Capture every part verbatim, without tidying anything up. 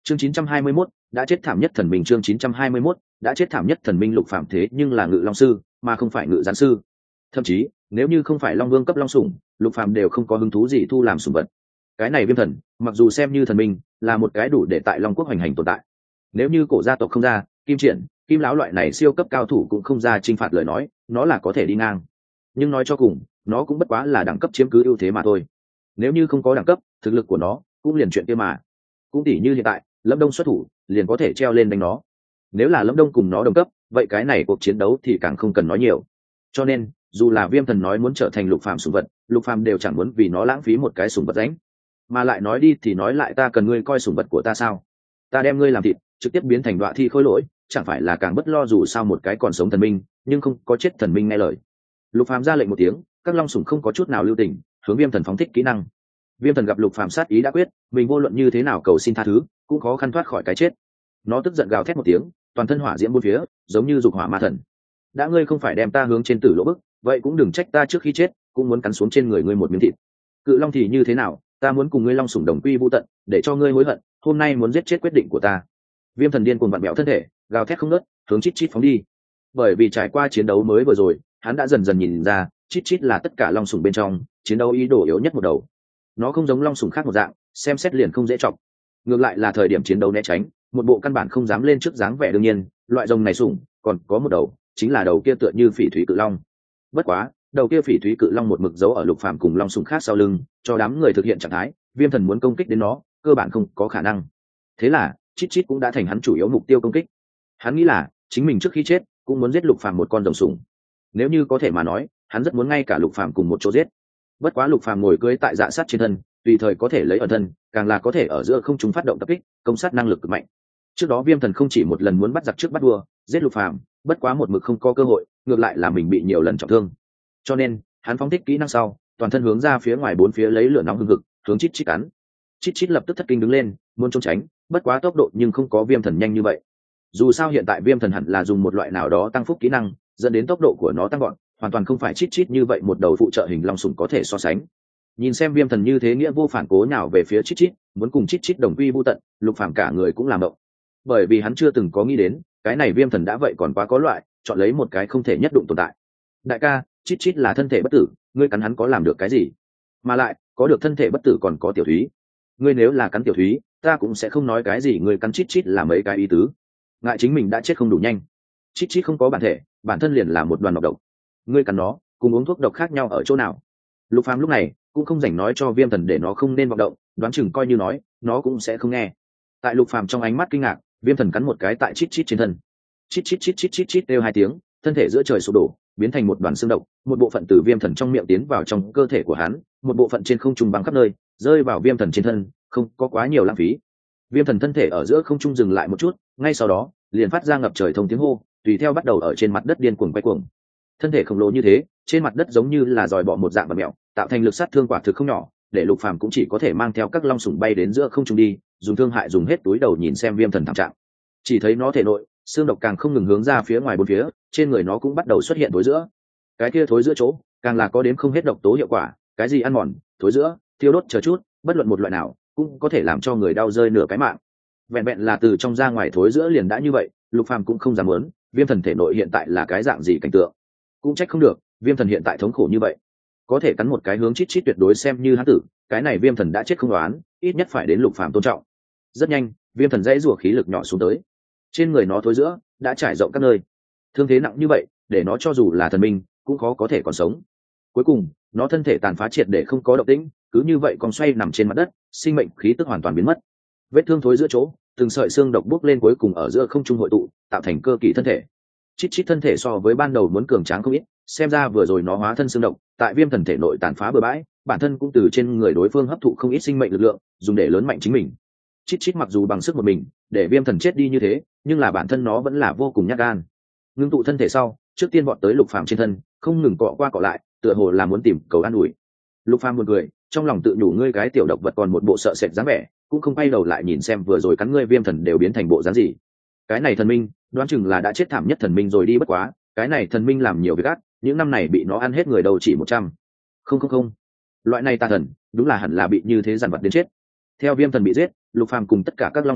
chương chín trăm hai mươi mốt đã chết thảm nhất thần minh. Chương chín trăm hai mươi mốt đã chết thảm nhất thần minh. Lục Phàm thế nhưng là ngự long sư mà không phải ngự gián sư, thậm chí nếu như không phải long vương cấp long sủng, Lục Phàm đều không có hứng thú gì thu làm sủng vật. Cái này viêm thần mặc dù xem như thần minh, là một cái đủ để tại long quốc hoành hành tồn tại. Nếu như cổ gia tộc không ra, kim triển, kim lão loại này siêu cấp cao thủ cũng không ra chinh phạt lời nói, nó là có thể đi ngang. Nhưng nói cho cùng, nó cũng bất quá là đẳng cấp chiếm cứ ưu thế mà thôi. Nếu như không có đẳng cấp, thực lực của nó cũng liền chuyện kia mà. Cũng tỉ như hiện tại Lâm Đông xuất thủ liền có thể treo lên đánh nó. Nếu là Lâm Đông cùng nó đồng cấp, vậy cái này cuộc chiến đấu thì càng không cần nói nhiều. Cho nên dù là viêm thần nói muốn trở thành Lục Phàm sủng vật, Lục Phàm đều chẳng muốn vì nó lãng phí một cái sủng vật ránh. Mà lại nói đi thì nói lại, ta cần ngươi coi sủng vật của ta sao? Ta đem ngươi làm thịt, trực tiếp biến thành đoạ thi khôi lỗi, chẳng phải là càng bất lo? Dù sao một cái còn sống thần minh, nhưng không có chết thần minh nghe lời. Lục Phàm ra lệnh một tiếng, các long sủng không có chút nào lưu tình, hướng viêm thần phóng thích kỹ năng. Viêm thần gặp Lục Phàm sát ý đã quyết, mình vô luận như thế nào cầu xin tha thứ cũng khó khăn thoát khỏi cái chết. Nó tức giận gào thét một tiếng, toàn thân hỏa diễm bốn phía, giống như dục hỏa ma thần. Đã ngươi không phải đem ta hướng trên tử lỗ bức, vậy cũng đừng trách ta trước khi chết cũng muốn cắn xuống trên người ngươi một miếng thịt. Cự long thì như thế nào, ta muốn cùng ngươi long sủng đồng quy vu tận, để cho ngươi hối hận hôm nay muốn giết chết quyết định của ta. Viêm thần điên cuồng vặn bẹo thân thể, gào thét không ngớt, hướng Chít Chít phóng đi. Bởi vì trải qua chiến đấu mới vừa rồi, hắn đã dần dần nhìn ra, Chít Chít là tất cả long sủng bên trong chiến đấu ý đồ yếu nhất một đầu. Nó không giống long sủng khác một dạng xem xét liền không dễ chọc, ngược lại là thời điểm chiến đấu né tránh, một bộ căn bản không dám lên trước dáng vẻ. Đương nhiên loại rồng này sủng còn có một đầu, chính là đầu kia tựa như phỉ thúy cự long. Bất quá đầu kia phỉ thúy cự long một mực giấu ở Lục Phàm cùng long sủng khác sau lưng, cho đám người thực hiện trạng thái viêm thần muốn công kích đến nó cơ bản không có khả năng. Thế là Chít Chít cũng đã thành hắn chủ yếu mục tiêu công kích. Hắn nghĩ là chính mình trước khi chết cũng muốn giết Lục Phàm một con rồng sủng, nếu như có thể mà nói hắn rất muốn ngay cả Lục Phàm cùng một chỗ giết. Bất quá Lục Phàm ngồi cưỡi tại dạ sát trên thân, tùy thời có thể lấy ẩn thân, càng là có thể ở giữa không trung phát động tập kích, công sát năng lực cực mạnh. Trước đó viêm thần không chỉ một lần muốn bắt giặc trước bắt vua giết Lục Phàm, bất quá một mực không có cơ hội, ngược lại là mình bị nhiều lần trọng thương. Cho nên hắn phóng thích kỹ năng sau, toàn thân hướng ra phía ngoài bốn phía lấy lửa nóng hừng hực, hướng Chít Chít cắn. Chít Chít lập tức thất kinh đứng lên, muốn trốn tránh, bất quá tốc độ nhưng không có viêm thần nhanh như vậy. Dù sao hiện tại viêm thần hẳn là dùng một loại nào đó tăng phúc kỹ năng, dẫn đến tốc độ của nó tăng gọn, hoàn toàn không phải Chít Chít như vậy một đầu phụ trợ hình long sủng có thể so sánh. Nhìn xem viêm thần như thế nghĩa vô phản cố nào về phía Chít Chít, muốn cùng Chít Chít đồng quy vu tận, Lục Phàm cả người cũng làm động. Bởi vì hắn chưa từng có nghĩ đến, cái này viêm thần đã vậy còn quá có loại, chọn lấy một cái không thể nhất đụng tồn tại. Đại ca, Chít Chít là thân thể bất tử, ngươi cắn hắn có làm được cái gì? Mà lại có được thân thể bất tử còn có Tiểu Thúy, ngươi nếu là cắn Tiểu Thúy ta cũng sẽ không nói cái gì. Ngươi cắn Chít Chít là mấy cái ý tứ? Ngại chính mình đã chết không đủ nhanh. Chít Chít không có bản thể, bản thân liền là một đoàn độc độc, ngươi cắn nó cùng uống thuốc độc khác nhau ở chỗ nào? Lục Phàm lúc này cũng không rảnh nói cho viêm thần để nó không nên vọng động, đoán chừng coi như nói nó cũng sẽ không nghe. Tại Lục Phàm trong ánh mắt kinh ngạc, viêm thần cắn một cái tại Chít Chít trên thân. Chít chít chít chít chít chít kêu hai tiếng, thân thể giữa trời sụp đổ, biến thành một đoàn xương độc, một bộ phận từ viêm thần trong miệng tiến vào trong cơ thể của hắn, một bộ phận trên không trung băng khắp nơi, rơi vào viêm thần trên thân, không có quá nhiều lãng phí. Viêm thần thân thể ở giữa không trung dừng lại một chút, ngay sau đó liền phát ra ngập trời thông tiếng hô, tùy theo bắt đầu ở trên mặt đất điên cuồng quay cuồng. Thân thể khổng lồ như thế, trên mặt đất giống như là dòi bọ một dạng và mèo, tạo thành lực sát thương quả thực không nhỏ, để Lục Phàm cũng chỉ có thể mang theo các long sủng bay đến giữa không trung đi, dùng thương hại dùng hết túi đầu nhìn xem viêm thần thảm trạng. Chỉ thấy nó thể nội xương độc càng không ngừng hướng ra phía ngoài bốn phía, trên người nó cũng bắt đầu xuất hiện thối giữa. Cái kia thối giữa chỗ càng là có đến không hết độc tố hiệu quả, cái gì ăn mòn, thối giữa, thiêu đốt chờ chút, bất luận một loại nào cũng có thể làm cho người đau rơi nửa cái mạng. Vẹn vẹn là từ trong ra ngoài thối giữa liền đã như vậy, Lục Phàm cũng không dám muốn viêm thần thể nội hiện tại là cái dạng gì cảnh tượng. Cũng trách không được viêm thần hiện tại thống khổ như vậy, có thể cắn một cái hướng chít chít tuyệt đối xem như hắn tử, cái này viêm thần đã chết không đoán, ít nhất phải đến Lục Phàm tôn trọng. Rất nhanh viêm thần dãy rủa khí lực nhỏ xuống tới, trên người nó thối giữa đã trải rộng các nơi, thương thế nặng như vậy để nó cho dù là thần minh cũng khó có thể còn sống. Cuối cùng nó thân thể tàn phá triệt để không có động tĩnh, cứ như vậy còn xoay nằm trên mặt đất, sinh mệnh khí tức hoàn toàn biến mất. Vết thương thối giữa chỗ từng sợi xương độc bốc lên, cuối cùng ở giữa không trung hội tụ tạo thành cơ kỳ thân thể. Chít chít thân thể so với ban đầu muốn cường tráng không ít, xem ra vừa rồi nó hóa thân xương độc tại viêm thần thể nội tàn phá bừa bãi, bản thân cũng từ trên người đối phương hấp thụ không ít sinh mệnh lực lượng, dùng để lớn mạnh chính mình. Chít chít mặc dù bằng sức một mình để viêm thần chết đi như thế, nhưng là bản thân nó vẫn là vô cùng nhát gan. Ngưng tụ thân thể sau, trước tiên vọt tới Lục Phàm trên thân, không ngừng cọ qua cọ lại, tựa hồ là muốn tìm cầu an ủi. Lục Phàm buồn cười, trong lòng tự nhủ ngươi cái tiểu độc vật còn một bộ sợ sệt dáng vẻ, cũng không quay đầu lại nhìn xem vừa rồi cắn ngươi viêm thần đều biến thành bộ dáng gì. Cái này thần minh đoán chừng là đã chết thảm nhất thần minh rồi đi, bất quá cái này thần minh làm nhiều việc ác, những năm này bị nó ăn hết người đầu chỉ một trăm. Không không không, loại này tà thần đúng là hẳn là bị như thế giàn vật đến chết. Theo viêm thần bị giết, Lục Phàm cùng tất cả các long sủng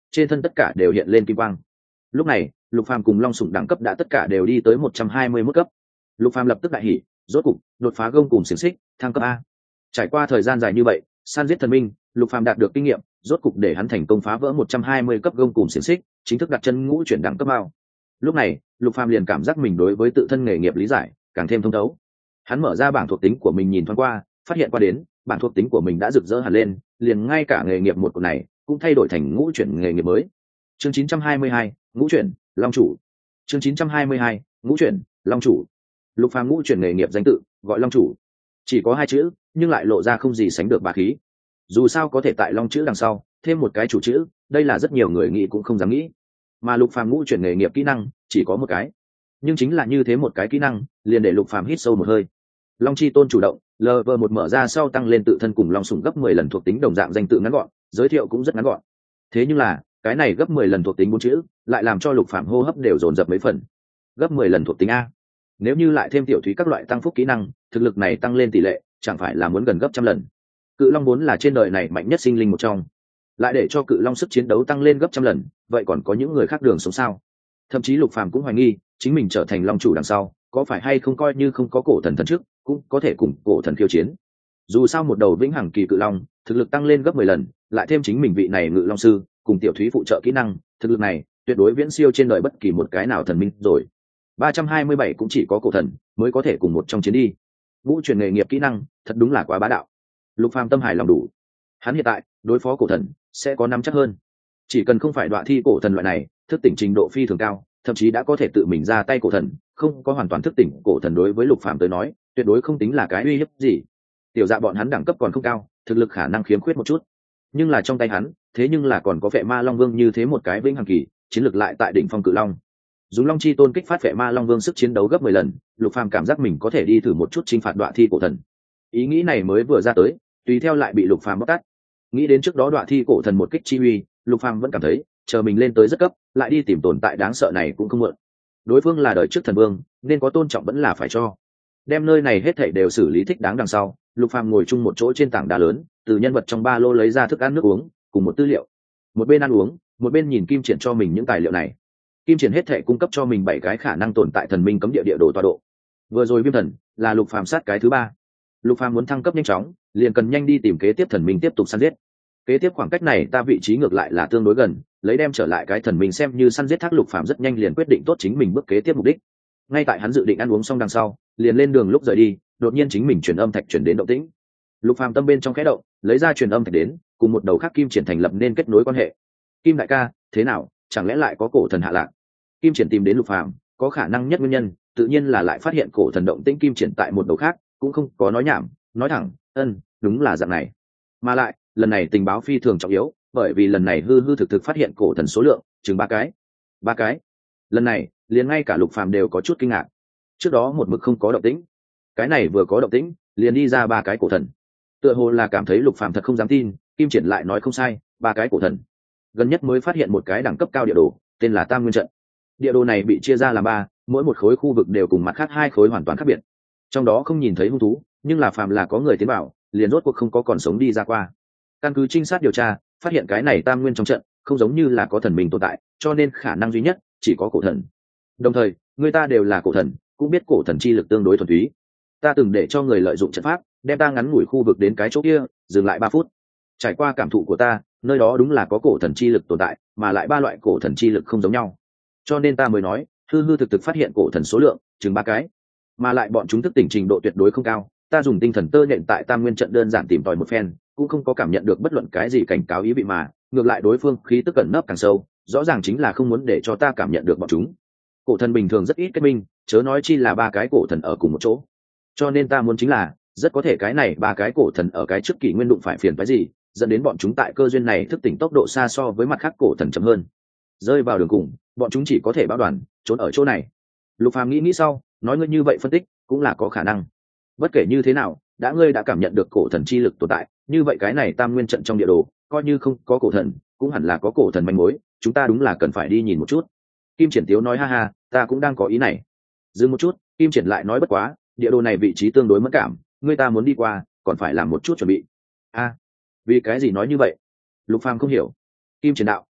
trên thân tất cả đều hiện lên kim quang. Lúc này Lục Phàm cùng Long Sủng đẳng cấp đã tất cả đều đi tới một trăm hai mươi mốt cấp. Lục Phàm lập tức đại hỉ, rốt cục đột phá gông cùng xiềng xích, thăng cấp A. Trải qua thời gian dài như vậy, săn giết thần minh, Lục Phàm đạt được kinh nghiệm, rốt cục để hắn thành công phá vỡ một trăm hai mươi cấp gông cùng xiềng xích, chính thức đặt chân ngũ chuyển đẳng cấp ao. Lúc này, Lục Phàm liền cảm giác mình đối với tự thân nghề nghiệp lý giải càng thêm thông thấu. Hắn mở ra bảng thuộc tính của mình nhìn thoáng qua, phát hiện qua đến, bảng thuộc tính của mình đã rực rỡ hẳn lên, liền ngay cả nghề nghiệp một của này cũng thay đổi thành ngũ chuyển nghề nghiệp mới. Chương chín trăm hai mươi hai, ngũ chuyển, Long chủ. Chương chín trăm hai mươi hai, ngũ chuyển, Long chủ. Lục Phàm ngũ chuyển nghề nghiệp danh tự, gọi Long chủ. Chỉ có hai chữ, nhưng lại lộ ra không gì sánh được bá khí. Dù sao có thể tại Long chữ đằng sau thêm một cái chủ chữ, đây là rất nhiều người nghĩ cũng không dám nghĩ. Mà Lục Phàm ngũ chuyển nghề nghiệp kỹ năng chỉ có một cái, nhưng chính là như thế một cái kỹ năng, liền để Lục Phàm hít sâu một hơi. Long chi tôn chủ động, lờ vê một mở ra sau tăng lên tự thân cùng Long sủng gấp mười lần thuộc tính đồng dạng danh tự ngắn gọn, giới thiệu cũng rất ngắn gọn. Thế nhưng là, cái này gấp mười lần thuộc tính bốn chữ, lại làm cho Lục Phàm hô hấp đều dồn dập mấy phần. Gấp mười lần thuộc tính a. Nếu như lại thêm tiểu thúy các loại tăng phúc kỹ năng, thực lực này tăng lên tỷ lệ, chẳng phải là muốn gần gấp trăm lần. Cự Long vốn là trên đời này mạnh nhất sinh linh một trong, lại để cho Cự Long sức chiến đấu tăng lên gấp trăm lần, vậy còn có những người khác đường sống sao? Thậm chí Lục Phàm cũng hoài nghi, chính mình trở thành Long chủ đằng sau, có phải hay không coi như không có cổ thần thần trước, cũng có thể cùng cổ thần khiêu chiến. Dù sao một đầu vĩnh hằng kỳ Cự Long, thực lực tăng lên gấp mười lần, lại thêm chính mình vị này Ngự Long sư, cùng tiểu thúy phụ trợ kỹ năng, thực lực này tuyệt đối viễn siêu trên đời bất kỳ một cái nào thần minh rồi. ba trăm hai mươi bảy cũng chỉ có cổ thần mới có thể cùng một trong chiến đi. Ngũ truyền nghề nghiệp kỹ năng, thật đúng là quá bá đạo. Lục Phàm tâm hài lòng đủ. Hắn hiện tại đối phó cổ thần sẽ có nắm chắc hơn. Chỉ cần không phải đọa thi cổ thần loại này, thức tỉnh trình độ phi thường cao, thậm chí đã có thể tự mình ra tay cổ thần, không có hoàn toàn thức tỉnh cổ thần đối với Lục Phàm tới nói, tuyệt đối không tính là cái uy hiếp gì. Tiểu dạ bọn hắn đẳng cấp còn không cao, thực lực khả năng khiếm khuyết một chút, nhưng là trong tay hắn, thế nhưng là còn có Vệ Ma Long Vương như thế một cái vĩnh hằng kỳ, chiến lược lại tại đỉnh phong Cự Long. Dùng Long chi tôn kích phát Vệ Ma Long Vương sức chiến đấu gấp mười lần, Lục Phàm cảm giác mình có thể đi thử một chút chinh phạt đọa thi cổ thần. Ý nghĩ này mới vừa ra tới, tùy theo lại bị Lục Phàm bóc tát. Nghĩ đến trước đó đọa thi cổ thần một kích chi uy, Lục Phàm vẫn cảm thấy, chờ mình lên tới rất cấp, lại đi tìm tồn tại đáng sợ này cũng không muộn. Đối phương là đời trước thần vương, nên có tôn trọng vẫn là phải cho. Đem nơi này hết thảy đều xử lý thích đáng đằng sau, Lục Phàm ngồi chung một chỗ trên tảng đá lớn, từ nhân vật trong ba lô lấy ra thức ăn nước uống, cùng một tư liệu. Một bên ăn uống, một bên nhìn Kim Triển cho mình những tài liệu này. Kim Triển hết thảy cung cấp cho mình bảy cái khả năng tồn tại thần minh cấm địa địa đồ tọa độ. Vừa rồi Viêm Thần là Lục Phàm sát cái thứ ba. Lục Phàm muốn thăng cấp nhanh chóng, liền cần nhanh đi tìm kế tiếp thần minh tiếp tục săn giết. Kế tiếp khoảng cách này ta vị trí ngược lại là tương đối gần, lấy đem trở lại cái thần minh xem như săn giết thác. Lục Phàm rất nhanh liền quyết định tốt chính mình bước kế tiếp mục đích. Ngay tại hắn dự định ăn uống xong đằng sau, liền lên đường lúc rời đi, đột nhiên chính mình truyền âm thạch truyền đến động tĩnh. Lục Phàm tâm bên trong khẽ động, lấy ra truyền âm thạch đến, cùng một đầu khác Kim Triển thành lập nên kết nối quan hệ. Kim đại ca, thế nào, chẳng lẽ lại có cổ thần hạ lạc? Kim Triển tìm đến Lục Phàm, có khả năng nhất nguyên nhân, tự nhiên là lại phát hiện cổ thần động tĩnh. Kim Triển tại một đầu khác, cũng không có nói nhảm, nói thẳng, ân, đúng là dạng này. Mà lại, lần này tình báo phi thường trọng yếu, bởi vì lần này hư hư thực thực phát hiện cổ thần số lượng chừng ba cái. Ba cái. Lần này, liền ngay cả Lục Phàm đều có chút kinh ngạc. Trước đó một mực không có động tĩnh, cái này vừa có động tĩnh, liền đi ra ba cái cổ thần. Tựa hồ là cảm thấy Lục Phàm thật không dám tin, Kim Triển lại nói không sai, ba cái cổ thần. Gần nhất mới phát hiện một cái đẳng cấp cao địa đồ, tên là Tam Nguyên trận. Địa đồ này bị chia ra làm ba, mỗi một khối khu vực đều cùng mặt khác hai khối hoàn toàn khác biệt. Trong đó không nhìn thấy hung thú, nhưng là phàm là có người tiến vào, liền rốt cuộc không có còn sống đi ra qua. Căn cứ trinh sát điều tra, phát hiện cái này Tam Nguyên trong trận không giống như là có thần minh tồn tại, cho nên khả năng duy nhất chỉ có cổ thần. Đồng thời, người ta đều là cổ thần, cũng biết cổ thần chi lực tương đối thuần túy. Ta từng để cho người lợi dụng trận pháp, đem ta ngắn ngủi khu vực đến cái chỗ kia, dừng lại ba phút. Trải qua cảm thụ của ta, nơi đó đúng là có cổ thần chi lực tồn tại, mà lại ba loại cổ thần chi lực không giống nhau. Cho nên ta mới nói, hư hư thực thực phát hiện cổ thần số lượng chừng ba cái, mà lại bọn chúng thức tỉnh trình độ tuyệt đối không cao. Ta dùng tinh thần tơ nhện tại Tam Nguyên trận đơn giản tìm tòi một phen, cũng không có cảm nhận được bất luận cái gì cảnh cáo ý vị, mà ngược lại đối phương khí tức cẩn nấp càng sâu, rõ ràng chính là không muốn để cho ta cảm nhận được bọn chúng. Cổ thần bình thường rất ít kết minh, chớ nói chi là ba cái cổ thần ở cùng một chỗ. Cho nên ta muốn chính là, rất có thể cái này ba cái cổ thần ở cái trước kỷ nguyên đụng phải phiền phái gì, dẫn đến bọn chúng tại cơ duyên này thức tỉnh tốc độ xa so với mặt khác cổ thần chậm hơn. Rơi vào đường cùng, bọn chúng chỉ có thể báo đoàn, trốn ở chỗ này. Lục Phàm nghĩ nghĩ sau, nói ngươi như vậy phân tích, cũng là có khả năng. Bất kể như thế nào, đã ngươi đã cảm nhận được cổ thần chi lực tồn tại, như vậy cái này Tam Nguyên trận trong địa đồ, coi như không có cổ thần, cũng hẳn là có cổ thần manh mối, chúng ta đúng là cần phải đi nhìn một chút. Kim Triển Tiếu nói ha ha, ta cũng đang có ý này. Dừng một chút, Kim Triển lại nói bất quá, địa đồ này vị trí tương đối mẫn cảm, ngươi ta muốn đi qua, còn phải làm một chút chuẩn bị. A, vì cái gì nói như vậy? Lục Phàm không hiểu. Kim Triển đạo,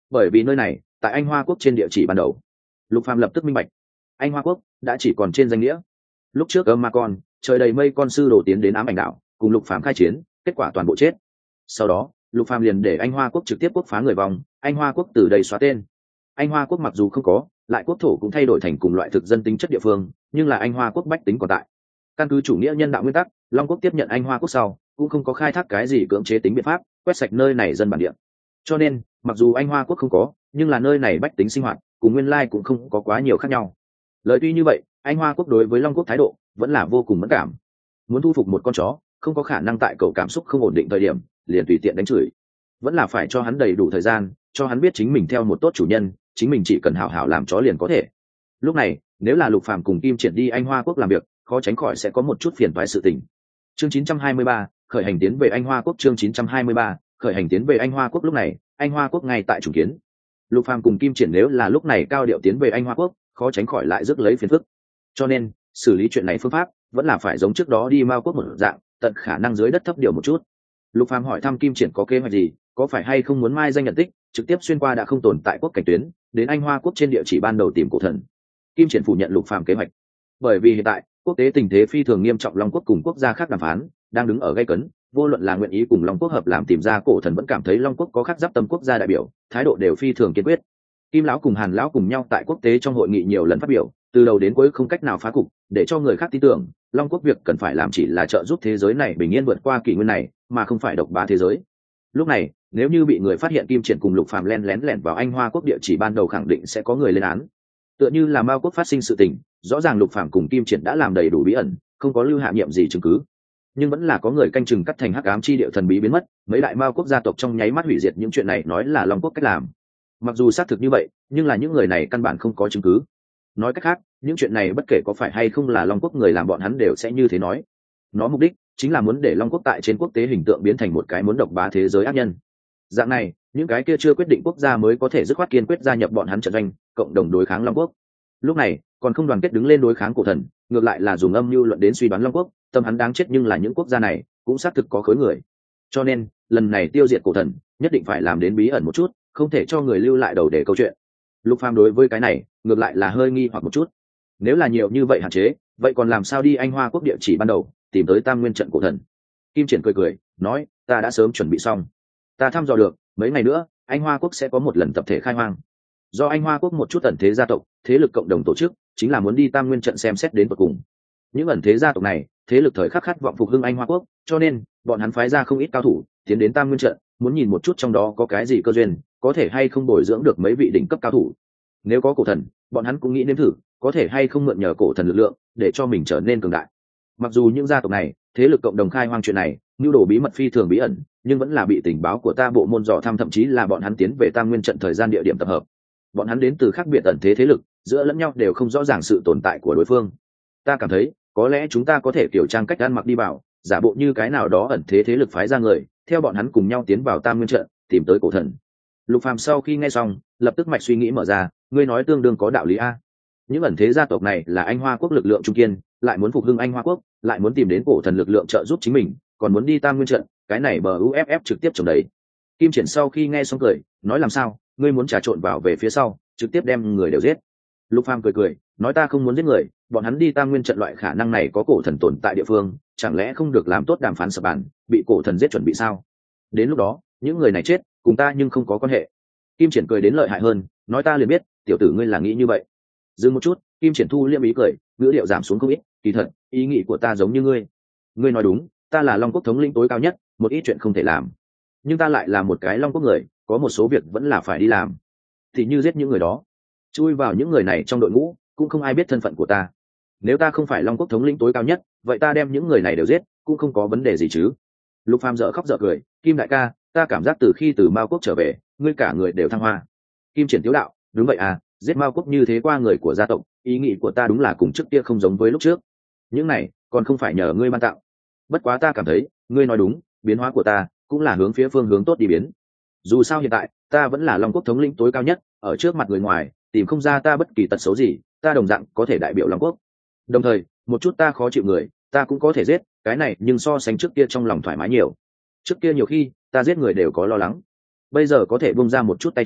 bởi vì nơi này tại anh hoa quốc trên địa chỉ ban đầu. Lục Phàm lập tức minh bạch, anh hoa quốc đã chỉ còn trên danh nghĩa. Lúc trước âm ma con trời đầy mây con sư đồ tiến đến ám ảnh đảo cùng Lục Phàm khai chiến, kết quả toàn bộ chết. Sau đó Lục Phàm liền để anh hoa quốc trực tiếp quốc phá người vòng, anh hoa quốc từ đây xóa tên. Anh hoa quốc mặc dù không có lại quốc thổ cũng thay đổi thành cùng loại thực dân tính chất địa phương, nhưng là anh hoa quốc bách tính còn tại. Căn cứ chủ nghĩa nhân đạo nguyên tắc, Long quốc tiếp nhận anh hoa quốc sau cũng không có khai thác cái gì cưỡng chế tính biện pháp quét sạch nơi này dân bản địa. Cho nên mặc dù anh hoa quốc không có, nhưng là nơi này bách tính sinh hoạt cùng nguyên lai cũng không có quá nhiều khác nhau. Lời tuy như vậy, anh hoa quốc đối với Long quốc thái độ vẫn là vô cùng mẫn cảm. Muốn thu phục một con chó không có khả năng tại cậu cảm xúc không ổn định thời điểm liền tùy tiện đánh chửi, vẫn là phải cho hắn đầy đủ thời gian, cho hắn biết chính mình theo một tốt chủ nhân, chính mình chỉ cần hảo hảo làm chó liền có thể. Lúc này nếu là Lục Phàm cùng Kim Triển đi anh hoa quốc làm việc, khó tránh khỏi sẽ có một chút phiền toái sự tình. Chương chín trăm hai mươi ba, khởi hành tiến về anh hoa quốc. Chương chín trăm hai mươi ba, khởi hành tiến về anh hoa quốc. Lúc này anh hoa quốc ngay tại chủ kiến. Lục Phàm cùng Kim Triển nếu là lúc này cao điệu tiến về anh hoa quốc, khó tránh khỏi lại rước lấy phiền phức. Cho nên xử lý chuyện này phương pháp vẫn là phải giống trước đó đi Mao quốc một dạng, tận khả năng dưới đất thấp điều một chút. Lục Phàm hỏi thăm Kim Triển có kế hoạch gì, có phải hay không muốn mai danh nhận tích, trực tiếp xuyên qua đã không tồn tại quốc cảnh tuyến, đến anh hoa quốc trên địa chỉ ban đầu tìm cổ thần. Kim Triển phủ nhận Lục Phàm kế hoạch, bởi vì hiện tại quốc tế tình thế phi thường nghiêm trọng, Long quốc cùng quốc gia khác đàm phán đang đứng ở gây cấn, vô luận là nguyện ý cùng Long quốc hợp làm tìm ra cổ thần, vẫn cảm thấy Long quốc có khắc giáp tâm quốc gia đại biểu, thái độ đều phi thường kiên quyết. Kim lão cùng Hàn lão cùng nhau tại quốc tế trong hội nghị nhiều lần phát biểu, từ đầu đến cuối không cách nào phá cục, để cho người khác tin tưởng Long quốc việc cần phải làm chỉ là trợ giúp thế giới này bình yên vượt qua kỷ nguyên này, mà không phải độc bá thế giới. Lúc này nếu như bị người phát hiện Kim Triển cùng Lục Phàm len lén lẻn vào anh hoa quốc địa chỉ ban đầu, khẳng định sẽ có người lên án. Tựa như là Mao quốc phát sinh sự tình, rõ ràng Lục Phàm cùng Kim Triển đã làm đầy đủ bí ẩn, không có lưu hạ nhiệm gì chứng cứ, nhưng vẫn là có người canh chừng cắt thành hắc ám chi địa thần bí biến mất, mấy đại Mao quốc gia tộc trong nháy mắt hủy diệt những chuyện này, nói là Long quốc cách làm. Mặc dù xác thực như vậy, nhưng là những người này căn bản không có chứng cứ. Nói cách khác, những chuyện này bất kể có phải hay không là Long quốc người làm, bọn hắn đều sẽ như thế nói. Nó mục đích chính là muốn để Long quốc tại trên quốc tế hình tượng biến thành một cái muốn độc bá thế giới ác nhân. Dạng này, những cái kia chưa quyết định quốc gia mới có thể dứt khoát kiên quyết gia nhập bọn hắn trận doanh, cộng đồng đối kháng Long quốc. Lúc này còn không đoàn kết đứng lên đối kháng cổ thần, ngược lại là dùng âm mưu luận đến suy đoán Long quốc tâm hắn đáng chết, nhưng là những quốc gia này cũng xác thực có khối người. Cho nên lần này tiêu diệt cổ thần nhất định phải làm đến bí ẩn một chút, không thể cho người lưu lại đầu để câu chuyện. Lục Phàm đối với cái này ngược lại là hơi nghi hoặc một chút. Nếu là nhiều như vậy hạn chế, vậy còn làm sao đi anh hoa quốc địa chỉ ban đầu tìm tới tam nguyên trận cổ thần? Kim Triển cười cười nói, ta đã sớm chuẩn bị xong, ta thăm dò được mấy ngày nữa anh hoa quốc sẽ có một lần tập thể khai hoang, do anh hoa quốc một chút ẩn thế gia tộc thế lực cộng đồng tổ chức, chính là muốn đi tam nguyên trận xem xét đến tận cùng. Những ẩn thế gia tộc này thế lực thời khắc khát vọng phục hưng anh hoa quốc, cho nên bọn hắn phái ra không ít cao thủ tiến đến tam nguyên trận, muốn nhìn một chút trong đó có cái gì cơ duyên, có thể hay không bồi dưỡng được mấy vị đỉnh cấp cao thủ. Nếu có cổ thần, bọn hắn cũng nghĩ nếm thử có thể hay không mượn nhờ cổ thần lực lượng để cho mình trở nên cường đại. Mặc dù những gia tộc này thế lực cộng đồng khai hoang chuyện này nhu đồ bí mật phi thường bí ẩn, nhưng vẫn là bị tình báo của ta bộ môn dò thăm, thậm chí là bọn hắn tiến về tam nguyên trận thời gian địa điểm tập hợp. Bọn hắn đến từ khác biệt ẩn thế thế lực, giữa lẫn nhau đều không rõ ràng sự tồn tại của đối phương. Ta cảm thấy có lẽ chúng ta có thể kiểu trang cách ăn mặc đi vào, giả bộ như cái nào đó ẩn thế thế lực phái ra người, theo bọn hắn cùng nhau tiến vào tam nguyên trận tìm tới cổ thần. Lục Phàm sau khi nghe xong lập tức mạch suy nghĩ mở ra, ngươi nói tương đương có đạo lý a. Những ẩn thế gia tộc này là anh hoa quốc lực lượng trung kiên, lại muốn phục hưng anh hoa quốc, lại muốn tìm đến cổ thần lực lượng trợ giúp chính mình, còn muốn đi tam nguyên trận, cái này bờ u ép ép trực tiếp trồng đấy. Kim Triển sau khi nghe xong cười nói, làm sao ngươi muốn trà trộn vào về phía sau trực tiếp đem người đều giết? Lục Phàm cười cười nói, ta không muốn giết người, bọn hắn đi tam nguyên trận loại khả năng này có cổ thần tồn tại địa phương, chẳng lẽ không được làm tốt đàm phán sập bàn, bị cổ thần giết chuẩn bị sao? Đến lúc đó những người này chết cùng ta nhưng không có quan hệ. Kim Triển cười đến lợi hại hơn nói, ta liền biết tiểu tử ngươi là nghĩ như vậy. Dừng một chút, Kim Triển thu liêm ý cười, ngữ điệu giảm xuống không ít, kỳ thật ý nghĩ của ta giống như ngươi. Ngươi nói đúng, ta là Long quốc thống lĩnh tối cao nhất, một ít chuyện không thể làm, nhưng ta lại là một cái Long quốc người, có một số việc vẫn là phải đi làm. Thì như giết những người đó, chui vào những người này trong đội ngũ, cũng không ai biết thân phận của ta. Nếu ta không phải Long quốc thống lĩnh tối cao nhất, vậy ta đem những người này đều giết cũng không có vấn đề gì chứ? Lục Phàm dở khóc dở cười, Kim đại ca, ta cảm giác từ khi từ Mao quốc trở về, ngươi cả người đều thăng hoa. Kim Triển tiếu đạo, đúng vậy à, giết Mao quốc như thế qua người của gia tộc, ý nghĩ của ta đúng là cùng trước kia không giống với lúc trước. Những này còn không phải nhờ ngươi ban tạo. Bất quá ta cảm thấy ngươi nói đúng, biến hóa của ta cũng là hướng phía phương hướng tốt đi biến. Dù sao hiện tại ta vẫn là Long quốc thống lĩnh tối cao nhất, ở trước mặt người ngoài tìm không ra ta bất kỳ tật xấu gì, ta đồng dạng có thể đại biểu Long quốc. Đồng thời một chút ta khó chịu người ta cũng có thể giết, cái này nhưng so sánh trước kia trong lòng thoải mái nhiều. Trước kia nhiều khi ta giết người đều có lo lắng, bây giờ có thể buông ra một chút tay chân,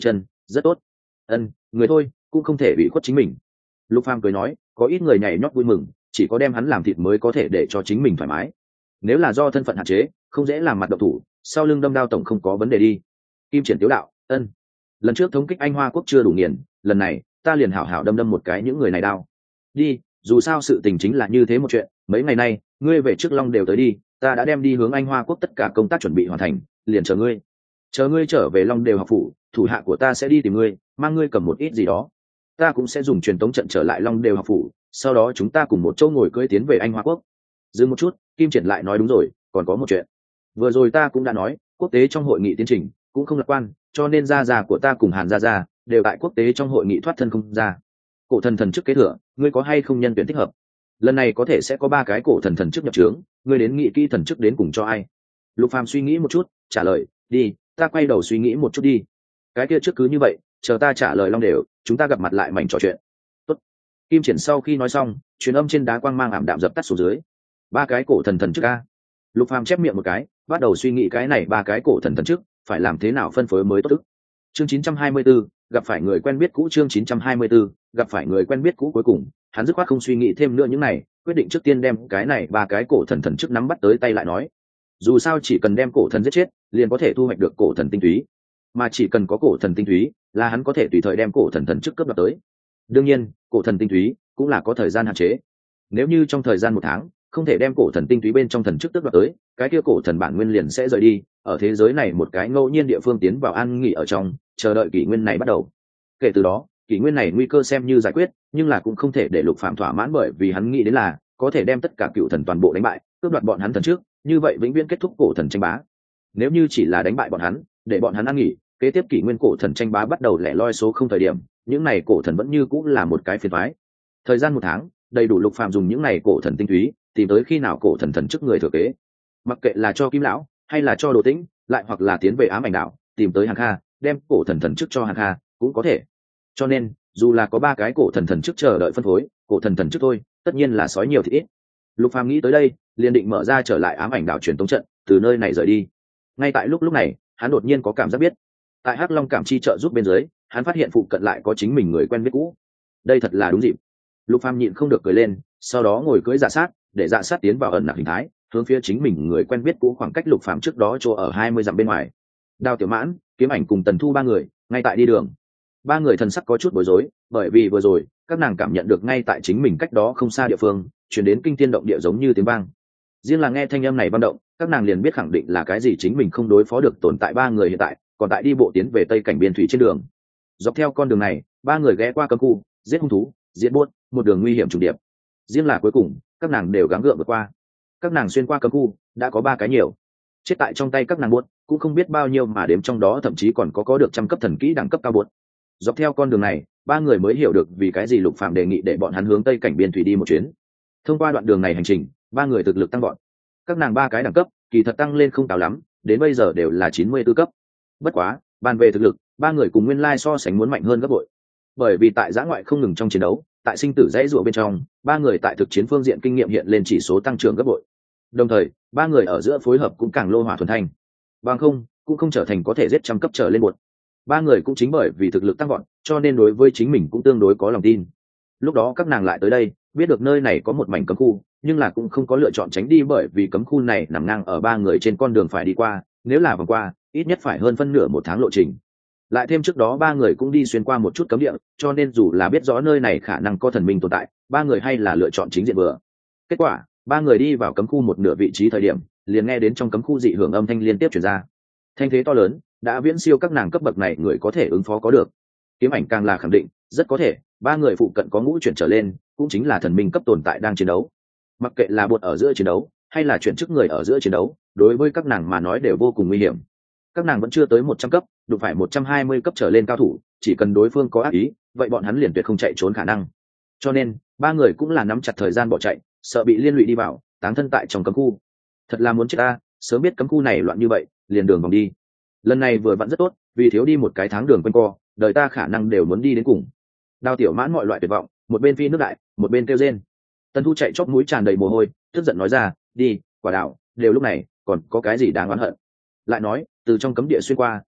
rất tốt. Ân, người thôi cũng không thể bị khuất chính mình. Lục Phàm cười nói, có ít người nhảy nhót vui mừng, chỉ có đem hắn làm thịt mới có thể để cho chính mình thoải mái. Nếu là do thân phận hạn chế, không dễ làm mặt độc thủ, sau lưng đâm đao tổng không có vấn đề đi. Kim Triển tiếu đạo, ân. Lần trước thống kích Anh Hoa quốc chưa đủ nghiền, lần này ta liền hảo hảo đâm đâm một cái những người này đao. Đi, dù sao sự tình chính là như thế một chuyện, mấy ngày nay, ngươi về trước Long đều tới đi, ta đã đem đi hướng Anh Hoa quốc tất cả công tác chuẩn bị hoàn thành, liền chờ ngươi. Chờ ngươi trở về Long đều học phủ, thủ hạ của ta sẽ đi tìm ngươi, mang ngươi cầm một ít gì đó. Ta cũng sẽ dùng truyền tống trận trở lại Long đều học phủ, sau đó chúng ta cùng một chỗ ngồi cưỡi tiến về Anh Hoa quốc. Dừng một chút, Kim Triển lại nói đúng rồi, còn có một chuyện. Vừa rồi ta cũng đã nói, quốc tế trong hội nghị tiến trình cũng không lạc quan, cho nên gia gia của ta cùng Hàn gia gia đều tại quốc tế trong hội nghị thoát thân không ra. Cổ thần thần chức kế thừa, ngươi có hay không nhân tuyển thích hợp? Lần này có thể sẽ có ba cái cổ thần thần chức nhập trướng, ngươi đến nghị kỹ thần chức đến cùng cho ai? Lục Phàm suy nghĩ một chút, trả lời, đi, ta quay đầu suy nghĩ một chút đi. Cái kia trước cứ như vậy, chờ ta trả lời Long đều, chúng ta gặp mặt lại mảnh trò chuyện. Tốt. Kim Triển sau khi nói xong, truyền âm trên đá quang mang ảm đạm dập tắt xuống dưới. Ba cái cổ thần thần chức a. Lục Phàm chép miệng một cái, bắt đầu suy nghĩ cái này ba cái cổ thần thần chức phải làm thế nào phân phối mới tốt. Chương chín trăm hai mươi 4, gặp phải người quen biết cũ. Chương chín trăm hai mươi 4, gặp phải người quen biết cũ. Cuối cùng hắn dứt khoát không suy nghĩ thêm nữa những này, quyết định trước tiên đem cái này ba cái cổ thần thần chức nắm bắt tới tay lại nói. Dù sao chỉ cần đem cổ thần giết chết, liền có thể thu hoạch được cổ thần tinh túy, mà chỉ cần có cổ thần tinh túy, là hắn có thể tùy thời đem cổ thần thần chức cướp đoạt tới. Đương nhiên, cổ thần tinh túy cũng là có thời gian hạn chế. Nếu như trong thời gian một tháng không thể đem cổ thần tinh túy bên trong thần chức tước đoạt tới, cái kia cổ thần bản nguyên liền sẽ rời đi, ở thế giới này một cái ngẫu nhiên địa phương tiến vào an nghỉ ở trong, chờ đợi kỷ nguyên này bắt đầu. Kể từ đó, kỷ nguyên này nguy cơ xem như giải quyết, nhưng là cũng không thể để Lục Phạm thỏa mãn, bởi vì hắn nghĩ đến là có thể đem tất cả cựu thần toàn bộ đánh bại, cướp đoạt bọn hắn thần trước, như vậy vĩnh viễn kết thúc cổ thần tranh bá. Nếu như chỉ là đánh bại bọn hắn, để bọn hắn an nghỉ, kế tiếp kỷ nguyên cổ thần tranh bá bắt đầu lẻ loi số không thời điểm, những này cổ thần vẫn như cũng là một cái phiền toái. Thời gian một tháng, đầy đủ Lục Phạm dùng những này cổ thần tinh túy, tìm tới khi nào cổ thần thần chức người thừa kế. Mặc kệ là cho Kim lão hay là cho Đồ Tĩnh, lại hoặc là tiến về Ám Ảnh đảo, tìm tới Hàn Kha, đem cổ thần thần chức cho Hàn Kha, cũng có thể. Cho nên, dù là có ba cái cổ thần thần chức chờ đợi phân phối, cổ thần thần chức thôi, tất nhiên là sói nhiều thì ít. Lục Phàm nghĩ tới đây, liền định mở ra trở lại Ám Ảnh đảo truyền tống trận, từ nơi này rời đi. Ngay tại lúc lúc này, hắn đột nhiên có cảm giác biết. Tại Hắc Long cảm chi trợ giúp bên dưới, hắn phát hiện phụ cận lại có chính mình người quen biết cũ. Đây thật là đúng dịp. Lục Phàm nhịn không được cười lên, sau đó ngồi cưỡi dạ sát, để dạ sát tiến vào ẩn nặc hình thái, hướng phía chính mình người quen biết cũ khoảng cách Lục Phàm trước đó chỗ ở hai mươi dặm bên ngoài. Đao Tiểu Mãn, Kiếm Ảnh cùng Tần Thu ba người, ngay tại đi đường. Ba người thần sắc có chút bối rối, bởi vì vừa rồi, các nàng cảm nhận được ngay tại chính mình cách đó không xa địa phương, truyền đến kinh thiên động địa giống như tiếng vang. Riêng là nghe thanh âm này vang động, các nàng liền biết khẳng định là cái gì chính mình không đối phó được tồn tại ba người hiện tại, còn tại đi bộ tiến về tây cảnh biên thủy trên đường. Dọc theo con đường này, ba người ghé qua cấm khu, giết hung thú, giết buốt, một đường nguy hiểm trùng điệp. Riêng là cuối cùng, các nàng đều gắng gượng vượt qua. Các nàng xuyên qua cấm khu, đã có ba cái nhiều. Chết tại trong tay các nàng buốt, cũng không biết bao nhiêu mà đếm trong đó thậm chí còn có có được trăm cấp thần kỹ đẳng cấp cao buốt. Dọc theo con đường này, ba người mới hiểu được vì cái gì Lục Phàm đề nghị để bọn hắn hướng tây cảnh biên thủy đi một chuyến. Thông qua đoạn đường này hành trình, ba người thực lực tăng vọt. Các nàng ba cái đẳng cấp, kỳ thật tăng lên không cao lắm, đến bây giờ đều là chín mươi tư cấp. Bất quá, bàn về thực lực, ba người cùng nguyên lai so sánh muốn mạnh hơn gấp bội. Bởi vì tại giã ngoại không ngừng trong chiến đấu, tại sinh tử dãy rùa bên trong, ba người tại thực chiến phương diện kinh nghiệm hiện lên chỉ số tăng trưởng gấp bội. Đồng thời, ba người ở giữa phối hợp cũng càng lô hỏa thuần thanh. Bằng không, cũng không trở thành có thể giết trăm cấp trở lên một. Ba người cũng chính bởi vì thực lực tăng vọt, cho nên đối với chính mình cũng tương đối có lòng tin. Lúc đó các nàng lại tới đây, biết được nơi này có một mảnh cấm khu, nhưng là cũng không có lựa chọn tránh đi bởi vì cấm khu này nằm ngang ở ba người trên con đường phải đi qua, nếu là vòng qua, ít nhất phải hơn phân nửa một tháng lộ trình. Lại thêm trước đó ba người cũng đi xuyên qua một chút cấm địa, cho nên dù là biết rõ nơi này khả năng có thần minh tồn tại, ba người hay là lựa chọn chính diện vừa. Kết quả, ba người đi vào cấm khu một nửa vị trí thời điểm, liền nghe đến trong cấm khu dị hưởng âm thanh liên tiếp truyền ra. Thanh thế to lớn, đã viễn siêu các nàng cấp bậc này người có thể ứng phó có được. Kiếm Ảnh càng là khẳng định, rất có thể, ba người phụ cận có ngũ chuyển trở lên, cũng chính là thần minh cấp tồn tại đang chiến đấu. Mặc kệ là buột ở giữa chiến đấu, hay là chuyển chức người ở giữa chiến đấu, đối với các nàng mà nói đều vô cùng nguy hiểm. Các nàng vẫn chưa tới một trăm cấp, đụng phải một trăm hai mươi cấp trở lên cao thủ, chỉ cần đối phương có ác ý, vậy bọn hắn liền tuyệt không chạy trốn khả năng. Cho nên, ba người cũng là nắm chặt thời gian bỏ chạy, sợ bị liên lụy đi vào, táng thân tại trong cấm khu. Thật là muốn chết ta, sớm biết cấm khu này loạn như vậy, liền đường vòng đi. Lần này vừa vặn rất tốt, vì thiếu đi một cái tháng đường quanh co, đời ta khả năng đều muốn đi đến cùng. Đao Tiểu Mãn mọi loại tuyệt vọng, một bên phi nước đại, một bên kêu rên. Tần Thu chạy chóp mũi tràn đầy mồ hôi, tức giận nói ra, đi, quả đạo, đều lúc này, còn có cái gì đáng oán hận. Lại nói, từ trong cấm địa xuyên qua,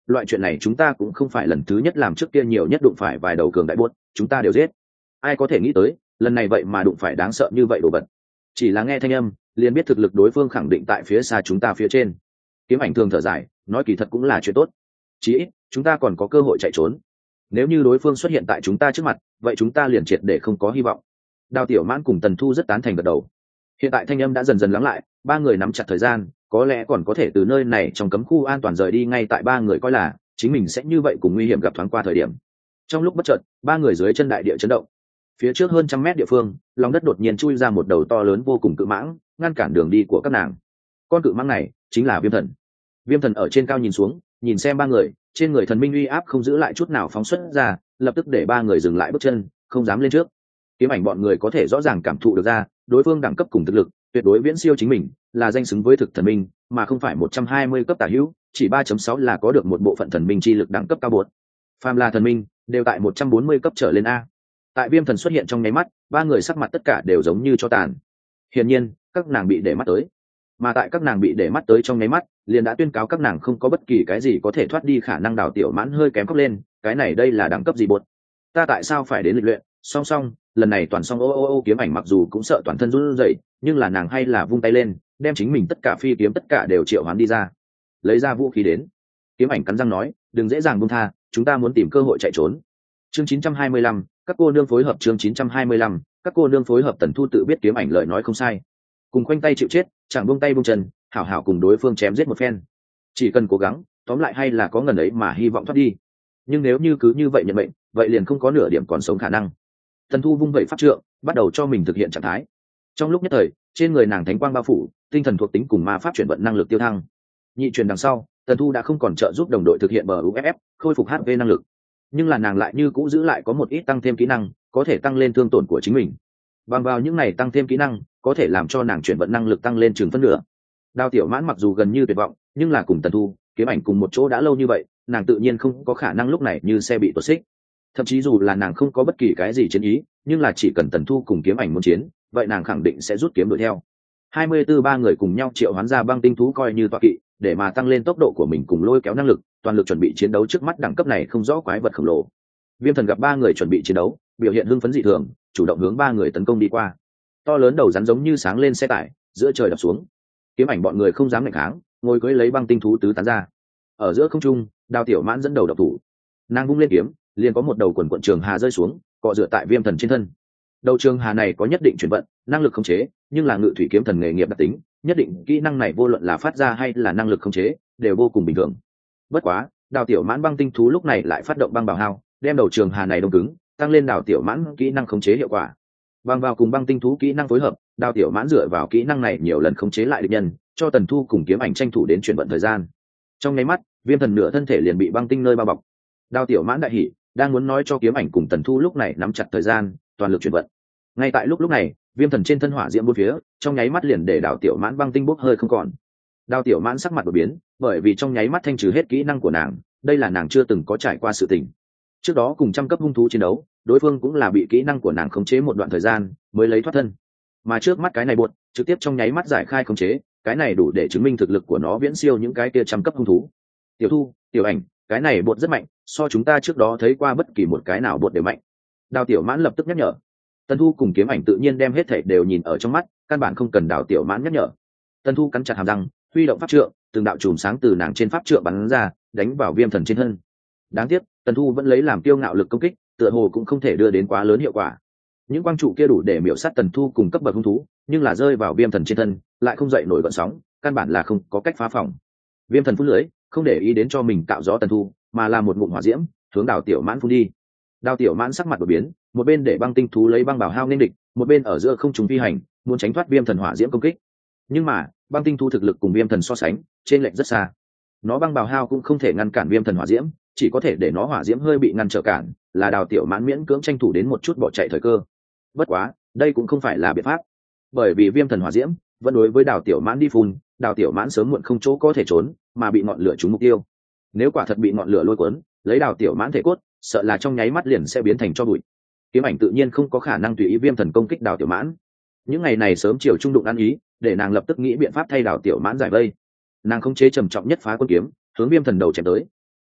loại chuyện này chúng ta cũng không phải lần thứ nhất làm, trước kia nhiều nhất đụng phải vài đầu cường đại buốt chúng ta đều giết. Ai có thể nghĩ tới lần này vậy mà đụng phải đáng sợ như vậy đồ vật. Chỉ là nghe thanh âm liền biết thực lực đối phương khẳng định tại phía xa chúng ta phía trên. Kiếm Ảnh thường thở dài nói kỳ thật cũng là chuyện tốt, chí ít chúng ta còn có cơ hội chạy trốn. Nếu như đối phương xuất hiện tại chúng ta trước mặt, vậy chúng ta liền triệt để không có hy vọng. Đào Tiểu Mãn cùng Tần Thu rất tán thành gật đầu. Hiện tại thanh âm đã dần dần lắng lại, ba người nắm chặt thời gian, có lẽ còn có thể từ nơi này trong cấm khu an toàn rời đi. Ngay tại ba người coi là chính mình sẽ như vậy cùng nguy hiểm gặp thoáng qua thời điểm, trong lúc bất chợt ba người dưới chân đại địa chấn động. Phía trước hơn trăm mét địa phương, lòng đất đột nhiên chui ra một đầu to lớn vô cùng cự mãng, ngăn cản đường đi của các nàng. Con cự mãng này chính là Viêm Thần. Viêm Thần ở trên cao nhìn xuống, nhìn xem ba người, trên người thần minh uy áp không giữ lại chút nào phóng xuất ra, lập tức để ba người dừng lại bước chân, không dám lên trước. Kiếm Ảnh bọn người có thể rõ ràng cảm thụ được ra, đối phương đẳng cấp cùng thực lực tuyệt đối viễn siêu chính mình, là danh xứng với thực thần minh, mà không phải một trăm hai mươi cấp tả hữu, chỉ ba chấm sáu là có được một bộ phận thần minh chi lực đẳng cấp cao bột. Phàm là thần minh, đều tại một trăm bốn mươi cấp trở lên a. Tại Viêm Thần xuất hiện trong nháy mắt, ba người sắc mặt tất cả đều giống như cho tàn. Hiển nhiên, các nàng bị để mắt tới. Mà tại các nàng bị để mắt tới trong nháy mắt, liền đã tuyên cáo các nàng không có bất kỳ cái gì có thể thoát đi khả năng. Đào Tiểu Mãn hơi kém khóc lên, cái này đây là đẳng cấp gì bột? Ta tại sao phải đến lịch luyện? Song song, lần này toàn song ô ô ô. Kiếm Ảnh mặc dù cũng sợ toàn thân run rẩy, nhưng là nàng hay là vung tay lên, đem chính mình tất cả phi kiếm tất cả đều triệu hoán đi ra, lấy ra vũ khí đến. Kiếm Ảnh cắn răng nói, đừng dễ dàng buông tha, chúng ta muốn tìm cơ hội chạy trốn. Chương chín trăm hai mươi lăm, các cô nương phối hợp. Chương chín trăm hai mươi lăm, các cô nương phối hợp. Tần Thu tự biết Kiếm Ảnh lời nói không sai, cùng khoanh tay chịu chết, chẳng buông tay buông chân, hảo hảo cùng đối phương chém giết một phen. Chỉ cần cố gắng, tóm lại hay là có ngần ấy mà hy vọng thoát đi. Nhưng nếu như cứ như vậy nhận mệnh, vậy liền không có nửa điểm còn sống khả năng. Tần Thu vung vẩy pháp trượng, bắt đầu cho mình thực hiện trạng thái. Trong lúc nhất thời, trên người nàng thánh quang bao phủ, tinh thần thuộc tính cùng ma pháp chuyển vận năng lực tiêu thăng. Nhị truyền đằng sau, Tần Thu đã không còn trợ giúp đồng đội thực hiện bờ u ép ép, khôi phục hát pê năng lực, nhưng là nàng lại như cũ giữ lại có một ít tăng thêm kỹ năng, có thể tăng lên thương tổn của chính mình. Bằng vào những này tăng thêm kỹ năng, có thể làm cho nàng chuyển vận năng lực tăng lên chừng phân nửa. Đào Tiểu Mãn mặc dù gần như tuyệt vọng, nhưng là cùng Tần Thu, Kiếm Ảnh cùng một chỗ đã lâu như vậy, nàng tự nhiên không có khả năng lúc này như xe bị tuột xích. Thậm chí dù là nàng không có bất kỳ cái gì chiến ý, nhưng là chỉ cần Tần Thu cùng Kiếm Ảnh muốn chiến, vậy nàng khẳng định sẽ rút kiếm đuổi theo. hai mươi tư ba người cùng nhau triệu hoán ra băng tinh thú coi như tọa kỵ, để mà tăng lên tốc độ của mình cùng lôi kéo năng lực, toàn lực chuẩn bị chiến đấu trước mắt đẳng cấp này không rõ quái vật khổng lồ. Viêm Thần gặp ba người chuẩn bị chiến đấu, biểu hiện hưng phấn dị thường, chủ động hướng ba người tấn công đi qua. To lớn đầu rắn giống như sáng lên xe tải, giữa trời đập xuống. Kiếm Ảnh bọn người không dám nghịch kháng, ngồi cưỡi lấy băng tinh thú tứ tán ra. Ở giữa không trung, Đào Tiểu Mãn dẫn đầu độc thủ. Nàng vung lên kiếm, liền có một đầu quần quần trường hà rơi xuống, cọ rửa tại Viêm Thần trên thân. Đầu trường hà này có nhất định chuyển vận, năng lực khống chế, nhưng là ngự thủy kiếm thần nghề nghiệp đặc tính, nhất định kỹ năng này vô luận là phát ra hay là năng lực khống chế, đều vô cùng bình thường. Bất quá, Đào Tiểu Mãn băng tinh thú lúc này lại phát động băng bảo hao, đem đầu trường hà này đông cứng, tăng lên Đào Tiểu Mãn kỹ năng khống chế hiệu quả. Bằng vào cùng băng tinh thú kỹ năng phối hợp, Đào Tiểu Mãn dựa vào kỹ năng này nhiều lần khống chế lại địch nhân, cho Tần Thu cùng Kiếm Ảnh tranh thủ đến chuyển vận thời gian. Trong nháy mắt, Viêm Thần nửa thân thể liền bị băng tinh nơi bao bọc. Đào Tiểu Mãn đại hỉ, đang muốn nói cho Kiếm Ảnh cùng Tần Thu lúc này nắm chặt thời gian, toàn lực chuyển vận. Ngay tại lúc lúc này, Viêm Thần trên thân hỏa diễm bốn phía, trong nháy mắt liền để Đào Tiểu Mãn băng tinh bốc hơi không còn. Đào Tiểu Mãn sắc mặt đổi biến, bởi vì trong nháy mắt thanh trừ hết kỹ năng của nàng, đây là nàng chưa từng có trải qua sự tình. Trước đó cùng trăm cấp hung thú chiến đấu, đối phương cũng là bị kỹ năng của nàng khống chế một đoạn thời gian mới lấy thoát thân, mà trước mắt cái này buột trực tiếp trong nháy mắt giải khai khống chế, cái này đủ để chứng minh thực lực của nó viễn siêu những cái kia trăm cấp hung thú. Tiểu Thu, Tiểu Ảnh, cái này buột rất mạnh, so chúng ta trước đó thấy qua bất kỳ một cái nào buột đều mạnh. Đào Tiểu Mãn lập tức nhắc nhở. Tần Thu cùng Kiếm Ảnh tự nhiên đem hết thảy đều nhìn ở trong mắt, căn bản không cần Đào Tiểu Mãn nhắc nhở. Tần Thu cắn chặt hàm răng, huy động pháp trượng, từng đạo chùm sáng từ nàng trên pháp trượng bắn ra, đánh vào Viêm Thần trên thân. Đáng tiếc, Tần Thu vẫn lấy làm kiêu ngạo lực công kích, tựa hồ cũng không thể đưa đến quá lớn hiệu quả. Những quang trụ kia đủ để miểu sát Tần Thu cùng cấp bậc hung thú, nhưng là rơi vào Viêm Thần trên thân, lại không dậy nổi gợn sóng, căn bản là không có cách phá phòng. Viêm Thần phun lưỡi, không để ý đến cho mình tạo gió Tần Thu, mà là một ngụm hỏa diễm, hướng Đào Tiểu Mãn phun đi. Đào Tiểu Mãn sắc mặt đổi biến, một bên để băng tinh thú lấy băng bảo hao nên địch, một bên ở giữa không trung phi hành, muốn tránh thoát Viêm Thần hỏa diễm công kích. Nhưng mà, băng tinh thú thực lực cùng Viêm Thần so sánh, trên lệch rất xa. Nó băng bảo hao cũng không thể ngăn cản Viêm Thần hỏa diễm, chỉ có thể để nó hỏa diễm hơi bị ngăn trở cản, là Đào Tiểu Mãn miễn cưỡng tranh thủ đến một chút bỏ chạy thời cơ. Bất quá, đây cũng không phải là biện pháp, bởi vì Viêm Thần hỏa diễm vẫn đối với Đào Tiểu Mãn đi phun, Đào Tiểu Mãn sớm muộn không chỗ có thể trốn, mà bị ngọn lửa trúng mục tiêu. Nếu quả thật bị ngọn lửa lôi cuốn, lấy Đào Tiểu Mãn thể cốt, sợ là trong nháy mắt liền sẽ biến thành tro bụi. Kiếm Ảnh tự nhiên không có khả năng tùy ý Viêm Thần công kích Đào Tiểu Mãn. Những ngày này sớm chiều trung đụng ăn ý, để nàng lập tức nghĩ biện pháp thay Đào Tiểu Mãn giải vây. Nàng khống chế trầm trọng nhất phá quân kiếm, hướng Viêm Thần đầu chém tới.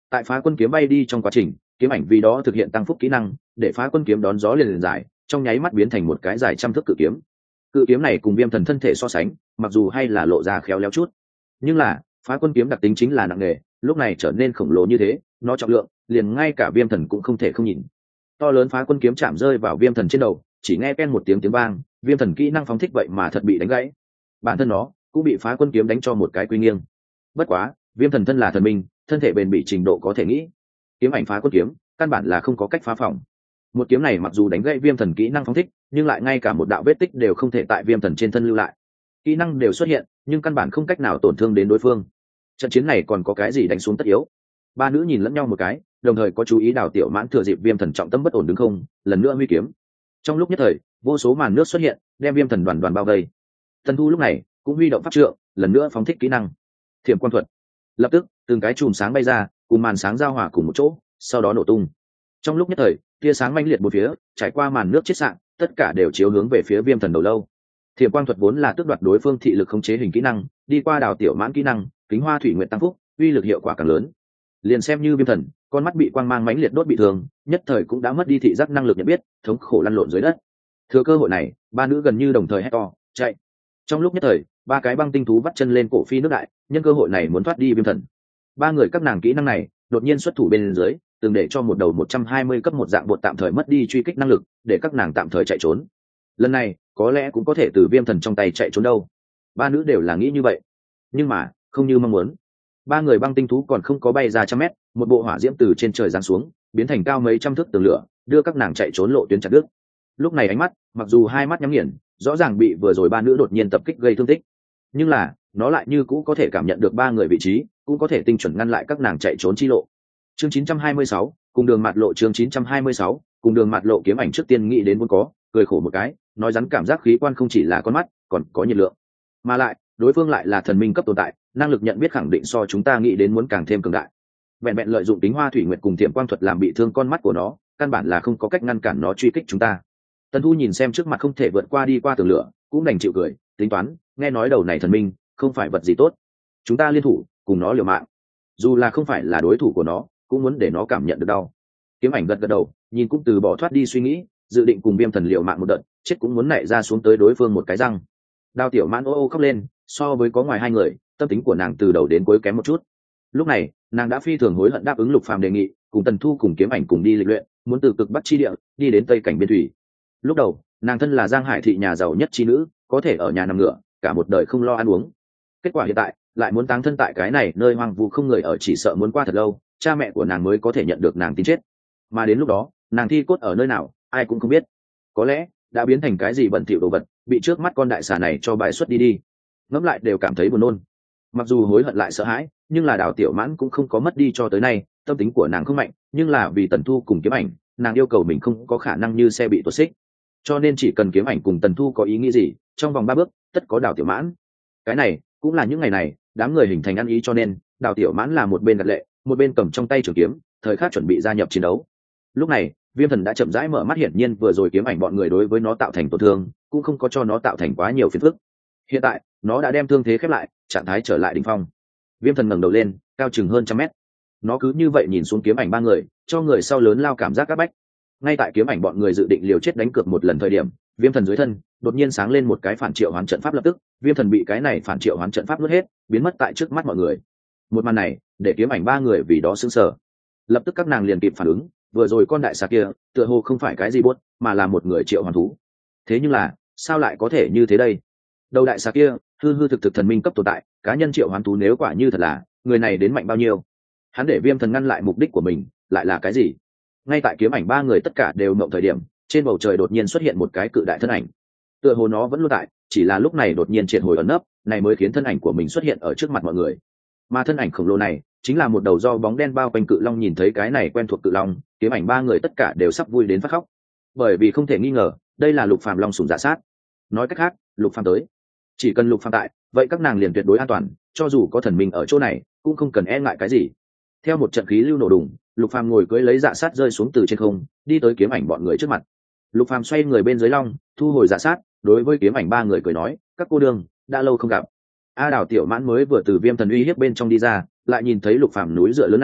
Tại phá quân kiếm bay đi trong quá trình, kiếm ảnh vì đó thực hiện tăng phúc kỹ năng, để phá quân kiếm đón gió liền liền dài, trong nháy mắt biến thành một cái dài trăm thước cự kiếm. Cự kiếm này cùng viêm thần thân thể so sánh, mặc dù hay là lộ ra khéo léo chút, nhưng là phá quân kiếm đặc tính chính là nặng nề, lúc này trở nên khổng lồ như thế, nó trọng lượng liền ngay cả viêm thần cũng không thể không nhìn. To lớn phá quân kiếm chạm rơi vào viêm thần trên đầu, chỉ nghe ken một tiếng tiếng vang, viêm thần kỹ năng phóng thích vậy mà thật bị đánh gãy, bản thân nó cũng bị phá quân kiếm đánh cho một cái quy nghiêng. Bất quá viêm thần thân là thần minh, thân thể bền bỉ trình độ có thể nghĩ, kiếm ảnh phá quân kiếm căn bản là không có cách phá phòng. Một kiếm này mặc dù đánh gãy viêm thần kỹ năng phóng thích, nhưng lại ngay cả một đạo vết tích đều không thể tại viêm thần trên thân lưu lại. Kỹ năng đều xuất hiện, nhưng căn bản không cách nào tổn thương đến đối phương. Trận chiến này còn có cái gì đánh xuống tất yếu? Ba nữ nhìn lẫn nhau một cái, đồng thời có chú ý Đào Tiểu Mãn thừa dịp viêm thần trọng tâm bất ổn đứng không, lần nữa huy kiếm. Trong lúc nhất thời, vô số màn nước xuất hiện, đem viêm thần đoàn đoàn bao vây. Tần Thu lúc này cũng huy động pháp trượng, lần nữa phóng thích kỹ năng Thiểm Quang Thuật. Lập tức, từng cái chùm sáng bay ra, cùng màn sáng giao hòa cùng một chỗ, sau đó nổ tung. Trong lúc nhất thời, tia sáng mãnh liệt một phía, trải qua màn nước chiết xạ, tất cả đều chiếu hướng về phía viêm thần đầu lâu. Thiểm Quang Thuật vốn là tước đoạt đối phương thị lực khống chế hình kỹ năng, đi qua Đào Tiểu Mãn kỹ năng Kính Hoa Thủy Nguyện tăng phúc, uy lực hiệu quả càng lớn. Liền xem như viêm thần, con mắt bị quang mang mãnh liệt đốt bị thương, nhất thời cũng đã mất đi thị giác năng lực nhận biết, thống khổ lăn lộn dưới đất. Thừa cơ hội này, ba nữ gần như đồng thời hét to, chạy. Trong lúc nhất thời, ba cái băng tinh thú vắt chân lên cổ phi nước đại, nhân cơ hội này muốn thoát đi viêm thần. Ba người các nàng kỹ năng này đột nhiên xuất thủ bên dưới, từng để cho một đầu một trăm hai mươi cấp một dạng bột tạm thời mất đi truy kích năng lực, để các nàng tạm thời chạy trốn. Lần này có lẽ cũng có thể từ viêm thần trong tay chạy trốn đâu. Ba nữ đều là nghĩ như vậy, nhưng mà không như mong muốn. Ba người băng tinh thú còn không có bay ra trăm mét, một bộ hỏa diễm từ trên trời giáng xuống, biến thành cao mấy trăm thước tường lửa, đưa các nàng chạy trốn lộ tuyến chặt đứt. Lúc này ánh mắt, mặc dù hai mắt nhắm nghiền, rõ ràng bị vừa rồi ba nữ đột nhiên tập kích gây thương tích, nhưng là nó lại như cũ có thể cảm nhận được ba người vị trí, cũng có thể tinh chuẩn ngăn lại các nàng chạy trốn chi lộ. Chương chín trăm hai mươi sáu, cùng đường mạt lộ. Chương chín trăm hai mươi sáu, cùng đường mạt lộ. Kiếm ảnh trước tiên nghĩ đến muốn có, cười khổ một cái, nói rắn cảm giác khí quan không chỉ là con mắt, còn có nhiệt lượng, mà lại đối phương lại là thần minh cấp tồn tại, năng lực nhận biết khẳng định so chúng ta nghĩ đến muốn càng thêm cường đại. Vẹn vẹn lợi dụng Kính Hoa Thủy Nguyệt cùng Thiểm Quang Thuật làm bị thương con mắt của nó, căn bản là không có cách ngăn cản nó truy kích chúng ta. Tần Thu nhìn xem trước mặt không thể vượt qua đi qua tường lửa, cũng đành chịu cười, tính toán, nghe nói đầu này thần minh không phải vật gì tốt, chúng ta liên thủ cùng nó liều mạng, dù là không phải là đối thủ của nó, cũng muốn để nó cảm nhận được đau. Kiếm ảnh gật gật đầu, nhìn cũng từ bỏ thoát đi suy nghĩ, dự định cùng viêm thần liều mạng một đợt, chết cũng muốn nảy ra xuống tới đối phương một cái răng. Đào Tiểu Mãn ô ô khóc lên, so với có ngoài hai người, tâm tính của nàng từ đầu đến cuối kém một chút. Lúc này nàng đã phi thường hối hận đáp ứng Lục Phàm đề nghị, cùng Tần Thu cùng Kiếm ảnh cùng đi lịch luyện, muốn từ cực bắc chi địa đi đến tây cảnh biên thủy. Lúc đầu nàng thân là Giang Hải thị nhà giàu nhất chi nữ, có thể ở nhà nằm ngựa cả một đời không lo ăn uống. Kết quả hiện tại lại muốn táng thân tại cái này nơi hoang vu không người ở, chỉ sợ muốn qua thật lâu, cha mẹ của nàng mới có thể nhận được nàng tin chết. Mà đến lúc đó nàng thi cốt ở nơi nào ai cũng không biết, có lẽ đã biến thành cái gì bẩn thỉu đồ vật, bị trước mắt con đại xà này cho bài xuất đi đi. Ngẫm lại đều cảm thấy buồn nôn. Mặc dù hối hận lại sợ hãi, nhưng là Đào Tiểu Mãn cũng không có mất đi cho tới nay, tâm tính của nàng không mạnh, nhưng là vì Tần Thu cùng Kiếm ảnh, nàng yêu cầu mình không có khả năng như xe bị tuột xích, cho nên chỉ cần Kiếm ảnh cùng Tần Thu có ý nghĩ gì, trong vòng ba bước tất có Đào Tiểu Mãn. Cái này cũng là những ngày này đám người hình thành ăn ý, cho nên Đào Tiểu Mãn là một bên đặt lệ, một bên cầm trong tay trường kiếm, thời khắc chuẩn bị gia nhập chiến đấu. Lúc này Viêm Thần đã chậm rãi mở mắt, hiển nhiên vừa rồi Kiếm ảnh bọn người đối với nó tạo thành tổn thương, cũng không có cho nó tạo thành quá nhiều phiền phức. Hiện tại nó đã đem thương thế khép lại, trạng thái trở lại đỉnh phong. Viêm Thần ngẩng đầu lên, cao chừng hơn trăm mét, nó cứ như vậy nhìn xuống Kiếm ảnh ba người, cho người sau lớn lao cảm giác áp bách. Ngay tại Kiếm ảnh bọn người dự định liều chết đánh cược một lần thời điểm, Viêm Thần dưới thân đột nhiên sáng lên một cái phản triệu hoán trận pháp, lập tức Viêm Thần bị cái này phản triệu hoán trận pháp nuốt hết, biến mất tại trước mắt mọi người. Một màn này để Kiếm ảnh ba người vì đó sững sờ. Lập tức các nàng liền kịp phản ứng, vừa rồi con đại xà kia tựa hồ không phải cái gì buốt, mà là một người triệu hoán thú. Thế nhưng là sao lại có thể như thế đây? Đầu đại xà kia hư hư thực thực thần minh cấp tồn tại, cá nhân triệu hoán thú nếu quả như thật là, người này đến mạnh bao nhiêu? Hắn để Viêm Thần ngăn lại mục đích của mình lại là cái gì? Ngay tại Kiếm ảnh ba người tất cả đều mộng thời điểm, trên bầu trời đột nhiên xuất hiện một cái cự đại thân ảnh, tựa hồ nó vẫn luôn tại, chỉ là lúc này đột nhiên triệt hồi ẩn nấp, này mới khiến thân ảnh của mình xuất hiện ở trước mặt mọi người. Mà thân ảnh khổng lồ này chính là một đầu do bóng đen bao quanh cự long. Nhìn thấy cái này quen thuộc cự long, Kiếm ảnh ba người tất cả đều sắp vui đến phát khóc, bởi vì không thể nghi ngờ đây là Lục Phàm long sủng dạ sát. Nói cách khác, Lục Phàm tới, chỉ cần Lục Phàm tại, vậy các nàng liền tuyệt đối an toàn, cho dù có thần minh ở chỗ này cũng không cần e ngại cái gì. Theo một trận khí lưu nổ đùng, Lục Phàm ngồi cưỡi lấy dạ sát rơi xuống từ trên không, đi tới Kiếm ảnh bọn người trước mặt. Lục Phàm xoay người bên dưới long, thu hồi dạ sát, đối với Kiếm ảnh ba người cười nói, các cô đương đã lâu không gặp. A Đào Tiểu Mãn mới vừa từ Viêm Thần uy hiếp bên trong đi ra, lại nhìn thấy Lục Phàm núi dựa lớn này,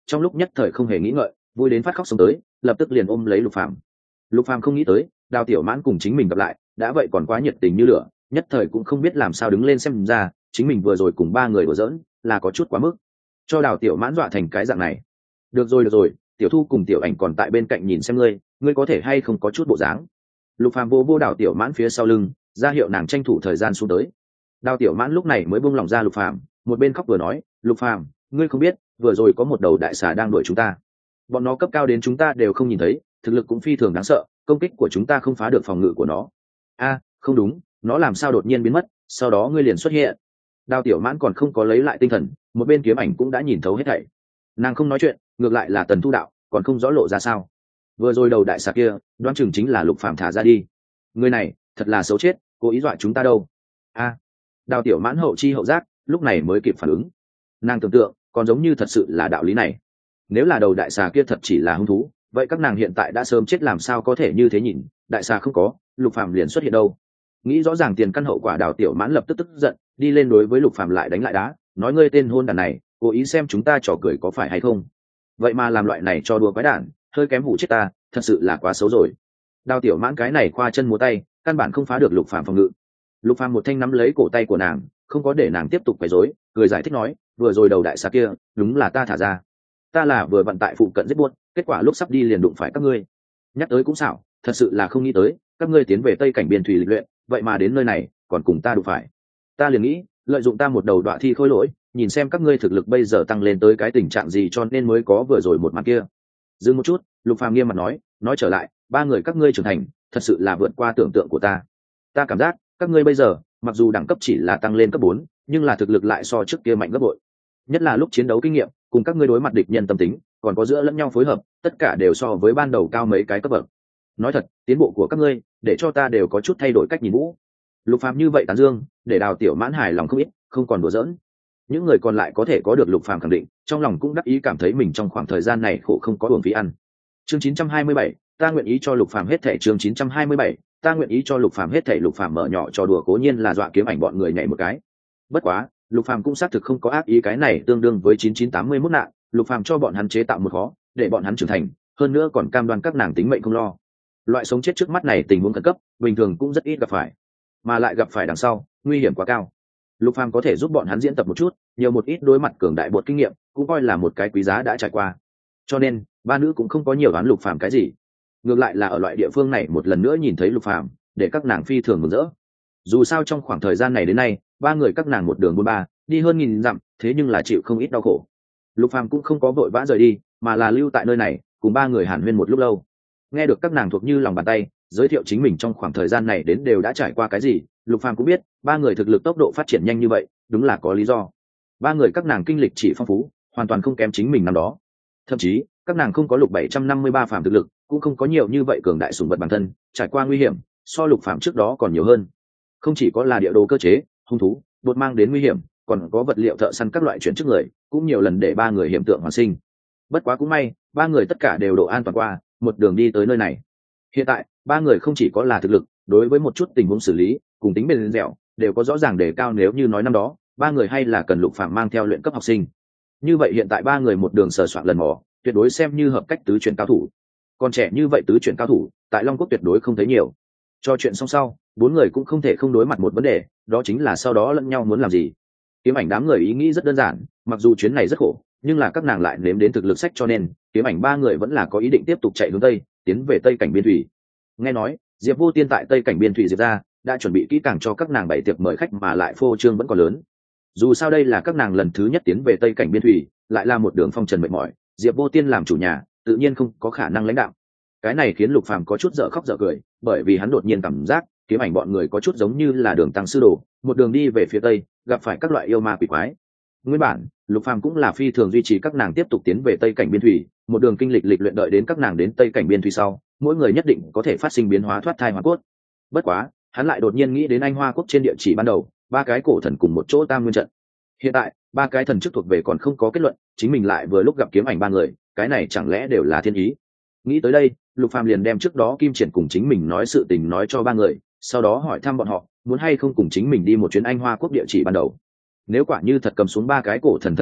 trong lúc nhất thời không hề nghĩ ngợi, vui đến phát khóc sống tới, lập tức liền ôm lấy Lục Phàm. Lục Phàm không nghĩ tới Đào Tiểu Mãn cùng chính mình gặp lại đã vậy còn quá nhiệt tình như lửa, nhất thời cũng không biết làm sao đứng lên, xem ra chính mình vừa rồi cùng ba người đùa giỡn là có chút quá mức, cho Đào Tiểu Mãn dọa thành cái dạng này. Được rồi được rồi, Tiểu Thu cùng Tiểu Ảnh còn tại bên cạnh nhìn xem ngươi, ngươi có thể hay không có chút bộ dáng. Lục Phàm vô vô Đào Tiểu Mãn phía sau lưng, ra hiệu nàng tranh thủ thời gian xuống tới. Đào Tiểu Mãn lúc này mới buông lòng ra Lục Phàm, một bên khóc vừa nói, Lục Phàm, ngươi không biết vừa rồi có một đầu đại xà đang đuổi chúng ta, bọn nó cấp cao đến chúng ta đều không nhìn thấy, thực lực cũng phi thường đáng sợ, công kích của chúng ta không phá được phòng ngự của nó. A, không đúng, nó làm sao đột nhiên biến mất, sau đó ngươi liền xuất hiện. Đào Tiểu Mãn còn không có lấy lại tinh thần, một bên Kiếm Ảnh cũng đã nhìn thấu hết thảy. Nàng không nói chuyện, ngược lại là Tần Thu Đạo còn không rõ lộ ra sao. Vừa rồi đầu đại xà kia, đoán chừng chính là Lục Phàm thả ra đi. Người này thật là xấu chết, cố ý dọa chúng ta đâu. A, Đào Tiểu Mãn hậu chi hậu giác, lúc này mới kịp phản ứng. Nàng tưởng tượng, còn giống như thật sự là đạo lý này. Nếu là đầu đại xà kia thật chỉ là hung thú, vậy các nàng hiện tại đã sớm chết, làm sao có thể như thế nhìn, đại xà không có, Lục Phàm liền xuất hiện đâu. Nghĩ rõ ràng tiền căn hậu quả, Đào Tiểu Mãn lập tức tức giận, đi lên đối với Lục Phàm lại đánh lại đá, nói ngươi tên hôn đàn này, cố ý xem chúng ta trò cười có phải hay không? Vậy mà làm loại này cho đùa quái đản, hơi kém hủ chết ta, thật sự là quá xấu rồi. Đào Tiểu Mãn cái này khoa chân múa tay, căn bản không phá được Lục Phàm phòng ngự. Lục Phàm một thanh nắm lấy cổ tay của nàng, không có để nàng tiếp tục quấy rối, cười giải thích nói, vừa rồi đầu đại xà kia, đúng là ta thả ra. Ta là vừa vận tại phụ cận giết buốt, kết quả lúc sắp đi liền đụng phải các ngươi. Nhắc tới cũng xảo, thật sự là không nghĩ tới, các ngươi tiến về Tây Cảnh Biên Thủy lịch luyện, vậy mà đến nơi này còn cùng ta đụng phải. Ta liền nghĩ, lợi dụng ta một đầu đọa thi khôi lỗi, nhìn xem các ngươi thực lực bây giờ tăng lên tới cái tình trạng gì, cho nên mới có vừa rồi một màn kia. Dừng một chút, Lục Phàm nghiêm mặt nói, nói trở lại, ba người các ngươi trưởng thành, thật sự là vượt qua tưởng tượng của ta. Ta cảm giác, các ngươi bây giờ, mặc dù đẳng cấp chỉ là tăng lên cấp bốn, nhưng là thực lực lại so trước kia mạnh gấp bội. Nhất là lúc chiến đấu kinh nghiệm, cùng các ngươi đối mặt địch nhân tâm tính, còn có giữa lẫn nhau phối hợp, tất cả đều so với ban đầu cao mấy cái cấp bậc. Nói thật, tiến bộ của các ngươi, để cho ta đều có chút thay đổi cách nhìn Vũ. Lục Phàm như vậy tán dương, để Đào Tiểu Mãn hài lòng không ít, không còn đùa giỡn. Những người còn lại có thể có được Lục Phàm khẳng định, trong lòng cũng đắc ý, cảm thấy mình trong khoảng thời gian này khổ không có uổng phí ăn. Chương chín trăm hai mươi bảy, ta nguyện ý cho Lục Phàm hết thảy. Chương chín trăm hai mươi bảy, ta nguyện ý cho Lục Phàm hết thảy. Lục Phàm mở nhỏ cho đùa cố nhiên là dọa Kiếm Ảnh bọn người nhảy một cái. Bất quá, Lục Phàm cũng xác thực không có ác ý, cái này tương đương với chín chín tám mươi mốt nạn, Lục Phàm cho bọn hắn chế tạo một khó, để bọn hắn trưởng thành, hơn nữa còn cam đoan các nàng tính mệnh không lo. Loại sống chết trước mắt này tình huống khẩn cấp, bình thường cũng rất ít gặp phải, mà lại gặp phải đằng sau, nguy hiểm quá cao. Lục Phàm có thể giúp bọn hắn diễn tập một chút, nhiều một ít đối mặt cường đại bột kinh nghiệm, cũng coi là một cái quý giá đã trải qua. Cho nên, ba nữ cũng không có nhiều đoán Lục Phàm cái gì. Ngược lại là ở loại địa phương này một lần nữa nhìn thấy Lục Phàm, để các nàng phi thường mừng rỡ. Dù sao trong khoảng thời gian này đến nay, ba người các nàng một đường buôn ba, đi hơn nghìn dặm, thế nhưng là chịu không ít đau khổ. Lục Phàm cũng không có vội vã rời đi, mà là lưu tại nơi này, cùng ba người hàn huyên một lúc lâu. Nghe được các nàng thuộc như lòng bàn tay, giới thiệu chính mình trong khoảng thời gian này đến đều đã trải qua cái gì, Lục Phàm cũng biết, ba người thực lực tốc độ phát triển nhanh như vậy, đúng là có lý do. Ba người các nàng kinh lịch chỉ phong phú, hoàn toàn không kém chính mình năm đó. Thậm chí, các nàng không có Lục bảy trăm năm mươi ba phàm thực lực, cũng không có nhiều như vậy cường đại sủng vật bản thân, trải qua nguy hiểm, so Lục Phàm trước đó còn nhiều hơn. Không chỉ có là địa đồ cơ chế, hung thú, đột mang đến nguy hiểm, còn có vật liệu thợ săn các loại chuyển trước người, cũng nhiều lần để ba người hiểm tượng hoàn sinh. Bất quá cũng may, ba người tất cả đều độ an toàn qua, một đường đi tới nơi này. Hiện tại, ba người không chỉ có là thực lực, đối với một chút tình huống xử lý, cùng tính bền dẻo, đều có rõ ràng đề cao. Nếu như nói năm đó, ba người hay là cần Lục Phàm mang theo luyện cấp học sinh, như vậy hiện tại ba người một đường sờ soạn lần mò, tuyệt đối xem như hợp cách tứ chuyển cao thủ. Còn trẻ như vậy tứ chuyển cao thủ, tại Long Quốc tuyệt đối không thấy nhiều. Cho chuyện xong sau, bốn người cũng không thể không đối mặt một vấn đề, đó chính là sau đó lẫn nhau muốn làm gì. Kiếm Ảnh đám người ý nghĩ rất đơn giản, mặc dù chuyến này rất khổ, nhưng là các nàng lại nếm đến thực lực sách, cho nên Kiếm Ảnh ba người vẫn là có ý định tiếp tục chạy hướng tây, tiến về Tây Cảnh Biên Thủy. Nghe nói, Diệp Vô Tiên tại Tây Cảnh Biên Thủy Diệp ra đã chuẩn bị kỹ càng cho các nàng bảy tiệc mời khách, mà lại phô trương vẫn còn lớn. Dù sao đây là các nàng lần thứ nhất tiến về Tây Cảnh Biên Thủy, lại là một đường phong trần mệt mỏi, Diệp Vô Tiên làm chủ nhà, tự nhiên không có khả năng lãnh đạo. Cái này khiến Lục Phàm có chút dở khóc dở cười, bởi vì hắn đột nhiên cảm giác Kiếm Ảnh bọn người có chút giống như là đường tăng sư đồ, một đường đi về phía tây, gặp phải các loại yêu ma quỷ quái. Nguyên bản, Lục Phàm cũng là phi thường duy trì các nàng tiếp tục tiến về Tây Cảnh Biên Thủy, một đường kinh lịch lịch luyện, đợi đến các nàng đến Tây Cảnh Biên Thủy sau, mỗi người nhất định có thể phát sinh biến hóa, thoát thai hóa cốt. Bất quá, hắn lại đột nhiên nghĩ đến Anh Hoa Quốc trên địa chỉ ban đầu, ba cái cổ thần cùng một chỗ Tam Nguyên trận. Hiện tại, ba cái thần chức thuộc về còn không có kết luận, chính mình lại vừa lúc gặp Kiếm Ảnh ba người, cái này chẳng lẽ đều là thiên ý? Nghĩ tới đây, Lục Phàm liền đem trước đó Kim Triển cùng chính mình nói sự tình nói cho ba người, sau đó hỏi thăm bọn họ muốn hay không cùng chính mình đi một chuyến Anh Hoa Quốc địa chỉ ban đầu. Nếu quả như thật cầm xuống ba cái cổ thần thần trước,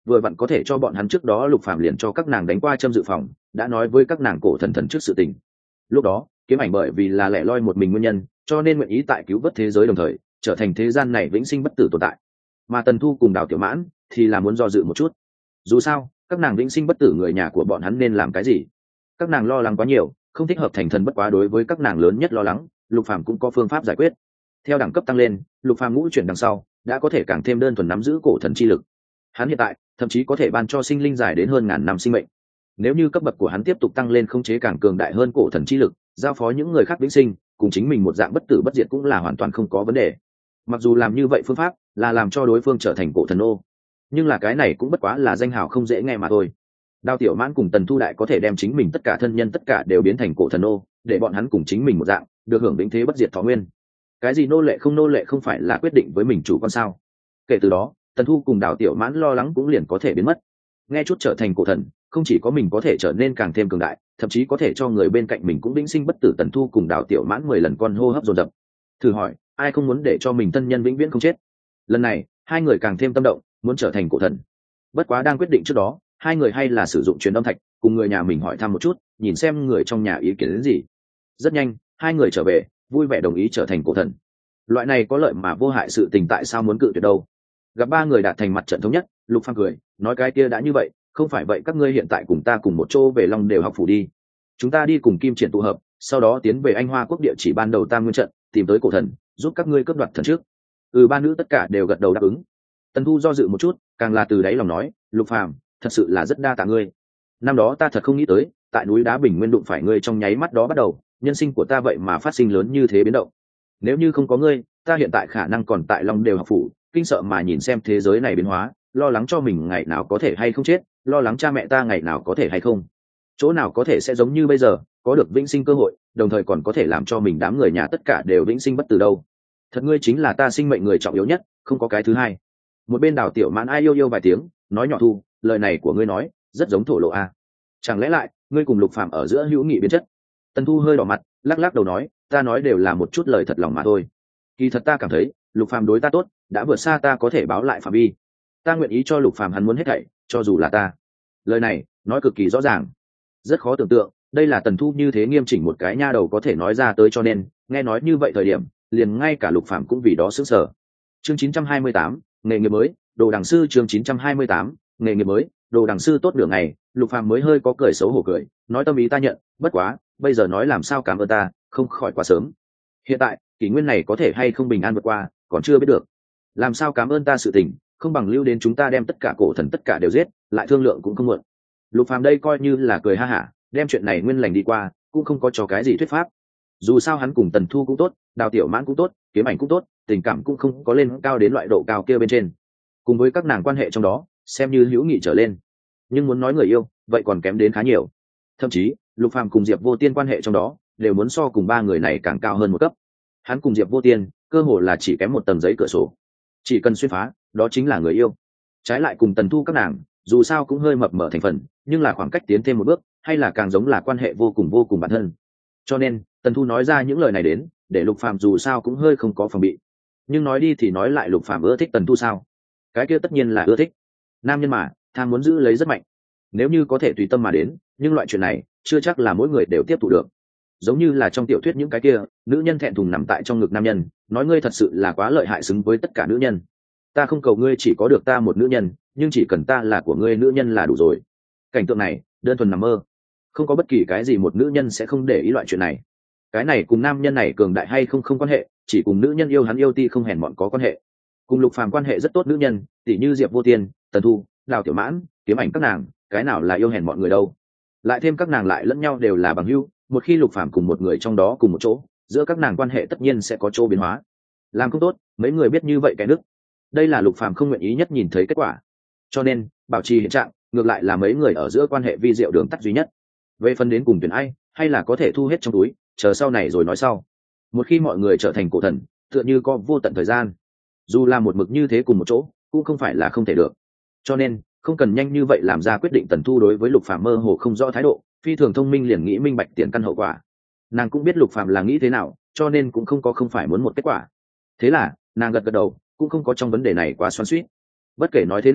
vừa vặn có thể cho bọn hắn trước đó Lục Phàm liền cho các nàng đánh qua châm dự phòng, đã nói với các nàng cổ thần thần trước sự tình. Lúc đó kiếm ảnh bởi vì là lẻ loi một mình nguyên nhân, cho nên nguyện ý tại cứu vớt thế giới đồng thời trở thành thế gian này vĩnh sinh bất tử tồn tại. Mà Tần Thu cùng Đào Tiểu Mãn thì là muốn do dự một chút. Dù sao các nàng vĩnh sinh bất tử, người nhà của bọn hắn nên làm cái gì? Các nàng lo lắng quá nhiều, không thích hợp thành thần, bất quá đối với các nàng lớn nhất lo lắng, Lục Phàm cũng có phương pháp giải quyết. Theo đẳng cấp tăng lên, Lục Phàm ngũ chuyển đằng sau đã có thể càng thêm đơn thuần nắm giữ cổ thần chi lực. Hắn hiện tại thậm chí có thể ban cho sinh linh dài đến hơn ngàn năm sinh mệnh. Nếu như cấp bậc của hắn tiếp tục tăng lên, khống chế càng cường đại hơn cổ thần chi lực, giao phó những người khác vĩnh sinh, cùng chính mình một dạng bất tử bất diệt cũng là hoàn toàn không có vấn đề. Mặc dù làm như vậy phương pháp là làm cho đối phương trở thành cổ thần ô, nhưng là cái này cũng bất quá là danh hào không dễ nghe mà thôi. Đao Tiểu Mãn cùng Tần Thu Đại có thể đem chính mình tất cả thân nhân tất cả đều biến thành cổ thần ô, để bọn hắn cùng chính mình một dạng được hưởng vĩnh thế bất diệt thọ nguyên. Cái gì nô lệ không nô lệ không phải là quyết định với mình chủ con sao? Kể từ đó Tần Thu cùng Đào Tiểu Mãn lo lắng cũng liền có thể biến mất. Nghe chút trở thành cổ thần, không chỉ có mình có thể trở nên càng thêm cường đại, thậm chí có thể cho người bên cạnh mình cũng vĩnh sinh bất tử. Tần Thu cùng Đào Tiểu Mãn mười lần con hô hấp dồn dập. Thử hỏi ai không muốn để cho mình thân nhân vĩnh viễn không chết? Lần này hai người càng thêm tâm động, muốn trở thành cổ thần. Bất quá đang quyết định trước đó, hai người hay là sử dụng truyền âm thạch cùng người nhà mình hỏi thăm một chút, nhìn xem người trong nhà ý kiến đến gì. Rất nhanh hai người trở về vui vẻ đồng ý trở thành cổ thần. Loại này có lợi mà vô hại sự tình tại sao muốn cự tuyệt đâu? Gặp ba người đạt thành mặt trận thống nhất, Lục Phàm cười nói cái kia đã như vậy, không phải vậy các ngươi hiện tại cùng ta cùng một chỗ về Long Đều học phủ đi, chúng ta đi cùng Kim Triển tụ hợp, sau đó tiến về Anh Hoa quốc địa chỉ ban đầu Tam Nguyên trận, tìm tới cổ thần, giúp các ngươi cướp đoạt thần trước. Ừ, ba nữ tất cả đều gật đầu đáp ứng. Tần Thu do dự một chút, càng là từ đáy lòng nói, Lục Phàm thật sự là rất đa tạ ngươi. Năm đó ta thật không nghĩ tới, tại núi đá Bình Nguyên đụng phải ngươi, trong nháy mắt đó bắt đầu, nhân sinh của ta vậy mà phát sinh lớn như thế biến động. Nếu như không có ngươi, ta hiện tại khả năng còn tại Long Đều học phủ, kinh sợ mà nhìn xem thế giới này biến hóa, lo lắng cho mình ngày nào có thể hay không chết, lo lắng cha mẹ ta ngày nào có thể hay không, chỗ nào có thể sẽ giống như bây giờ, có được vĩnh sinh cơ hội, đồng thời còn có thể làm cho mình đám người nhà tất cả đều vĩnh sinh bất tử đâu. Thật ngươi chính là ta sinh mệnh người trọng yếu nhất, không có cái thứ hai. Một bên Đào Tiểu Mãn ai yêu yêu vài tiếng, nói nhỏ Thu, lời này của ngươi nói rất giống thổ lộ a. Chẳng lẽ lại ngươi cùng Lục Phàm ở giữa hữu nghị biến chất? Tần Thu hơi đỏ mặt, lắc lắc đầu nói, ta nói đều là một chút lời thật lòng mà thôi. Kỳ thật ta cảm thấy Lục Phàm đối ta tốt, đã vượt xa ta có thể báo lại phạm vi. Ta nguyện ý cho Lục Phàm hắn muốn hết thảy, cho dù là ta. Lời này nói cực kỳ rõ ràng, rất khó tưởng tượng đây là Tần Thu như thế nghiêm chỉnh một cái nha đầu có thể nói ra tới, cho nên nghe nói như vậy thời điểm, liền ngay cả Lục Phàm cũng vì đó sững sờ. Chương chín trăm hai mươi tám, nghề nghiệp mới, đồ đằng sư. Chương chín trăm hai mươi tám, nghề nghiệp mới, đồ đằng sư. Tốt nửa ngày, Lục Phàm mới hơi có cười xấu hổ cười, nói tâm ý ta nhận, bất quá bây giờ nói làm sao cảm ơn ta, không khỏi quá sớm. Hiện tại kỷ nguyên này có thể hay không bình an vượt qua còn chưa biết được, làm sao cảm ơn ta sự tình, không bằng lưu đến chúng ta đem tất cả cổ thần tất cả đều giết, lại thương lượng cũng không muộn. Lục Phàm đây coi như là cười ha hả, đem chuyện này nguyên lành đi qua, cũng không có cho cái gì thuyết pháp. Dù sao hắn cùng Tần Thu cũng tốt, Đào Tiểu Mãn cũng tốt, Kiếm Ảnh cũng tốt, tình cảm cũng không có lên cao đến loại độ cao kia bên trên. Cùng với các nàng quan hệ trong đó, xem như hữu nghị trở lên. Nhưng muốn nói người yêu, vậy còn kém đến khá nhiều. Thậm chí, Lục Phàm cùng Diệp Vô Tiên quan hệ trong đó, đều muốn so cùng ba người này càng cao hơn một cấp. Hắn cùng Diệp Vô Tiên, cơ hồ là chỉ kém một tầng giấy cửa sổ. Chỉ cần xuyên phá, đó chính là người yêu. Trái lại cùng Tần Thu các nàng, dù sao cũng hơi mập mờ thành phần, nhưng là khoảng cách tiến thêm một bước, hay là càng giống là quan hệ vô cùng vô cùng bản thân. Cho nên Tần Thu nói ra những lời này đến, để Lục Phàm dù sao cũng hơi không có phòng bị. Nhưng nói đi thì nói lại, Lục Phàm ưa thích Tần Thu sao? Cái kia tất nhiên là ưa thích. Nam nhân mà, tham muốn giữ lấy rất mạnh. Nếu như có thể tùy tâm mà đến, nhưng loại chuyện này chưa chắc là mỗi người đều tiếp thụ được. Giống như là trong tiểu thuyết những cái kia, nữ nhân thẹn thùng nằm tại trong ngực nam nhân, nói ngươi thật sự là quá lợi hại, xứng với tất cả nữ nhân. Ta không cầu ngươi chỉ có được ta một nữ nhân, nhưng chỉ cần ta là của ngươi nữ nhân là đủ rồi. Cảnh tượng này đơn thuần nằm mơ, không có bất kỳ cái gì một nữ nhân sẽ không để ý loại chuyện này. Cái này cùng nam nhân này cường đại hay không không quan hệ, chỉ cùng nữ nhân yêu hắn yêu ti không hèn mọn có quan hệ. Cùng Lục Phàm quan hệ rất tốt nữ nhân, tỷ như Diệp Vô Tiên, Tần Thu, Đào Tiểu Mãn, Kiếm Ảnh các nàng, cái nào là yêu hèn mọn người đâu? Lại thêm các nàng lại lẫn nhau đều là bằng hữu, một khi Lục Phàm cùng một người trong đó cùng một chỗ, giữa các nàng quan hệ tất nhiên sẽ có chỗ biến hóa. Làm không tốt, mấy người biết như vậy cái đức. Đây là Lục Phàm không nguyện ý nhất nhìn thấy kết quả. Cho nên, bảo trì hiện trạng, ngược lại là mấy người ở giữa quan hệ vi diệu đường tắt duy nhất. Về phần đến cùng tuyển ai, hay là có thể thu hết trong túi, chờ sau này rồi nói sau. Một khi mọi người trở thành cổ thần, tựa như có vô tận thời gian. Dù là một mực như thế cùng một chỗ, cũng không phải là không thể được. Cho nên, không cần nhanh như vậy làm ra quyết định. Tần Thu đối với Lục Phàm mơ hồ không rõ thái độ, phi thường thông minh, liền nghĩ minh bạch tiền căn hậu quả. Nàng cũng biết Lục Phàm là nghĩ thế nào, cho nên cũng không có không phải muốn một kết quả. Thế là nàng gật gật đầu, cũng không có trong vấn đề này quá xoắn xuýt. Bất kể nói thế nào,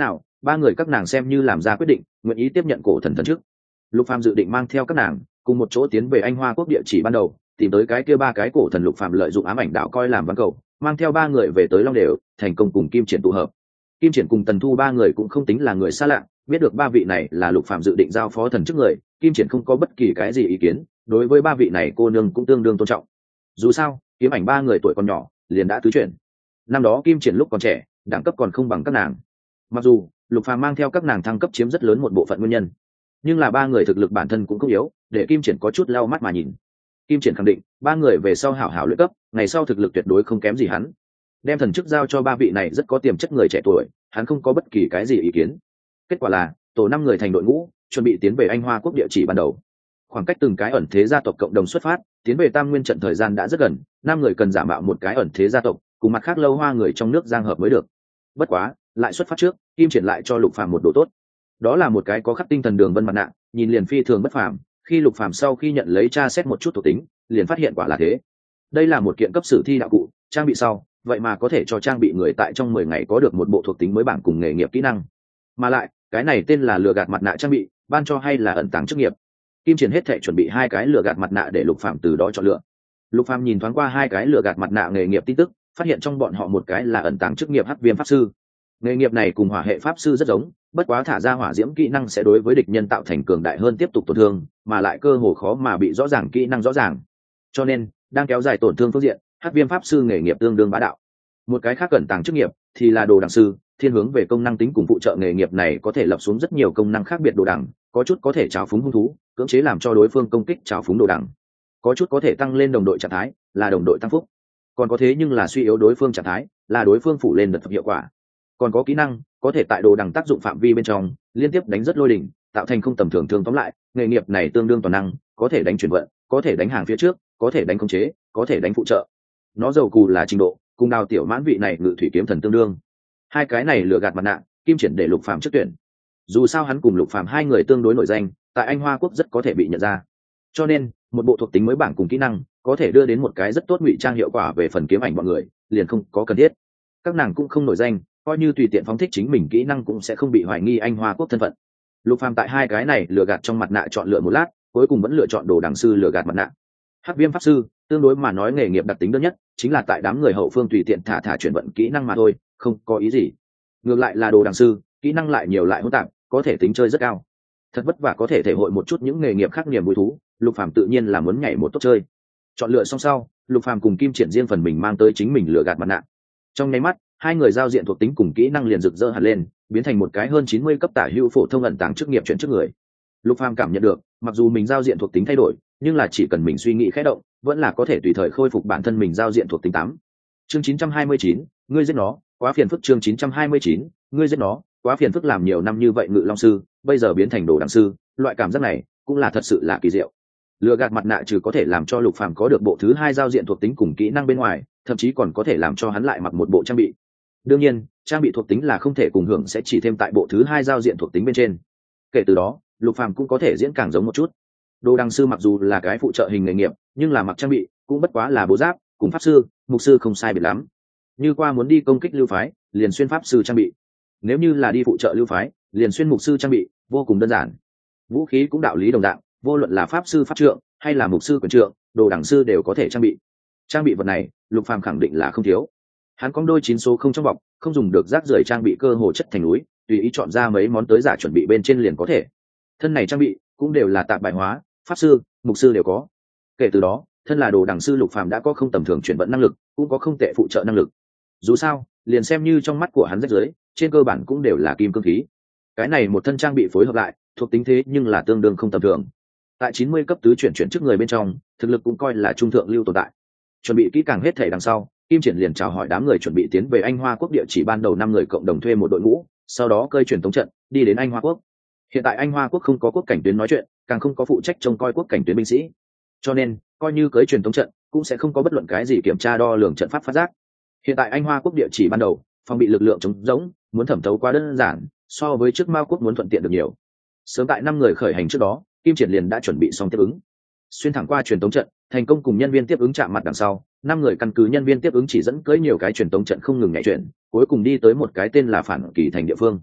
ba người các nàng xem như làm ra quyết định, nguyện ý tiếp nhận cổ thần thần trước. Lục Phàm dự định mang theo các nàng cùng một chỗ tiến về Anh Hoa quốc địa chỉ ban đầu, tìm tới cái kia ba cái cổ thần. Lục Phàm lợi dụng ám ảnh đạo coi làm văn cầu, mang theo ba người về tới Long Đều, thành công cùng Kim Triển tụ hợp. Kim Triển cùng Tần Thu ba người cũng không tính là người xa lạ, biết được ba vị này là Lục Phàm dự định giao phó thần chức người, Kim Triển không có bất kỳ cái gì ý kiến, đối với ba vị này cô nương cũng tương đương tôn trọng. Dù sao, kiếm ảnh ba người tuổi còn nhỏ, liền đã tứ chuyển. Năm đó Kim Triển lúc còn trẻ, đẳng cấp còn không bằng các nàng. Mặc dù Lục Phàm mang theo các nàng thăng cấp chiếm rất lớn một bộ phận nguyên nhân, nhưng là ba người thực lực bản thân cũng không yếu, để Kim Triển có chút lau mắt mà nhìn. Kim Triển khẳng định, ba người về sau hảo hảo luyện cấp, ngày sau thực lực tuyệt đối không kém gì hắn. Đem thần chức giao cho ba vị này rất có tiềm chất người trẻ tuổi, hắn không có bất kỳ cái gì ý kiến. Kết quả là, tổ năm người thành đội ngũ, chuẩn bị tiến về Anh Hoa quốc địa chỉ ban đầu. Khoảng cách từng cái ẩn thế gia tộc cộng đồng xuất phát, tiến về Tam Nguyên trận thời gian đã rất gần, năm người cần giả mạo một cái ẩn thế gia tộc, cùng mặt khác Lâu Hoa người trong nước giang hợp mới được. Bất quá, lại xuất phát trước, Kim Triển lại cho Lục Phàm một đồ tốt. Đó là một cái có khắc tinh thần đường vân mặt nạ, nhìn liền phi thường bất phàm. Khi Lục Phàm sau khi nhận lấy tra xét một chút thuộc tính, liền phát hiện quả là thế. Đây là một kiện cấp sử thi đạo cụ, trang bị sau, vậy mà có thể cho trang bị người tại trong mười ngày có được một bộ thuộc tính mới bảng cùng nghề nghiệp kỹ năng. Mà lại, cái này tên là lừa gạt mặt nạ trang bị, ban cho hay là ẩn tàng chức nghiệp. Kim Triển hết thảy chuẩn bị hai cái lừa gạt mặt nạ để Lục Phàm từ đó chọn lựa. Lục Phàm nhìn thoáng qua hai cái lừa gạt mặt nạ nghề nghiệp tin tức, phát hiện trong bọn họ một cái là ẩn tàng chức nghiệp Hắc Viêm pháp sư. Nghề nghiệp này cùng hỏa hệ pháp sư rất giống, bất quá thả ra hỏa diễm kỹ năng sẽ đối với địch nhân tạo thành cường đại hơn tiếp tục tổn thương, mà lại cơ hồ khó mà bị rõ ràng kỹ năng rõ ràng. Cho nên, đang kéo dài tổn thương phương diện, Hắc Viêm pháp sư nghề nghiệp tương đương bá đạo. Một cái khác ẩn tàng chức nghiệp thì là đồ đằng sư, thiên hướng về công năng tính cùng phụ trợ. Nghề nghiệp này có thể lập xuống rất nhiều công năng khác biệt đồ đằng, có chút có thể trào phúng hung thú, cưỡng chế làm cho đối phương công kích trào phúng đồ đằng, có chút có thể tăng lên đồng đội trạng thái, là đồng đội tăng phúc, còn có thế nhưng là suy yếu đối phương trạng thái, là đối phương phủ lên đợt hiệu quả. Còn có kỹ năng có thể tại đồ đằng tác dụng phạm vi bên trong liên tiếp đánh rất lôi đỉnh, tạo thành không tầm thường thương. Tóm lại, nghề nghiệp này tương đương toàn năng, có thể đánh chuyển vận, có thể đánh hàng phía trước, có thể đánh khống chế, có thể đánh phụ trợ. Nó giàu cù là trình độ, cùng Đào Tiểu Mãn vị này ngự thủy kiếm thần tương đương. Hai cái này lừa gạt mặt nạ, Kim Triển để Lục Phàm trước tuyển. Dù sao hắn cùng Lục Phàm hai người tương đối nổi danh, tại Anh Hoa quốc rất có thể bị nhận ra. Cho nên, một bộ thuộc tính mới bảng cùng kỹ năng, có thể đưa đến một cái rất tốt ngụy trang hiệu quả về phần kiếm ảnh bọn người, liền không có cần thiết. Các nàng cũng không nổi danh, coi như tùy tiện phóng thích chính mình kỹ năng cũng sẽ không bị hoài nghi Anh Hoa quốc thân phận. Lục Phàm tại hai cái này lừa gạt trong mặt nạ chọn lựa một lát, cuối cùng vẫn lựa chọn đồ đằng sư lừa gạt mặt nạ. Hắc Viêm pháp sư, tương đối mà nói nghề nghiệp đặc tính đơn nhất, chính là tại đám người hậu phương tùy tiện thả thả chuyển vận kỹ năng mà thôi, không có ý gì. Ngược lại là đồ đằng sư, kỹ năng lại nhiều lại hỗn tạp, có thể tính chơi rất cao. Thật vất vả có thể thể hội một chút những nghề nghiệp khác niềm vui thú, Lục Phàm tự nhiên là muốn nhảy một tốt chơi. Chọn lựa xong sau, Lục Phàm cùng Kim Triển riêng phần mình mang tới chính mình lừa gạt mặt nạ. Trong nháy mắt, hai người giao diện thuộc tính cùng kỹ năng liền rực rỡ hẳn lên, biến thành một cái hơn chín mươi cấp tả hữu phổ thông ẩn tàng chức nghiệp chuyển trước người. Lục Phàm cảm nhận được, mặc dù mình giao diện thuộc tính thay đổi, nhưng là chỉ cần mình suy nghĩ khẽ động, vẫn là có thể tùy thời khôi phục bản thân mình giao diện thuộc tính tám. Chương chín trăm hai mươi chín, ngươi giết nó, quá phiền phức. Chương chín trăm hai mươi chín, ngươi giết nó, quá phiền phức. Làm nhiều năm như vậy ngự long sư, bây giờ biến thành đồ đằng sư, loại cảm giác này cũng là thật sự là kỳ diệu. Lừa gạt mặt nạ trừ có thể làm cho Lục Phàm có được bộ thứ hai giao diện thuộc tính cùng kỹ năng bên ngoài, thậm chí còn có thể làm cho hắn lại mặc một bộ trang bị. Đương nhiên, trang bị thuộc tính là không thể cùng hưởng, sẽ chỉ thêm tại bộ thứ hai giao diện thuộc tính bên trên. Kể từ đó, Lục Phàm cũng có thể diễn càng giống một chút. Đồ đằng sư mặc dù là cái phụ trợ hình nghề nghiệp, nhưng là mặc trang bị cũng bất quá là bố giáp, cùng pháp sư, mục sư không sai biệt lắm. Như qua muốn đi công kích lưu phái, liền xuyên pháp sư trang bị. Nếu như là đi phụ trợ lưu phái, liền xuyên mục sư trang bị, vô cùng đơn giản. Vũ khí cũng đạo lý đồng dạng, vô luận là pháp sư pháp trượng hay là mục sư quyền trượng, đồ đằng sư đều có thể trang bị. Trang bị vật này, Lục Phàm khẳng định là không thiếu. Hắn có đôi chín số không trong bọc, không dùng được rác rưởi trang bị cơ hồ chất thành núi, tùy ý chọn ra mấy món tới giả chuẩn bị bên trên liền có thể. Thân này trang bị cũng đều là tạp bài hóa, pháp sư, mục sư đều có. Kể từ đó, thân là đồ đằng sư Lục Phàm đã có không tầm thường chuyển vận năng lực, cũng có không tệ phụ trợ năng lực. Dù sao, liền xem như trong mắt của hắn rách rưởi, trên cơ bản cũng đều là kim cương khí. Cái này một thân trang bị phối hợp lại, thuộc tính thế nhưng là tương đương không tầm thường. Tại chín mươi cấp tứ chuyển chuyển trước người bên trong, thực lực cũng coi là trung thượng lưu tồn tại. Chuẩn bị kỹ càng hết thể đằng sau, Kim Triển liền chào hỏi đám người chuẩn bị tiến về Anh Hoa quốc. Địa chỉ ban đầu năm người cộng đồng thuê một đội ngũ, sau đó cơi truyền tống trận đi đến Anh Hoa quốc. Hiện tại Anh Hoa quốc không có quốc cảnh tuyến nói chuyện, càng không có phụ trách trông coi quốc cảnh tuyến binh sĩ, cho nên coi như cưới truyền tống trận cũng sẽ không có bất luận cái gì kiểm tra đo lường trận pháp phát giác. Hiện tại Anh Hoa quốc địa chỉ ban đầu phòng bị lực lượng chống rỗng, muốn thẩm thấu quá đơn giản, so với trước Mao quốc muốn thuận tiện được nhiều. Sớm tại năm người khởi hành trước đó, Kim Triển liền đã chuẩn bị xong tiếp ứng, xuyên thẳng qua truyền tống trận, thành công cùng nhân viên tiếp ứng chạm mặt đằng sau, năm người căn cứ nhân viên tiếp ứng chỉ dẫn cưỡi nhiều cái truyền tống trận không ngừng nhảy chuyển, cuối cùng đi tới một cái tên là Phản Kỳ thành địa phương.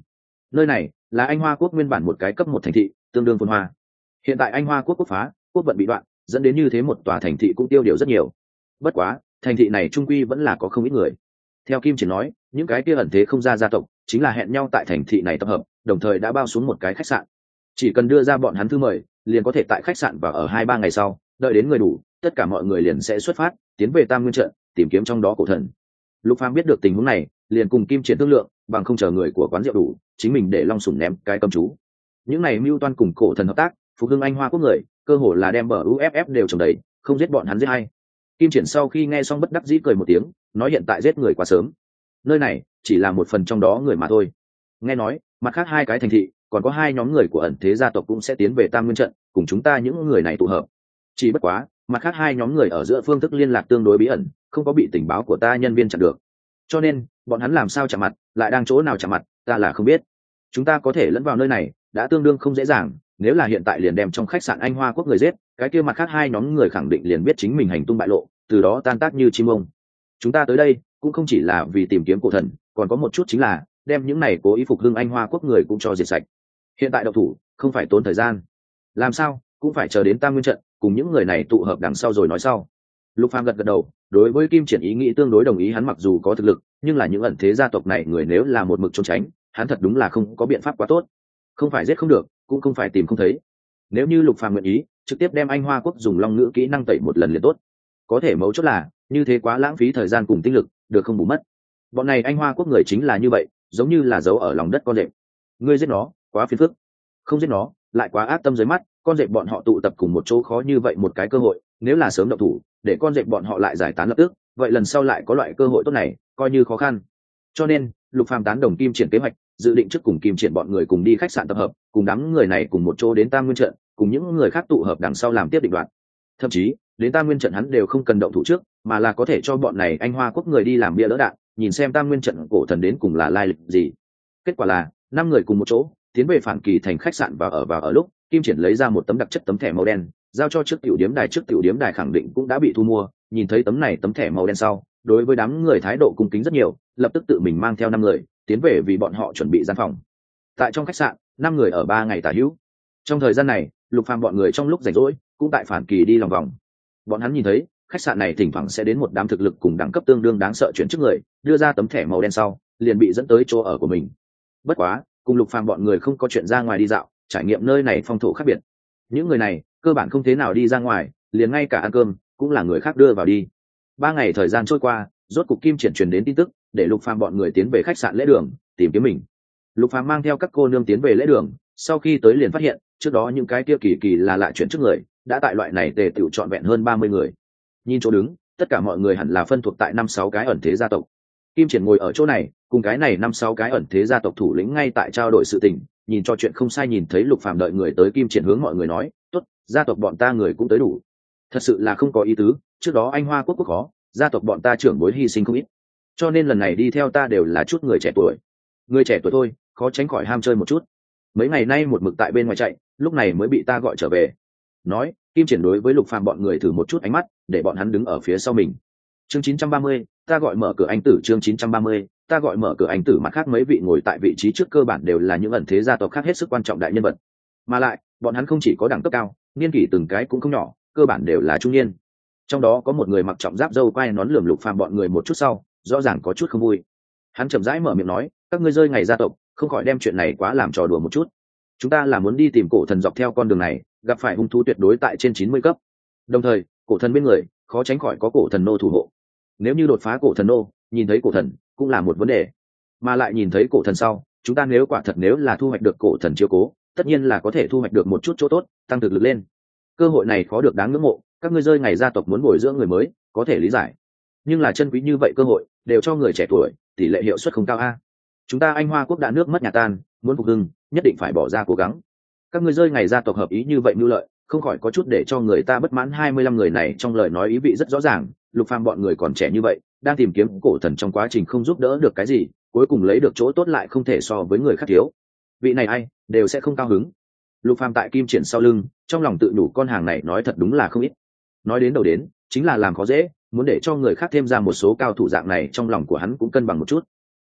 Nơi này là Anh Hoa quốc nguyên bản một cái cấp một thành thị, tương đương phồn hoa. Hiện tại Anh Hoa quốc quốc phá, quốc vận bị đoạn, dẫn đến như thế một tòa thành thị cũng tiêu điều rất nhiều. Bất quá, thành thị này trung quy vẫn là có không ít người. Theo Kim Triển nói, những cái kia ẩn thế không ra gia tộc chính là hẹn nhau tại thành thị này tập hợp, đồng thời đã bao xuống một cái khách sạn. Chỉ cần đưa ra bọn hắn thư mời, liền có thể tại khách sạn và ở hai ba ngày sau, đợi đến người đủ, tất cả mọi người liền sẽ xuất phát, tiến về Tam Nguyên trận, tìm kiếm trong đó cổ thần. Lục Phàm biết được tình huống này, liền cùng Kim Triển thương lượng, bằng không chờ người của quán rượu đủ, chính mình để Long Sủng ném cái cầm chú. Những này mưu toan cùng cổ thần hợp tác, phục hưng Anh Hoa quốc người, cơ hồ là đem bờ u ép ép đều trồng đầy, không giết bọn hắn giết hay. Kim Triển sau khi nghe xong bất đắc dĩ cười một tiếng, nói hiện tại giết người quá sớm. Nơi này chỉ là một phần trong đó người mà thôi. Nghe nói, mặt khác hai cái thành thị, còn có hai nhóm người của ẩn thế gia tộc cũng sẽ tiến về Tam Nguyên trận, cùng chúng ta những người này tụ hợp. Chỉ bất quá, mặt khác hai nhóm người ở giữa phương thức liên lạc tương đối bí ẩn, không có bị tình báo của ta nhân viên chặn được. Cho nên, bọn hắn làm sao chạm mặt, lại đang chỗ nào chạm mặt, ta là không biết. Chúng ta có thể lẫn vào nơi này, đã tương đương không dễ dàng, nếu là hiện tại liền đem trong khách sạn Anh Hoa quốc người giết, cái kia mặt khác hai nhóm người khẳng định liền biết chính mình hành tung bại lộ, từ đó tan tác như chim ông. Chúng ta tới đây cũng không chỉ là vì tìm kiếm cổ thần, còn có một chút chính là đem những này cố ý phục hưng Anh Hoa quốc người cũng cho diệt sạch. Hiện tại độc thủ không phải tốn thời gian, làm sao cũng phải chờ đến Tam Nguyên trận cùng những người này tụ hợp đằng sau rồi nói sau. Lục Phàm gật gật đầu, đối với Kim Triển ý nghĩ tương đối đồng ý, hắn mặc dù có thực lực, nhưng là những ẩn thế gia tộc này người nếu là một mực trốn tránh, hắn thật đúng là không có biện pháp quá tốt. Không phải giết không được, cũng không phải tìm không thấy. Nếu như Lục Phàm nguyện ý, trực tiếp đem Anh Hoa quốc dùng long ngữ kỹ năng tẩy một lần liền tốt. Có thể mấu chốt là, như thế quá lãng phí thời gian cùng tinh lực, được không bù mất. Bọn này Anh Hoa quốc người chính là như vậy, giống như là giấu ở lòng đất con rệp. Ngươi giết nó, quá phiền phức. Không giết nó, lại quá ác tâm dưới mắt, con rệp bọn họ tụ tập cùng một chỗ khó như vậy một cái cơ hội, nếu là sớm động thủ, để con rệp bọn họ lại giải tán lập tức, vậy lần sau lại có loại cơ hội tốt này, coi như khó khăn. Cho nên, Lục Phàm tán đồng Kim Triển kế hoạch, dự định trước cùng Kim Triển bọn người cùng đi khách sạn tập hợp, cùng đám người này cùng một chỗ đến Tam Nguyên trận, cùng những người khác tụ hợp đằng sau làm tiếp định đoạn. Thậm chí, đến Tam Nguyên trận hắn đều không cần động thủ trước, mà là có thể cho bọn này Anh Hoa quốc người đi làm bia đỡ đạn, nhìn xem Tam Nguyên trận cổ thần đến cùng là lai lịch gì. Kết quả là, năm người cùng một chỗ, tiến về Phản Kỳ thành khách sạn và ở vào ở lúc, Kim Triển lấy ra một tấm đặc chất tấm thẻ màu đen, giao cho trước tiểu điếm đài, trước tiểu điếm đài khẳng định cũng đã bị thu mua, nhìn thấy tấm này tấm thẻ màu đen sau, đối với đám người thái độ cung kính rất nhiều, lập tức tự mình mang theo năm người tiến về vì bọn họ chuẩn bị gian phòng. Tại trong khách sạn, năm người ở ba ngày tả hữu. Trong thời gian này, Lục Phàm bọn người trong lúc rảnh rỗi cũng tại Phản Kỳ đi lòng vòng. Bọn hắn nhìn thấy khách sạn này thỉnh thoảng sẽ đến một đám thực lực cùng đẳng cấp tương đương đáng sợ chuyển trước người, đưa ra tấm thẻ màu đen sau, liền bị dẫn tới chỗ ở của mình. Bất quá, cùng Lục Phàm bọn người không có chuyện ra ngoài đi dạo, trải nghiệm nơi này phong thổ khác biệt. Những người này cơ bản không thế nào đi ra ngoài, liền ngay cả ăn cơm cũng là người khác đưa vào đi. Ba ngày thời gian trôi qua, rốt cục Kim Triển truyền đến tin tức, để Lục Phàm bọn người tiến về khách sạn lễ đường tìm kiếm mình. Lục Phàm mang theo các cô nương tiến về lễ đường, sau khi tới liền phát hiện trước đó những cái kia kỳ kỳ là lạ chuyện trước người đã tại loại này tề tựu trọn vẹn hơn ba mươi người. Nhìn chỗ đứng, tất cả mọi người hẳn là phân thuộc tại năm sáu cái ẩn thế gia tộc. Kim Triển ngồi ở chỗ này, cùng cái này năm sáu cái ẩn thế gia tộc thủ lĩnh ngay tại trao đổi sự tình, nhìn cho chuyện không sai, nhìn thấy Lục Phàm đợi người tới, Kim Triển hướng mọi người nói, tốt, gia tộc bọn ta người cũng tới đủ. Thật sự là không có ý tứ, trước đó Anh Hoa quốc quốc khó, gia tộc bọn ta trưởng bối hy sinh không ít, cho nên lần này đi theo ta đều là chút người trẻ tuổi. Người trẻ tuổi thôi, khó tránh khỏi ham chơi một chút. Mấy ngày nay một mực tại bên ngoài chạy, lúc này mới bị ta gọi trở về. Nói, Kim Triển đối với Lục Phàm bọn người thử một chút ánh mắt, để bọn hắn đứng ở phía sau mình. Chương chín trăm ba mươi, ta gọi mở cửa anh tử. Chương chín trăm ba mươi, ta gọi mở cửa anh tử. Mặt khác mấy vị ngồi tại vị trí trước cơ bản đều là những ẩn thế gia tộc khác hết sức quan trọng đại nhân vật. Mà lại, bọn hắn không chỉ có đẳng cấp cao, niên kỷ từng cái cũng không nhỏ, cơ bản đều là trung niên. Trong đó có một người mặc trọng giáp râu quai nón lườm Lục Phàm bọn người một chút sau, rõ ràng có chút không vui. Hắn chậm rãi mở miệng nói, các ngươi rơi ngày gia tộc, không khỏi đem chuyện này quá làm trò đùa một chút. Chúng ta là muốn đi tìm cổ thần, dọc theo con đường này gặp phải hung thú tuyệt đối tại trên chín mươi cấp, đồng thời cổ thần bên người khó tránh khỏi có cổ thần nô thủ hộ. Nếu như đột phá cổ thần nô, nhìn thấy cổ thần cũng là một vấn đề, mà lại nhìn thấy cổ thần sau, chúng ta nếu quả thật nếu là thu hoạch được cổ thần chiếu cố, tất nhiên là có thể thu hoạch được một chút chỗ tốt, tăng thực lực lên. Cơ hội này khó được đáng ngưỡng mộ, các ngươi rơi ngày gia tộc muốn bồi dưỡng người mới, có thể lý giải, nhưng là chân quý như vậy cơ hội đều cho người trẻ tuổi, tỷ lệ hiệu suất không cao a. Chúng ta Anh Hoa quốc đã nước mất nhà tan, muốn phục hưng nhất định phải bỏ ra cố gắng. Các ngươi rơi ngày gia tộc hợp ý như vậy mưu lợi, không khỏi có chút để cho người ta bất mãn. Hai mươi lăm người này trong lời nói ý vị rất rõ ràng, Lục Phàm bọn người còn trẻ như vậy, đang tìm kiếm cổ thần trong quá trình không giúp đỡ được cái gì, cuối cùng lấy được chỗ tốt lại không thể so với người khác thiếu. Vị này ai đều sẽ không cao hứng. Lục Phàm tại Kim Triển sau lưng, trong lòng tự đủ con hàng này nói thật đúng là không ít. Nói đến đầu đến, chính là làm khó dễ, muốn để cho người khác thêm ra một số cao thủ dạng này, trong lòng của hắn cũng cân bằng một chút.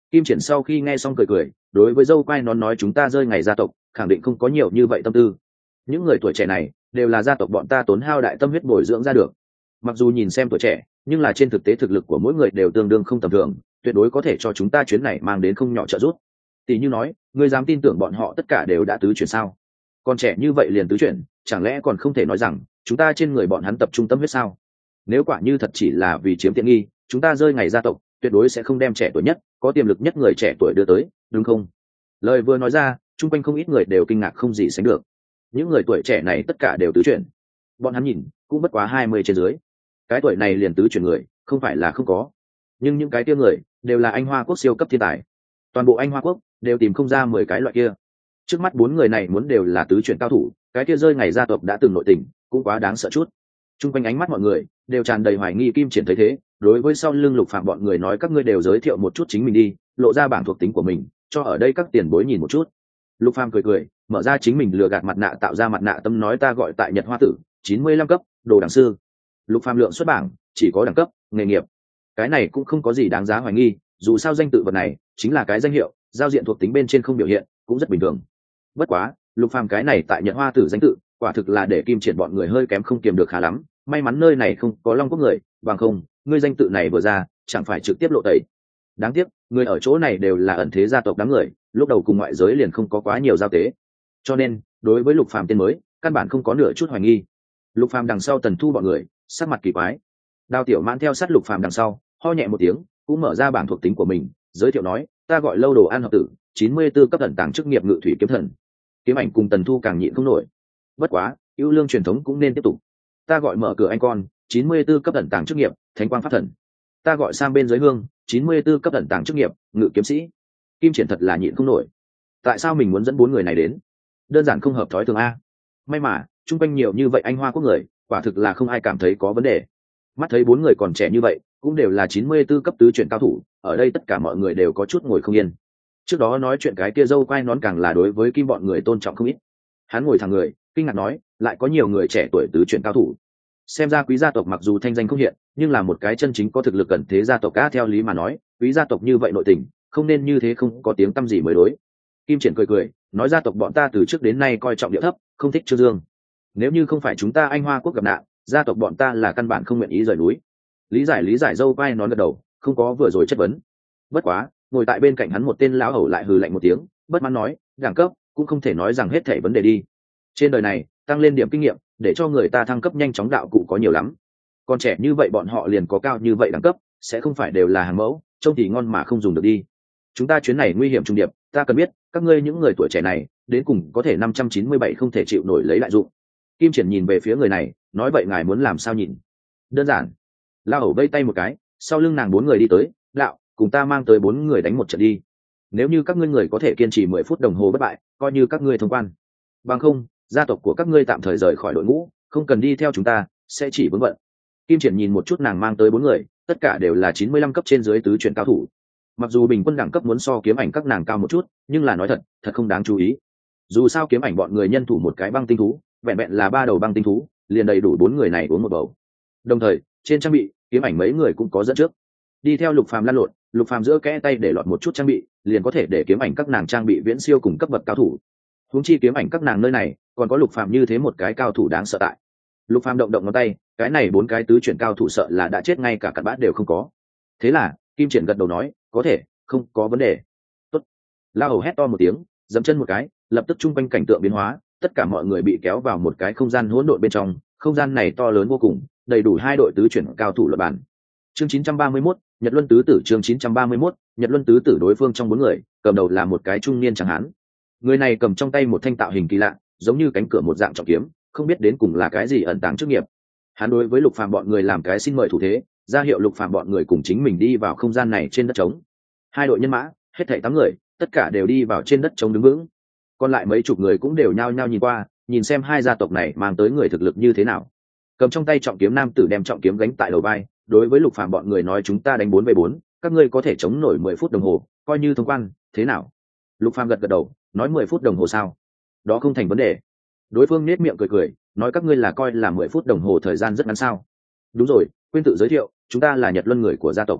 Kim Triển sau khi nghe xong cười cười, đối với dâu quai nón nói chúng ta rơi ngày gia tộc khẳng định không có nhiều như vậy tâm tư. Những người tuổi trẻ này đều là gia tộc bọn ta tốn hao đại tâm huyết bồi dưỡng ra được, mặc dù nhìn xem tuổi trẻ nhưng là trên thực tế thực lực của mỗi người đều tương đương không tầm thường, tuyệt đối có thể cho chúng ta chuyến này mang đến không nhỏ trợ giúp. Tỷ như nói, ngươi dám tin tưởng bọn họ tất cả đều đã tứ chuyển sao? Còn trẻ như vậy liền tứ chuyển, chẳng lẽ còn không thể nói rằng chúng ta trên người bọn hắn tập trung tâm huyết sao? Nếu quả như thật chỉ là vì chiếm tiện nghi, chúng ta rơi ngày gia tộc tuyệt đối sẽ không đem trẻ tuổi nhất, có tiềm lực nhất người trẻ tuổi đưa tới, đúng không? Lời vừa nói ra, chung quanh không ít người đều kinh ngạc không gì sánh được. Những người tuổi trẻ này tất cả đều tứ chuyển, bọn hắn nhìn cũng bất quá hai mươi trên dưới, cái tuổi này liền tứ chuyển người không phải là không có, nhưng những cái kia người đều là anh Hoa quốc siêu cấp thiên tài, toàn bộ anh Hoa quốc đều tìm không ra mười cái loại kia. Trước mắt bốn người này muốn đều là tứ chuyển cao thủ, cái kia rơi ngày gia tộc đã từng nội tình cũng quá đáng sợ chút. Chung quanh ánh mắt mọi người đều tràn đầy hoài nghi. Kim Triển thấy thế, đối với sau lưng Lục Phàm bọn người nói các ngươi đều giới thiệu một chút chính mình đi, lộ ra bảng thuộc tính của mình cho ở đây các tiền bối nhìn một chút. Lục Phàm cười cười, mở ra chính mình lừa gạt mặt nạ tạo ra mặt nạ tâm nói ta gọi tại Nhật Hoa Tử, chín mươi lăm cấp, đồ đẳng sư. Lục Phàm lượng xuất bảng chỉ có đẳng cấp, nghề nghiệp cái này cũng không có gì đáng giá hoài nghi, dù sao danh tự vật này chính là cái danh hiệu, giao diện thuộc tính bên trên không biểu hiện cũng rất bình thường. Bất quá Lục Phàm cái này tại Nhật Hoa Tử danh tự quả thực là để Kim Triển bọn người hơi kém không kiềm được khá lắm, may mắn nơi này không có Long Quốc người, bằng không ngươi danh tự này vừa ra chẳng phải trực tiếp lộ tẩy. Đáng tiếc người ở chỗ này đều là ẩn thế gia tộc đám người, lúc đầu cùng ngoại giới liền không có quá nhiều giao tế, cho nên đối với Lục Phàm tên mới căn bản không có nửa chút hoài nghi. Lục Phàm đằng sau Tần Thu bọn người sắc mặt kỳ quái, Đào Tiểu Mãn theo sát Lục Phàm đằng sau ho nhẹ một tiếng, cũng mở ra bảng thuộc tính của mình giới thiệu nói ta gọi Lâu Đồ An Hợp Tử, chín mươi tư cấp thần tàng chức nghiệp ngự thủy kiếm thần. Kiếm Ảnh cùng Tần Thu càng nhịn không nổi, bất quá ưu lương truyền thống cũng nên tiếp tục. Ta gọi Mở Cửa Anh Con, chín mươi tư cấp thần tàng chức nghiệp Thánh Quang Pháp Thần. Ta gọi Sam Bên Giới Hương, chín mươi tư cấp thần tàng chức nghiệp Ngự Kiếm Sĩ. Kim Triển thật là nhịn không nổi, tại sao mình muốn dẫn bốn người này đến, đơn giản không hợp thói thường a. May mà chung quanh nhiều như vậy anh Hoa quốc người, quả thực là không ai cảm thấy có vấn đề. Mắt thấy bốn người còn trẻ như vậy cũng đều là chín mươi tư cấp tứ chuyển cao thủ, ở đây tất cả mọi người đều có chút ngồi không yên. Trước đó nói chuyện cái kia dâu quai nón càng là đối với Kim bọn người tôn trọng không ít, hắn ngồi thẳng người kinh ngạc nói lại có nhiều người trẻ tuổi tứ chuyển cao thủ, xem ra quý gia tộc mặc dù thanh danh không hiện nhưng là một cái chân chính có thực lực cận thế gia tộc cá. Theo lý mà nói quý gia tộc như vậy nội tình không nên như thế không có tiếng tăm gì mới đối. Kim Triển cười cười nói gia tộc bọn ta từ trước đến nay coi trọng địa thấp, không thích trương dương, nếu như không phải chúng ta anh Hoa quốc gặp nạn, gia tộc bọn ta là căn bản không nguyện ý rời núi. Lý giải lý giải dâu vai nói gật đầu, không có vừa rồi chất vấn. Bất quá ngồi tại bên cạnh hắn một tên lão hầu lại hừ lạnh một tiếng, bất mãn nói đẳng cấp cũng không thể nói rằng hết thảy vấn đề đi, trên đời này tăng lên điểm kinh nghiệm để cho người ta thăng cấp nhanh chóng đạo cụ có nhiều lắm, còn trẻ như vậy bọn họ liền có cao như vậy đẳng cấp, sẽ không phải đều là hàng mẫu, trông thì ngon mà không dùng được đi. Chúng ta chuyến này nguy hiểm trung điệp, ta cần biết các ngươi những người tuổi trẻ này đến cùng có thể năm trăm chín mươi bảy không thể chịu nổi lấy lại dụng. Kim Triển nhìn về phía người này nói vậy ngài muốn làm sao nhìn? Đơn giản. La Hầu vây tay một cái, sau lưng nàng bốn người đi tới, đạo cùng ta mang tới bốn người đánh một trận đi, nếu như các ngươi người có thể kiên trì mười phút đồng hồ bất bại coi như các ngươi thông quan, bằng không gia tộc của các ngươi tạm thời rời khỏi đội ngũ, không cần đi theo chúng ta, sẽ chỉ vướng bận. Kim Triển nhìn một chút nàng mang tới bốn người, tất cả đều là chín mươi lăm cấp trên dưới tứ chuyển cao thủ, mặc dù bình quân đẳng cấp muốn so Kiếm Ảnh các nàng cao một chút, nhưng là nói thật thật không đáng chú ý, dù sao Kiếm Ảnh bọn người nhân thủ một cái băng tinh thú, vẹn vẹn là ba đầu băng tinh thú liền đầy đủ bốn người này uống một bầu. Đồng thời trên trang bị Kiếm Ảnh mấy người cũng có dẫn trước, đi theo Lục Phàm lăn lộn, Lục Phàm giữa kẽ tay để lọt một chút trang bị liền có thể để Kiếm Ảnh các nàng trang bị viễn siêu cùng cấp bậc cao thủ, huống chi Kiếm Ảnh các nàng nơi này còn có Lục Phàm như thế một cái cao thủ đáng sợ tại. Lục Phàm động động ngón tay, cái này bốn cái tứ chuyển cao thủ sợ là đã chết ngay cả cặn bát đều không có. Thế là Kim Triển gật đầu nói có thể, không có vấn đề. Tốt. La Hầu hét to một tiếng, dẫm chân một cái, lập tức trung quanh cảnh tượng biến hóa, tất cả mọi người bị kéo vào một cái không gian hỗn độn bên trong, không gian này to lớn vô cùng, đầy đủ hai đội tứ chuyển cao thủ luận bàn. Chương chín trăm ba mươi mốt, Nhật Luân tứ tử. Chương chín trăm ba mươi mốt, Nhật Luân tứ tử. Đối phương trong bốn người, cầm đầu là một cái trung niên trắng hán. Người này cầm trong tay một thanh tạo hình kỳ lạ, giống như cánh cửa một dạng trọng kiếm, không biết đến cùng là cái gì ẩn tàng chức nghiệp. Hắn đối với Lục Phàm bọn người làm cái xin mời thủ thế, ra hiệu Lục Phàm bọn người cùng chính mình đi vào không gian này trên đất trống. Hai đội nhân mã, hết thảy tám người, tất cả đều đi vào trên đất trống đứng vững. Còn lại mấy chục người cũng đều nhao nhao nhìn qua, nhìn xem hai gia tộc này mang tới người thực lực như thế nào. Cầm trong tay trọng kiếm nam tử đem trọng kiếm gánh tại đầu vai, đối với Lục Phàm bọn người nói chúng ta đánh bốn về bốn, các ngươi có thể chống nổi mười phút đồng hồ, coi như thông quan, thế nào? Lục Phàm gật gật đầu, nói mười phút đồng hồ sao? Đó không thành vấn đề. Đối phương nhếch miệng cười cười, nói các ngươi là coi là mười phút đồng hồ thời gian rất ngắn sao? Đúng rồi, quên tự giới thiệu, chúng ta là Nhật Luân người của gia tộc.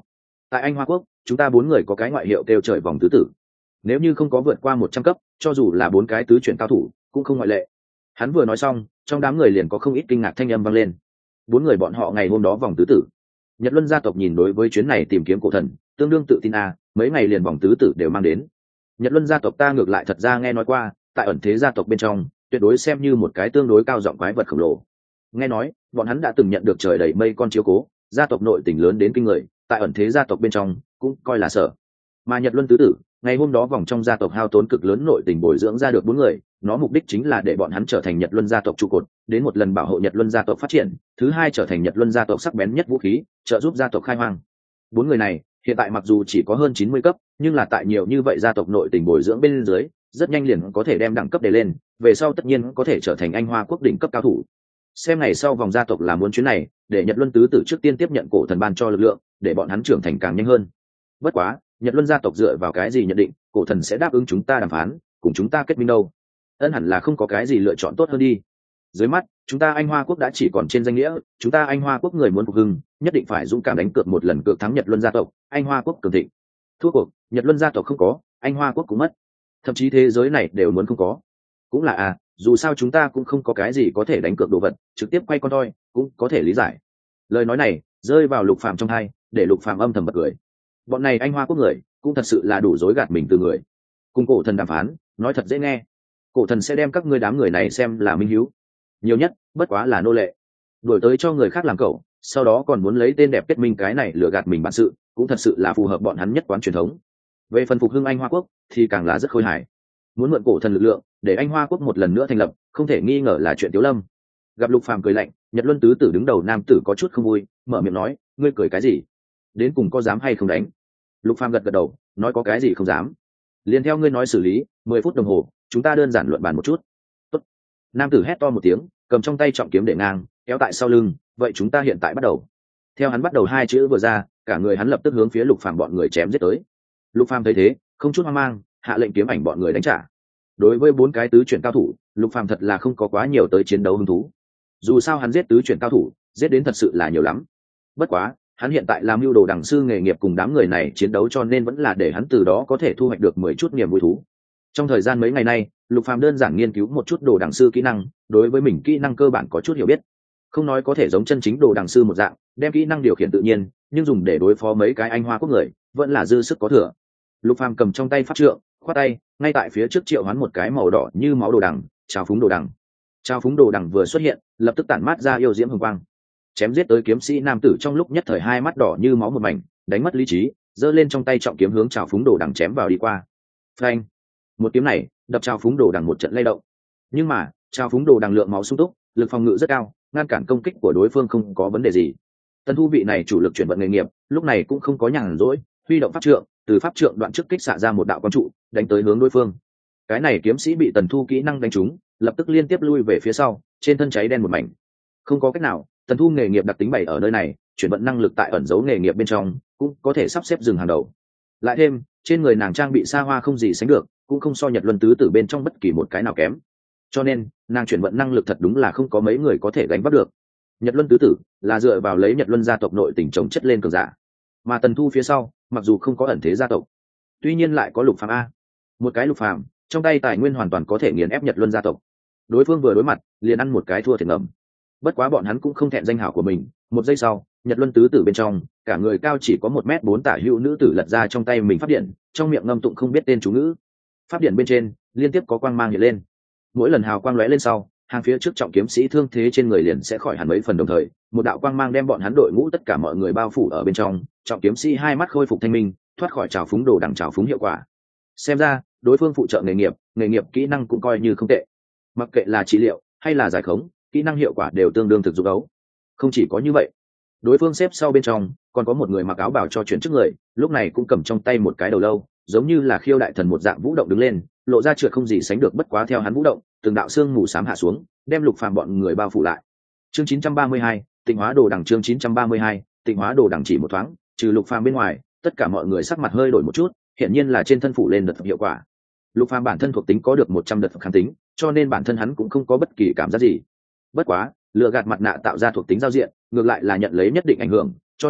tại Anh Hoa Quốc chúng ta bốn người có cái ngoại hiệu kêu trời vòng tứ tử, nếu như không có vượt qua một trăm cấp cho dù là bốn cái tứ chuyển cao thủ cũng không ngoại lệ. Hắn vừa nói xong trong đám người liền có không ít kinh ngạc thanh âm vang lên. Bốn người bọn họ ngày hôm đó vòng tứ tử. Nhật Luân gia tộc nhìn đối với chuyến này tìm kiếm cổ thần tương đương tự tin a, mấy ngày liền vòng tứ tử đều mang đến. Nhật Luân gia tộc ta ngược lại thật ra nghe nói qua, tại ẩn thế gia tộc bên trong tuyệt đối xem như một cái tương đối cao giọng quái vật khổng lồ. Nghe nói bọn hắn đã từng nhận được trời đầy mây con chiếu cố, gia tộc nội tình lớn đến kinh người, tại ẩn thế gia tộc bên trong cũng coi là sở. Mà Nhật Luân tứ tử ngày hôm đó vòng trong gia tộc hao tốn cực lớn nội tình bồi dưỡng ra được bốn người, nó mục đích chính là để bọn hắn trở thành Nhật Luân gia tộc trụ cột, đến một lần bảo hộ Nhật Luân gia tộc phát triển, thứ hai trở thành Nhật Luân gia tộc sắc bén nhất vũ khí, trợ giúp gia tộc khai hoang. Bốn người này hiện tại mặc dù chỉ có hơn chín mươi cấp, nhưng là tại nhiều như vậy gia tộc nội tình bồi dưỡng bên dưới, rất nhanh liền có thể đem đẳng cấp đề lên, về sau tất nhiên có thể trở thành Anh Hoa Quốc đỉnh cấp cao thủ. Xem ngày sau vòng gia tộc là muốn chuyến này, để Nhật Luân tứ tử trước tiên tiếp nhận cổ thần ban cho lực lượng, để bọn hắn trưởng thành càng nhanh hơn. Bất quá, Nhật Luân gia tộc dựa vào cái gì nhận định cổ thần sẽ đáp ứng chúng ta đàm phán, cùng chúng ta kết minh đâu? Ân hẳn là không có cái gì lựa chọn tốt hơn đi. Dưới mắt, chúng ta Anh Hoa Quốc đã chỉ còn trên danh nghĩa, chúng ta Anh Hoa Quốc người muốn phục hưng, nhất định phải dũng cảm đánh cược một lần cược thắng Nhật Luân gia tộc, Anh Hoa Quốc cường thịnh. Thua cuộc, Nhật Luân gia tộc không có, Anh Hoa Quốc cũng mất. Thậm chí thế giới này đều muốn không có. Cũng là à, dù sao chúng ta cũng không có cái gì có thể đánh cược đồ vật, trực tiếp quay con thôi, cũng có thể lý giải. Lời nói này rơi vào Lục Phàm trong tai, để Lục Phàm âm thầm bật cười. Bọn này Anh Hoa Quốc người cũng thật sự là đủ dối gạt mình từ người. Cùng cổ thần đàm phán, nói thật dễ nghe. Cổ thần sẽ đem các ngươi đám người này xem là minh hiếu, nhiều nhất bất quá là nô lệ, đuổi tới cho người khác làm cẩu, sau đó còn muốn lấy tên đẹp kết minh, cái này lừa gạt mình bản sự, cũng thật sự là phù hợp bọn hắn nhất quán truyền thống. Về phần phục hưng Anh Hoa Quốc thì càng là rất khôi hài. Muốn mượn cổ thần lực lượng để Anh Hoa Quốc một lần nữa thành lập, không thể nghi ngờ là chuyện Tiếu Lâm. Gặp Lục Phàm cười lạnh, Nhật Luân tứ tử đứng đầu nam tử có chút không vui, mở miệng nói, ngươi cười cái gì? Đến cùng có dám hay không đánh? Lục Phàm gật gật đầu, nói có cái gì không dám, liền theo ngươi nói xử lý, mười phút đồng hồ chúng ta đơn giản luận bàn một chút. Tốt. Nam tử hét to một tiếng, cầm trong tay trọng kiếm để ngang, kéo tại sau lưng, vậy chúng ta hiện tại bắt đầu. Theo hắn bắt đầu hai chữ vừa ra, cả người hắn lập tức hướng phía Lục Phàm bọn người chém giết tới. Lục Phàm thấy thế, không chút hoang mang, hạ lệnh kiếm ảnh bọn người đánh trả. Đối với bốn cái tứ chuyển cao thủ, Lục Phàm thật là không có quá nhiều tới chiến đấu hứng thú. Dù sao hắn giết tứ chuyển cao thủ, giết đến thật sự là nhiều lắm. Bất quá, hắn hiện tại làm mưu đồ đẳng sư nghề nghiệp cùng đám người này chiến đấu, cho nên vẫn là để hắn từ đó có thể thu hoạch được mười chút niềm vui thú. Trong thời gian mấy ngày nay, Lục Phàm đơn giản nghiên cứu một chút đồ đẳng sư kỹ năng, đối với mình kỹ năng cơ bản có chút hiểu biết. Không nói có thể giống chân chính đồ đẳng sư một dạng, đem kỹ năng điều khiển tự nhiên, nhưng dùng để đối phó mấy cái Anh Hoa Quốc người, vẫn là dư sức có thừa. Lục Phàm cầm trong tay pháp trượng, khoát tay, ngay tại phía trước triệu hoán một cái màu đỏ như máu đồ đằng, trào phúng đồ đằng. Trào phúng đồ đằng vừa xuất hiện, lập tức tản mát ra yêu diễm hồng quang. Chém giết tới kiếm sĩ nam tử trong lúc nhất thời hai mắt đỏ như máu một mảnh, đánh mất lý trí, giơ lên trong tay trọng kiếm hướng trào phúng đồ đằng chém vào đi qua. Phanh! Một kiếm này đập trào phúng đồ đằng một trận lay động, nhưng mà trào phúng đồ đằng lượng máu sung túc, lực phòng ngự rất cao, ngăn cản công kích của đối phương không có vấn đề gì. Tần Thu vị này chủ lực chuyển vận nghề nghiệp, lúc này cũng không có nhàn rỗi, huy động pháp trượng, từ pháp trượng đoạn trước kích xạ ra một đạo quang trụ, đánh tới hướng đối phương. Cái này kiếm sĩ bị Tần Thu kỹ năng đánh trúng, lập tức liên tiếp lui về phía sau, trên thân cháy đen một mảnh. Không có cách nào, Tần Thu nghề nghiệp đặc tính bày ở nơi này, chuyển vận năng lực tại ẩn giấu nghề nghiệp bên trong cũng có thể sắp xếp dừng hàng đầu. Lại thêm trên người nàng trang bị xa hoa không gì sánh được, cũng không so Nhật Luân tứ tử bên trong bất kỳ một cái nào kém, cho nên nàng chuyển vận năng lực thật đúng là không có mấy người có thể gánh vác được. Nhật Luân tứ tử là dựa vào lấy Nhật Luân gia tộc nội tình chồng chất lên cường giả, mà Tần Thu phía sau mặc dù không có ẩn thế gia tộc, tuy nhiên lại có Lục Phàm a, một cái Lục Phàm trong tay tài nguyên hoàn toàn có thể nghiền ép Nhật Luân gia tộc. Đối phương vừa đối mặt liền ăn một cái thua thiệt ngầm. Bất quá bọn hắn cũng không thẹn danh hảo của mình, một giây sau, Nhật Luân tứ tử bên trong, cả người cao chỉ có một mét bốn tả hữu nữ tử lật ra trong tay mình pháp điện, trong miệng ngâm tụng không biết tên chú ngữ. Pháp điện bên trên liên tiếp có quang mang hiện lên, mỗi lần hào quang lóe lên sau, hàng phía trước trọng kiếm sĩ thương thế trên người liền sẽ khỏi hẳn mấy phần, đồng thời một đạo quang mang đem bọn hắn đội ngũ tất cả mọi người bao phủ ở bên trong. Trọng kiếm sĩ hai mắt khôi phục thanh minh, thoát khỏi trào phúng đồ đằng trào phúng hiệu quả. Xem ra đối phương phụ trợ nghề nghiệp, nghề nghiệp kỹ năng cũng coi như không tệ, mặc kệ là trị liệu hay là giải khống, kỹ năng hiệu quả đều tương đương thực dụng ấu. Không chỉ có như vậy, đối phương xếp sau bên trong còn có một người mặc áo bào cho chuyển trước người, lúc này cũng cầm trong tay một cái đầu lâu, giống như là khiêu đại thần một dạng vũ động đứng lên, lộ ra trượt không gì sánh được. Bất quá theo hắn vũ động, từng đạo xương mù xám hạ xuống, đem Lục Phàm bọn người bao phủ lại. Chương chín trăm ba mươi hai, Tịnh hóa đồ đằng. Chương chín trăm ba mươi hai, Tịnh hóa đồ đằng. Chỉ một thoáng, trừ Lục Phàm bên ngoài, tất cả mọi người sắc mặt hơi đổi một chút, hiển nhiên là trên thân phủ lên đợt hiệu quả. Lục Phàm bản thân thuộc tính có được một trăm đợt kháng tính, cho nên bản thân hắn cũng không có bất kỳ cảm giác gì. Bất quá, lừa gạt mặt nạ tạo ra thuộc tính giao diện, ngược lại là nhận lấy nhất định ảnh hưởng, cho nên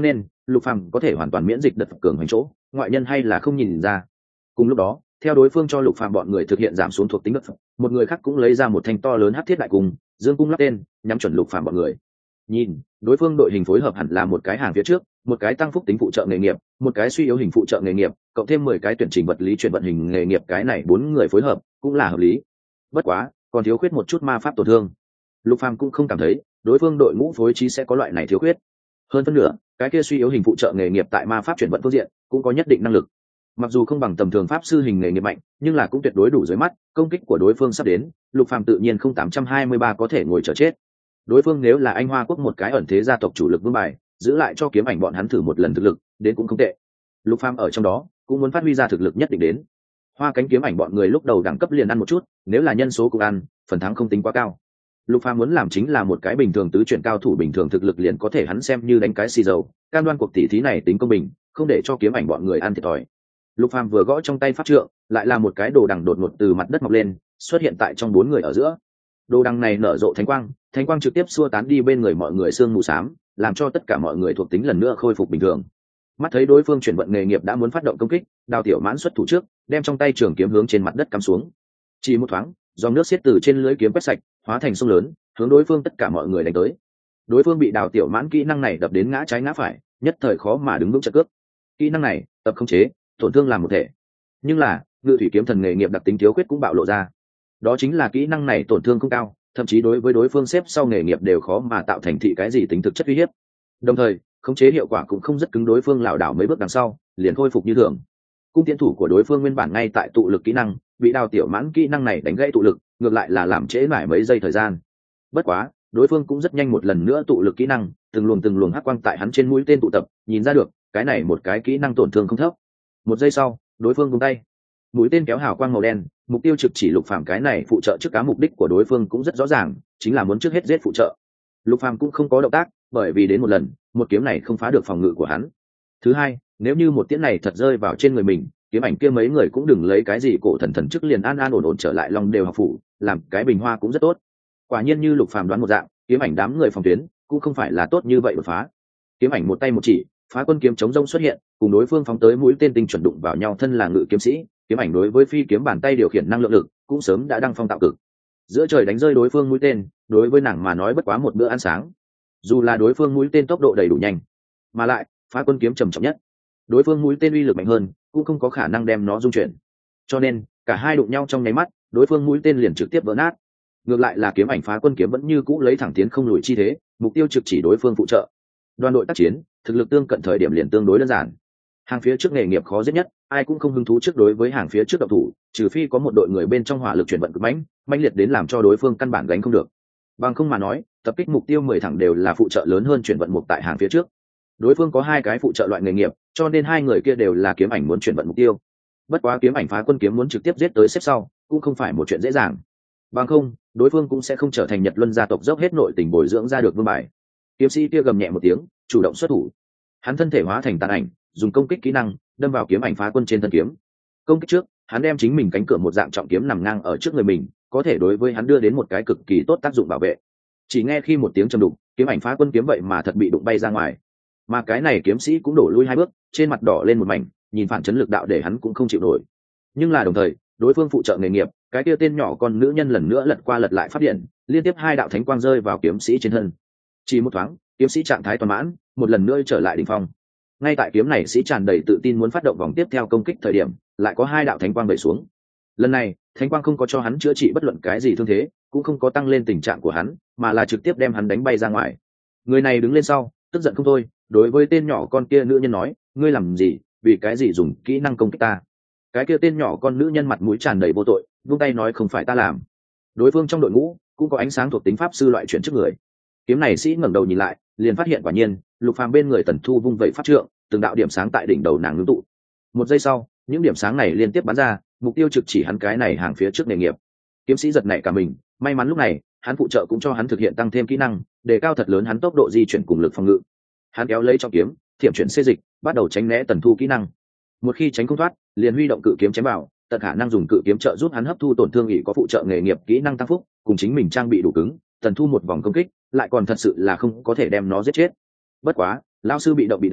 Lục Phàm có thể hoàn toàn miễn dịch đợt cường hành chỗ, ngoại nhân hay là không nhìn ra. Cùng lúc đó, theo đối phương cho Lục Phàm bọn người thực hiện giảm xuống thuộc tính đợt, một người khác cũng lấy ra một thanh to lớn hắc thiết đại cung, dương cung lắp tên, nhắm chuẩn Lục Phàm bọn người. Nhìn, đối phương đội hình phối hợp hẳn là một cái hàng phía trước, một cái tăng phúc tính phụ trợ nghề nghiệp, một cái suy yếu hình phụ trợ nghề nghiệp, cộng thêm mười cái tuyển trình vật lý chuyển vận hình nghề nghiệp, cái này bốn người phối hợp cũng là hợp lý. Bất quá, còn thiếu khuyết một chút ma pháp tổn thương. Lục Phàm cũng không cảm thấy đối phương đội ngũ phối trí sẽ có loại này thiếu khuyết. Hơn phân nửa, cái kia suy yếu hình phụ trợ nghề nghiệp tại ma pháp chuyển vận phương diện cũng có nhất định năng lực. Mặc dù không bằng tầm thường pháp sư hình nghề nghiệp mạnh, nhưng là cũng tuyệt đối đủ dưới mắt, công kích của đối phương sắp đến, Lục Phàm tự nhiên không tám trăm hai mươi ba có thể ngồi chờ chết. Đối phương nếu là Anh Hoa quốc một cái ẩn thế gia tộc chủ lực vương bài, giữ lại cho kiếm ảnh bọn hắn thử một lần thực lực, đến cũng không tệ. Lục Phàm ở trong đó cũng muốn phát huy ra thực lực nhất định đến. Hoa cánh kiếm ảnh bọn người lúc đầu đẳng cấp liền ăn một chút, nếu là nhân số cũng ăn, phần thắng không tính quá cao. Lục Phàm muốn làm chính là một cái bình thường tứ chuyển cao thủ bình thường thực lực liền có thể hắn xem như đánh cái xì dầu, cam đoan cuộc tỷ thí này tính công bình, không để cho kiếm ảnh bọn người ăn thiệt thòi. Lục Phàm vừa gõ trong tay pháp trượng, lại là một cái đồ đằng đột ngột từ mặt đất mọc lên, xuất hiện tại trong bốn người ở giữa. Đồ đằng này nở rộ thánh quang, thánh quang trực tiếp xua tán đi bên người mọi người sương mù xám, làm cho tất cả mọi người thuộc tính lần nữa khôi phục bình thường. Mắt thấy đối phương chuyển vận nghề nghiệp đã muốn phát động công kích, Đào Tiểu Mãn xuất thủ trước, đem trong tay trường kiếm hướng trên mặt đất cắm xuống. Chỉ một thoáng, dòng nước xiết từ trên lưỡi kiếm quét sạch, hóa thành sông lớn, hướng đối phương tất cả mọi người đánh tới. Đối phương bị Đào Tiểu Mãn kỹ năng này đập đến ngã trái ngã phải, nhất thời khó mà đứng vững trận cước. Kỹ năng này, tập khống chế, tổn thương làm một thể. Nhưng là, Ngự Thủy kiếm thần nghề nghiệp đặc tính thiếu khuyết cũng bạo lộ ra. Đó chính là kỹ năng này tổn thương không cao, thậm chí đối với đối phương xếp sau nghề nghiệp đều khó mà tạo thành thị cái gì tính thực chất uy hiếp. Đồng thời, khống chế hiệu quả cũng không rất cứng, đối phương lảo đảo mấy bước đằng sau, liền khôi phục như thường. Cung tiễn thủ của đối phương nguyên bản ngay tại tụ lực kỹ năng, bị Đào Tiểu Mãn kỹ năng này đánh gãy tụ lực, ngược lại là làm trễ mãi mấy giây thời gian. Bất quá, đối phương cũng rất nhanh một lần nữa tụ lực kỹ năng, từng luồng từng luồng hắc quang tại hắn trên mũi tên tụ tập, nhìn ra được, cái này một cái kỹ năng tổn thương không thấp. Một giây sau, đối phương buông tay, mũi tên kéo hào quang màu đen, mục tiêu trực chỉ Lục Phàm, cái này phụ trợ trước cá mục đích của đối phương cũng rất rõ ràng, chính là muốn trước hết giết phụ trợ. Lục Phàm cũng không có động tác, bởi vì đến một lần, một kiếm này không phá được phòng ngự của hắn. Thứ hai, nếu như một tiễn này thật rơi vào trên người mình, kiếm ảnh kia mấy người cũng đừng lấy cái gì cổ thần thần chức liền an an ổn ổn trở lại Long đều học phủ, làm cái bình hoa cũng rất tốt. Quả nhiên như Lục Phàm đoán một dạng, kiếm ảnh đám người phòng tuyến cũng không phải là tốt như vậy đột phá. Kiếm ảnh một tay một chỉ, phá quân kiếm chống rông xuất hiện, cùng đối phương phóng tới mũi tên tinh chuẩn đụng vào nhau, thân là ngự kiếm sĩ, kiếm ảnh đối với phi kiếm bàn tay điều khiển năng lượng lực cũng sớm đã đăng phong tạo cực. Giữa trời đánh rơi đối phương mũi tên, đối với nàng mà nói bất quá một bữa ăn sáng. Dù là đối phương mũi tên tốc độ đầy đủ nhanh, mà lại phá quân kiếm trầm trọng nhất, đối phương mũi tên uy lực mạnh hơn, cũng không có khả năng đem nó dung chuyển. Cho nên, cả hai đụng nhau trong nháy mắt, đối phương mũi tên liền trực tiếp vỡ nát. Ngược lại là kiếm ảnh phá quân kiếm vẫn như cũ lấy thẳng tiến không lùi chi thế, mục tiêu trực chỉ đối phương phụ trợ. Đoàn đội tác chiến, thực lực tương cận thời điểm liền tương đối đơn giản. Hàng phía trước nghề nghiệp khó giết nhất, ai cũng không hứng thú trước đối với hàng phía trước độc thủ, trừ phi có một đội người bên trong hỏa lực chuyển vận cực mãnh, mãnh liệt đến làm cho đối phương căn bản gánh không được. Bằng không mà nói, tập kích mục tiêu mười thẳng đều là phụ trợ lớn hơn chuyển vận mục tại hàng phía trước. Đối phương có hai cái phụ trợ loại nghề nghiệp, cho nên hai người kia đều là kiếm ảnh muốn chuyển vận mục tiêu. Bất quá kiếm ảnh phá quân kiếm muốn trực tiếp giết tới xếp sau, cũng không phải một chuyện dễ dàng. Bằng không, đối phương cũng sẽ không trở thành Nhật Luân gia tộc dốc hết nội tình bồi dưỡng ra được vương bài. Kiếm sĩ kia gầm nhẹ một tiếng, chủ động xuất thủ. Hắn thân thể hóa thành tàn ảnh, dùng công kích kỹ năng đâm vào kiếm ảnh phá quân trên thân kiếm. Công kích trước, hắn đem chính mình cánh cửa một dạng trọng kiếm nằm ngang ở trước người mình, có thể đối với hắn đưa đến một cái cực kỳ tốt tác dụng bảo vệ. Chỉ nghe khi một tiếng trầm đục, kiếm ảnh phá quân kiếm vậy mà thật bị đụng bay ra ngoài. Mà cái này kiếm sĩ cũng đổ lui hai bước, trên mặt đỏ lên một mảnh, nhìn phản chấn lực đạo để hắn cũng không chịu nổi. Nhưng là đồng thời, đối phương phụ trợ nghề nghiệp, cái kia tên nhỏ con nữ nhân lần nữa lật qua lật lại phát điện, liên tiếp hai đạo thánh quang rơi vào kiếm sĩ trên thân. Chỉ một thoáng, kiếm sĩ trạng thái toàn mãn, một lần nữa trở lại đỉnh phong. Ngay tại kiếm này sĩ tràn đầy tự tin muốn phát động vòng tiếp theo công kích thời điểm, lại có hai đạo thánh quang bày xuống. Lần này, thánh quang không có cho hắn chữa trị bất luận cái gì thương thế, cũng không có tăng lên tình trạng của hắn, mà là trực tiếp đem hắn đánh bay ra ngoài. Người này đứng lên sau, tức giận không thôi, đối với tên nhỏ con kia nữ nhân nói, ngươi làm gì, vì cái gì dùng kỹ năng công kích ta? Cái kia tên nhỏ con nữ nhân mặt mũi tràn đầy vô tội, vung tay nói không phải ta làm. Đối phương trong đội ngũ cũng có ánh sáng thuộc tính pháp sư loại chuyển trước người. Kiếm này sĩ ngẩng đầu nhìn lại, liền phát hiện quả nhiên, Lục Phàm bên người Tần Thu vung vẩy pháp trượng, từng đạo điểm sáng tại đỉnh đầu nàng ngưng tụ. Một giây sau, những điểm sáng này liên tiếp bắn ra, mục tiêu trực chỉ hắn cái này hàng phía trước nghề nghiệp. Kiếm sĩ giật nảy cả mình, may mắn lúc này, hắn phụ trợ cũng cho hắn thực hiện tăng thêm kỹ năng, đề cao thật lớn hắn tốc độ di chuyển cùng lực phòng ngự. Hắn kéo lấy trong kiếm, thiểm chuyển xê dịch, bắt đầu tránh né Tần Thu kỹ năng. Một khi tránh không thoát, liền huy động cự kiếm chém vào, tận khả năng dùng cự kiếm trợ giúp hắn hấp thu tổn thương, ỷ có phụ trợ nghề nghiệp kỹ năng tăng phúc, cùng chính mình trang bị đủ cứng, Tần Thu một vòng công kích, lại còn thật sự là không có thể đem nó giết chết. Bất quá, lão sư bị động bị đánh,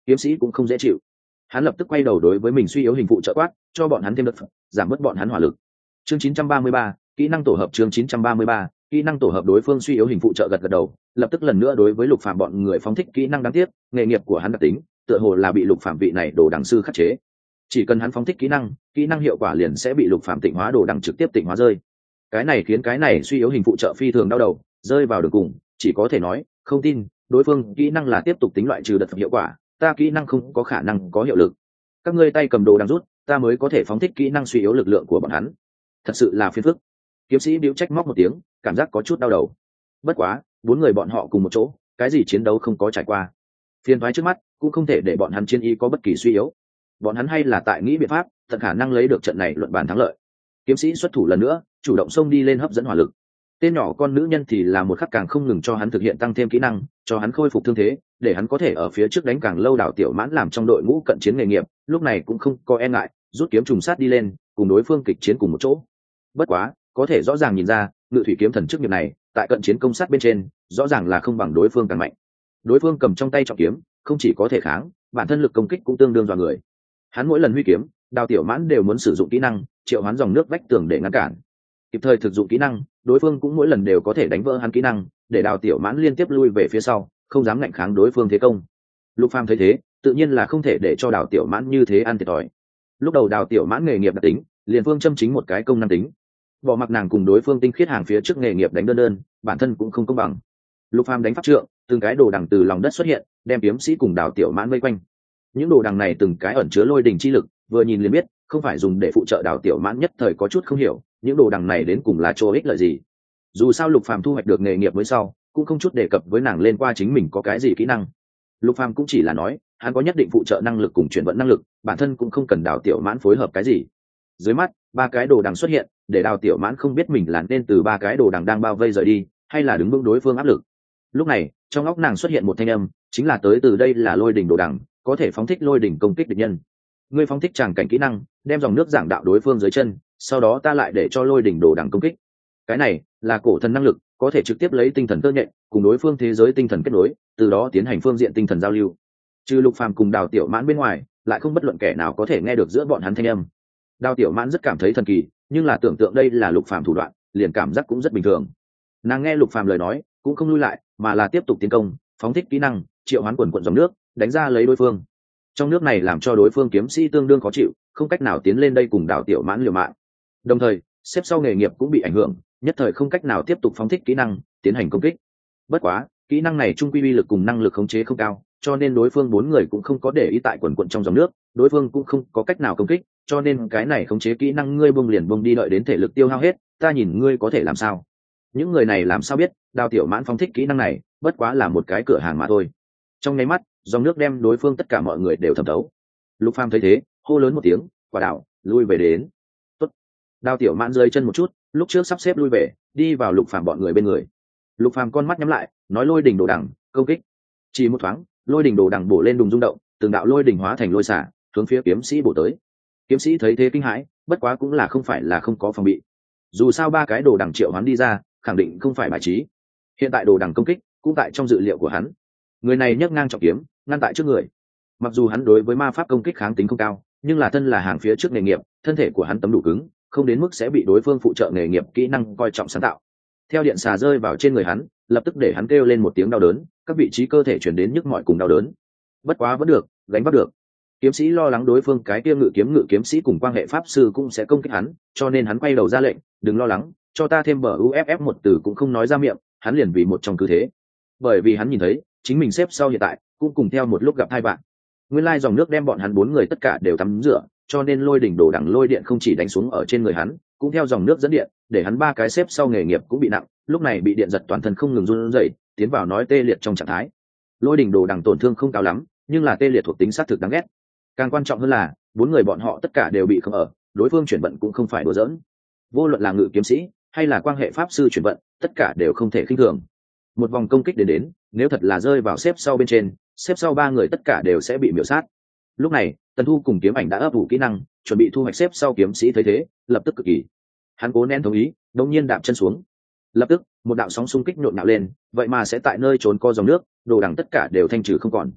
kiếm sĩ cũng không dễ chịu. Hắn lập tức quay đầu đối với mình suy yếu hình phụ trợ quát, cho bọn hắn thêm đợt, giảm bớt bọn hắn hỏa lực. Chương chín trăm ba mươi ba, kỹ năng tổ hợp. Chương chín trăm ba mươi ba, kỹ năng tổ hợp. Đối phương suy yếu hình phụ trợ gật gật đầu, lập tức lần nữa đối với Lục Phàm bọn người phóng thích kỹ năng đáng tiếc, nghề nghiệp của hắn đặc tính, tựa hồ là bị Lục Phàm vị này đồ đằng sư khắc chế. Chỉ cần hắn phóng thích kỹ năng, kỹ năng hiệu quả liền sẽ bị Lục Phàm tịnh hóa đồ đằng trực tiếp tịnh hóa rơi. Cái này khiến cái này suy yếu hình phụ trợ phi thường đau đầu, rơi vào đường cùng, chỉ có thể nói, không tin, đối phương kỹ năng là tiếp tục tính loại trừ đợt hiệu quả, ta kỹ năng không có khả năng có hiệu lực. Các ngươi tay cầm đồ đằng rút, ta mới có thể phóng thích kỹ năng suy yếu lực lượng của bọn hắn. Thật sự là phiền phức. Kiếm sĩ bĩu trách móc một tiếng, cảm giác có chút đau đầu. Bất quá, bốn người bọn họ cùng một chỗ, cái gì chiến đấu không có trải qua, phiền toái trước mắt cũng không thể để bọn hắn chiến ý có bất kỳ suy yếu. Bọn hắn hay là tại nghĩ biện pháp tận khả năng lấy được trận này luận bàn thắng lợi. Kiếm sĩ xuất thủ lần nữa, chủ động xông đi lên hấp dẫn hỏa lực. Tên nhỏ con nữ nhân thì là một khắc càng không ngừng cho hắn thực hiện tăng thêm kỹ năng, cho hắn khôi phục thương thế, để hắn có thể ở phía trước đánh càng lâu. Đào Tiểu Mãn làm trong đội ngũ cận chiến nghề nghiệp, lúc này cũng không có e ngại, rút kiếm trùng sát đi lên, cùng đối phương kịch chiến cùng một chỗ. Bất quá, có thể rõ ràng nhìn ra, ngự thủy kiếm thần chức nghiệp này, tại cận chiến công sát bên trên, rõ ràng là không bằng đối phương càng mạnh. Đối phương cầm trong tay trọng kiếm, không chỉ có thể kháng, bản thân lực công kích cũng tương đương dọa người. Hắn mỗi lần huy kiếm, Đào Tiểu Mãn đều muốn sử dụng kỹ năng triệu hoán dòng nước vách tường để ngăn cản. Kịp thời thực dụng kỹ năng, đối phương cũng mỗi lần đều có thể đánh vỡ hắn kỹ năng, để Đào Tiểu Mãn liên tiếp lui về phía sau, không dám ngạnh kháng đối phương thế công. Lục Phàm thấy thế, tự nhiên là không thể để cho Đào Tiểu Mãn như thế ăn thiệt thòi. Lúc đầu Đào Tiểu Mãn nghề nghiệp đặc tính, liền phương châm chính một cái công năng tính. Bỏ mặc nàng cùng đối phương tinh khiết hàng phía trước nghề nghiệp đánh đơn đơn, bản thân cũng không công bằng. Lục Phàm đánh pháp trượng, từng cái đồ đằng từ lòng đất xuất hiện, đem kiếm sĩ cùng Đào Tiểu Mãn vây quanh. Những đồ đằng này từng cái ẩn chứa lôi đỉnh chi lực, vừa nhìn liền biết, không phải dùng để phụ trợ Đào Tiểu Mãn nhất thời có chút không hiểu, những đồ đằng này đến cùng là cho ích lợi gì. Dù sao Lục Phàm thu hoạch được nghề nghiệp mới sau, cũng không chút đề cập với nàng lên qua chính mình có cái gì kỹ năng. Lục Phàm cũng chỉ là nói, hắn có nhất định phụ trợ năng lực cùng chuyển vận năng lực, bản thân cũng không cần Đào Tiểu Mãn phối hợp cái gì. Dưới mắt, ba cái đồ đằng xuất hiện, để Đào Tiểu Mãn không biết mình là nên từ ba cái đồ đằng đang bao vây rời đi, hay là đứng vững đối phương áp lực. Lúc này, trong óc nàng xuất hiện một thanh âm, chính là tới từ đây là lôi đỉnh đồ đằng, có thể phóng thích lôi đỉnh công kích địch nhân. Ngươi phóng thích tràng cảnh kỹ năng, đem dòng nước giảng đạo đối phương dưới chân, sau đó ta lại để cho lôi đỉnh đồ đằng công kích. Cái này là cổ thần năng lực, có thể trực tiếp lấy tinh thần tơ nhện cùng đối phương thế giới tinh thần kết nối, từ đó tiến hành phương diện tinh thần giao lưu. Trừ Lục Phàm cùng Đào Tiểu Mãn bên ngoài, lại không bất luận kẻ nào có thể nghe được giữa bọn hắn thanh âm. Đào Tiểu Mãn rất cảm thấy thần kỳ, nhưng là tưởng tượng đây là Lục Phàm thủ đoạn, liền cảm giác cũng rất bình thường. Nàng nghe Lục Phàm lời nói, cũng không lui lại, mà là tiếp tục tiến công, phóng thích kỹ năng, triệu hoán quần quần dòng nước, đánh ra lấy đối phương. Trong nước này làm cho đối phương kiếm sĩ tương đương khó chịu, không cách nào tiến lên đây cùng Đào Tiểu Mãn liều mạng. Đồng thời, xếp sau nghề nghiệp cũng bị ảnh hưởng, nhất thời không cách nào tiếp tục phóng thích kỹ năng, tiến hành công kích. Bất quá, kỹ năng này trung quy uy lực cùng năng lực khống chế không cao, cho nên đối phương bốn người cũng không có để ý tại quần quần trong dòng nước, đối phương cũng không có cách nào công kích, cho nên cái này khống chế kỹ năng ngươi bông liền bông đi, đợi đến thể lực tiêu hao hết, ta nhìn ngươi có thể làm sao. Những người này làm sao biết, Đào Tiểu Mãn phóng thích kỹ năng này, bất quá là một cái cửa hàng mà thôi. Trong nháy mắt, dòng nước đem đối phương tất cả mọi người đều thẩm thấu. Lục Phàm thấy thế, hô lớn một tiếng, quả đảo, lui về đến. Tốt. Đào Tiểu Mãn rơi chân một chút, lúc trước sắp xếp lui về, đi vào Lục Phàm bọn người bên người. Lục Phàm con mắt nhắm lại, nói lôi đỉnh đồ đằng, công kích. Chỉ một thoáng, lôi đỉnh đồ đằng bổ lên đùng rung động, từng đạo lôi đỉnh hóa thành lôi xả, hướng phía kiếm sĩ bổ tới. Kiếm sĩ thấy thế kinh hãi, bất quá cũng là không phải là không có phòng bị. Dù sao ba cái đồ đằng triệu hoán đi ra, khẳng định không phải bài trí. Hiện tại đồ đằng công kích cũng tại trong dự liệu của hắn. Người này nhấc ngang trọng kiếm, ngăn tại trước người. Mặc dù hắn đối với ma pháp công kích kháng tính không cao, nhưng là thân là hàng phía trước nghề nghiệp, thân thể của hắn tấm đủ cứng, không đến mức sẽ bị đối phương phụ trợ nghề nghiệp kỹ năng coi trọng sáng tạo. Theo điện xà rơi vào trên người hắn, lập tức để hắn kêu lên một tiếng đau đớn, các vị trí cơ thể chuyển đến nhức mỏi cùng đau đớn. Bất quá vẫn được, gánh vác được. Kiếm sĩ lo lắng đối phương cái kia ngự kiếm ngự kiếm sĩ cùng quan hệ pháp sư cũng sẽ công kích hắn, cho nên hắn quay đầu ra lệnh, đừng lo lắng, cho ta thêm bờ uff một từ cũng không nói ra miệng, hắn liền vì một trong cứ thế. Bởi vì hắn nhìn thấy, chính mình xếp sau hiện tại cũng cùng theo một lúc gặp hai bạn. Nguyên lai dòng nước đem bọn hắn bốn người tất cả đều tắm rửa, cho nên lôi đỉnh đồ đằng lôi điện không chỉ đánh xuống ở trên người hắn, cũng theo dòng nước dẫn điện, để hắn ba cái xếp sau nghề nghiệp cũng bị nặng, lúc này bị điện giật toàn thân không ngừng run rẩy, tiến vào nói tê liệt trong trạng thái. Lôi đỉnh đồ đằng tổn thương không cao lắm, nhưng là tê liệt thuộc tính sát thực đáng ghét. Càng quan trọng hơn là, bốn người bọn họ tất cả đều bị không ở, đối phương chuyển vận cũng không phải đùa giỡn. Vô luận là ngự kiếm sĩ hay là quan hệ pháp sư chuyển vận, tất cả đều không thể khinh thường. Một vòng công kích đến đến, nếu thật là rơi vào xếp sau bên trên, xếp sau ba người tất cả đều sẽ bị miểu sát. Lúc này, Tần Thu cùng kiếm ảnh đã ấp ủ kỹ năng, chuẩn bị thu hoạch xếp sau kiếm sĩ thấy thế, lập tức cực kỳ. Hắn cố nén thống ý, đột nhiên đạp chân xuống. Lập tức, một đạo sóng xung kích nhộn nhạo lên, vậy mà sẽ tại nơi trốn co dòng nước, đồ đằng tất cả đều thanh trừ không còn.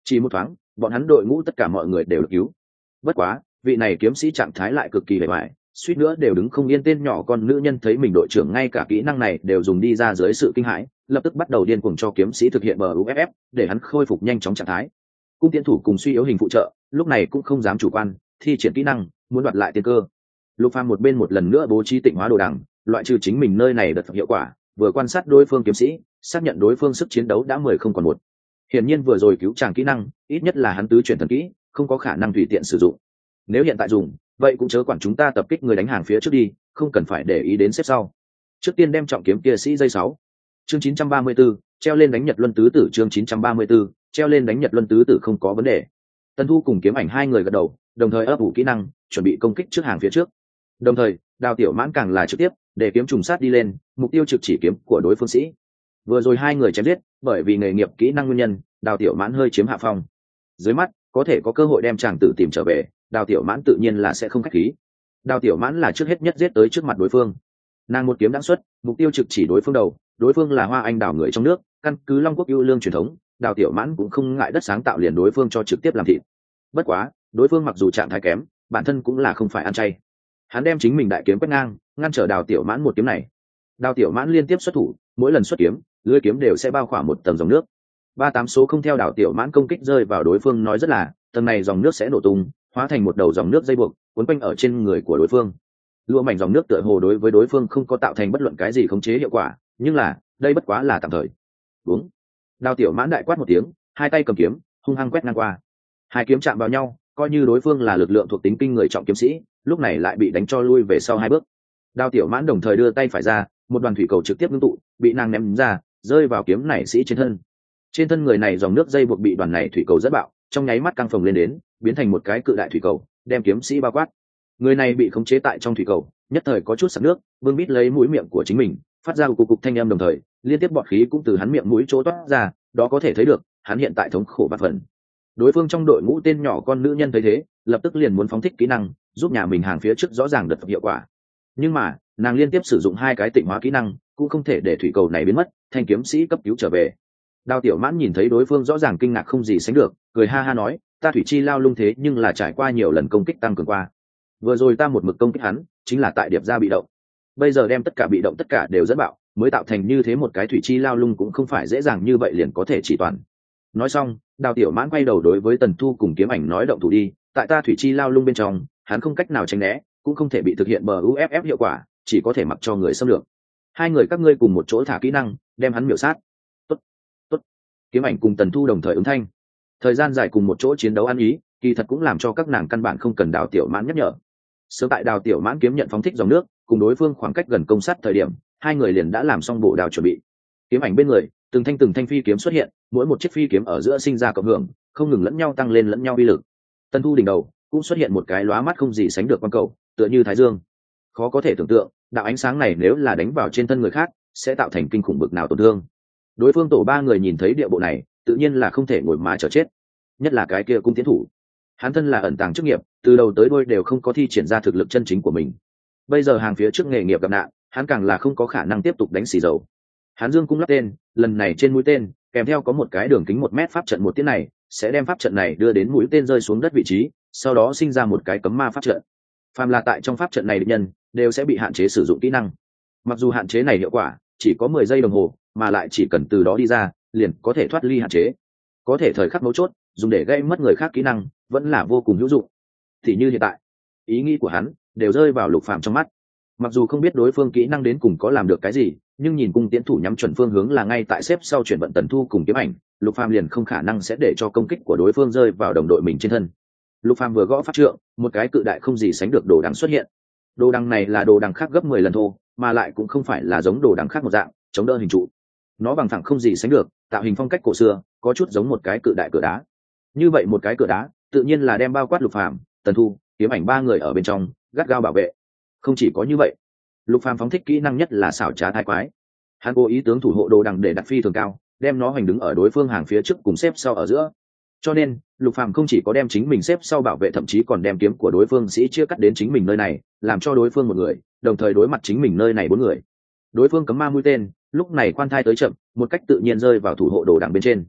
Chỉ một thoáng, bọn hắn đội ngũ tất cả mọi người đều được cứu. Bất quá, vị này kiếm sĩ trạng thái lại cực kỳ bề bại, suýt nữa đều đứng không yên. Tên nhỏ con nữ nhân thấy mình đội trưởng ngay cả kỹ năng này đều dùng đi ra dưới sự kinh hãi, lập tức bắt đầu điên cuồng cho kiếm sĩ thực hiện bờ u ép ép để hắn khôi phục nhanh chóng trạng thái. Cung tiến thủ cùng suy yếu hình phụ trợ lúc này cũng không dám chủ quan, thi triển kỹ năng muốn đoạt lại tiên cơ. Lục Phàm một bên một lần nữa bố trí tịnh hóa đồ đằng, loại trừ chính mình nơi này đợt hiệu quả, vừa quan sát đối phương kiếm sĩ, xác nhận đối phương sức chiến đấu đã mười không còn một. Hiển nhiên vừa rồi cứu chàng kỹ năng, ít nhất là hắn tứ chuyển thần kỹ, không có khả năng tùy tiện sử dụng. Nếu hiện tại dùng, vậy cũng chớ quản chúng ta tập kích người đánh hàng phía trước đi, không cần phải để ý đến xếp sau. Trước tiên đem trọng kiếm kia sĩ dây sáu. Chương chín trăm ba mươi 34, treo lên đánh Nhật Luân tứ tử. Chương chín trăm ba mươi 34, treo lên đánh Nhật Luân tứ tử không có vấn đề. Tần Thu cùng Kiếm Ảnh hai người gật đầu, đồng thời ấp ủ kỹ năng, chuẩn bị công kích trước hàng phía trước. Đồng thời, Đào Tiểu Mãn càng là trực tiếp để kiếm trùng sát đi lên, mục tiêu trực chỉ kiếm của đối phương sĩ. Vừa rồi hai người chém giết, bởi vì nghề nghiệp kỹ năng nguyên nhân, Đào Tiểu Mãn hơi chiếm hạ phong. Dưới mắt, có thể có cơ hội đem chàng tử tìm trở về, Đào Tiểu Mãn tự nhiên là sẽ không khách khí. Đào Tiểu Mãn là trước hết nhất giết tới trước mặt đối phương. Nàng một kiếm đã xuất, mục tiêu trực chỉ đối phương đầu, đối phương là Hoa Anh đảo người trong nước, căn cứ Long Quốc yêu lương truyền thống, Đào Tiểu Mãn cũng không ngại đất sáng tạo liền đối phương cho trực tiếp làm thịt. Bất quá, đối phương mặc dù trạng thái kém, bản thân cũng là không phải ăn chay. Hắn đem chính mình đại kiếm quét ngang, ngăn trở Đào Tiểu Mãn một kiếm này. Đào Tiểu Mãn liên tiếp xuất thủ, mỗi lần xuất kiếm, lưỡi kiếm đều sẽ bao khỏa một tầng dòng nước. Ba tám số không theo Đào Tiểu Mãn công kích rơi vào đối phương nói rất là, tầng này dòng nước sẽ nổ tung, hóa thành một đầu dòng nước dây buộc, cuốn quanh ở trên người của đối phương. Lụa mảnh dòng nước tựa hồ đối với đối phương không có tạo thành bất luận cái gì khống chế hiệu quả, nhưng là, đây bất quá là tạm thời. Đúng. Đào Tiểu Mãn đại quát một tiếng, hai tay cầm kiếm, hung hăng quét ngang qua. Hai kiếm chạm vào nhau, coi như đối phương là lực lượng thuộc tính kinh người trọng kiếm sĩ, lúc này lại bị đánh cho lui về sau hai bước. Đào Tiểu Mãn đồng thời đưa tay phải ra, một đoàn thủy cầu trực tiếp ngưng tụ, bị nàng ném ra, rơi vào kiếm này sĩ trên thân. Trên thân người này dòng nước dây buộc bị đoàn này thủy cầu rất bạo, trong nháy mắt căng phồng lên đến, biến thành một cái cự đại thủy cầu, đem kiếm sĩ bao quát. Người này bị khống chế tại trong thủy cầu, nhất thời có chút sặc nước, bưng bít lấy mũi miệng của chính mình, phát ra cục cục thanh âm, đồng thời liên tiếp bọt khí cũng từ hắn miệng mũi chỗ toát ra, đó có thể thấy được hắn hiện tại thống khổ vạn phần. Đối phương trong đội ngũ tên nhỏ con nữ nhân thấy thế, lập tức liền muốn phóng thích kỹ năng, giúp nhà mình hàng phía trước rõ ràng đợt hiệu quả. Nhưng mà, nàng liên tiếp sử dụng hai cái tịnh hóa kỹ năng, cũng không thể để thủy cầu này biến mất, thanh kiếm sĩ cấp cứu trở về. Đào Tiểu Mãn nhìn thấy đối phương rõ ràng kinh ngạc không gì sánh được, cười ha ha nói, ta thủy chi lao lung thế nhưng là trải qua nhiều lần công kích tăng cường qua. Vừa rồi ta một mực công kích hắn, chính là tại điệp ra bị động. Bây giờ đem tất cả bị động tất cả đều dẫn bạo, mới tạo thành như thế một cái thủy chi lao lung cũng không phải dễ dàng như vậy liền có thể chỉ toàn. Nói xong, Đào Tiểu Mãn quay đầu đối với Tần Thu cùng Kiếm Ảnh nói động thủ đi, tại ta thủy chi lao lung bên trong, hắn không cách nào tránh né, cũng không thể bị thực hiện bờ u ép ép hiệu quả, chỉ có thể mặc cho người xâm lược. Hai người các ngươi cùng một chỗ thả kỹ năng, đem hắn miểu sát. Tốt, tốt. Kiếm Ảnh cùng Tần Thu đồng thời ứng thanh. Thời gian dài cùng một chỗ chiến đấu ăn ý, kỳ thật cũng làm cho các nàng căn bản không cần Đào Tiểu Mãn nhắc nhở. Sớm tại Đào Tiểu Mãn kiếm nhận phóng thích dòng nước, cùng đối phương khoảng cách gần công sát thời điểm, hai người liền đã làm xong bộ đào chuẩn bị. Kiếm Ảnh bên người, từng thanh từng thanh phi kiếm xuất hiện, mỗi một chiếc phi kiếm ở giữa sinh ra cộng hưởng, không ngừng lẫn nhau tăng lên lẫn nhau uy lực. Tần Thu đỉnh đầu cũng xuất hiện một cái lóa mắt không gì sánh được quang cầu, tựa như thái dương. Khó có thể tưởng tượng, đạo ánh sáng này nếu là đánh vào trên thân người khác, sẽ tạo thành kinh khủng bực nào tổn thương. Đối phương tổ ba người nhìn thấy địa bộ này, tự nhiên là không thể ngồi mà chờ chết. Nhất là cái kia cung tiến thủ, hắn thân là ẩn tàng chức nghiệp, từ đầu tới đuôi đều không có thi triển ra thực lực chân chính của mình. Bây giờ hàng phía trước nghề nghiệp gặp nạn, hắn càng là không có khả năng tiếp tục đánh xì dầu. Hắn dương cung lắp tên, lần này trên mũi tên kèm theo có một cái đường kính một mét pháp trận, một tiết này sẽ đem pháp trận này đưa đến mũi tên rơi xuống đất vị trí, sau đó sinh ra một cái cấm ma pháp trận. Phàm là tại trong pháp trận này địch nhân đều sẽ bị hạn chế sử dụng kỹ năng. Mặc dù hạn chế này hiệu quả chỉ có mười giây đồng hồ, mà lại chỉ cần từ đó đi ra, liền có thể thoát ly hạn chế. Có thể thời khắc mấu chốt dùng để gây mất người khác kỹ năng, vẫn là vô cùng hữu dụng. Thì như hiện tại, ý nghĩ của hắn đều rơi vào Lục Phàm trong mắt. Mặc dù không biết đối phương kỹ năng đến cùng có làm được cái gì, nhưng nhìn cung tiến thủ nhắm chuẩn phương hướng là ngay tại xếp sau chuyển vận Tần Thu cùng Kiếm Ảnh, Lục Phàm liền không khả năng sẽ để cho công kích của đối phương rơi vào đồng đội mình trên thân. Lục Phàm vừa gõ pháp trượng, một cái cự đại không gì sánh được đồ đằng xuất hiện. Đồ đằng này là đồ đằng khác gấp mười lần thô, mà lại cũng không phải là giống đồ đằng khác một dạng chống đỡ hình trụ. Nó bằng thẳng không gì sánh được, tạo hình phong cách cổ xưa, có chút giống một cái cự đại cửa đá. Như vậy một cái cửa đá, tự nhiên là đem bao quát Lục Phàm, Tần Thu, Kiếm Ảnh ba người ở bên trong, gắt gao bảo vệ. Không chỉ có như vậy, Lục Phàm phóng thích kỹ năng nhất là xảo trá thái quái. Hắn cố ý tướng thủ hộ đồ đằng để đặt phi thường cao, đem nó hoành đứng ở đối phương hàng phía trước cùng xếp sau ở giữa. Cho nên, Lục Phàm không chỉ có đem chính mình xếp sau bảo vệ, thậm chí còn đem kiếm của đối phương sĩ chia cắt đến chính mình nơi này, làm cho đối phương một người, đồng thời đối mặt chính mình nơi này bốn người. Đối phương cấm ma mũi tên, lúc này khoan thai tới chậm, một cách tự nhiên rơi vào thủ hộ đồ đằng bên trên.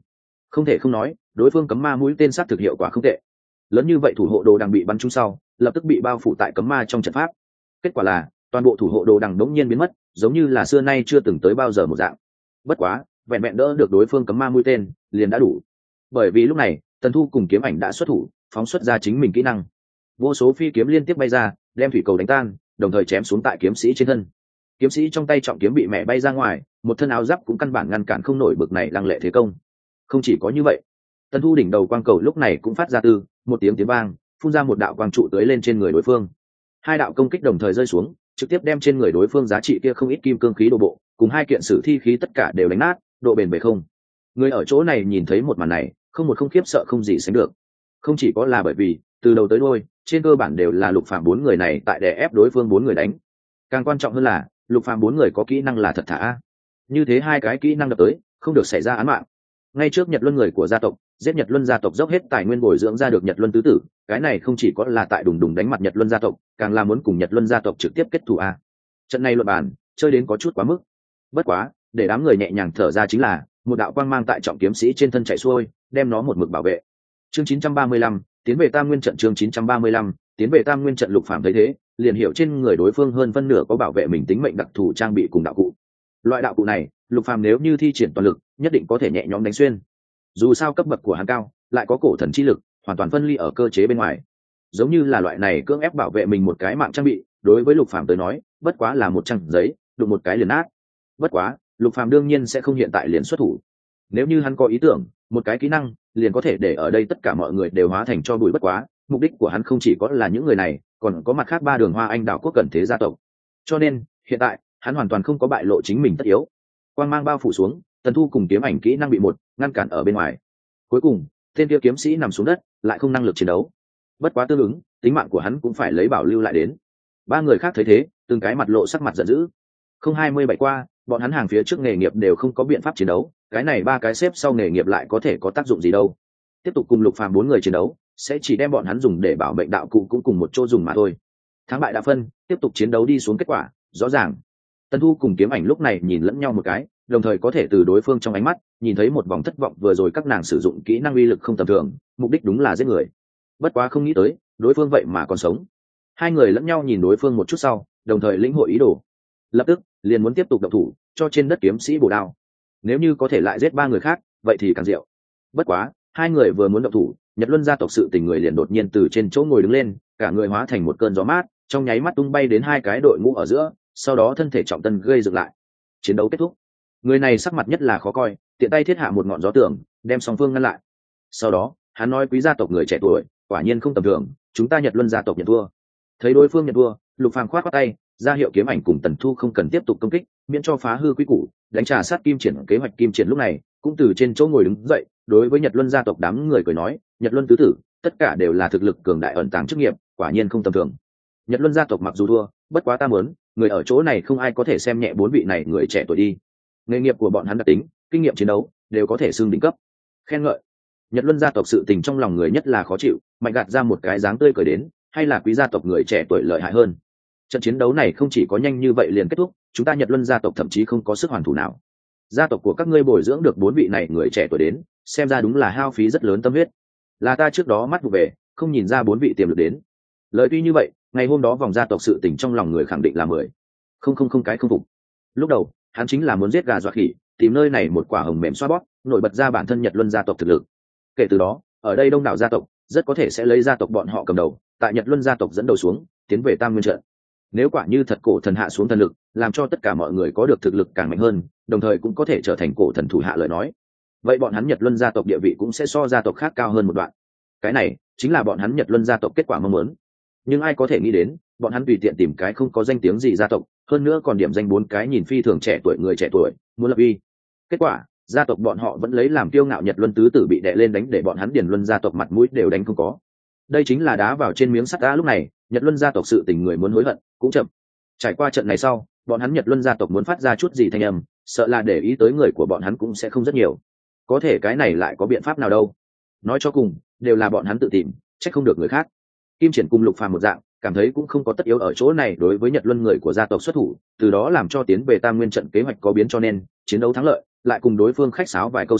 Không thể không nói, đối phương cấm ma mũi tên sát thực hiệu quả không tệ. Lớn như vậy thủ hộ đồ đằng bị bắn trúng sau, lập tức bị bao phủ tại cấm ma trong trận pháp. Kết quả là toàn bộ thủ hộ đồ đằng đống nhiên biến mất, giống như là xưa nay chưa từng tới bao giờ một dạng. Bất quá, vẹn vẹn đỡ được đối phương cấm ma mũi tên, liền đã đủ. Bởi vì lúc này, Tần Thu cùng kiếm ảnh đã xuất thủ, phóng xuất ra chính mình kỹ năng. Vô số phi kiếm liên tiếp bay ra, đem thủy cầu đánh tan, đồng thời chém xuống tại kiếm sĩ trên thân. Kiếm sĩ trong tay trọng kiếm bị mẹ bay ra ngoài, một thân áo giáp cũng căn bản ngăn cản không nổi bực này lăng lệ thế công. Không chỉ có như vậy, Tần Thu đỉnh đầu quang cầu lúc này cũng phát ra từ một tiếng tiếng vang, phun ra một đạo quang trụ tới lên trên người đối phương. Hai đạo công kích đồng thời rơi xuống, trực tiếp đem trên người đối phương giá trị kia không ít kim cương khí đồ bộ, cùng hai kiện sử thi khí tất cả đều đánh nát, độ bền bề không. Người ở chỗ này nhìn thấy một màn này, không một không khiếp sợ không gì sánh được. Không chỉ có là bởi vì từ đầu tới đuôi, trên cơ bản đều là Lục Phàm bốn người này tại đè ép đối phương bốn người đánh. Càng quan trọng hơn là, Lục Phàm bốn người có kỹ năng là thật thà. Như thế hai cái kỹ năng đập tới, không được xảy ra án mạng. Ngay trước Nhật Luân người của gia tộc, giết Nhật Luân gia tộc dốc hết tài nguyên bồi dưỡng ra được Nhật Luân tứ tử, cái này không chỉ có là tại đùng đùng đánh mặt Nhật Luân gia tộc, càng là muốn cùng Nhật Luân gia tộc trực tiếp kết thù a. Trận này luận bàn, chơi đến có chút quá mức. Bất quá, để đám người nhẹ nhàng thở ra chính là, một đạo quang mang tại trọng kiếm sĩ trên thân chạy xuôi, đem nó một mực bảo vệ. Chương chín trăm ba mươi lăm, tiến về Tam Nguyên trận. Chương chín trăm ba mươi lăm, tiến về Tam Nguyên trận. Lục Phàm thấy thế, liền hiểu trên người đối phương hơn phân nửa có bảo vệ mình tính mệnh đặc thù trang bị cùng đạo cụ. Loại đạo cụ này, Lục Phàm nếu như thi triển toàn lực, nhất định có thể nhẹ nhõm đánh xuyên. Dù sao cấp bậc của hắn cao, lại có cổ thần chi lực, hoàn toàn phân ly ở cơ chế bên ngoài. Giống như là loại này cưỡng ép bảo vệ mình một cái mạng trang bị, đối với Lục Phàm tới nói, bất quá là một trang giấy, đụng một cái liền nát. Bất quá, Lục Phàm đương nhiên sẽ không hiện tại liền xuất thủ. Nếu như hắn có ý tưởng, một cái kỹ năng, liền có thể để ở đây tất cả mọi người đều hóa thành cho bụi. Bất quá, mục đích của hắn không chỉ có là những người này, còn có mặt khác ba đường Hoa Anh đảo quốc cần thế gia tộc. Cho nên, hiện tại, hắn hoàn toàn không có bại lộ chính mình tất yếu. Quang mang bao phủ xuống, Tần Thu cùng kiếm ảnh kỹ năng bị một ngăn cản ở bên ngoài. Cuối cùng, tên kia kiếm sĩ nằm xuống đất, lại không năng lực chiến đấu. Bất quá tương ứng, tính mạng của hắn cũng phải lấy bảo lưu lại đến. Ba người khác thấy thế, từng cái mặt lộ sắc mặt giận dữ. Không hai mươi bảy qua, bọn hắn hàng phía trước nghề nghiệp đều không có biện pháp chiến đấu, cái này ba cái xếp sau nghề nghiệp lại có thể có tác dụng gì đâu. Tiếp tục cùng Lục Phàm bốn người chiến đấu, sẽ chỉ đem bọn hắn dùng để bảo mệnh đạo cụ cũng cùng một chỗ dùng mà thôi. Thắng bại đã phân, tiếp tục chiến đấu đi xuống kết quả rõ ràng. Tần Thu cùng kiếm ảnh lúc này nhìn lẫn nhau một cái, đồng thời có thể từ đối phương trong ánh mắt nhìn thấy một vòng thất vọng. Vừa rồi các nàng sử dụng kỹ năng uy lực không tầm thường, mục đích đúng là giết người. Bất quá không nghĩ tới, đối phương vậy mà còn sống. Hai người lẫn nhau nhìn đối phương một chút sau, đồng thời lĩnh hội ý đồ, lập tức liền muốn tiếp tục động thủ, cho trên đất kiếm sĩ bổ đao. Nếu như có thể lại giết ba người khác, vậy thì càng diệu. Bất quá, hai người vừa muốn động thủ, Nhật Luân gia tộc sự tình người liền đột nhiên từ trên chỗ ngồi đứng lên, cả người hóa thành một cơn gió mát, trong nháy mắt tung bay đến hai cái đội ngũ ở giữa, sau đó thân thể trọng tân gây dựng lại. Chiến đấu kết thúc. Người này sắc mặt nhất là khó coi, tiện tay thiết hạ một ngọn gió tường, đem song phương ngăn lại. Sau đó, hắn nói: quý gia tộc người trẻ tuổi, quả nhiên không tầm thường, chúng ta Nhật Luân gia tộc nhận thua. Thấy đối phương nhận thua, Lục Phàm khoát khoát tay, ra hiệu kiếm ảnh cùng Tần Thu không cần tiếp tục công kích, miễn cho phá hư quy củ, đánh trả sát kim triển. Kế hoạch kim triển lúc này cũng từ trên chỗ ngồi đứng dậy, đối với Nhật Luân gia tộc đám người cười nói: Nhật Luân tứ tử, tất cả đều là thực lực cường đại ẩn tàng chức nghiệp, quả nhiên không tầm thường. Nhật Luân gia tộc mặc dù thua, bất quá ta muốn, người ở chỗ này không ai có thể xem nhẹ bốn vị này người trẻ tuổi đi. Nghề nghiệp của bọn hắn đặc tính, kinh nghiệm chiến đấu đều có thể xưng đỉnh cấp. Khen ngợi. Nhật Luân gia tộc sự tình trong lòng người nhất là khó chịu, mạnh gạt ra một cái dáng tươi cười đến, hay là quý gia tộc người trẻ tuổi lợi hại hơn. Trận chiến đấu này không chỉ có nhanh như vậy liền kết thúc, chúng ta Nhật Luân gia tộc thậm chí không có sức hoàn thủ nào. Gia tộc của các ngươi bồi dưỡng được bốn vị này người trẻ tuổi đến, xem ra đúng là hao phí rất lớn tâm huyết. Là ta trước đó mắt vụ về, không nhìn ra bốn vị tiềm lực đến. Lời tuy như vậy, ngày hôm đó vòng gia tộc sự tình trong lòng người khẳng định là mười không không không cái không phục. Lúc đầu hắn chính là muốn giết gà dọa khỉ, tìm nơi này một quả hồng mềm xoa bóp, nổi bật ra bản thân Nhật Luân gia tộc thực lực. Kể từ đó, ở đây đông đảo gia tộc rất có thể sẽ lấy gia tộc bọn họ cầm đầu, tại Nhật Luân gia tộc dẫn đầu xuống, tiến về Tam Nguyên trận. Nếu quả như thật cổ thần hạ xuống thần lực, làm cho tất cả mọi người có được thực lực càng mạnh hơn, đồng thời cũng có thể trở thành cổ thần thủ hạ lời nói, vậy bọn hắn Nhật Luân gia tộc địa vị cũng sẽ so gia tộc khác cao hơn một đoạn. Cái này chính là bọn hắn Nhật Luân gia tộc kết quả mong muốn. Nhưng ai có thể nghĩ đến, bọn hắn tùy tiện tìm cái không có danh tiếng gì gia tộc, hơn nữa còn điểm danh bốn cái nhìn phi thường trẻ tuổi người trẻ tuổi, muốn lập uy. Kết quả, gia tộc bọn họ vẫn lấy làm kiêu ngạo Nhật Luân tứ tử bị đè lên đánh, để bọn hắn Điền Luân gia tộc mặt mũi đều đánh không có. Đây chính là đá vào trên miếng sắt đá. Lúc này, Nhật Luân gia tộc sự tình người muốn hối hận cũng chậm. Trải qua trận này sau, bọn hắn Nhật Luân gia tộc muốn phát ra chút gì thanh âm, sợ là để ý tới người của bọn hắn cũng sẽ không rất nhiều. Có thể cái này lại có biện pháp nào đâu? Nói cho cùng, đều là bọn hắn tự tìm, trách không được người khác. Kim Triển cùng Lục Phàm một dạng, cảm thấy cũng không có tất yếu ở chỗ này đối với Nhật Luân người của gia tộc xuất thủ, từ đó làm cho tiến về Tam Nguyên trận kế hoạch có biến, cho nên chiến đấu thắng lợi, lại cùng đối phương khách sáo vài câu sau,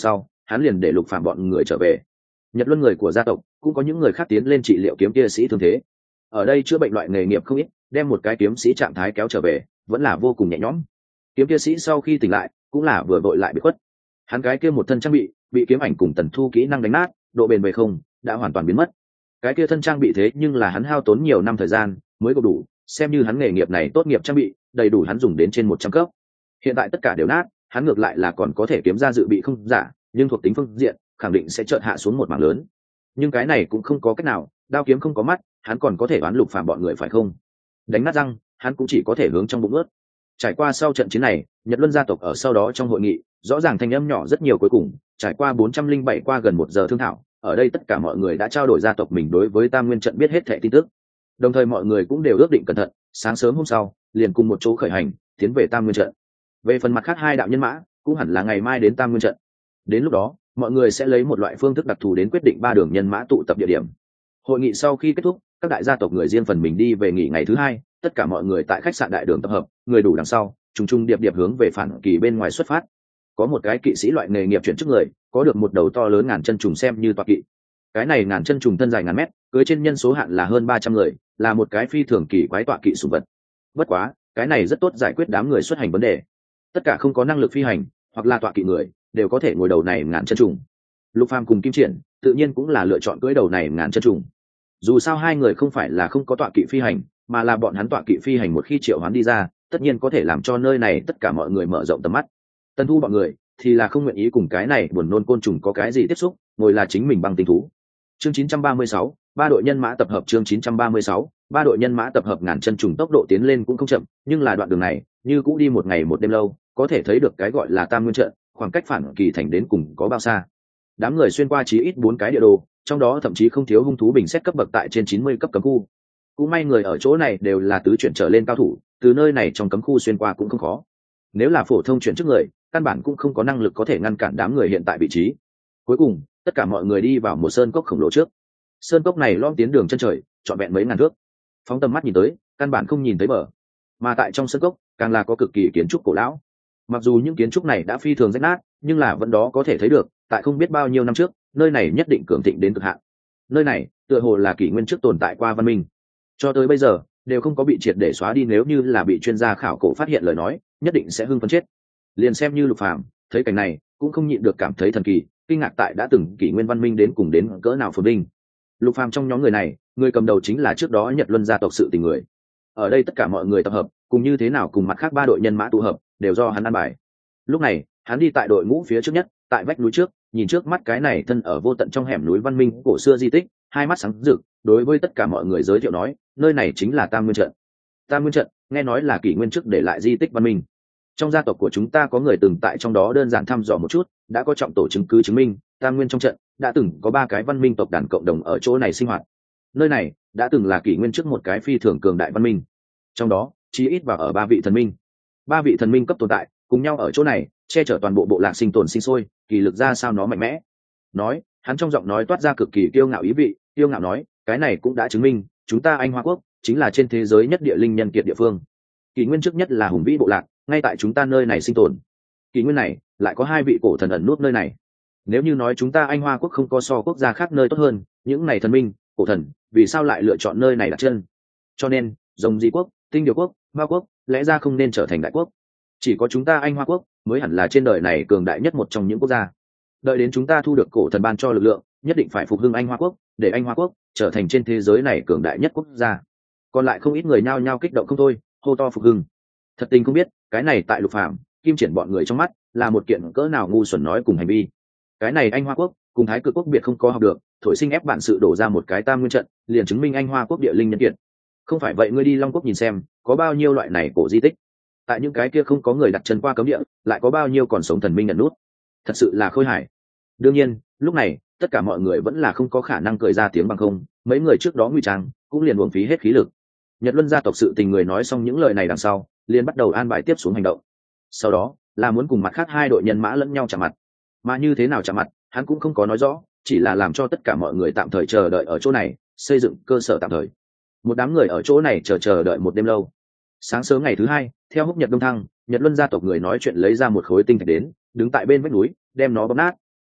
hắn liền để Lục Phàm bọn người trở về. Nhật Luân người của gia tộc cũng có những người khác tiến lên trị liệu kiếm kia sĩ thương thế. Ở đây chữa bệnh loại nghề nghiệp không ít, đem một cái kiếm sĩ trạng thái kéo trở về vẫn là vô cùng nhẹ nhõm. Kiếm kia sĩ sau khi tỉnh lại cũng là vừa vội lại bị khuất. Hắn cái kia một thân trang bị bị kiếm ảnh cùng tần thu kỹ năng đánh nát, độ bền bề không đã hoàn toàn biến mất. Cái kia thân trang bị thế nhưng là hắn hao tốn nhiều năm thời gian mới có đủ, xem như hắn nghề nghiệp này tốt nghiệp trang bị đầy đủ hắn dùng đến trên một trăm cấp. Hiện tại tất cả đều nát, hắn ngược lại là còn có thể kiếm ra dự bị không giả, nhưng thuộc tính phương diện khẳng định sẽ chợt hạ xuống một mảng lớn. Nhưng cái này cũng không có cách nào, đao kiếm không có mắt, hắn còn có thể đoán Lục Phàm bọn người phải không? Đánh nát răng, hắn cũng chỉ có thể hướng trong bụng ướt. Trải qua sau trận chiến này, Nhật Luân gia tộc ở sau đó trong hội nghị, rõ ràng thanh âm nhỏ rất nhiều, cuối cùng trải qua bốn trăm linh bảy qua gần một giờ thương thảo, ở đây tất cả mọi người đã trao đổi gia tộc mình đối với Tam Nguyên trận biết hết thảy tin tức. Đồng thời mọi người cũng đều ước định cẩn thận, sáng sớm hôm sau liền cùng một chỗ khởi hành tiến về Tam Nguyên trận. Về phần mặt khác hai đạo nhân mã cũng hẳn là ngày mai đến Tam Nguyên trận. Đến lúc đó mọi người sẽ lấy một loại phương thức đặc thù đến quyết định ba đường nhân mã tụ tập địa điểm. Hội nghị sau khi kết thúc, các đại gia tộc người riêng phần mình đi về nghỉ ngày thứ hai, tất cả mọi người tại khách sạn đại đường tập hợp, người đủ đằng sau trùng trùng điệp điệp hướng về phản kỳ bên ngoài xuất phát. Có một cái kỵ sĩ loại nghề nghiệp chuyển chức người, có được một đầu to lớn ngàn chân trùng xem như tọa kỵ. Cái này ngàn chân trùng thân dài ngàn mét, cưỡi trên nhân số hạn là hơn ba trăm người, là một cái phi thường kỳ quái tọa kỵ sủng vật. Bất quá cái này rất tốt giải quyết đám người xuất hành vấn đề. Tất cả không có năng lực phi hành hoặc là tọa kỵ người đều có thể ngồi đầu này ngàn chân trùng. Lục Phàm cùng Kim Triển tự nhiên cũng là lựa chọn cưỡi đầu này ngàn chân trùng. Dù sao hai người không phải là không có tọa kỵ phi hành, mà là bọn hắn tọa kỵ phi hành một khi triệu hoán đi ra, tất nhiên có thể làm cho nơi này tất cả mọi người mở rộng tầm mắt. Tân Thu bọn người thì là không nguyện ý cùng cái này buồn nôn côn trùng có cái gì tiếp xúc, ngồi là chính mình băng tinh thú. Chương chín trăm ba mươi sáu, ba đội nhân mã tập hợp. Chương chín trăm ba mươi sáu, ba đội nhân mã tập hợp. Ngàn chân trùng tốc độ tiến lên cũng không chậm, nhưng là đoạn đường này như cũ đi một ngày một đêm lâu, có thể thấy được cái gọi là Tam Nguyên trận, khoảng cách phản kỳ thành đến cùng có bao xa. Đám người xuyên qua chí ít bốn cái địa đồ, trong đó thậm chí không thiếu hung thú bình xét cấp bậc tại trên chín mươi cấp cấm khu. Cũng may người ở chỗ này đều là tứ chuyển trở lên cao thủ, từ nơi này trong cấm khu xuyên qua cũng không khó. Nếu là phổ thông chuyển trước người, căn bản cũng không có năng lực có thể ngăn cản đám người hiện tại vị trí. Cuối cùng tất cả mọi người đi vào một sơn cốc khổng lồ trước. Sơn cốc này lõm tiến đường chân trời, trọn vẹn mấy ngàn thước. Phóng tầm mắt nhìn tới, căn bản không nhìn thấy bờ. Mà tại trong sơn cốc, càng là có cực kỳ kiến trúc cổ lão. Mặc dù những kiến trúc này đã phi thường rách nát, nhưng là vẫn đó có thể thấy được, tại không biết bao nhiêu năm trước, nơi này nhất định cường thịnh đến cực hạn. Nơi này, tựa hồ là kỷ nguyên trước tồn tại qua văn minh. Cho tới bây giờ, đều không có bị triệt để xóa đi, nếu như là bị chuyên gia khảo cổ phát hiện lời nói, nhất định sẽ hưng phấn chết. Liền xem như Lục Phàm, thấy cảnh này, cũng không nhịn được cảm thấy thần kỳ, kinh ngạc tại đã từng kỷ nguyên văn minh đến cùng đến cỡ nào phồn vinh. Lục Phàm trong nhóm người này, người cầm đầu chính là trước đó Nhật Luân gia tộc sự tình người. Ở đây tất cả mọi người tập hợp, cùng như thế nào cùng mặt khác ba đội nhân mã tụ hợp, đều do hắn an bài. Lúc này, hắn đi tại đội ngũ phía trước nhất, tại vách núi trước, nhìn trước mắt cái này thân ở vô tận trong hẻm núi văn minh cổ xưa di tích, hai mắt sáng rực, đối với tất cả mọi người giới thiệu nói, nơi này chính là Tam Nguyên trận. Tam Nguyên trận, nghe nói là kỷ nguyên trước để lại di tích văn minh. Trong gia tộc của chúng ta có người từng tại trong đó đơn giản thăm dò một chút, đã có trọng tổ chứng cứ chứng minh, Tam Nguyên trong trận đã từng có ba cái văn minh tộc đàn cộng đồng ở chỗ này sinh hoạt. Nơi này đã từng là kỷ nguyên trước một cái phi thường cường đại văn minh. Trong đó, chí ít vào ở ba vị thần minh. Ba vị thần minh cấp tồn tại, cùng nhau ở chỗ này, che chở toàn bộ bộ lạc sinh tồn sinh sôi, kỳ lực ra sao nó mạnh mẽ. Nói, hắn trong giọng nói toát ra cực kỳ kiêu ngạo ý vị, kiêu ngạo nói, cái này cũng đã chứng minh, chúng ta Anh Hoa quốc chính là trên thế giới nhất địa linh nhân kiệt địa phương. Kỷ nguyên trước nhất là hùng vĩ bộ lạc, ngay tại chúng ta nơi này sinh tồn. Kỷ nguyên này lại có hai vị cổ thần ẩn nút nơi này. Nếu như nói chúng ta Anh Hoa quốc không có so quốc gia khác nơi tốt hơn, những này thần minh, cổ thần, vì sao lại lựa chọn nơi này đặt chân? Cho nên, Rồng Dị quốc, Tinh Điều quốc, Ma quốc, lẽ ra không nên trở thành đại quốc. Chỉ có chúng ta Anh Hoa quốc mới hẳn là trên đời này cường đại nhất một trong những quốc gia. Đợi đến chúng ta thu được cổ thần ban cho lực lượng, nhất định phải phục hưng Anh Hoa quốc, để Anh Hoa quốc trở thành trên thế giới này cường đại nhất quốc gia. Còn lại không ít người nhao nhao kích động không thôi, hô to phục hưng. Thật tình không biết, cái này tại Lục Phàm, Kim Triển bọn người trong mắt là một kiện cỡ nào ngu xuẩn nói cùng hành vi. Cái này Anh Hoa quốc cùng Thái Cực quốc biệt không có học được, thổi sinh ép bản sự đổ ra một cái Tam Nguyên trận, liền chứng minh Anh Hoa quốc địa linh nhân kiệt. Không phải vậy ngươi đi Long quốc nhìn xem, có bao nhiêu loại này cổ di tích. Tại những cái kia không có người đặt chân qua cấm địa, lại có bao nhiêu còn sống thần minh ẩn nút. Thật sự là khôi hài. Đương nhiên, lúc này, tất cả mọi người vẫn là không có khả năng cười ra tiếng bằng không, mấy người trước đó ngụy trang, cũng liền uổng phí hết khí lực. Nhật Luân gia tộc sự tình người nói xong những lời này đằng sau, liền bắt đầu an bài tiếp xuống hành động. Sau đó, là muốn cùng mặt khác hai đội nhân mã lẫn nhau chạm mặt. Mà như thế nào chạm mặt, hắn cũng không có nói rõ, chỉ là làm cho tất cả mọi người tạm thời chờ đợi ở chỗ này, xây dựng cơ sở tạm thời. Một đám người ở chỗ này chờ chờ đợi một đêm lâu. Sáng sớm ngày thứ hai, theo húc nhật đông thăng, Nhật Luân gia tộc người nói chuyện lấy ra một khối tinh thạch đến, đứng tại bên vách núi, đem nó bóp nát.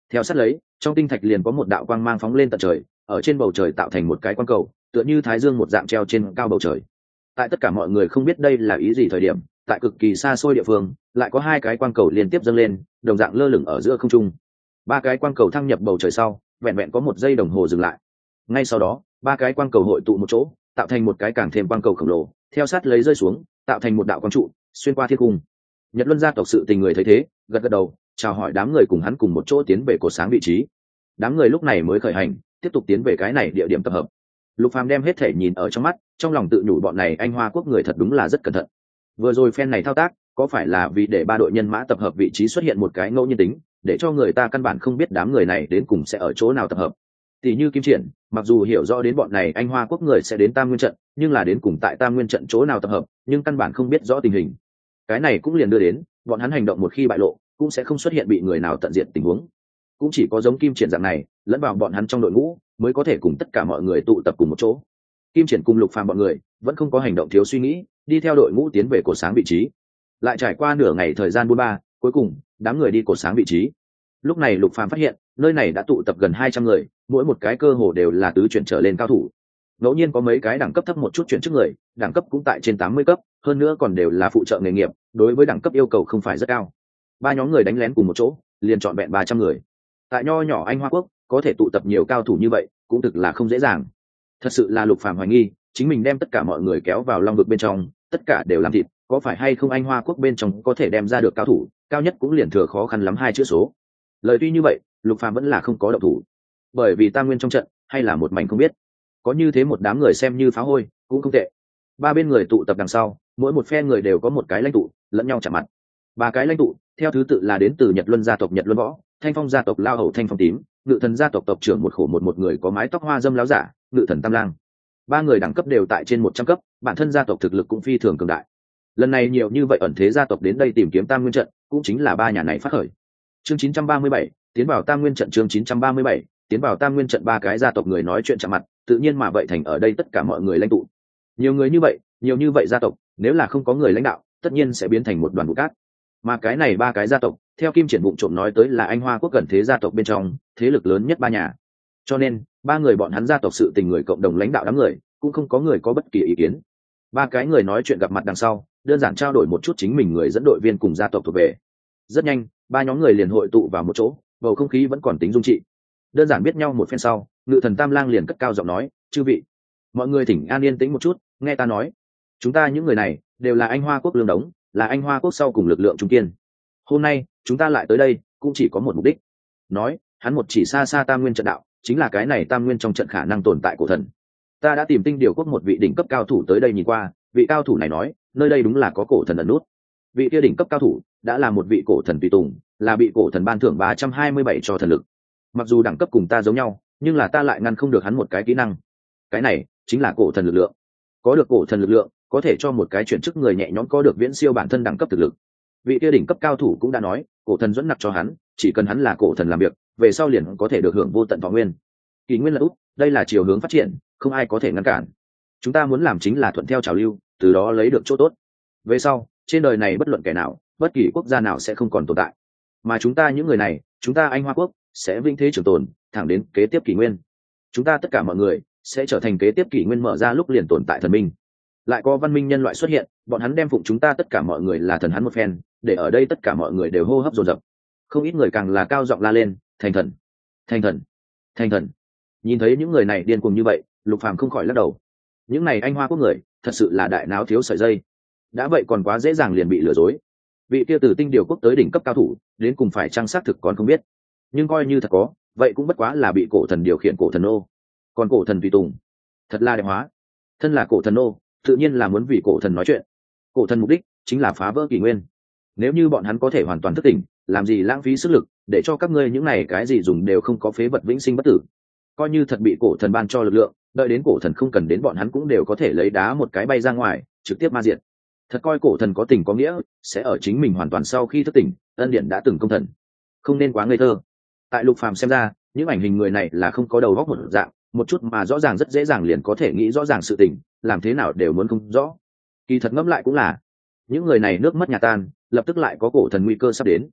Theo sát lấy, trong tinh thạch liền có một đạo quang mang phóng lên tận trời, ở trên bầu trời tạo thành một cái quang cầu, tựa như thái dương một dạng treo trên cao bầu trời. Tại tất cả mọi người không biết đây là ý gì thời điểm, tại cực kỳ xa xôi địa phương, lại có hai cái quang cầu liên tiếp dâng lên, đồng dạng lơ lửng ở giữa không trung. Ba cái quang cầu thăng nhập bầu trời sau, vẹn vẹn có một giây đồng hồ dừng lại. Ngay sau đó, ba cái quang cầu hội tụ một chỗ, tạo thành một cái càng thêm quang cầu khổng lồ, theo sát lấy rơi xuống, tạo thành một đạo quang trụ, xuyên qua thiên cung. Nhật Luân gia tộc sự tình người thấy thế, gật gật đầu, chào hỏi đám người cùng hắn cùng một chỗ tiến về cột sáng vị trí. Đám người lúc này mới khởi hành, tiếp tục tiến về cái này địa điểm tập hợp. Lục Phàm đem hết thể nhìn ở trong mắt, trong lòng tự nhủ bọn này Anh Hoa quốc người thật đúng là rất cẩn thận. Vừa rồi phen này thao tác, có phải là vì để ba đội nhân mã tập hợp vị trí xuất hiện một cái ngẫu nhiên tính, để cho người ta căn bản không biết đám người này đến cùng sẽ ở chỗ nào tập hợp. Tỷ như Kim Triển, mặc dù hiểu rõ đến bọn này Anh Hoa quốc người sẽ đến Tam Nguyên trận, nhưng là đến cùng tại Tam Nguyên trận chỗ nào tập hợp, nhưng căn bản không biết rõ tình hình. Cái này cũng liền đưa đến, bọn hắn hành động một khi bại lộ, cũng sẽ không xuất hiện bị người nào tận diệt tình huống. Cũng chỉ có giống Kim Triển dạng này, lẫn vào bọn hắn trong đội ngũ, mới có thể cùng tất cả mọi người tụ tập cùng một chỗ. Kim Triển cùng Lục Phàm bọn người vẫn không có hành động thiếu suy nghĩ, đi theo đội ngũ tiến về cột sáng vị trí. Lại trải qua nửa ngày thời gian buôn ba, cuối cùng đám người đi cột sáng vị trí. Lúc này Lục Phàm phát hiện, nơi này đã tụ tập gần hai trăm người, mỗi một cái cơ hồ đều là tứ chuyển trở lên cao thủ. Ngẫu nhiên có mấy cái đẳng cấp thấp một chút chuyển chức người, đẳng cấp cũng tại trên tám mươi cấp, hơn nữa còn đều là phụ trợ nghề nghiệp, đối với đẳng cấp yêu cầu không phải rất cao. Ba nhóm người đánh lén cùng một chỗ, liền chọn vẹn ba trăm người. Tại nho nhỏ Anh Hoa quốc, có thể tụ tập nhiều cao thủ như vậy, cũng thực là không dễ dàng. Thật sự là Lục Phàm hoài nghi, chính mình đem tất cả mọi người kéo vào long vực bên trong, tất cả đều làm thịt, có phải hay không Anh Hoa quốc bên trong có thể đem ra được cao thủ, cao nhất cũng liền thừa khó khăn lắm hai chữ số. Lời tuy như vậy, Lục Phàm vẫn là không có động thủ, bởi vì Tam Nguyên trong trận hay là một mảnh không biết. Có như thế một đám người xem như phá hôi, cũng không tệ. Ba bên người tụ tập đằng sau, mỗi một phe người đều có một cái lãnh tụ, lẫn nhau chạm mặt. Ba cái lãnh tụ, theo thứ tự là đến từ Nhật Luân gia tộc Nhật Luân Võ, Thanh Phong gia tộc Lao Hầu Thanh Phong Tím, Ngự Thần gia tộc tộc trưởng một khổ một một người có mái tóc hoa dâm láo giả, Ngự Thần Tam Lang. Ba người đẳng cấp đều tại trên một trăm cấp, bản thân gia tộc thực lực cũng phi thường cường đại. Lần này nhiều như vậy ẩn thế gia tộc đến đây tìm kiếm Tam Nguyên trận, cũng chính là ba nhà này phát khởi. Chương chín trăm ba mươi bảy, tiến vào Tam Nguyên trận chương chín trăm ba mươi bảy, tiến vào Tam Nguyên trận ba cái gia tộc người nói chuyện chạm mặt, tự nhiên mà vậy thành ở đây tất cả mọi người lãnh tụ. Nhiều người như vậy, nhiều như vậy gia tộc, nếu là không có người lãnh đạo, tất nhiên sẽ biến thành một đoàn bụi cát. Mà cái này ba cái gia tộc, theo Kim Triển vụng trộm nói tới là Anh Hoa quốc gần thế gia tộc bên trong, thế lực lớn nhất ba nhà. Cho nên, ba người bọn hắn gia tộc sự tình người cộng đồng lãnh đạo đám người, cũng không có người có bất kỳ ý kiến. Ba cái người nói chuyện gặp mặt đằng sau, đơn giản trao đổi một chút chính mình người dẫn đội viên cùng gia tộc thuộc về. Rất nhanh, ba nhóm người liền hội tụ vào một chỗ, bầu không khí vẫn còn tính dung trị. Đơn giản biết nhau một phen sau, Ngự Thần Tam Lang liền cất cao giọng nói, chư vị, mọi người thỉnh an yên tĩnh một chút, nghe ta nói. Chúng ta những người này đều là Anh Hoa quốc lương đống, là Anh Hoa quốc sau cùng lực lượng trung kiên. Hôm nay chúng ta lại tới đây cũng chỉ có một mục đích. Nói, hắn một chỉ xa xa Tam Nguyên trận đạo, chính là cái này Tam Nguyên trong trận khả năng tồn tại cổ thần. Ta đã tìm Tinh Điều quốc một vị đỉnh cấp cao thủ tới đây nhìn qua, vị cao thủ này nói, nơi đây đúng là có cổ thần ẩn nút. Vị kia đỉnh cấp cao thủ đã là một vị cổ thần tùy tùng, là bị cổ thần ban thưởng ba trăm hai mươi bảy cho thần lực. Mặc dù đẳng cấp cùng ta giống nhau, nhưng là ta lại ngăn không được hắn một cái kỹ năng. Cái này chính là cổ thần lực lượng. Có được cổ thần lực lượng, có thể cho một cái chuyển chức người nhẹ nhõm có được viễn siêu bản thân đẳng cấp thực lực. Vị kia đỉnh cấp cao thủ cũng đã nói, cổ thần dẫn nặc cho hắn, chỉ cần hắn là cổ thần làm việc, về sau liền có thể được hưởng vô tận võ nguyên. Kỳ nguyên là út, đây là chiều hướng phát triển, không ai có thể ngăn cản. Chúng ta muốn làm chính là thuận theo trào lưu, từ đó lấy được chỗ tốt. Về sau, trên đời này bất luận kẻ nào, bất kỳ quốc gia nào sẽ không còn tồn tại. Mà chúng ta những người này, chúng ta Anh Hoa quốc sẽ vĩnh thế trường tồn, thẳng đến kế tiếp kỷ nguyên. Chúng ta tất cả mọi người sẽ trở thành kế tiếp kỷ nguyên mở ra lúc liền tồn tại thần minh. Lại có văn minh nhân loại xuất hiện, bọn hắn đem phụng chúng ta tất cả mọi người là thần hắn một phen, để ở đây tất cả mọi người đều hô hấp dồn dập. Không ít người càng là cao giọng la lên, thành thần, thành thần, thành thần. Nhìn thấy những người này điên cuồng như vậy, Lục Phàm không khỏi lắc đầu. Những này Anh Hoa quốc người, thật sự là đại náo thiếu sợi dây. Đã vậy còn quá dễ dàng liền bị lừa dối. Vị kia từ Tinh Điều quốc tới đỉnh cấp cao thủ, đến cùng phải trang xác thực còn không biết. Nhưng coi như thật có, vậy cũng bất quá là bị cổ thần điều khiển cổ thần nô. Còn cổ thần tùy tùng, thật là đẹp hóa. Thân là cổ thần nô, tự nhiên là muốn vì cổ thần nói chuyện. Cổ thần mục đích chính là phá vỡ kỷ nguyên. Nếu như bọn hắn có thể hoàn toàn thức tỉnh, làm gì lãng phí sức lực, để cho các ngươi những này cái gì dùng đều không có phế vật vĩnh sinh bất tử. Coi như thật bị cổ thần ban cho lực lượng, đợi đến cổ thần không cần đến bọn hắn cũng đều có thể lấy đá một cái bay ra ngoài, trực tiếp ma diệt. Thật coi cổ thần có tình có nghĩa, sẽ ở chính mình hoàn toàn sau khi thức tỉnh, ân điển đã từng công thần. Không nên quá ngây thơ. Tại Lục Phàm xem ra, những ảnh hình người này là không có đầu óc một dạng, một chút mà rõ ràng rất dễ dàng liền có thể nghĩ rõ ràng sự tình, làm thế nào đều muốn không rõ. Kỳ thật ngẫm lại cũng là, những người này nước mất nhà tan, lập tức lại có cổ thần nguy cơ sắp đến.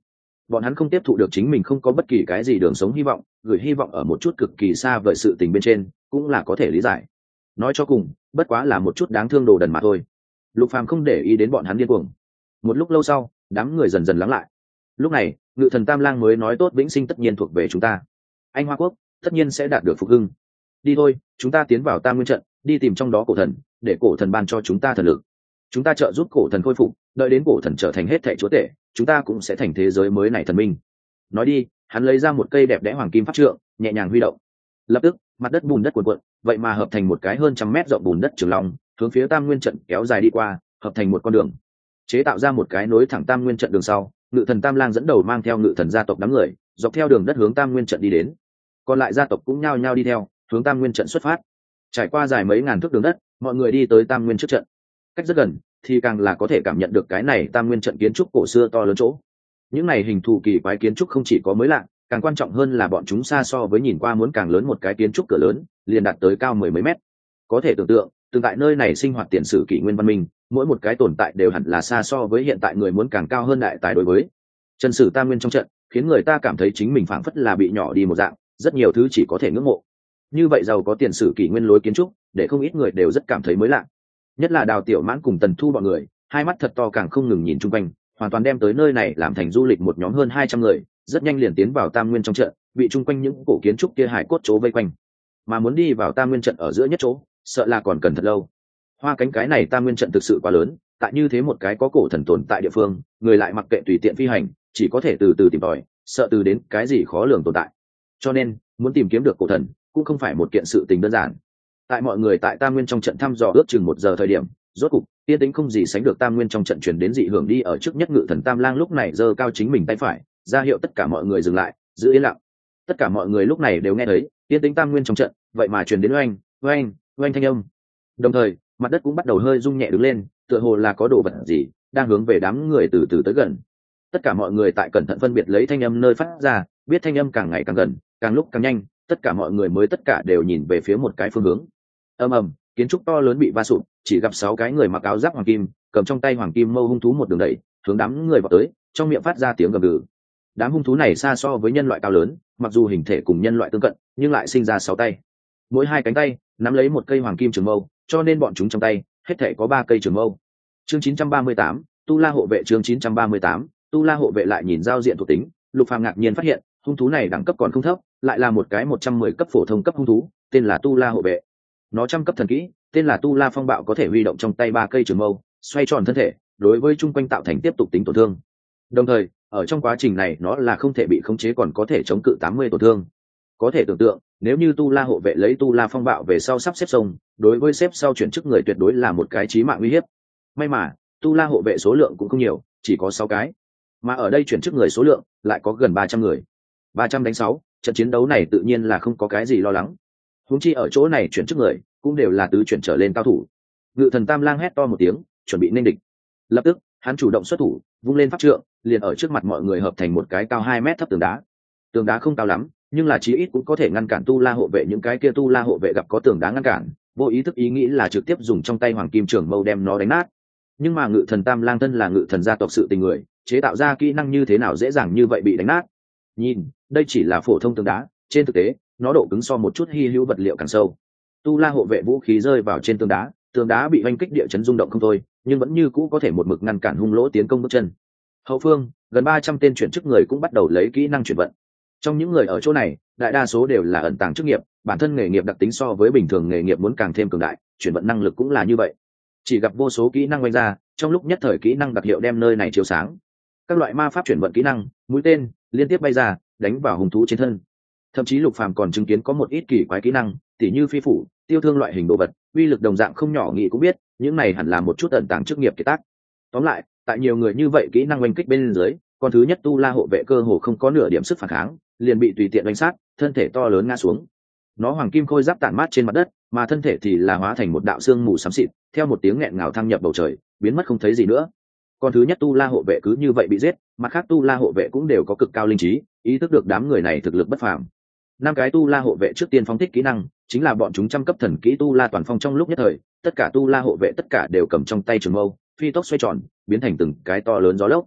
bọn hắn không tiếp thụ được chính mình không có bất kỳ cái gì đường sống hy vọng, gửi hy vọng ở một chút cực kỳ xa vời sự tình bên trên cũng là có thể lý giải. Nói cho cùng bất quá là một chút đáng thương đồ đần mà thôi. Lục Phàm không để ý đến bọn hắn điên cuồng. Một lúc lâu sau đám người dần dần lắng lại. Lúc này Ngự Thần Tam Lang mới nói tốt, vĩnh sinh tất nhiên thuộc về chúng ta, anh Hoa Quốc tất nhiên sẽ đạt được phục hưng. Đi thôi, chúng ta tiến vào Tam Nguyên trận, đi tìm trong đó cổ thần, để cổ thần ban cho chúng ta thần lực. Chúng ta trợ giúp cổ thần khôi phục, đợi đến cổ thần trở thành hết thảy chúa tể, chúng ta cũng sẽ thành thế giới mới này thần minh. Nói đi, hắn lấy ra một cây đẹp đẽ hoàng kim pháp trượng, nhẹ nhàng huy động. Lập tức mặt đất bùn đất cuộn cuộn, vậy mà hợp thành một cái hơn trăm mét rộng bùn đất trường long, hướng phía Tam Nguyên trận kéo dài đi qua, hợp thành một con đường, chế tạo ra một cái nối thẳng Tam Nguyên trận đường sau. Ngự Thần Tam Lang dẫn đầu mang theo Ngự Thần gia tộc đám người dọc theo đường đất hướng Tam Nguyên trận đi đến, còn lại gia tộc cũng nhao nhao đi theo hướng Tam Nguyên trận xuất phát. Trải qua dài mấy ngàn thước đường đất, mọi người đi tới Tam Nguyên trước trận. Cách rất gần thì càng là có thể cảm nhận được cái này Tam Nguyên trận kiến trúc cổ xưa to lớn chỗ. Những này hình thù kỳ quái kiến trúc không chỉ có mới lạ, càng quan trọng hơn là bọn chúng xa so với nhìn qua muốn càng lớn một cái kiến trúc cửa lớn, liền đạt tới cao mười mấy mét. Có thể tưởng tượng, từng tại nơi này sinh hoạt tiền sử kỷ nguyên văn minh, mỗi một cái tồn tại đều hẳn là xa so với hiện tại người muốn càng cao hơn đại tài đối với. Trần sử Tam Nguyên trong trận, khiến người ta cảm thấy chính mình phảng phất là bị nhỏ đi một dạng, rất nhiều thứ chỉ có thể ngưỡng mộ. Như vậy giàu có tiền sử kỷ nguyên lối kiến trúc, để không ít người đều rất cảm thấy mới lạ. Nhất là Đào Tiểu Mãn cùng Tần Thu bọn người, hai mắt thật to càng không ngừng nhìn chung quanh, hoàn toàn đem tới nơi này làm thành du lịch một nhóm hơn hai trăm người, rất nhanh liền tiến vào Tam Nguyên trong trận, bị chung quanh những cổ kiến trúc kia hải cốt chỗ vây quanh. Mà muốn đi vào Tam Nguyên trận ở giữa nhất chỗ, sợ là còn cần thật lâu. Hoa cánh cái này Tam Nguyên trận thực sự quá lớn, tại như thế một cái có cổ thần tồn tại địa phương, người lại mặc kệ tùy tiện phi hành, chỉ có thể từ từ tìm tòi, sợ từ đến cái gì khó lường tồn tại. Cho nên muốn tìm kiếm được cổ thần cũng không phải một kiện sự tình đơn giản. Tại mọi người tại Tam Nguyên trong trận thăm dò ước chừng một giờ thời điểm, rốt cục yên tĩnh không gì sánh được Tam Nguyên trong trận truyền đến dị hưởng. Đi ở trước nhất Ngự Thần Tam Lang lúc này giơ cao chính mình tay phải, ra hiệu tất cả mọi người dừng lại, giữ yên lặng. Tất cả mọi người lúc này đều nghe thấy yên tĩnh Tam Nguyên trong trận vậy mà truyền đến oanh oanh oanh thanh âm. Đồng thời mặt đất cũng bắt đầu hơi rung nhẹ đứng lên, tựa hồ là có đồ vật gì đang hướng về đám người từ từ tới gần. Tất cả mọi người tại cẩn thận phân biệt lấy thanh âm nơi phát ra, biết thanh âm càng ngày càng gần, càng lúc càng nhanh, tất cả mọi người mới tất cả đều nhìn về phía một cái phương hướng. Ầm ầm, kiến trúc to lớn bị va sụp, chỉ gặp sáu cái người mặc áo giáp hoàng kim, cầm trong tay hoàng kim mâu hung thú một đường đẩy, hướng đám người vào tới, trong miệng phát ra tiếng gầm gừ. Đám hung thú này xa so với nhân loại cao lớn, mặc dù hình thể cùng nhân loại tương cận, nhưng lại sinh ra sáu tay. Mỗi hai cánh tay nắm lấy một cây hoàng kim trường mâu, cho nên bọn chúng trong tay hết thảy có ba cây trường mâu. Chương chín trăm ba mươi tám, Tu La hộ vệ. Chương chín trăm ba mươi tám, Tu La hộ vệ. Lại nhìn giao diện thuộc tính, Lục Phàm ngạc nhiên phát hiện, hung thú này đẳng cấp còn không thấp, lại là một cái một trăm mười cấp phổ thông cấp hung thú, tên là Tu La hộ vệ. Nó trăm cấp thần kỹ, tên là Tu La phong bạo, có thể huy động trong tay ba cây trường mâu, xoay tròn thân thể, đối với chung quanh tạo thành tiếp tục tính tổn thương. Đồng thời, ở trong quá trình này nó là không thể bị khống chế, còn có thể chống cự tám mươi tổn thương. Có thể tưởng tượng, nếu như Tu La hộ vệ lấy Tu La phong bạo về sau sắp xếp sông, đối với xếp sau chuyển chức người tuyệt đối là một cái chí mạng uy hiếp. May mà, Tu La hộ vệ số lượng cũng không nhiều, chỉ có sáu cái. Mà ở đây chuyển chức người số lượng lại có gần ba trăm người. ba trăm đánh sáu, trận chiến đấu này tự nhiên là không có cái gì lo lắng. Huống chi ở chỗ này chuyển chức người cũng đều là tứ chuyển trở lên cao thủ. Ngự Thần Tam Lang hét to một tiếng, chuẩn bị nên địch. Lập tức, hắn chủ động xuất thủ, vung lên pháp trượng, liền ở trước mặt mọi người hợp thành một cái cao hai mét thấp tường đá. Tường đá không cao lắm, nhưng là chí ít cũng có thể ngăn cản Tu La hộ vệ. Những cái kia Tu La hộ vệ gặp có tường đá ngăn cản, vô ý thức ý nghĩ là trực tiếp dùng trong tay hoàng kim trường mâu đem nó đánh nát. Nhưng mà Ngự Thần Tam Lang thân là Ngự Thần gia tộc sự tình người, chế tạo ra kỹ năng như thế nào dễ dàng như vậy bị đánh nát. Nhìn, đây chỉ là phổ thông tường đá, trên thực tế nó độ cứng so một chút hy hữu vật liệu càng sâu. Tu La hộ vệ vũ khí rơi vào trên tường đá, tường đá bị oanh kích địa chấn rung động không thôi, nhưng vẫn như cũ có thể một mực ngăn cản hung lỗ tiến công bước chân. Hậu phương gần ba trăm tên chuyển chức người cũng bắt đầu lấy kỹ năng chuyển vận. Trong những người ở chỗ này, đại đa số đều là ẩn tàng chức nghiệp, bản thân nghề nghiệp đặc tính so với bình thường nghề nghiệp muốn càng thêm cường đại, chuyển vận năng lực cũng là như vậy. Chỉ gặp vô số kỹ năng oanh ra, trong lúc nhất thời kỹ năng đặc hiệu đem nơi này chiếu sáng. Các loại ma pháp chuyển vận kỹ năng, mũi tên liên tiếp bay ra, đánh vào hung thú trên thân. Thậm chí Lục Phàm còn chứng kiến có một ít kỳ quái kỹ năng, tỉ như phi phủ, tiêu thương loại hình đồ vật, uy lực đồng dạng không nhỏ, nghĩ cũng biết, những này hẳn là một chút ẩn tàng chức nghiệp kiệt tác. Tóm lại, tại nhiều người như vậy kỹ năng oanh kích bên dưới, con thứ nhất Tu La hộ vệ cơ hồ không có nửa điểm sức phản kháng, liền bị tùy tiện đánh sát, thân thể to lớn ngã xuống. Nó hoàng kim khôi giáp tản mát trên mặt đất, mà thân thể thì là hóa thành một đạo xương mù xám xịt, theo một tiếng nghẹn ngào thăng nhập bầu trời, biến mất không thấy gì nữa. Con thứ nhất Tu La hộ vệ cứ như vậy bị giết, mặt khác Tu La hộ vệ cũng đều có cực cao linh trí, ý thức được đám người này thực lực bất phàm. Năm cái Tu La hộ vệ trước tiên phóng thích kỹ năng, chính là bọn chúng trăm cấp thần kỹ Tu La toàn phong. Trong lúc nhất thời, tất cả Tu La hộ vệ tất cả đều cầm trong tay trường mâu, phi tốc xoay tròn, biến thành từng cái to lớn gió lốc.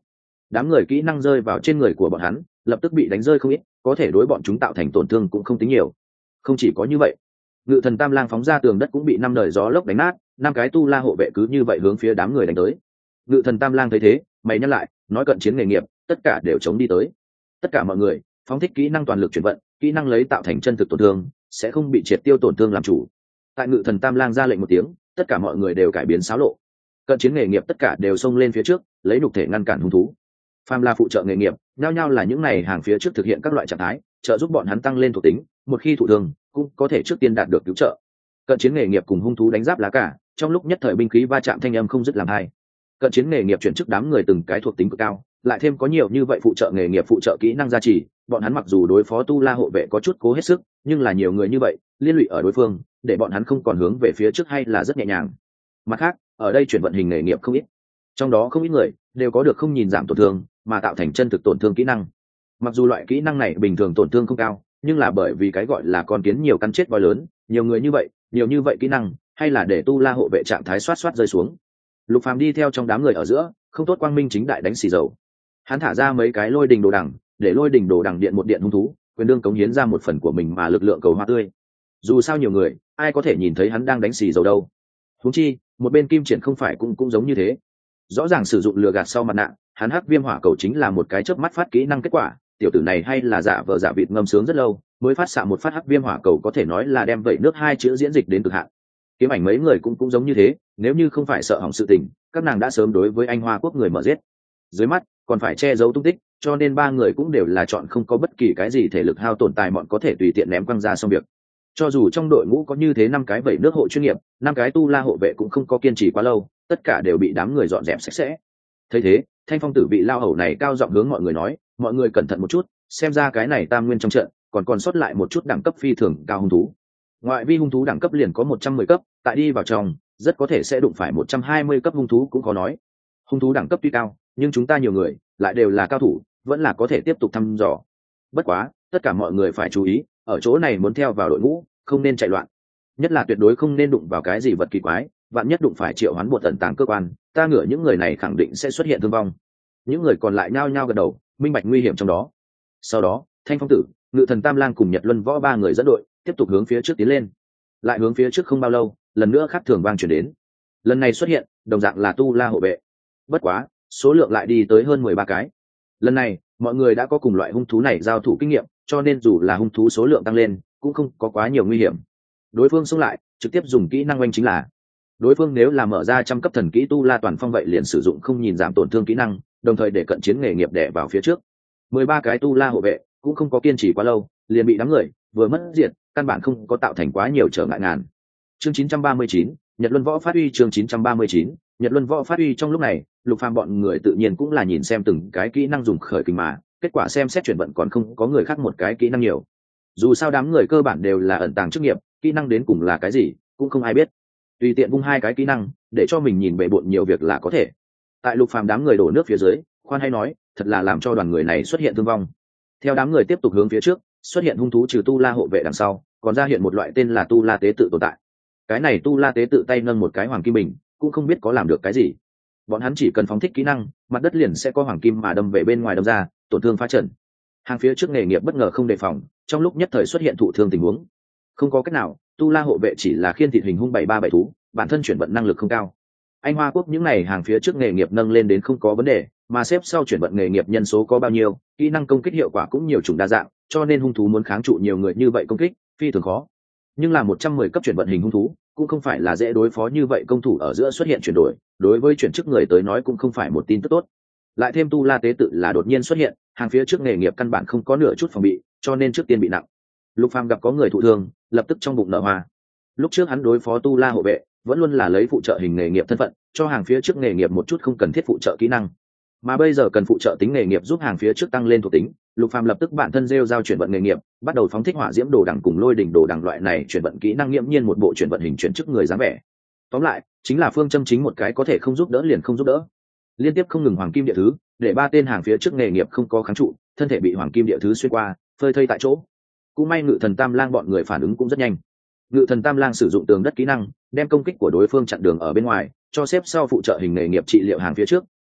đám người kỹ năng rơi vào trên người của bọn hắn lập tức bị đánh rơi không ít, có thể đối bọn chúng tạo thành tổn thương cũng không tính nhiều. Không chỉ có như vậy, ngự thần tam lang phóng ra tường đất cũng bị năm đời gió lốc đánh nát, năm cái tu la hộ vệ cứ như vậy hướng phía đám người đánh tới. Ngự thần tam lang thấy thế mày nhắc lại, nói cận chiến nghề nghiệp tất cả đều chống đi tới. Tất cả mọi người phóng thích kỹ năng toàn lực chuyển vận, kỹ năng lấy tạo thành chân thực tổn thương, sẽ không bị triệt tiêu tổn thương làm chủ. Tại ngự thần tam lang ra lệnh một tiếng, tất cả mọi người đều cải biến xáo lộ, cận chiến nghề nghiệp tất cả đều xông lên phía trước, lấy nhục thể ngăn cản hung thú. Phàm là phụ trợ nghề nghiệp, nhao nhao là những này hàng phía trước thực hiện các loại trạng thái, trợ giúp bọn hắn tăng lên thuộc tính, một khi thụ thương cũng có thể trước tiên đạt được cứu trợ. Cận chiến nghề nghiệp cùng hung thú đánh giáp lá cả, trong lúc nhất thời binh khí va chạm thanh âm không dứt làm hai. Cận chiến nghề nghiệp chuyển chức đám người từng cái thuộc tính cực cao, lại thêm có nhiều như vậy phụ trợ nghề nghiệp phụ trợ kỹ năng gia trì, bọn hắn mặc dù đối phó tu la hộ vệ có chút cố hết sức, nhưng là nhiều người như vậy liên lụy ở đối phương, để bọn hắn không còn hướng về phía trước hay là rất nhẹ nhàng. Mặt khác, ở đây chuyển vận hình nghề nghiệp không ít, trong đó không ít người đều có được không nhìn giảm tổn thương mà tạo thành chân thực tổn thương kỹ năng. Mặc dù loại kỹ năng này bình thường tổn thương không cao, nhưng là bởi vì cái gọi là con kiến nhiều cắn chết voi lớn, nhiều người như vậy nhiều như vậy kỹ năng hay là để tu la hộ vệ trạng thái xoát xoát rơi xuống. Lục Phàm đi theo trong đám người ở giữa, không tốt quang minh chính đại đánh xì dầu. Hắn thả ra mấy cái lôi đình đồ đằng, để lôi đình đồ đằng điện một điện hung thú quyền đương cống hiến ra một phần của mình mà lực lượng cầu hoa tươi. Dù sao nhiều người, ai có thể nhìn thấy hắn đang đánh xì dầu đâu. Huống chi một bên kim triển không phải cũng cũng giống như thế, rõ ràng sử dụng lừa gạt sau mặt nạ. Hắn hắc viêm hỏa cầu chính là một cái chớp mắt phát kỹ năng kết quả, tiểu tử này hay là giả vờ giả vịt ngâm sướng rất lâu mới phát xạ một phát hắc viêm hỏa cầu, có thể nói là đem vẩy nước hai chữ diễn dịch đến cực hạn. Kiếm ảnh mấy người cũng cũng giống như thế, nếu như không phải sợ hỏng sự tình, các nàng đã sớm đối với anh Hoa Quốc người mở giết. Dưới mắt còn phải che giấu tung tích, cho nên ba người cũng đều là chọn không có bất kỳ cái gì thể lực hao tổn tài mọn có thể tùy tiện ném quăng ra xong việc. Cho dù trong đội ngũ có như thế năm cái vẩy nước hộ chuyên nghiệp, năm cái tu la hộ vệ cũng không có kiên trì quá lâu, tất cả đều bị đám người dọn dẹp sạch sẽ. Thấy thế, Thanh Phong tử vị lao hầu này cao giọng hướng mọi người nói, mọi người cẩn thận một chút, xem ra cái này tam nguyên trong trận còn còn sót lại một chút đẳng cấp phi thường cao hung thú. Ngoại vi hung thú đẳng cấp liền có một trăm mười cấp, tại đi vào trong rất có thể sẽ đụng phải một trăm hai mươi cấp hung thú cũng khó nói. Hung thú đẳng cấp tuy cao, nhưng chúng ta nhiều người lại đều là cao thủ, vẫn là có thể tiếp tục thăm dò. Bất quá tất cả mọi người phải chú ý, ở chỗ này muốn theo vào đội ngũ không nên chạy loạn, nhất là tuyệt đối không nên đụng vào cái gì vật kỳ quái, vạn nhất đụng phải triệu hoán bột tận tàng cơ quan, ta ngửa những người này khẳng định sẽ xuất hiện thương vong. Những người còn lại nhao nhao gật đầu, minh bạch nguy hiểm trong đó. Sau đó Thanh Phong tử, Ngự thần tam lang cùng Nhật Luân võ ba người dẫn đội tiếp tục hướng phía trước tiến lên. Lại hướng phía trước không bao lâu, lần nữa khác thường vang chuyển đến. Lần này xuất hiện đồng dạng là tu la hộ vệ, bất quá số lượng lại đi tới hơn mười ba cái. Lần này mọi người đã có cùng loại hung thú này giao thủ kinh nghiệm, cho nên dù là hung thú số lượng tăng lên cũng không có quá nhiều nguy hiểm. Đối phương xông lại trực tiếp dùng kỹ năng oanh chính là. Đối phương nếu là mở ra trăm cấp thần kỹ tu la toàn phong, vậy liền sử dụng không nhìn giảm tổn thương kỹ năng, đồng thời để cận chiến nghề nghiệp đè vào phía trước. Mười ba cái tu la hộ vệ cũng không có kiên trì quá lâu, liền bị đám người vừa mất diệt, căn bản không có tạo thành quá nhiều trở ngại ngàn. Chương chín trăm ba mươi chín, Nhật Luân võ phát uy. Chương chín trăm ba mươi chín, Nhật Luân võ phát uy. Trong lúc này, Lục Phàm bọn người tự nhiên cũng là nhìn xem từng cái kỹ năng dùng khởi kình mà, kết quả xem xét chuyển vận còn không có người khác một cái kỹ năng nhiều. Dù sao đám người cơ bản đều là ẩn tàng chức nghiệp, kỹ năng đến cùng là cái gì cũng không ai biết, tùy tiện vung hai cái kỹ năng để cho mình nhìn bề bộn nhiều việc là có thể. Tại Lục Phàm đám người đổ nước phía dưới, khoan hay nói, thật là làm cho đoàn người này xuất hiện thương vong. Theo đám người tiếp tục hướng phía trước, xuất hiện hung thú trừ tu la hộ vệ đằng sau, còn ra hiện một loại tên là tu la tế tự tồn tại. Cái này tu la tế tự tay nâng một cái hoàng kim bình, cũng không biết có làm được cái gì. Bọn hắn chỉ cần phóng thích kỹ năng, mặt đất liền sẽ có hoàng kim mà đâm về bên ngoài đâm ra, tổn thương phá trận. Hàng phía trước nghề nghiệp bất ngờ không đề phòng, trong lúc nhất thời xuất hiện thụ thương tình huống. Không có cách nào, tu la hộ vệ chỉ là khiên thịt hình hung bảy ba bảy thú, bản thân chuyển vận năng lực không cao. Anh Hoa Quốc những này hàng phía trước nghề nghiệp nâng lên đến không có vấn đề, mà xếp sau chuyển vận nghề nghiệp nhân số có bao nhiêu, kỹ năng công kích hiệu quả cũng nhiều chủng đa dạng, cho nên hung thú muốn kháng trụ nhiều người như vậy công kích phi thường khó. Nhưng là một trăm mười cấp chuyển vận hình hung thú cũng không phải là dễ đối phó như vậy, công thủ ở giữa xuất hiện chuyển đổi, đối với chuyển chức người tới nói cũng không phải một tin tức tốt. Lại thêm tu la tế tự là đột nhiên xuất hiện, hàng phía trước nghề nghiệp căn bản không có nửa chút phòng bị, cho nên trước tiên bị nặng. Lục Phàm gặp có người thụ thương, lập tức trong bụng nở hoa. Lúc trước hắn đối phó tu la hộ vệ vẫn luôn là lấy phụ trợ hình nghề nghiệp thân phận, cho hàng phía trước nghề nghiệp một chút không cần thiết phụ trợ kỹ năng, mà bây giờ cần phụ trợ tính nghề nghiệp giúp hàng phía trước tăng lên thuộc tính. Lục Phàm lập tức bản thân rêu giao chuyển vận nghề nghiệp, bắt đầu phóng thích hỏa diễm đồ đằng cùng lôi đỉnh đồ đằng loại này chuyển vận kỹ năng, nghiễm nhiên một bộ chuyển vận hình chuyển chức người dáng vẻ. Tóm lại chính là phương châm chính một cái có thể không giúp đỡ liền không giúp đỡ, liên tiếp không ngừng hoàng kim địa thứ, để ba tên hàng phía trước nghề nghiệp không có kháng trụ, thân thể bị hoàng kim địa thứ xuyên qua, phơi thây tại chỗ. Cũng may Ngự thần tam lang bọn người phản ứng cũng rất nhanh. Ngự thần tam lang sử dụng tường đất kỹ năng, đem công kích của đối phương chặn đường ở bên ngoài, cho xếp sau phụ trợ hình nghề nghiệp trị liệu hàng phía trước,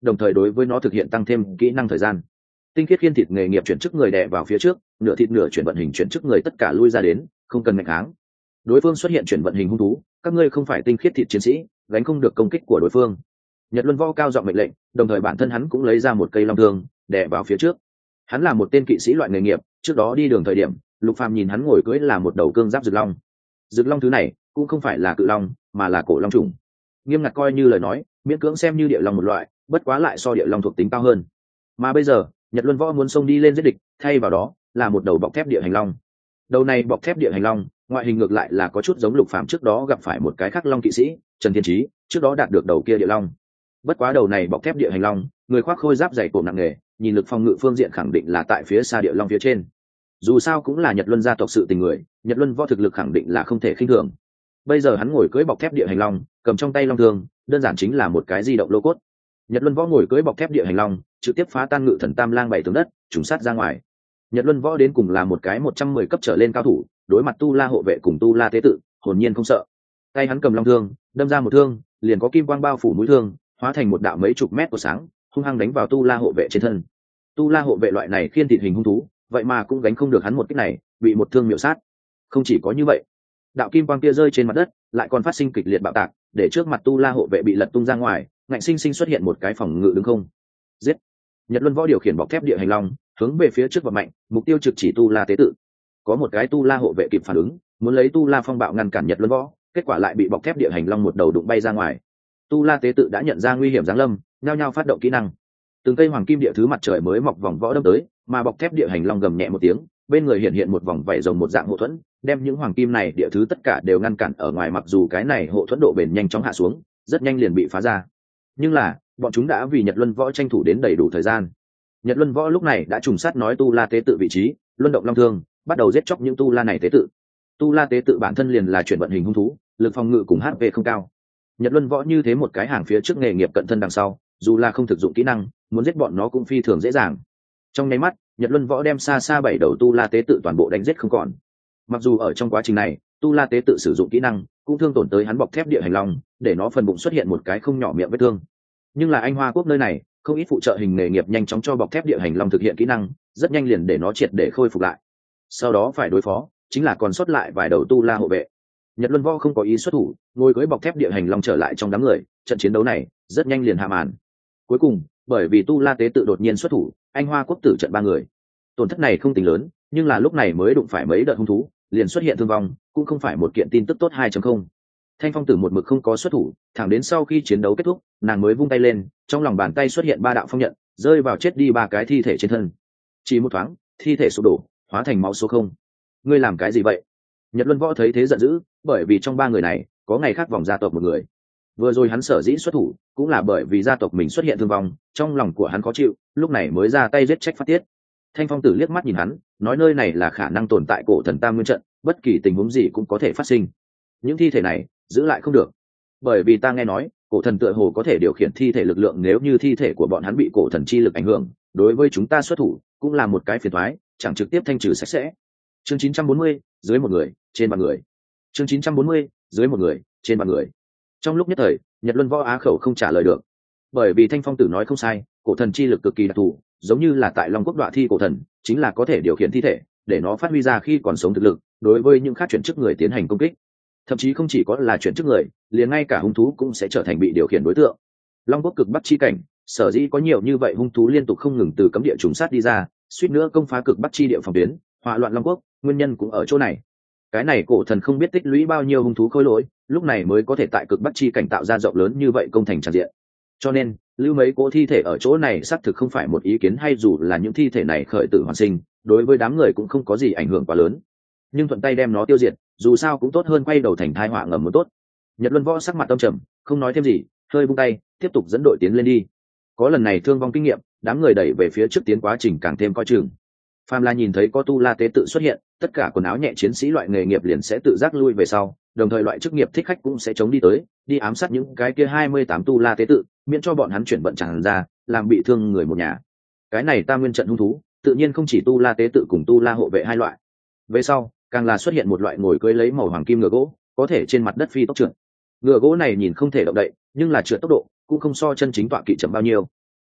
đồng thời đối với nó thực hiện tăng thêm kỹ năng thời gian. Tinh khiết khiên thịt nghề nghiệp chuyển chức người đè vào phía trước, nửa thịt nửa chuyển vận hình chuyển chức người tất cả lui ra đến, không cần mạnh kháng. Đối phương xuất hiện chuyển vận hình hung thú, các ngươi không phải tinh khiết thịt chiến sĩ, gánh không được công kích của đối phương. Nhật Luân Võ cao giọng mệnh lệnh, đồng thời bản thân hắn cũng lấy ra một cây long thương, đè vào phía trước. Hắn là một tên kỵ sĩ loại nghề nghiệp, trước đó đi đường thời điểm, Lục Phàm nhìn hắn ngồi cưỡi là một đầu cương giáp rực long. Rực long thứ này cũng không phải là cự long, mà là cổ long trùng. Nghiêm ngặt coi như lời nói, miễn cưỡng xem như địa long một loại, bất quá lại so địa long thuộc tính cao hơn. Mà bây giờ, Nhật Luân Võ muốn xông đi lên giết địch, thay vào đó là một đầu bọc thép địa hành long. Đầu này bọc thép địa hành long, ngoại hình ngược lại là có chút giống Lục Phàm trước đó gặp phải một cái khác long kỵ sĩ, Trần Thiên Chí, trước đó đạt được đầu kia địa long. Bất quá đầu này bọc thép địa hành long, người khoác khôi giáp dày cổ nặng nề, nhìn lực phòng ngự phương diện khẳng định là tại phía xa địa long phía trên. Dù sao cũng là Nhật Luân gia tộc sự tình người, Nhật Luân Võ thực lực khẳng định là không thể khinh thường. Bây giờ hắn ngồi cưỡi bọc thép địa hành long, cầm trong tay long thương, đơn giản chính là một cái di động lô cốt. Nhật Luân Võ ngồi cưỡi bọc thép địa hành long, trực tiếp phá tan ngự thần tam lang bảy tường đất, trùng sát ra ngoài. Nhật Luân Võ đến cùng là một cái một trăm mười cấp trở lên cao thủ, đối mặt tu la hộ vệ cùng tu la tế tự, hồn nhiên không sợ. Tay hắn cầm long thương, đâm ra một thương, liền có kim quang bao phủ mũi thương, hóa thành một đạo mấy chục mét của sáng, hung hăng đánh vào tu la hộ vệ trên thân. Tu la hộ vệ loại này khiên thịt hình hung thú, vậy mà cũng gánh không được hắn một kích này, bị một thương miểu sát. Không chỉ có như vậy, đạo kim quang kia rơi trên mặt đất, lại còn phát sinh kịch liệt bạo tạc, để trước mặt tu la hộ vệ bị lật tung ra ngoài, ngạnh sinh sinh xuất hiện một cái phòng ngự đứng không. Giết! Nhật Luân Võ điều khiển bọc thép địa hành long, hướng về phía trước và mạnh, mục tiêu trực chỉ tu la tế tự. Có một cái tu la hộ vệ kịp phản ứng, muốn lấy tu la phong bạo ngăn cản Nhật Luân Võ, kết quả lại bị bọc thép địa hành long một đầu đụng bay ra ngoài. Tu la tế tự đã nhận ra nguy hiểm giáng lâm, nhao nhao phát động kỹ năng. Từng cây hoàng kim địa thứ mặt trời mới mọc vòng võ đâm tới, mà bọc thép địa hành long gầm nhẹ một tiếng, bên người hiện hiện một vòng vảy rồng một dạng hộ thuẫn, đem những hoàng kim này địa thứ tất cả đều ngăn cản ở ngoài, mặc dù cái này hộ thuẫn độ bền nhanh chóng hạ xuống, rất nhanh liền bị phá ra. Nhưng là, bọn chúng đã vì Nhật Luân Võ tranh thủ đến đầy đủ thời gian. Nhật Luân Võ lúc này đã trùng sát nói tu la tế tự vị trí, luân động long thương, bắt đầu giết chóc những tu la này tế tự. Tu la tế tự bản thân liền là chuyển vận hình hung thú, lực phòng ngự cùng hát pê không cao. Nhật Luân Võ như thế một cái hàng phía trước nghề nghiệp cận thân đằng sau, dù là không thực dụng kỹ năng, muốn giết bọn nó cũng phi thường dễ dàng. Trong nháy mắt, Nhật Luân Võ đem xa xa bảy đầu tu la tế tự toàn bộ đánh giết không còn. Mặc dù ở trong quá trình này, tu la tế tự sử dụng kỹ năng, cũng thương tổn tới hắn bọc thép địa hành long, để nó phần bụng xuất hiện một cái không nhỏ miệng vết thương. Nhưng là Anh Hoa Quốc nơi này, không ít phụ trợ hình nghề nghiệp nhanh chóng cho bọc thép địa hành long thực hiện kỹ năng, rất nhanh liền để nó triệt để khôi phục lại. Sau đó phải đối phó, chính là còn sót lại vài đầu tu la hộ vệ. Nhật Luân Võ không có ý xuất thủ, ngồi cưỡi bọc thép địa hành long trở lại trong đám người, trận chiến đấu này rất nhanh liền hạ màn. Cuối cùng, bởi vì tu la tế tự đột nhiên xuất thủ, Anh Hoa Quốc tử trận ba người. Tổn thất này không tính lớn, nhưng là lúc này mới đụng phải mấy đợt hung thú, liền xuất hiện thương vong, cũng không phải một kiện tin tức tốt hai chấm không. Thanh Phong Tử một mực không có xuất thủ, thẳng đến sau khi chiến đấu kết thúc, nàng mới vung tay lên, trong lòng bàn tay xuất hiện ba đạo phong nhận, rơi vào chết đi ba cái thi thể trên thân. Chỉ một thoáng, thi thể sụp đổ, hóa thành máu số không. Ngươi làm cái gì vậy? Nhật Luân Võ thấy thế giận dữ, bởi vì trong ba người này, có ngày khác vòng gia tộc một người. Vừa rồi hắn sở dĩ xuất thủ, cũng là bởi vì gia tộc mình xuất hiện thương vong, trong lòng của hắn khó chịu, lúc này mới ra tay giết trách phát tiết. Thanh Phong Tử liếc mắt nhìn hắn, nói nơi này là khả năng tồn tại cổ thần tam nguyên trận, bất kỳ tình huống gì cũng có thể phát sinh. Những thi thể này, giữ lại không được. Bởi vì ta nghe nói, cổ thần tựa hồ có thể điều khiển thi thể lực lượng, nếu như thi thể của bọn hắn bị cổ thần chi lực ảnh hưởng, đối với chúng ta xuất thủ, cũng là một cái phiền toái, chẳng trực tiếp thanh trừ sạch sẽ. Chương chín trăm bốn mươi, dưới một người, trên ba người. Chương chín trăm bốn mươi, dưới một người, trên ba người. Trong lúc nhất thời, Nhật Luân Võ á khẩu không trả lời được. Bởi vì Thanh Phong Tử nói không sai, cổ thần chi lực cực kỳ đặc thù, giống như là tại Long Quốc Đoạ Thi cổ thần, chính là có thể điều khiển thi thể, để nó phát huy ra khi còn sống thực lực, đối với những khác chuyển chức người tiến hành công kích. Thậm chí không chỉ có là chuyển chức người, liền ngay cả hung thú cũng sẽ trở thành bị điều khiển đối tượng. Long Quốc cực bắc chi cảnh, sở dĩ có nhiều như vậy hung thú liên tục không ngừng từ cấm địa trùng sát đi ra, suýt nữa công phá cực bắc chi địa phòng tuyến, hỏa loạn Long Quốc, nguyên nhân cũng ở chỗ này. Cái này cổ thần không biết tích lũy bao nhiêu hung thú khôi lỗi, lúc này mới có thể tại cực bắc chi cảnh tạo ra rộng lớn như vậy công thành tràn diện. Cho nên, lưu mấy cỗ thi thể ở chỗ này xác thực không phải một ý kiến hay, dù là những thi thể này khởi tử hoàn sinh, đối với đám người cũng không có gì ảnh hưởng quá lớn. Nhưng thuận tay đem nó tiêu diệt, dù sao cũng tốt hơn quay đầu thành thai họa ngầm một tốt. Nhật Luân Võ sắc mặt âm trầm, không nói thêm gì, hơi buông tay, tiếp tục dẫn đội tiến lên đi. Có lần này thương vong kinh nghiệm, đám người đẩy về phía trước tiến quá trình càng thêm coi chừng. Phàm La nhìn thấy có tu la tế tự xuất hiện, tất cả quần áo nhẹ chiến sĩ loại nghề nghiệp liền sẽ tự giác lui về sau, đồng thời loại chức nghiệp thích khách cũng sẽ chống đi tới, đi ám sát những cái kia hai mươi tám tu la tế tự, miễn cho bọn hắn chuyển vận tràn ra, làm bị thương người một nhà. Cái này tam nguyên trận hung thú, tự nhiên không chỉ tu la tế tự cùng tu la hộ vệ hai loại. Về sau, càng là xuất hiện một loại ngồi cưỡi lấy màu hoàng kim ngựa gỗ, có thể trên mặt đất phi tốc trượt. Ngựa gỗ này nhìn không thể động đậy, nhưng là trượt tốc độ cũng không so chân chính tọa kỵ chậm bao nhiêu.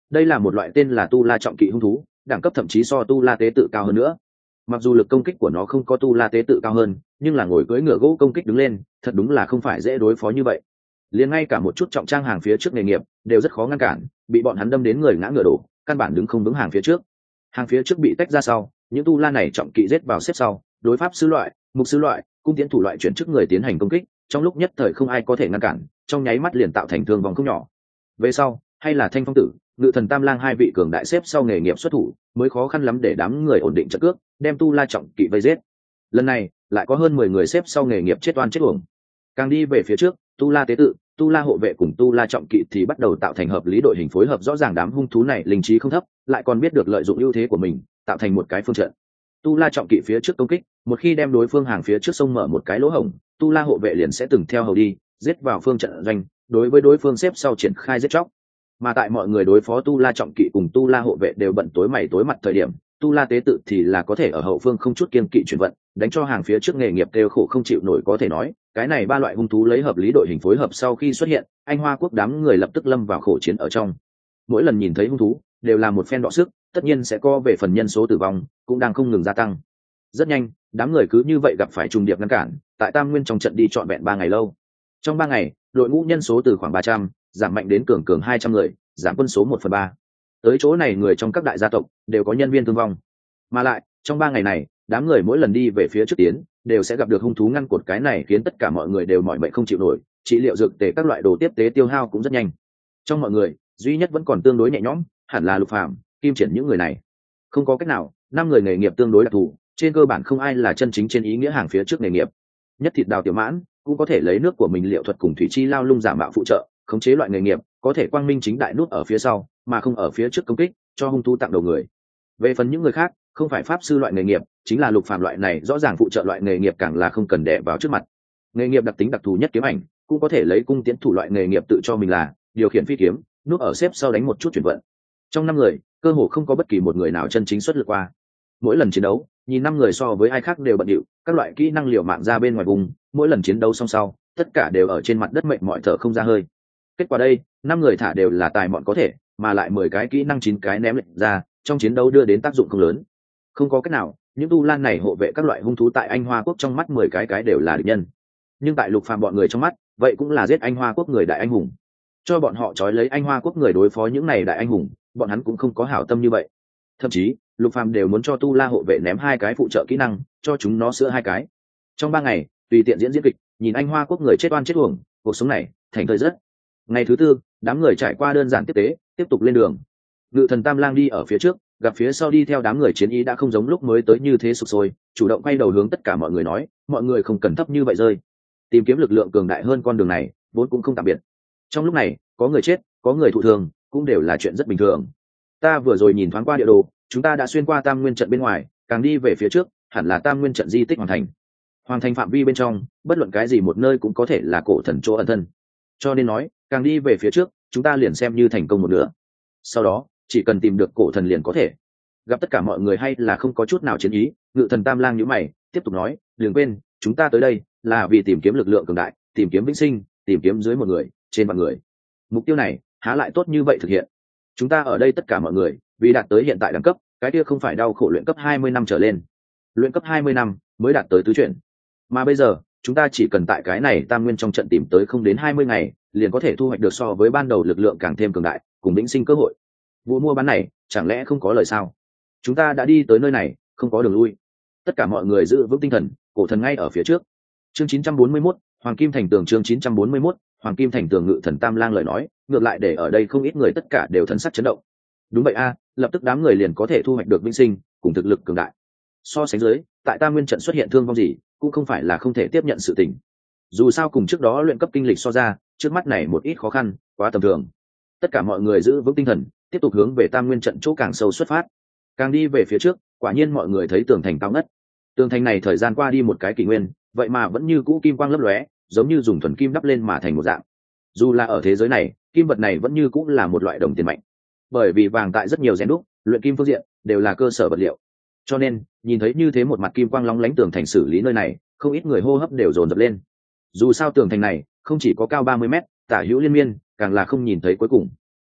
đây là một loại tên là tu la trọng kỵ hung thú, đẳng cấp thậm chí so tu la tế tự cao hơn nữa. Mặc dù lực công kích của nó không có tu la tế tự cao hơn, nhưng là ngồi cưỡi ngựa gỗ công kích đứng lên thật đúng là không phải dễ đối phó như vậy. Liền ngay cả một chút trọng trang hàng phía trước nghề nghiệp đều rất khó ngăn cản, bị bọn hắn đâm đến người ngã ngựa đổ, căn bản đứng không vững hàng phía trước. Hàng phía trước bị tách ra sau, những tu la này trọng kỵ giết vào xếp sau, đối pháp sư loại, mục sư loại, cung tiến thủ loại chuyển trước người tiến hành công kích, trong lúc nhất thời không ai có thể ngăn cản, trong nháy mắt liền tạo thành thương vong không nhỏ. Về sau, hay là Thanh Phong Tử, Ngự Thần Tam Lang hai vị cường đại xếp sau nghề nghiệp xuất thủ, mới khó khăn lắm để đám người ổn định trận cước, đem tu la trọng kỵ vây giết. Lần này, lại có hơn mười người xếp sau nghề nghiệp chết oan chết uổng. Càng đi về phía trước, tu la tế tự, tu la hộ vệ cùng tu la trọng kỵ thì bắt đầu tạo thành hợp lý đội hình phối hợp rõ ràng, đám hung thú này linh trí không thấp, lại còn biết được lợi dụng ưu thế của mình, tạo thành một cái phương trận. Tu la trọng kỵ phía trước công kích, một khi đem đối phương hàng phía trước sông mở một cái lỗ hổng, tu la hộ vệ liền sẽ từng theo hầu đi, giết vào phương trận doanh, đối với đối phương xếp sau triển khai giết chóc. Mà tại mọi người đối phó tu la trọng kỵ cùng tu la hộ vệ đều bận tối mày tối mặt thời điểm, tu la tế tự thì là có thể ở hậu phương không chút kiên kỵ chuyển vận, đánh cho hàng phía trước nghề nghiệp kêu khổ không chịu nổi. Có thể nói cái này ba loại hung thú lấy hợp lý đội hình phối hợp sau khi xuất hiện, Anh Hoa quốc đám người lập tức lâm vào khổ chiến ở trong. Mỗi lần nhìn thấy hung thú đều là một phen đọ sức, tất nhiên sẽ có về phần nhân số tử vong cũng đang không ngừng gia tăng. Rất nhanh, đám người cứ như vậy gặp phải trùng điệp ngăn cản, tại Tam Nguyên trong trận đi trọn vẹn ba ngày lâu. Trong ba ngày, đội ngũ nhân số từ khoảng ba trăm giảm mạnh đến cường cường hai trăm người, giảm quân số một phần ba. Tới chỗ này người trong các đại gia tộc đều có nhân viên thương vong. Mà lại, trong ba ngày này, đám người mỗi lần đi về phía trước tiến, đều sẽ gặp được hung thú ngăn cột, cái này khiến tất cả mọi người đều mỏi mệt không chịu nổi, trị liệu dược tề các loại đồ tiếp tế tiêu hao cũng rất nhanh. Trong mọi người, duy nhất vẫn còn tương đối nhẹ nhõm, hẳn là Lục Phàm, Kim Triển những người này. Không có cách nào, năm người nghề nghiệp tương đối đặc thù, trên cơ bản không ai là chân chính trên ý nghĩa hàng phía trước nghề nghiệp. Nhất Thịt Đào Tiểu Mãn cũng có thể lấy nước của mình liệu thuật cùng thủy chi lao lung giả mạo phụ trợ, khống chế loại nghề nghiệp, có thể quang minh chính đại nút ở phía sau, mà không ở phía trước công kích, cho hung thú tặng đầu người. Về phần những người khác, không phải pháp sư loại nghề nghiệp, chính là Lục Phàm loại này rõ ràng phụ trợ loại nghề nghiệp càng là không cần đè vào trước mặt. Nghề nghiệp đặc tính đặc thù nhất kiếm ảnh, cũng có thể lấy cung tiến thủ loại nghề nghiệp tự cho mình là điều khiển phi kiếm, núp ở xếp sau đánh một chút chuyển vận. Trong năm người, cơ hồ không có bất kỳ một người nào chân chính xuất lực qua. Mỗi lần chiến đấu, nhìn năm người so với ai khác đều bận điệu, các loại kỹ năng liều mạng ra bên ngoài vùng, mỗi lần chiến đấu xong sau, tất cả đều ở trên mặt đất mệt mỏi thở không ra hơi. Kết quả đây, năm người thả đều là tài mọn có thể, mà lại mười cái kỹ năng chín cái ném lệnh ra, trong chiến đấu đưa đến tác dụng không lớn. Không có cách nào, những tu lan này hộ vệ các loại hung thú tại Anh Hoa quốc trong mắt mười cái cái đều là địch nhân. Nhưng tại Lục Phàm bọn người trong mắt, vậy cũng là giết Anh Hoa quốc người đại anh hùng. Cho bọn họ trói lấy Anh Hoa quốc người đối phó những này đại anh hùng, bọn hắn cũng không có hảo tâm như vậy. Thậm chí, Lục Phàm đều muốn cho tu la hộ vệ ném hai cái phụ trợ kỹ năng, cho chúng nó sữa hai cái. Trong ba ngày, tùy tiện diễn diễn kịch, nhìn Anh Hoa quốc người chết oan chết uổng, cuộc sống này thành thời rất. Ngày thứ tư, đám người trải qua đơn giản tiếp tế, tiếp tục lên đường. Ngự Thần Tam Lang đi ở phía trước, gặp phía sau đi theo đám người chiến ý đã không giống lúc mới tới như thế sục sôi, chủ động quay đầu hướng tất cả mọi người nói, mọi người không cần thấp như vậy rơi. Tìm kiếm lực lượng cường đại hơn con đường này, vốn cũng không tạm biệt. Trong lúc này, có người chết, có người thụ thương, cũng đều là chuyện rất bình thường. Ta vừa rồi nhìn thoáng qua địa đồ, chúng ta đã xuyên qua Tam Nguyên trận bên ngoài, càng đi về phía trước, hẳn là Tam Nguyên trận di tích hoàn thành. Hoàng thành phạm vi bên trong, bất luận cái gì một nơi cũng có thể là cổ thần chỗ ẩn thân. Cho nên nói, càng đi về phía trước, chúng ta liền xem như thành công một nửa. Sau đó, chỉ cần tìm được cổ thần liền có thể. Gặp tất cả mọi người hay là không có chút nào chiến ý, Ngự Thần Tam Lang nhíu mày, tiếp tục nói, đừng quên, chúng ta tới đây là vì tìm kiếm lực lượng cường đại, tìm kiếm vĩnh sinh, tìm kiếm dưới một người, trên vạn người. Mục tiêu này, há lại tốt như vậy thực hiện. Chúng ta ở đây tất cả mọi người, vì đạt tới hiện tại đẳng cấp, cái kia không phải đau khổ luyện cấp hai mươi năm trở lên. Luyện cấp hai mươi năm mới đạt tới tứ chuyển. Mà bây giờ, chúng ta chỉ cần tại cái này Tam Nguyên trong trận tìm tới không đến hai mươi ngày, liền có thể thu hoạch được so với ban đầu lực lượng càng thêm cường đại, cùng vĩnh sinh cơ hội. Vụ mua bán này, chẳng lẽ không có lời sao? Chúng ta đã đi tới nơi này, không có đường lui. Tất cả mọi người giữ vững tinh thần, cổ thần ngay ở phía trước. Chương chín trăm bốn mươi mốt, Hoàng Kim Thành Tường. Chương chín trăm bốn mươi mốt, Hoàng Kim Thành Tường. Ngự Thần Tam Lang lời nói, ngược lại để ở đây không ít người tất cả đều thân sắc chấn động. Đúng vậy a, lập tức đám người liền có thể thu hoạch được vĩnh sinh, cùng thực lực cường đại. So sánh dưới, tại Tam Nguyên trận xuất hiện thương vong gì, cũng không phải là không thể tiếp nhận sự tình. Dù sao cùng trước đó luyện cấp kinh lịch so ra, trước mắt này một ít khó khăn, quá tầm thường. Tất cả mọi người giữ vững tinh thần, tiếp tục hướng về Tam Nguyên trận chỗ càng sâu xuất phát. Càng đi về phía trước, quả nhiên mọi người thấy tường thành cao ngất. Tường thành này thời gian qua đi một cái kỷ nguyên, vậy mà vẫn như cũ kim quang lấp lóe, giống như dùng thuần kim đắp lên mà thành một dạng. Dù là ở thế giới này, kim vật này vẫn như cũ là một loại đồng tiền mạnh. Bởi vì vàng tại rất nhiều rèn đúc, luyện kim phương diện đều là cơ sở vật liệu. Cho nên, nhìn thấy như thế một mặt kim quang lóng lánh tường thành xử lý nơi này, không ít người hô hấp đều dồn dập lên. Dù sao tường thành này không chỉ có cao ba mươi mét, tả hữu liên miên, càng là không nhìn thấy cuối cùng.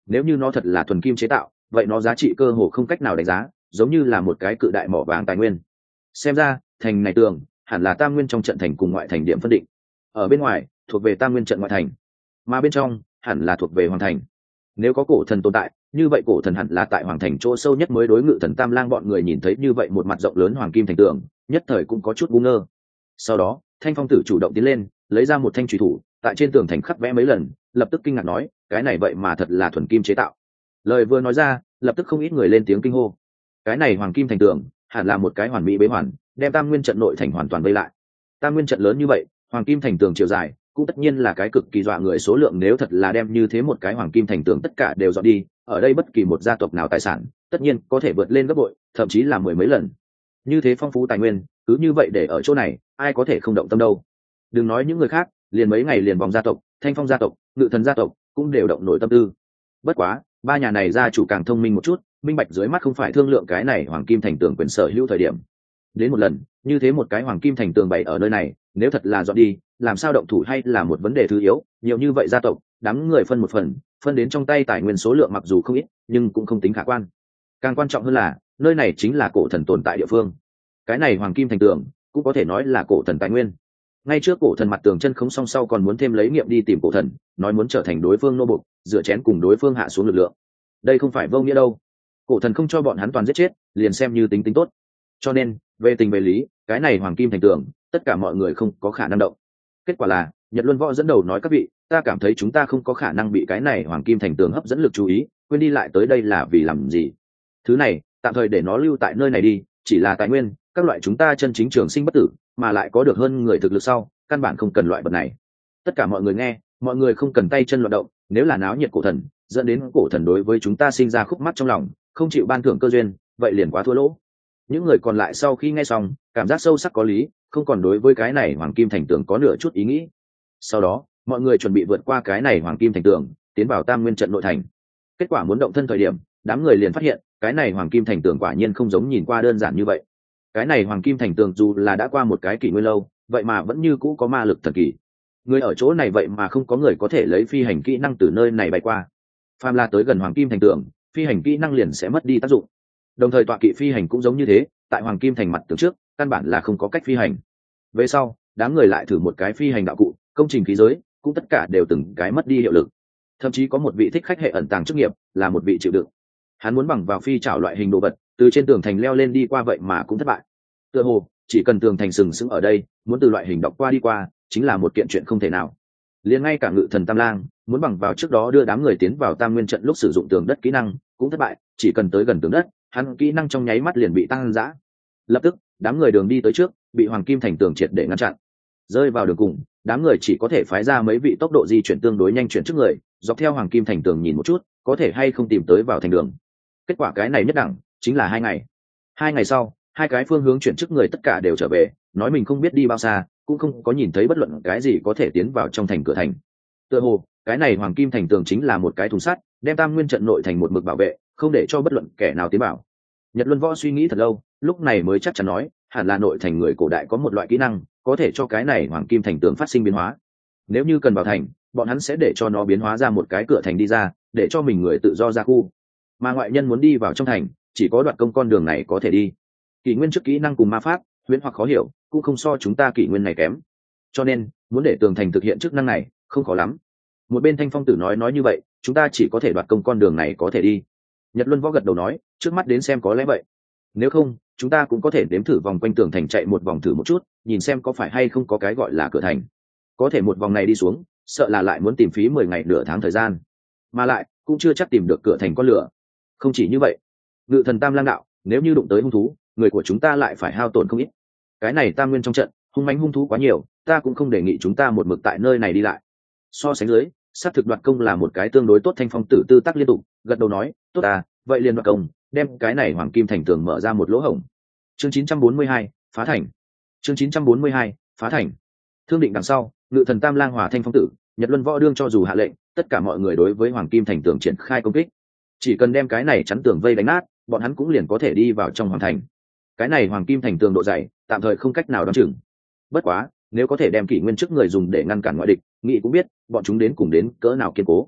nếu như nó thật là thuần kim chế tạo vậy nó giá trị cơ hồ không cách nào đánh giá, giống như là một cái cự đại mỏ vàng tài nguyên. Xem ra thành này tường hẳn là tam nguyên trong trận thành cùng ngoại thành điểm phân định, ở bên ngoài thuộc về tam nguyên trận ngoại thành, mà bên trong hẳn là thuộc về hoàng thành. Nếu có cổ thần tồn tại như vậy cổ thần hẳn là tại hoàng thành chỗ sâu nhất mới đối. Ngự thần Tam Lang bọn người nhìn thấy như vậy một mặt rộng lớn hoàng kim thành tường, nhất thời cũng có chút ngu ngơ. Sau đó Thanh Phong Tử chủ động tiến lên, lấy ra một thanh chùy thủ, tại trên tường thành khắc vẽ mấy lần, lập tức kinh ngạc nói, cái này vậy mà thật là thuần kim chế tạo. Lời vừa nói ra, lập tức không ít người lên tiếng kinh hô. Cái này hoàng kim thành tường hẳn là một cái hoàn mỹ bế hoàn, đem tam nguyên trận nội thành hoàn toàn vây lại. Tam nguyên trận lớn như vậy, hoàng kim thành tường chiều dài cũng tất nhiên là cái cực kỳ dọa người số lượng. Nếu thật là đem như thế một cái hoàng kim thành tường tất cả đều dọn đi, ở đây bất kỳ một gia tộc nào tài sản tất nhiên có thể vượt lên gấp bội, thậm chí là mười mấy lần. Như thế phong phú tài nguyên cứ như vậy để ở chỗ này, ai có thể không động tâm đâu. Đừng nói những người khác, liền mấy ngày liền vòng gia tộc, Thanh Phong gia tộc, Ngự thần gia tộc cũng đều động nổi tâm tư. Bất quá ba nhà này gia chủ càng thông minh một chút, minh bạch dưới mắt không phải thương lượng cái này hoàng kim thành tường quyền sở hữu thời điểm. Đến một lần như thế một cái hoàng kim thành tường bày ở nơi này, nếu thật là dọn đi, làm sao động thủ hay là một vấn đề thứ yếu. Nhiều như vậy gia tộc, đám người phân một phần, phân đến trong tay tài nguyên số lượng mặc dù không ít nhưng cũng không tính khả quan. Càng quan trọng hơn là nơi này chính là cổ thần tồn tại địa phương. Cái này hoàng kim thành tường cũng có thể nói là cổ thần tài nguyên. Ngay trước cổ thần mặt tường chân không song sau còn muốn thêm lấy nghiệm đi tìm cổ thần, nói muốn trở thành đối phương nô bộc, dựa chén cùng đối phương hạ xuống lực lượng. Đây không phải vô nghĩa đâu. Cổ thần không cho bọn hắn toàn giết chết, liền xem như tính tính tốt. Cho nên về tình về lý, cái này hoàng kim thành tường tất cả mọi người không có khả năng động. Kết quả là Nhật Luân Võ dẫn đầu nói, các vị, ta cảm thấy chúng ta không có khả năng bị cái này hoàng kim thành tường hấp dẫn lực chú ý, quên đi lại tới đây là vì làm gì. Thứ này tạm thời để nó lưu tại nơi này đi, chỉ là tài nguyên, các loại chúng ta chân chính trường sinh bất tử mà lại có được hơn người thực lực sau, căn bản không cần loại vật này. Tất cả mọi người nghe, mọi người không cần tay chân loạn động. Nếu là náo nhiệt cổ thần dẫn đến cổ thần đối với chúng ta sinh ra khúc mắc trong lòng, không chịu ban thưởng cơ duyên, vậy liền quá thua lỗ. Những người còn lại sau khi nghe xong, cảm giác sâu sắc có lý, không còn đối với cái này hoàng kim thành tường có nửa chút ý nghĩ. Sau đó mọi người chuẩn bị vượt qua cái này hoàng kim thành tường, tiến vào tam nguyên trận nội thành. Kết quả muốn động thân thời điểm, đám người liền phát hiện cái này hoàng kim thành tường quả nhiên không giống nhìn qua đơn giản như vậy. Cái này hoàng kim thành tường dù là đã qua một cái kỷ nguyên lâu, vậy mà vẫn như cũ có ma lực thần kỳ. Người ở chỗ này vậy mà không có người có thể lấy phi hành kỹ năng từ nơi này bay qua. Phàm là tới gần hoàng kim thành tường, phi hành kỹ năng liền sẽ mất đi tác dụng. Đồng thời tọa kỵ phi hành cũng giống như thế, tại hoàng kim thành mặt tường trước căn bản là không có cách phi hành. Về sau đám người lại thử một cái phi hành đạo cụ, công trình khí giới cũng tất cả đều từng cái mất đi hiệu lực. Thậm chí có một vị thích khách hệ ẩn tàng chức nghiệp là một vị chịu đựng, hắn muốn bằng vào phi trảo loại hình đồ vật từ trên tường thành leo lên đi qua, vậy mà cũng thất bại. Tựa hồ chỉ cần tường thành sừng sững ở đây, muốn từ loại hình đọc qua đi qua chính là một kiện chuyện không thể nào. Liền ngay cả Ngự thần Tam Lang muốn bằng vào trước đó đưa đám người tiến vào tam nguyên trận lúc sử dụng tường đất kỹ năng cũng thất bại, chỉ cần tới gần tường đất, hắn kỹ năng trong nháy mắt liền bị tăng dã. Lập tức đám người đường đi tới trước bị hoàng kim thành tường triệt để ngăn chặn. Rơi vào đường cùng, đám người chỉ có thể phái ra mấy vị tốc độ di chuyển tương đối nhanh chuyển trước người, dọc theo hoàng kim thành tường nhìn một chút có thể hay không tìm tới vào thành đường. Kết quả cái này nhất đẳng chính là hai ngày. Hai ngày sau, hai cái phương hướng chuyển trước người tất cả đều trở về, nói mình không biết đi bao xa, cũng không có nhìn thấy bất luận cái gì có thể tiến vào trong thành cửa thành. Tựa hồ cái này hoàng kim thành tường chính là một cái thùng sắt, đem tam nguyên trận nội thành một mực bảo vệ, không để cho bất luận kẻ nào tiến vào. Nhật Luân Võ suy nghĩ thật lâu, lúc này mới chắc chắn nói, hẳn là nội thành người cổ đại có một loại kỹ năng có thể cho cái này hoàng kim thành tường phát sinh biến hóa. Nếu như cần vào thành, bọn hắn sẽ để cho nó biến hóa ra một cái cửa thành đi ra, để cho mình người tự do ra khu. Mà ngoại nhân muốn đi vào trong thành, chỉ có đoạt công con đường này có thể đi. Kỷ nguyên trước kỹ năng cùng ma pháp huyễn hoặc khó hiểu, cũng không so chúng ta kỷ nguyên này kém, cho nên muốn để tường thành thực hiện chức năng này không khó lắm. Một bên Thanh Phong Tử nói nói như vậy, chúng ta chỉ có thể đoạt công con đường này có thể đi. Nhật Luân Võ gật đầu nói, trước mắt đến xem có lẽ vậy. Nếu không, chúng ta cũng có thể đếm thử vòng quanh tường thành chạy một vòng thử một chút, nhìn xem có phải hay không có cái gọi là cửa thành. Có thể một vòng này đi xuống, sợ là lại muốn tìm phí mười ngày nửa tháng thời gian, mà lại cũng chưa chắc tìm được cửa thành con lửa. Không chỉ như vậy, Ngự thần Tam Lang đạo, nếu như đụng tới hung thú, người của chúng ta lại phải hao tổn không ít. Cái này tam nguyên trong trận hung mãnh hung thú quá nhiều, ta cũng không đề nghị chúng ta một mực tại nơi này đi lại. So sánh dưới, sát thực đoạt công là một cái tương đối tốt. Thanh Phong Tử tư tác liên tục gật đầu nói, tốt à, vậy liền đoạt công, đem cái này hoàng kim thành tường mở ra một lỗ hổng. Chương chín trăm bốn mươi hai, phá thành. Chương chín trăm bốn mươi hai, phá thành. Thương định đằng sau, Ngự thần Tam Lang hòa Thanh Phong Tử, Nhật Luân Võ đương cho dù hạ lệnh, tất cả mọi người đối với hoàng kim thành tường triển khai công kích. Chỉ cần đem cái này chắn tường vây đánh nát, bọn hắn cũng liền có thể đi vào trong hoàng thành. Cái này hoàng kim thành tường độ dày tạm thời không cách nào đoán chừng, bất quá nếu có thể đem kỷ nguyên trước người dùng để ngăn cản ngoại địch, nghĩ cũng biết bọn chúng đến cùng đến cỡ nào kiên cố.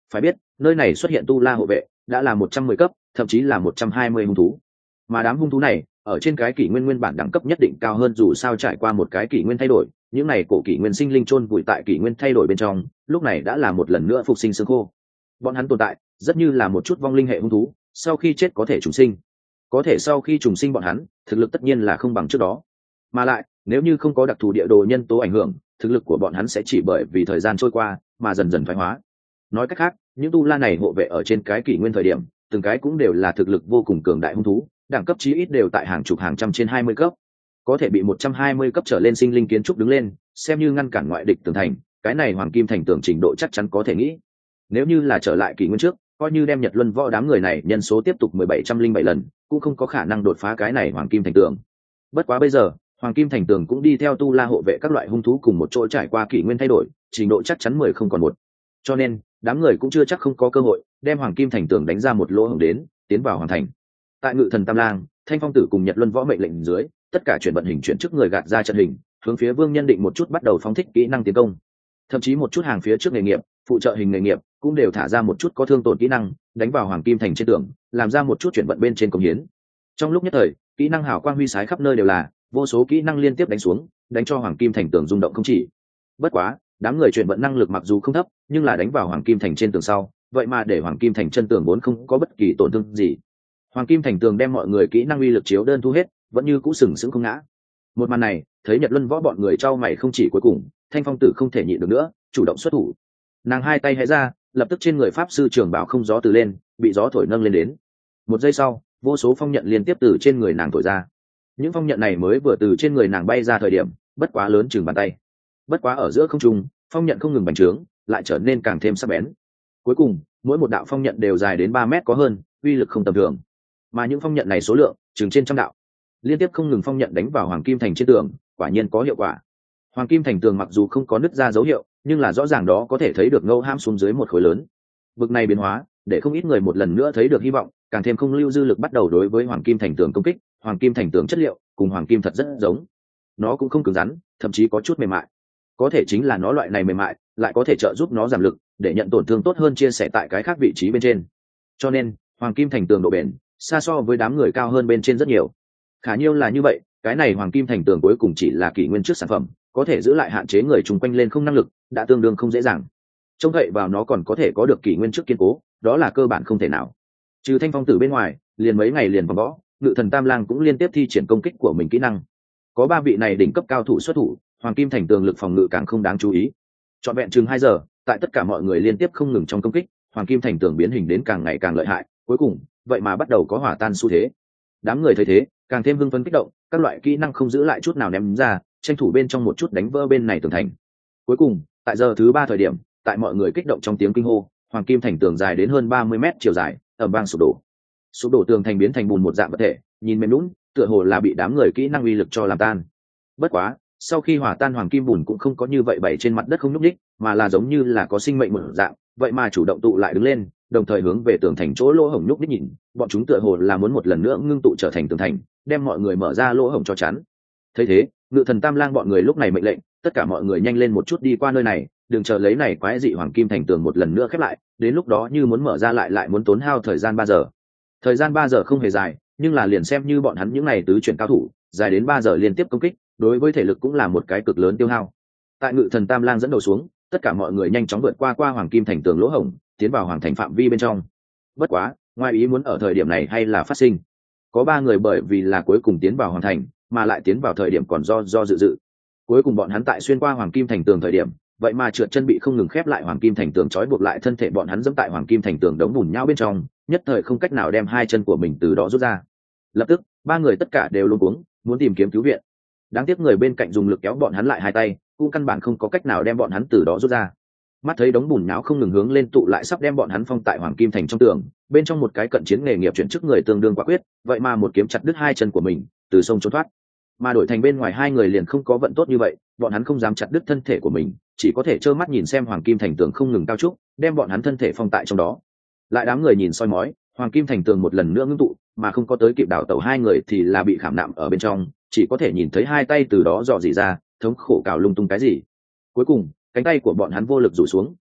Phải biết nơi này xuất hiện tu la hộ vệ đã là một trăm mười cấp, thậm chí là một trăm hai mươi hung thú, mà đám hung thú này ở trên cái kỷ nguyên nguyên bản đẳng cấp nhất định cao hơn, dù sao trải qua một cái kỷ nguyên thay đổi, những này cổ kỷ nguyên sinh linh chôn vùi tại kỷ nguyên thay đổi bên trong, lúc này đã là một lần nữa phục sinh xương khô. Bọn hắn tồn tại rất như là một chút vong linh hệ hung thú, sau khi chết có thể trùng sinh, có thể sau khi trùng sinh bọn hắn thực lực tất nhiên là không bằng trước đó, mà lại nếu như không có đặc thù địa đồ nhân tố ảnh hưởng, thực lực của bọn hắn sẽ chỉ bởi vì thời gian trôi qua mà dần dần thoái hóa. Nói cách khác, những tu la này hộ vệ ở trên cái kỷ nguyên thời điểm, từng cái cũng đều là thực lực vô cùng cường đại hung thú, đẳng cấp chí ít đều tại hàng chục hàng trăm trên hai mươi cấp, có thể bị một trăm hai mươi cấp trở lên sinh linh kiến trúc đứng lên xem như ngăn cản ngoại địch tường thành, cái này hoàng kim thành tường trình độ chắc chắn có thể nghĩ. Nếu như là trở lại kỷ nguyên trước, coi như đem Nhật Luân Võ đám người này nhân số tiếp tục mười bảy trăm linh bảy lần, cũng không có khả năng đột phá cái này hoàng kim thành tường. Bất quá bây giờ, hoàng kim thành tường cũng đi theo tu la hộ vệ các loại hung thú cùng một chỗ trải qua kỷ nguyên thay đổi, trình độ chắc chắn mười không còn một. Cho nên, đám người cũng chưa chắc không có cơ hội đem hoàng kim thành tường đánh ra một lỗ hổng đến, tiến vào hoàng thành. Tại Ngự Thần Tam Lang, Thanh Phong Tử cùng Nhật Luân Võ mệnh lệnh dưới, tất cả chuyển vận hình chuyển trước người gạt ra trận hình, hướng phía Vương Nhân Định một chút bắt đầu phóng thích kỹ năng tiến công. Thậm chí một chút hàng phía trước nghề nghiệp, phụ trợ hình nghề nghiệp cũng đều thả ra một chút có thương tổn kỹ năng, đánh vào hoàng kim thành trên tường, làm ra một chút chuyển vận bên trên công hiến. Trong lúc nhất thời, kỹ năng hào quang huy sái khắp nơi đều là, vô số kỹ năng liên tiếp đánh xuống, đánh cho hoàng kim thành tường rung động không chỉ. Bất quá, đám người chuyển vận năng lực mặc dù không thấp, nhưng là đánh vào hoàng kim thành trên tường sau, vậy mà để hoàng kim thành chân tường vốn không có bất kỳ tổn thương gì. Hoàng kim thành tường đem mọi người kỹ năng uy lực chiếu đơn thu hết, vẫn như cũ sừng sững không ngã. Một màn này, thấy Nhật Luân Võ bọn người trao mày không chỉ, cuối cùng Thanh Phong Tử không thể nhịn được nữa, chủ động xuất thủ. Nàng hai tay hé ra, lập tức trên người pháp sư trường bảo không gió từ lên, bị gió thổi nâng lên đến. Một giây sau, vô số phong nhận liên tiếp từ trên người nàng thổi ra. Những phong nhận này mới vừa từ trên người nàng bay ra thời điểm, bất quá lớn chừng bàn tay. Bất quá ở giữa không trung, phong nhận không ngừng bành trướng, lại trở nên càng thêm sắc bén. Cuối cùng, mỗi một đạo phong nhận đều dài đến ba mét có hơn, uy lực không tầm thường. Mà những phong nhận này số lượng chừng trên trăm đạo, liên tiếp không ngừng phong nhận đánh vào hoàng kim thành trên tường, quả nhiên có hiệu quả. Hoàng kim thành tường mặc dù không có nứt ra dấu hiệu, nhưng là rõ ràng đó có thể thấy được ngâu ham xuống dưới một khối lớn. Vực này biến hóa, để không ít người một lần nữa thấy được hy vọng, càng thêm không lưu dư lực bắt đầu đối với hoàng kim thành tường công kích. Hoàng kim thành tường chất liệu cùng hoàng kim thật rất giống, nó cũng không cứng rắn, thậm chí có chút mềm mại. Có thể chính là nó loại này mềm mại, lại có thể trợ giúp nó giảm lực, để nhận tổn thương tốt hơn chia sẻ tại cái khác vị trí bên trên. Cho nên, hoàng kim thành tường độ bền xa so với đám người cao hơn bên trên rất nhiều. Khả nhiêu là như vậy, cái này hoàng kim thành tường cuối cùng chỉ là kỷ nguyên trước sản phẩm, có thể giữ lại hạn chế người chung quanh lên không năng lực, đã tương đương không dễ dàng. Trông cậy vào nó còn có thể có được kỷ nguyên trước kiên cố, đó là cơ bản không thể nào. Trừ Thanh Phong Tử bên ngoài, liền mấy ngày liền vòng võ, Ngự Thần Tam Lang cũng liên tiếp thi triển công kích của mình kỹ năng. Có ba vị này đỉnh cấp cao thủ xuất thủ, hoàng kim thành tường lực phòng ngự càng không đáng chú ý. Trọn vẹn chừng hai giờ, tại tất cả mọi người liên tiếp không ngừng trong công kích, hoàng kim thành tường biến hình đến càng ngày càng lợi hại, cuối cùng, vậy mà bắt đầu có hỏa tan xu thế. Đám người thấy thế, càng thêm hưng phấn kích động, các loại kỹ năng không giữ lại chút nào ném ra, tranh thủ bên trong một chút đánh vỡ bên này tường thành. Cuối cùng, tại giờ thứ ba thời điểm, tại mọi người kích động trong tiếng kinh hô, hoàng kim thành tường dài đến hơn ba mươi mét chiều dài, ầm vang sụp đổ. Sụp đổ tường thành biến thành bùn một dạng vật thể, nhìn mềm nhũn, tựa hồ là bị đám người kỹ năng uy lực cho làm tan. Bất quá, sau khi hòa tan hoàng kim bùn cũng không có như vậy bày trên mặt đất không nhúc nhích, mà là giống như là có sinh mệnh một dạng, vậy mà chủ động tụ lại đứng lên, đồng thời hướng về tường thành chỗ lỗ hổng nhúc nhích nhìn, bọn chúng tựa hồ là muốn một lần nữa ngưng tụ trở thành tường thành, đem mọi người mở ra lỗ hổng cho chắn. Thấy thế, Ngự Thần Tam Lang bọn người lúc này mệnh lệnh, tất cả mọi người nhanh lên một chút đi qua nơi này, đừng chờ lấy này quái dị hoàng kim thành tường một lần nữa khép lại, đến lúc đó như muốn mở ra lại lại muốn tốn hao thời gian ba giờ. Thời gian ba giờ không hề dài, nhưng là liền xem như bọn hắn những này tứ chuyển cao thủ, dài đến ba giờ liên tiếp công kích, đối với thể lực cũng là một cái cực lớn tiêu hao. Tại Ngự Thần Tam Lang dẫn đầu xuống, tất cả mọi người nhanh chóng vượt qua qua hoàng kim thành tường lỗ hổng, tiến vào hoàng thành phạm vi bên trong. Bất quá, ngoài ý muốn ở thời điểm này hay là phát sinh. Có ba người bởi vì là cuối cùng tiến vào hoàng thành, mà lại tiến vào thời điểm còn do do dự dự. Cuối cùng bọn hắn tại xuyên qua hoàng kim thành tường thời điểm, vậy mà trượt chân bị không ngừng khép lại hoàng kim thành tường trói buộc lại thân thể bọn hắn dẫm tại hoàng kim thành tường đống bùn nhão bên trong, nhất thời không cách nào đem hai chân của mình từ đó rút ra. Lập tức, ba người tất cả đều luống cuống, muốn tìm kiếm cứu viện. Đáng tiếc người bên cạnh dùng lực kéo bọn hắn lại hai tay, cũng căn bản không có cách nào đem bọn hắn từ đó rút ra. Mắt thấy đống bùn nhão không ngừng hướng lên tụ lại sắp đem bọn hắn phong tại hoàng kim thành trong tường, bên trong một cái cận chiến nghề nghiệp chuyển chức người tương đương quả quyết, vậy mà một kiếm chặt đứt hai chân của mình, từ sông trốn thoát. Mà đổi thành bên ngoài hai người liền không có vận tốt như vậy, bọn hắn không dám chặt đứt thân thể của mình, chỉ có thể trơ mắt nhìn xem hoàng kim thành tường không ngừng cao trúc, đem bọn hắn thân thể phong tại trong đó. Lại đám người nhìn soi mói, hoàng kim thành tường một lần nữa ngưng tụ, mà không có tới kịp đảo tàu hai người thì là bị khảm nạm ở bên trong, chỉ có thể nhìn thấy hai tay từ đó dò dỉ ra, thống khổ cào lung tung cái gì. Cuối cùng, cánh tay của bọn hắn vô lực rủ xuống,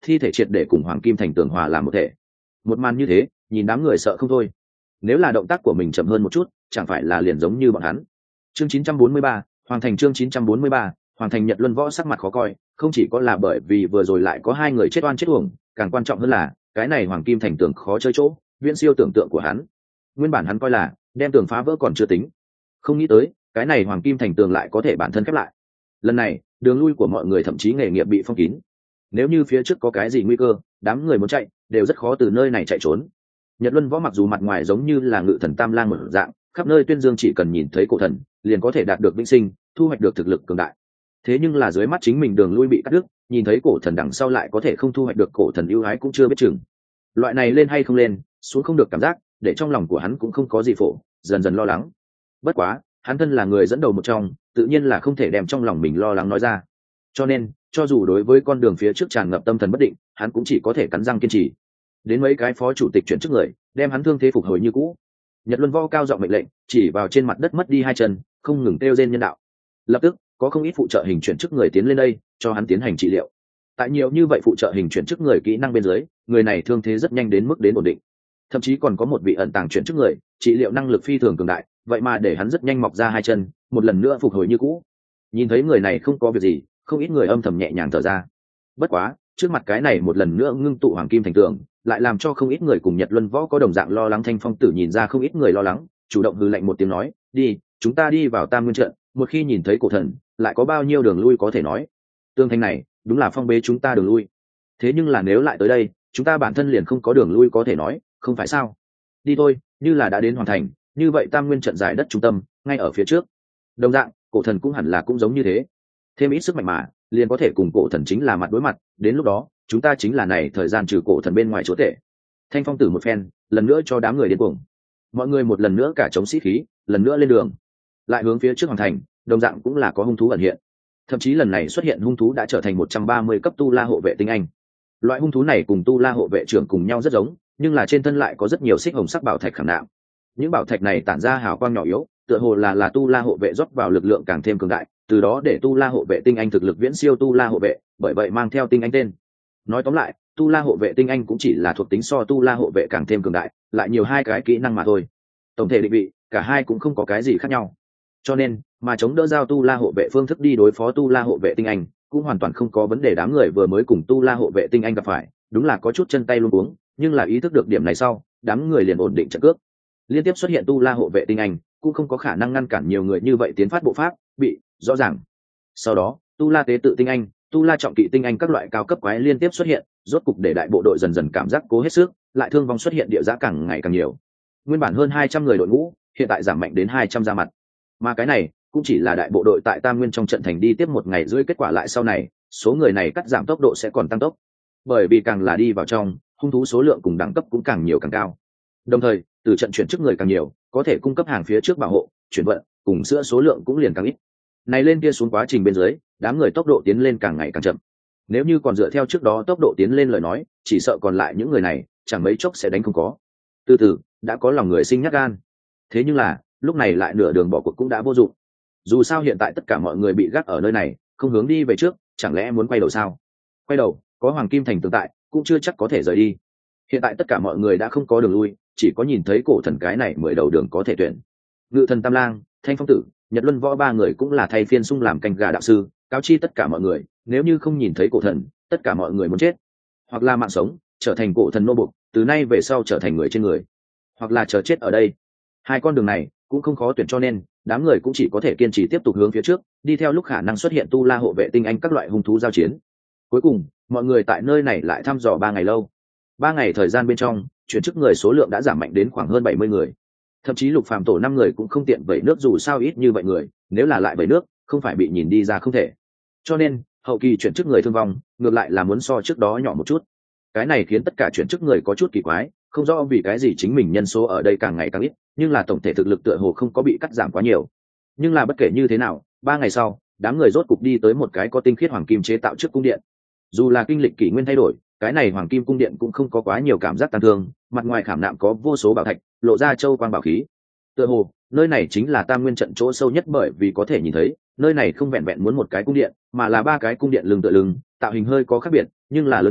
thi thể triệt để cùng hoàng kim thành tường hòa làm một thể. Một màn như thế nhìn đám người sợ không thôi. Nếu là động tác của mình chậm hơn một chút chẳng phải là liền giống như bọn hắn. Chương chín trăm bốn mươi ba, Hoàng thành. Chương chín trăm bốn mươi ba, Hoàng thành. Nhật Luân Võ sắc mặt khó coi, không chỉ có là bởi vì vừa rồi lại có hai người chết oan chết uổng, càng quan trọng hơn là cái này hoàng kim thành tường khó chơi chỗ viễn siêu tưởng tượng của hắn. Nguyên bản hắn coi là đem tường phá vỡ còn chưa tính, không nghĩ tới cái này hoàng kim thành tường lại có thể bản thân khép lại. Lần này đường lui của mọi người thậm chí nghề nghiệp bị phong kín. Nếu như phía trước có cái gì nguy cơ, đám người muốn chạy đều rất khó từ nơi này chạy trốn. Nhật Luân Võ mặc dù mặt ngoài giống như là ngự thần tam lang một dạng, khắp nơi tuyên dương chỉ cần nhìn thấy cổ thần liền có thể đạt được vĩnh sinh, thu hoạch được thực lực cường đại. Thế nhưng là dưới mắt chính mình đường lui bị cắt đứt, nhìn thấy cổ thần đằng sau lại có thể không thu hoạch được cổ thần ưu ái cũng chưa biết chừng. Loại này lên hay không lên, xuống không được cảm giác, để trong lòng của hắn cũng không có gì phổ, dần dần lo lắng. Bất quá, hắn thân là người dẫn đầu một trong, tự nhiên là không thể đem trong lòng mình lo lắng nói ra. Cho nên, cho dù đối với con đường phía trước tràn ngập tâm thần bất định, hắn cũng chỉ có thể cắn răng kiên trì. Đến mấy cái phó chủ tịch chuyển trước người, đem hắn thương thế phục hồi như cũ. Nhật Luân Võ cao giọng mệnh lệnh, chỉ vào trên mặt đất mất đi hai chân, không ngừng kêu rên nhân đạo. Lập tức, có không ít phụ trợ hình chuyển chức người tiến lên đây cho hắn tiến hành trị liệu. Tại nhiều như vậy phụ trợ hình chuyển chức người kỹ năng bên dưới, người này thương thế rất nhanh đến mức đến ổn định. Thậm chí còn có một vị ẩn tàng chuyển chức người, trị liệu năng lực phi thường cường đại, vậy mà để hắn rất nhanh mọc ra hai chân, một lần nữa phục hồi như cũ. Nhìn thấy người này không có việc gì, không ít người âm thầm nhẹ nhàng thở ra. Bất quá, trước mặt cái này một lần nữa ngưng tụ hoàng kim thành tường, lại làm cho không ít người cùng Nhật Luân Võ có đồng dạng lo lắng. Thanh Phong Tử nhìn ra không ít người lo lắng, chủ động hừ lạnh một tiếng nói, đi, chúng ta đi vào Tam Nguyên trận, một khi nhìn thấy cổ thần lại có bao nhiêu đường lui có thể nói. Tương thanh này đúng là phong bế chúng ta đường lui, thế nhưng là nếu lại tới đây chúng ta bản thân liền không có đường lui có thể nói, không phải sao? Đi thôi, như là đã đến hoàn thành, như vậy Tam Nguyên trận giải đất trung tâm ngay ở phía trước. Đồng dạng cổ thần cũng hẳn là cũng giống như thế, thêm ít sức mạnh mà liền có thể cùng cổ thần chính là mặt đối mặt, đến lúc đó chúng ta chính là này thời gian trừ cổ thần bên ngoài chúa tể. Thanh Phong Tử một phen lần nữa cho đám người điên cuồng, mọi người một lần nữa cả chống sĩ khí lần nữa lên đường, lại hướng phía trước hoàn thành. Đồng dạng cũng là có hung thú ẩn hiện, thậm chí lần này xuất hiện hung thú đã trở thành một trăm ba mươi cấp tu la hộ vệ tinh anh. Loại hung thú này cùng tu la hộ vệ trưởng cùng nhau rất giống, nhưng là trên thân lại có rất nhiều xích hồng sắc bảo thạch khảm nạm. Những bảo thạch này tản ra hào quang nhỏ yếu, tựa hồ là là tu la hộ vệ rót vào lực lượng càng thêm cường đại, từ đó để tu la hộ vệ tinh anh thực lực viễn siêu tu la hộ vệ, bởi vậy mang theo tinh anh tên. Nói tóm lại, tu la hộ vệ tinh anh cũng chỉ là thuộc tính so tu la hộ vệ càng thêm cường đại, lại nhiều hai cái kỹ năng mà thôi. Tổng thể định vị cả hai cũng không có cái gì khác nhau, cho nên mà chống đỡ giao tu la hộ vệ phương thức đi đối phó tu la hộ vệ tinh anh cũng hoàn toàn không có vấn đề. Đám người vừa mới cùng tu la hộ vệ tinh anh gặp phải đúng là có chút chân tay luống cuống, nhưng là ý thức được điểm này sau, đám người liền ổn định trận cước. Liên tiếp xuất hiện tu la hộ vệ tinh anh cũng không có khả năng ngăn cản nhiều người như vậy tiến phát bộ pháp bị rõ ràng. Sau đó tu la tế tự tinh anh, tu la trọng kỵ tinh anh các loại cao cấp quái liên tiếp xuất hiện, rốt cục để đại bộ đội dần dần cảm giác cố hết sức, lại thương vong xuất hiện địa giá càng ngày càng nhiều. Nguyên bản hơn hai trăm người đội ngũ hiện tại giảm mạnh đến hai trăm ra mặt, mà cái này cũng chỉ là đại bộ đội tại Tam Nguyên trong trận thành đi tiếp một ngày rưỡi, kết quả lại sau này số người này cắt giảm tốc độ sẽ còn tăng tốc, bởi vì càng là đi vào trong, hung thú số lượng cùng đẳng cấp cũng càng nhiều càng cao. Đồng thời từ trận chuyển trước người càng nhiều, có thể cung cấp hàng phía trước bảo hộ chuyển vận cùng sữa số lượng cũng liền càng ít. Này lên kia xuống quá trình bên dưới, đám người tốc độ tiến lên càng ngày càng chậm. Nếu như còn dựa theo trước đó tốc độ tiến lên lời nói, chỉ sợ còn lại những người này chẳng mấy chốc sẽ đánh không có. Từ từ đã có lòng người sinh nhát gan, thế nhưng là lúc này lại nửa đường bỏ cuộc cũng đã vô dụng. Dù sao hiện tại tất cả mọi người bị gác ở nơi này, không hướng đi về trước, chẳng lẽ muốn quay đầu sao? Quay đầu có hoàng kim thành tồn tại cũng chưa chắc có thể rời đi. Hiện tại tất cả mọi người đã không có đường lui, chỉ có nhìn thấy cổ thần cái này mười đầu đường có thể tuyển. Ngự thần Tam Lang, Thanh Phong Tử, Nhật Luân Võ ba người cũng là thay phiên sung làm canh gà đạo sư, cáo chi tất cả mọi người, nếu như không nhìn thấy cổ thần, tất cả mọi người muốn chết, hoặc là mạng sống trở thành cổ thần nô bộc, từ nay về sau trở thành người trên người, hoặc là chờ chết ở đây. Hai con đường này cũng không khó tuyển, cho nên đám người cũng chỉ có thể kiên trì tiếp tục hướng phía trước đi theo lúc khả năng xuất hiện tu la hộ vệ tinh anh các loại hung thú giao chiến. Cuối cùng mọi người tại nơi này lại thăm dò ba ngày lâu. Ba ngày thời gian bên trong, chuyển chức người số lượng đã giảm mạnh đến khoảng hơn bảy mươi người, thậm chí Lục Phàm tổ năm người cũng không tiện vẩy nước, dù sao ít như vậy người, nếu là lại vẩy nước không phải bị nhìn đi ra không thể. Cho nên hậu kỳ chuyển chức người thương vong ngược lại là muốn so trước đó nhỏ một chút. Cái này khiến tất cả chuyển chức người có chút kỳ quái, không rõ vì cái gì chính mình nhân số ở đây càng ngày càng ít, nhưng là tổng thể thực lực tựa hồ không có bị cắt giảm quá nhiều. Nhưng là bất kể như thế nào, ba ngày sau đám người rốt cục đi tới một cái có tinh khiết hoàng kim chế tạo trước cung điện. Dù là kinh lịch kỷ nguyên thay đổi, cái này hoàng kim cung điện cũng không có quá nhiều cảm giác tăng thương, mặt ngoài khảm nạm có vô số bảo thạch, lộ ra châu quang bảo khí. Tựa hồ nơi này chính là Tam Nguyên trận chỗ sâu nhất, bởi vì có thể nhìn thấy nơi này không vẹn vẹn muốn một cái cung điện, mà là ba cái cung điện lưng tựa lưng, tạo hình hơi có khác biệt, nhưng là lớn nhỏ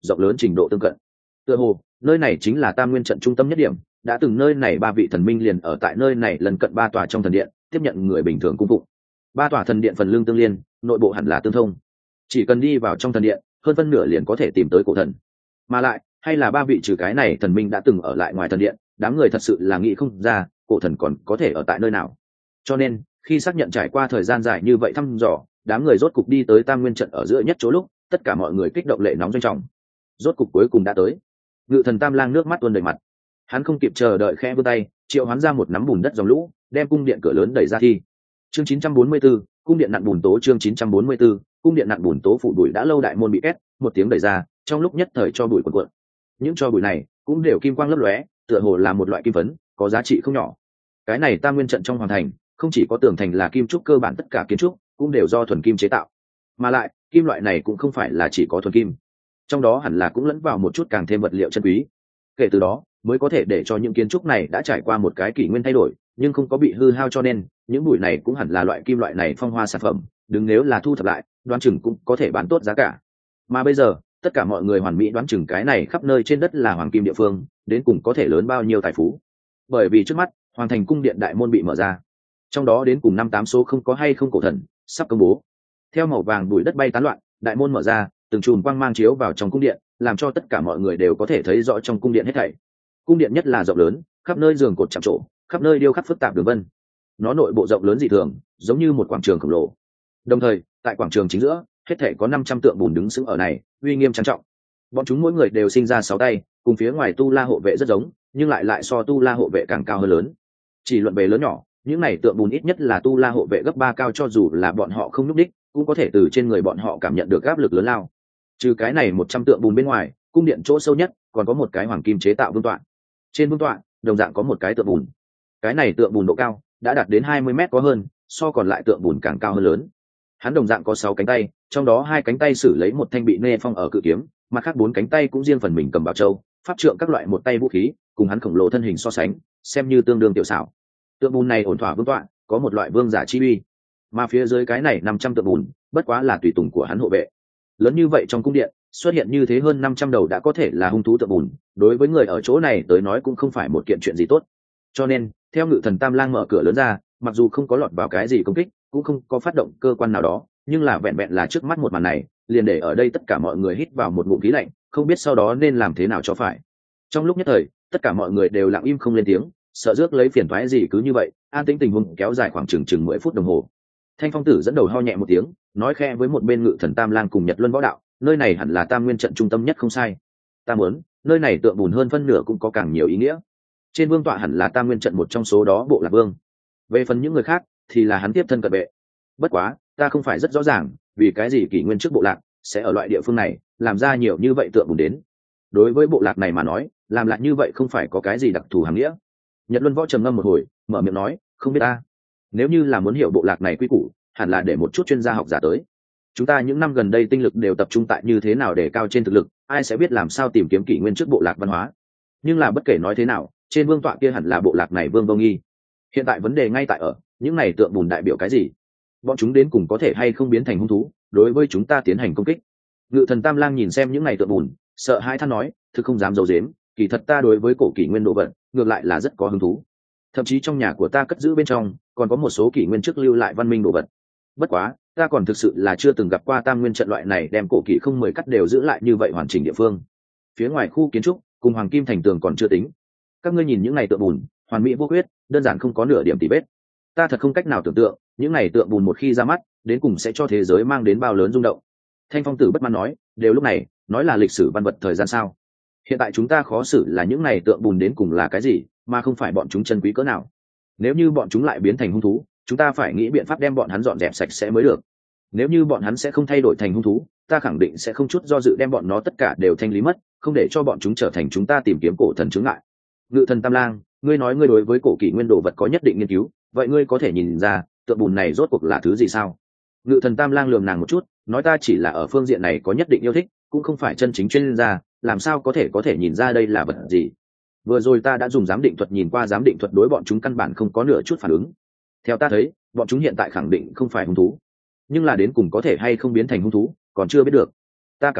rộng lớn trình độ tương cận. Tựa hồ nơi này chính là tam nguyên trận trung tâm nhất điểm, đã từng nơi này ba vị thần minh liền ở tại nơi này lần cận ba tòa trong thần điện tiếp nhận người bình thường cung phụng. Ba tòa thần điện phần lương tương liên, nội bộ hẳn là tương thông, chỉ cần đi vào trong thần điện hơn phân nửa liền có thể tìm tới cổ thần. Mà lại hay là ba vị trừ cái này thần minh đã từng ở lại ngoài thần điện, đám người thật sự là nghĩ không ra cổ thần còn có thể ở tại nơi nào. Cho nên khi xác nhận trải qua thời gian dài như vậy thăm dò, đám người rốt cục đi tới tam nguyên trận ở giữa nhất chỗ lúc, tất cả mọi người kích động lệ nóng doanh trọng. Rốt cục cuối cùng đã tới. Ngự thần Tam Lang nước mắt tuôn đầy mặt, hắn không kịp chờ đợi khẽ vươn tay triệu hoán ra một nắm bùn đất dòng lũ, đem cung điện cửa lớn đẩy ra thi. Chương chín trăm bốn mươi 4, cung điện nặn bùn tố. Chương chín trăm bốn mươi 4, cung điện nặn bùn tố phủ bụi đã lâu đại môn bị két một tiếng đẩy ra, trong lúc nhất thời cho bụi cuộn cuộn. Những cho bụi này cũng đều kim quang lấp lóe, tựa hồ là một loại kim phấn, có giá trị không nhỏ. Cái này tam nguyên trận trong hoàng thành, không chỉ có tường thành là kim trúc, cơ bản tất cả kiến trúc cũng đều do thuần kim chế tạo, mà lại kim loại này cũng không phải là chỉ có thuần kim, trong đó hẳn là cũng lẫn vào một chút càng thêm vật liệu chân quý. Kể từ đó mới có thể để cho những kiến trúc này đã trải qua một cái kỷ nguyên thay đổi nhưng không có bị hư hao, cho nên những bụi này cũng hẳn là loại kim loại này phong hoa sản phẩm, đừng nếu là thu thập lại đoán chừng cũng có thể bán tốt giá cả. Mà bây giờ tất cả mọi người hoàn mỹ đoán chừng cái này khắp nơi trên đất là hoàng kim địa phương đến cùng có thể lớn bao nhiêu tài phú. Bởi vì trước mắt hoàng thành cung điện đại môn bị mở ra, trong đó đến cùng năm tám số không có hay không cổ thần sắp công bố. Theo màu vàng bụi đất bay tán loạn, đại môn mở ra, từng chùm quang mang chiếu vào trong cung điện, làm cho tất cả mọi người đều có thể thấy rõ trong cung điện hết thảy. Cung điện nhất là rộng lớn, khắp nơi giường cột chạm trổ, khắp nơi điêu khắc phức tạp đường vân. Nó nội bộ rộng lớn dị thường, giống như một quảng trường khổng lồ. Đồng thời, tại quảng trường chính giữa, hết thảy có năm trăm tượng bùn đứng sững ở này, uy nghiêm trang trọng. Bọn chúng mỗi người đều sinh ra sáu tay, cùng phía ngoài tu la hộ vệ rất giống, nhưng lại lại so tu la hộ vệ càng cao hơn lớn. Chỉ luận bề lớn nhỏ, những này tượng bùn ít nhất là tu la hộ vệ gấp ba cao, cho dù là bọn họ không nhúc đích, cũng có thể từ trên người bọn họ cảm nhận được áp lực lớn lao. Trừ cái này một trăm tượng bùn bên ngoài, cung điện chỗ sâu nhất còn có một cái hoàng kim chế tạo vương tọa. Trên vương tọa đồng dạng có một cái tượng bùn. Cái này tượng bùn độ cao đã đạt đến hai mươi mét có hơn, so còn lại tượng bùn càng cao hơn lớn. Hắn đồng dạng có sáu cánh tay, trong đó hai cánh tay xử lấy một thanh bị nê phong ở cự kiếm, mặt khác bốn cánh tay cũng riêng phần mình cầm bảo châu, pháp trượng các loại một tay vũ khí, cùng hắn khổng lồ thân hình so sánh, xem như tương đương tiểu xảo. Tượng bùn này ổn thỏa vương tọa, có một loại vương giả chi uy. Mà phía dưới cái này năm trăm tượng bùn, bất quá là tùy tùng của hắn hộ vệ. Lớn như vậy trong cung điện, xuất hiện như thế hơn năm trăm đầu đã có thể là hung thú tượng bùn, đối với người ở chỗ này tới nói cũng không phải một kiện chuyện gì tốt. Cho nên, theo Ngự Thần Tam Lang mở cửa lớn ra, mặc dù không có lọt vào cái gì công kích, cũng không có phát động cơ quan nào đó, nhưng là vẹn vẹn là trước mắt một màn này, liền để ở đây tất cả mọi người hít vào một ngụm khí lạnh, không biết sau đó nên làm thế nào cho phải. Trong lúc nhất thời, tất cả mọi người đều lặng im không lên tiếng, sợ rước lấy phiền toái gì, cứ như vậy, an tĩnh tình huống kéo dài khoảng chừng chừng mười phút đồng hồ. Thanh Phong Tử dẫn đầu ho nhẹ một tiếng, nói khẽ với một bên Ngự Thần Tam Lang cùng Nhật Luân Võ Đạo, nơi này hẳn là tam nguyên trận trung tâm nhất không sai. Ta muốn, nơi này tượng bùn hơn phân nửa cũng có càng nhiều ý nghĩa. Trên vương tọa hẳn là tam nguyên trận một trong số đó bộ lạc vương. Về phần những người khác, thì là hắn tiếp thân cận vệ. Bất quá, ta không phải rất rõ ràng, vì cái gì kỷ nguyên trước bộ lạc sẽ ở loại địa phương này làm ra nhiều như vậy tượng bùn đến. Đối với bộ lạc này mà nói, làm lại như vậy không phải có cái gì đặc thù hàm nghĩa. Nhật Luân Võ trầm ngâm một hồi, mở miệng nói, không biết ta. Nếu như là muốn hiểu bộ lạc này quy củ, hẳn là để một chút chuyên gia học giả tới. Chúng ta những năm gần đây tinh lực đều tập trung tại như thế nào để cao trên thực lực, ai sẽ biết làm sao tìm kiếm kỷ nguyên trước bộ lạc văn hóa. Nhưng là bất kể nói thế nào, trên vương tọa kia hẳn là bộ lạc này vương vô nghi. Hiện tại vấn đề ngay tại ở, những này tượng bùn đại biểu cái gì? Bọn chúng đến cùng có thể hay không biến thành hung thú, đối với chúng ta tiến hành công kích. Ngự Thần Tam Lang nhìn xem những này tượng bùn, sợ hãi than nói, thực không dám giấu giếm, kỳ thật ta đối với cổ kỷ nguyên đồ vật, ngược lại là rất có hứng thú. Thậm chí trong nhà của ta cất giữ bên trong, còn có một số kỷ nguyên trước lưu lại văn minh đồ vật. Bất quá, ta còn thực sự là chưa từng gặp qua tam nguyên trận loại này đem cổ kỷ không mười cắt đều giữ lại như vậy hoàn chỉnh địa phương. Phía ngoài khu kiến trúc cùng hoàng kim thành tường còn chưa tính, các ngươi nhìn những này tượng bùn, hoàn mỹ vô khuyết, đơn giản không có nửa điểm tì vết. Ta thật không cách nào tưởng tượng, những này tượng bùn một khi ra mắt, đến cùng sẽ cho thế giới mang đến bao lớn rung động. Thanh Phong Tử bất mãn nói, đều lúc này, nói là lịch sử văn vật thời gian sao? Hiện tại chúng ta khó xử là những này tượng bùn đến cùng là cái gì, mà không phải bọn chúng chân quý cỡ nào. Nếu như bọn chúng lại biến thành hung thú, chúng ta phải nghĩ biện pháp đem bọn hắn dọn dẹp sạch sẽ mới được. Nếu như bọn hắn sẽ không thay đổi thành hung thú, ta khẳng định sẽ không chút do dự đem bọn nó tất cả đều thanh lý mất, không để cho bọn chúng trở thành chúng ta tìm kiếm cổ thần chướng ngại. Ngự Thần Tam Lang, ngươi nói ngươi đối với cổ kỷ nguyên đồ vật có nhất định nghiên cứu, vậy ngươi có thể nhìn ra tượng bùn này rốt cuộc là thứ gì sao? Ngự Thần Tam Lang lườm nàng một chút, nói, ta chỉ là ở phương diện này có nhất định yêu thích, cũng không phải chân chính chuyên gia, làm sao có thể có thể nhìn ra đây là vật gì. Vừa rồi ta đã dùng giám định thuật nhìn qua, giám định thuật đối bọn chúng căn bản không có nửa chút phản ứng. Theo ta thấy, bọn chúng hiện tại khẳng định không phải hung thú, nhưng là đến cùng có thể hay không biến thành hung thú còn chưa biết được. Ta cảm thấy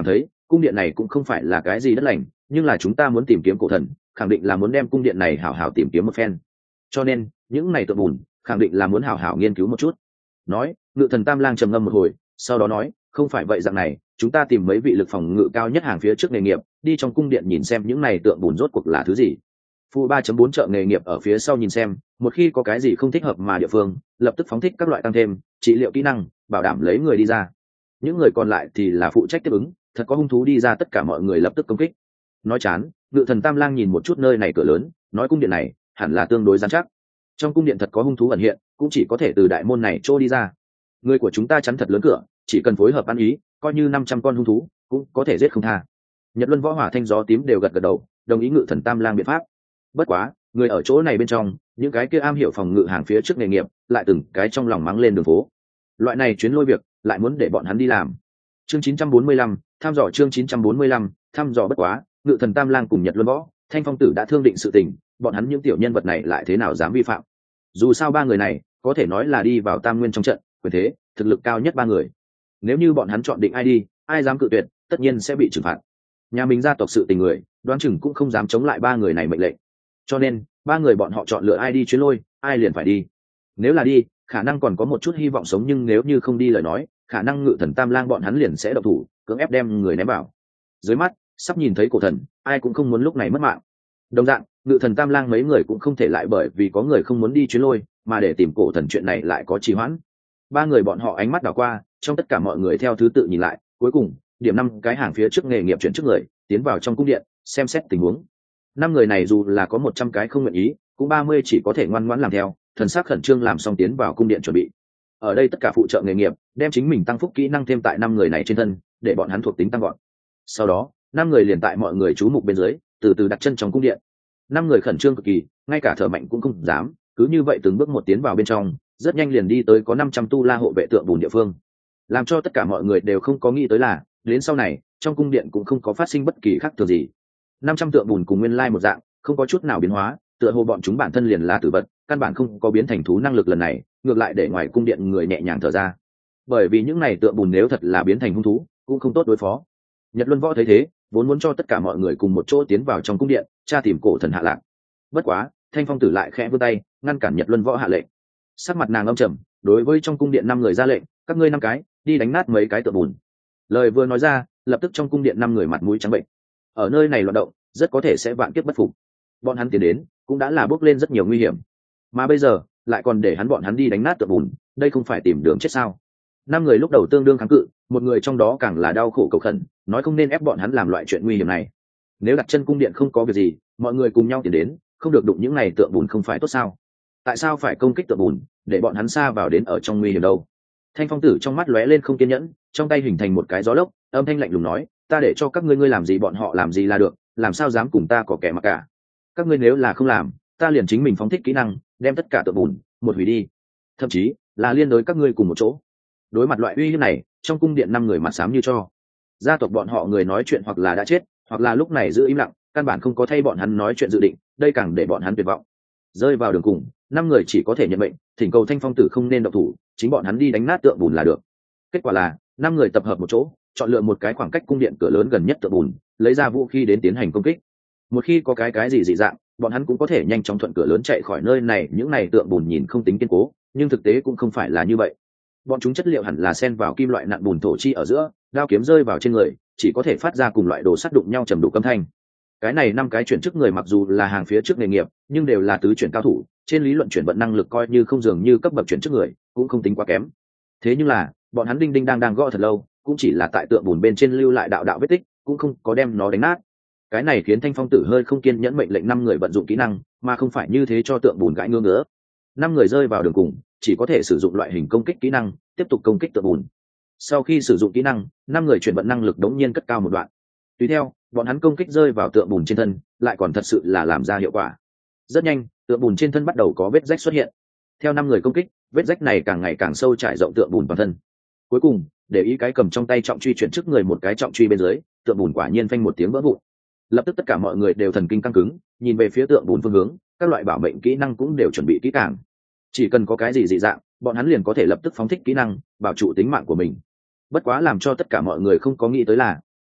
cung điện này cũng không phải là cái gì đất lành, nhưng là chúng ta muốn tìm kiếm cổ thần, khẳng định là muốn đem cung điện này hảo hảo tìm kiếm một phen, cho nên những này tượng bùn khẳng định là muốn hảo hảo nghiên cứu một chút. Nói, Ngự Thần Tam Lang trầm ngâm một hồi, sau đó nói, không phải vậy dạng này, chúng ta tìm mấy vị lực phòng ngự cao nhất hàng phía trước nghề nghiệp, đi trong cung điện nhìn xem những này tượng bùn rốt cuộc là thứ gì. Phu ba chấm bốn trợ nghề nghiệp ở phía sau nhìn xem, một khi có cái gì không thích hợp mà địa phương, lập tức phóng thích các loại tăng thêm trị liệu kỹ năng, bảo đảm lấy người đi ra. Những người còn lại thì là phụ trách tiếp ứng, thật có hung thú đi ra tất cả mọi người lập tức công kích. Nói chán, Ngự Thần Tam Lang nhìn một chút nơi này cửa lớn, nói cung điện này hẳn là tương đối rắn chắc. Trong cung điện thật có hung thú ẩn hiện, cũng chỉ có thể từ đại môn này trôi đi ra. Người của chúng ta chắn thật lớn cửa, chỉ cần phối hợp ăn ý, coi như năm trăm con hung thú cũng có thể giết không tha. Nhật Luân Võ Hỏa Thanh Gió Tím đều gật gật đầu, đồng ý Ngự Thần Tam Lang biện pháp. Bất quá, người ở chỗ này bên trong, những cái kia am hiểu phòng ngự hàng phía trước nghề nghiệp, lại từng cái trong lòng mắng lên đường phố. Loại này chuyến lôi việc, lại muốn để bọn hắn đi làm. Chương chín trăm bốn mươi lăm, thăm dò chương chín trăm bốn mươi lăm, thăm dò bất quá, Ngự Thần Tam Lang cùng Nhật Luân Võ, Thanh Phong Tử đã thương định sự tình, bọn hắn những tiểu nhân vật này lại thế nào dám vi phạm. Dù sao ba người này, có thể nói là đi vào Tam Nguyên trong trận, quyền thế, thực lực cao nhất ba người. Nếu như bọn hắn chọn định ai đi, ai dám cự tuyệt, tất nhiên sẽ bị trừng phạt. Nhà mình gia tộc sự tình người, đoán chừng cũng không dám chống lại ba người này mệnh lệnh. Cho nên, ba người bọn họ chọn lựa ai đi chuyến lôi, ai liền phải đi. Nếu là đi, khả năng còn có một chút hy vọng sống, nhưng nếu như không đi lời nói, khả năng Ngự Thần Tam Lang bọn hắn liền sẽ động thủ, cưỡng ép đem người ném vào. Dưới mắt, sắp nhìn thấy cổ thần, ai cũng không muốn lúc này mất mạng. Đồng dạng, Ngự Thần Tam Lang mấy người cũng không thể lại bởi vì có người không muốn đi chuyến lôi, mà để tìm cổ thần chuyện này lại có trì hoãn. Ba người bọn họ ánh mắt đảo qua, trong tất cả mọi người theo thứ tự nhìn lại, cuối cùng, điểm năm cái hàng phía trước nghề nghiệp chuyển trước người, tiến vào trong cung điện, xem xét tình huống. Năm người này dù là có một trăm cái không nguyện ý, cũng ba mươi chỉ có thể ngoan ngoãn làm theo, thần sắc khẩn trương làm xong tiến vào cung điện chuẩn bị. Ở đây tất cả phụ trợ nghề nghiệp, đem chính mình tăng phúc kỹ năng thêm tại năm người này trên thân, để bọn hắn thuộc tính tăng gọn. Sau đó, năm người liền tại mọi người chú mục bên dưới, từ từ đặt chân trong cung điện. Năm người khẩn trương cực kỳ, ngay cả thở mạnh cũng không dám, cứ như vậy từng bước một tiến vào bên trong, rất nhanh liền đi tới có năm trăm tu la hộ vệ tượng bùn địa phương. Làm cho tất cả mọi người đều không có nghĩ tới là, đến sau này, trong cung điện cũng không có phát sinh bất kỳ khác thường gì. năm trăm tượng bùn cùng nguyên lai một dạng, không có chút nào biến hóa, tựa hồ bọn chúng bản thân liền là tử vật, căn bản không có biến thành thú năng lực lần này, ngược lại để ngoài cung điện người nhẹ nhàng thở ra. Bởi vì những này tượng bùn nếu thật là biến thành hung thú, cũng không tốt đối phó. Nhật Luân Võ thấy thế, vốn muốn cho tất cả mọi người cùng một chỗ tiến vào trong cung điện, tra tìm cổ thần hạ lạc. Bất quá, Thanh Phong Tử lại khẽ vươn tay, ngăn cản Nhật Luân Võ hạ lệnh. Sắc mặt nàng âm trầm, đối với trong cung điện năm người ra lệnh, các ngươi năm cái, đi đánh nát mấy cái tượng bùn. Lời vừa nói ra, lập tức trong cung điện năm người mặt mũi trắng bệnh. Ở nơi này loạn động, rất có thể sẽ vạn kiếp bất phục. Bọn hắn tiến đến, cũng đã là bước lên rất nhiều nguy hiểm, mà bây giờ lại còn để hắn bọn hắn đi đánh nát tượng bùn, đây không phải tìm đường chết sao? Năm người lúc đầu tương đương kháng cự, một người trong đó càng là đau khổ cầu khẩn, nói không nên ép bọn hắn làm loại chuyện nguy hiểm này. Nếu đặt chân cung điện không có việc gì, mọi người cùng nhau tiến đến, không được đụng những này tượng bùn không phải tốt sao? Tại sao phải công kích tượng bùn, để bọn hắn xa vào đến ở trong nguy hiểm đâu? Thanh Phong Tử trong mắt lóe lên không kiên nhẫn, trong tay hình thành một cái gió lốc, âm thanh lạnh lùng nói, ta để cho các ngươi ngươi làm gì bọn họ làm gì là được, làm sao dám cùng ta có kẻ mặc cả? Các ngươi nếu là không làm, ta liền chính mình phóng thích kỹ năng, đem tất cả tượng bùn một hủy đi, thậm chí là liên đối các ngươi cùng một chỗ. Đối mặt loại uy hiếp này, trong cung điện năm người mặt xám như cho. Gia tộc bọn họ người nói chuyện hoặc là đã chết, hoặc là lúc này giữ im lặng, căn bản không có thay bọn hắn nói chuyện dự định, đây càng để bọn hắn tuyệt vọng. Rơi vào đường cùng, năm người chỉ có thể nhận mệnh, thỉnh cầu Thanh Phong Tử không nên động thủ, chính bọn hắn đi đánh nát tượng bùn là được. Kết quả là năm người tập hợp một chỗ, chọn lựa một cái khoảng cách cung điện cửa lớn gần nhất tượng bùn, lấy ra vũ khí đến tiến hành công kích. Một khi có cái cái gì dị dạng, bọn hắn cũng có thể nhanh chóng thuận cửa lớn chạy khỏi nơi này. Những này tượng bùn nhìn không tính kiên cố, nhưng thực tế cũng không phải là như vậy. Bọn chúng chất liệu hẳn là xen vào kim loại nặng bùn thổ chi ở giữa, đao kiếm rơi vào trên người, chỉ có thể phát ra cùng loại đồ sắt đụng nhau trầm đủ âm thanh. Cái này năm cái chuyển chức người mặc dù là hàng phía trước nghề nghiệp, nhưng đều là tứ chuyển cao thủ, trên lý luận chuyển vận năng lực coi như không dường như cấp bậc chuyển chức người, cũng không tính quá kém. Thế nhưng là, bọn hắn đinh đinh đang đang gõ thật lâu, cũng chỉ là tại tượng bùn bên trên lưu lại đạo đạo vết tích, cũng không có đem nó đánh nát. Cái này khiến Thanh Phong Tử hơi không kiên nhẫn, mệnh lệnh năm người vận dụng kỹ năng, mà không phải như thế cho tượng bùn gãi ngứa ngứa. Năm người rơi vào đường cùng, chỉ có thể sử dụng loại hình công kích kỹ năng, tiếp tục công kích tượng bùn. Sau khi sử dụng kỹ năng, năm người chuyển vận năng lực đống nhiên cất cao một đoạn. Tùy theo, bọn hắn công kích rơi vào tượng bùn trên thân, lại còn thật sự là làm ra hiệu quả. Rất nhanh, tượng bùn trên thân bắt đầu có vết rách xuất hiện. Theo năm người công kích, vết rách này càng ngày càng sâu, trải rộng tượng bùn toàn thân. Cuối cùng, để ý cái cầm trong tay trọng truy chuyển trước người một cái trọng truy bên dưới, tượng bùn quả nhiên phanh một tiếng vỡ vụn. Lập tức tất cả mọi người đều thần kinh căng cứng, nhìn về phía tượng bùn phương hướng, các loại bảo mệnh kỹ năng cũng đều chuẩn bị kỹ càng. Chỉ cần có cái gì dị dạng, bọn hắn liền có thể lập tức phóng thích kỹ năng, bảo trụ tính mạng của mình. Bất quá làm cho tất cả mọi người không có nghĩ tới là,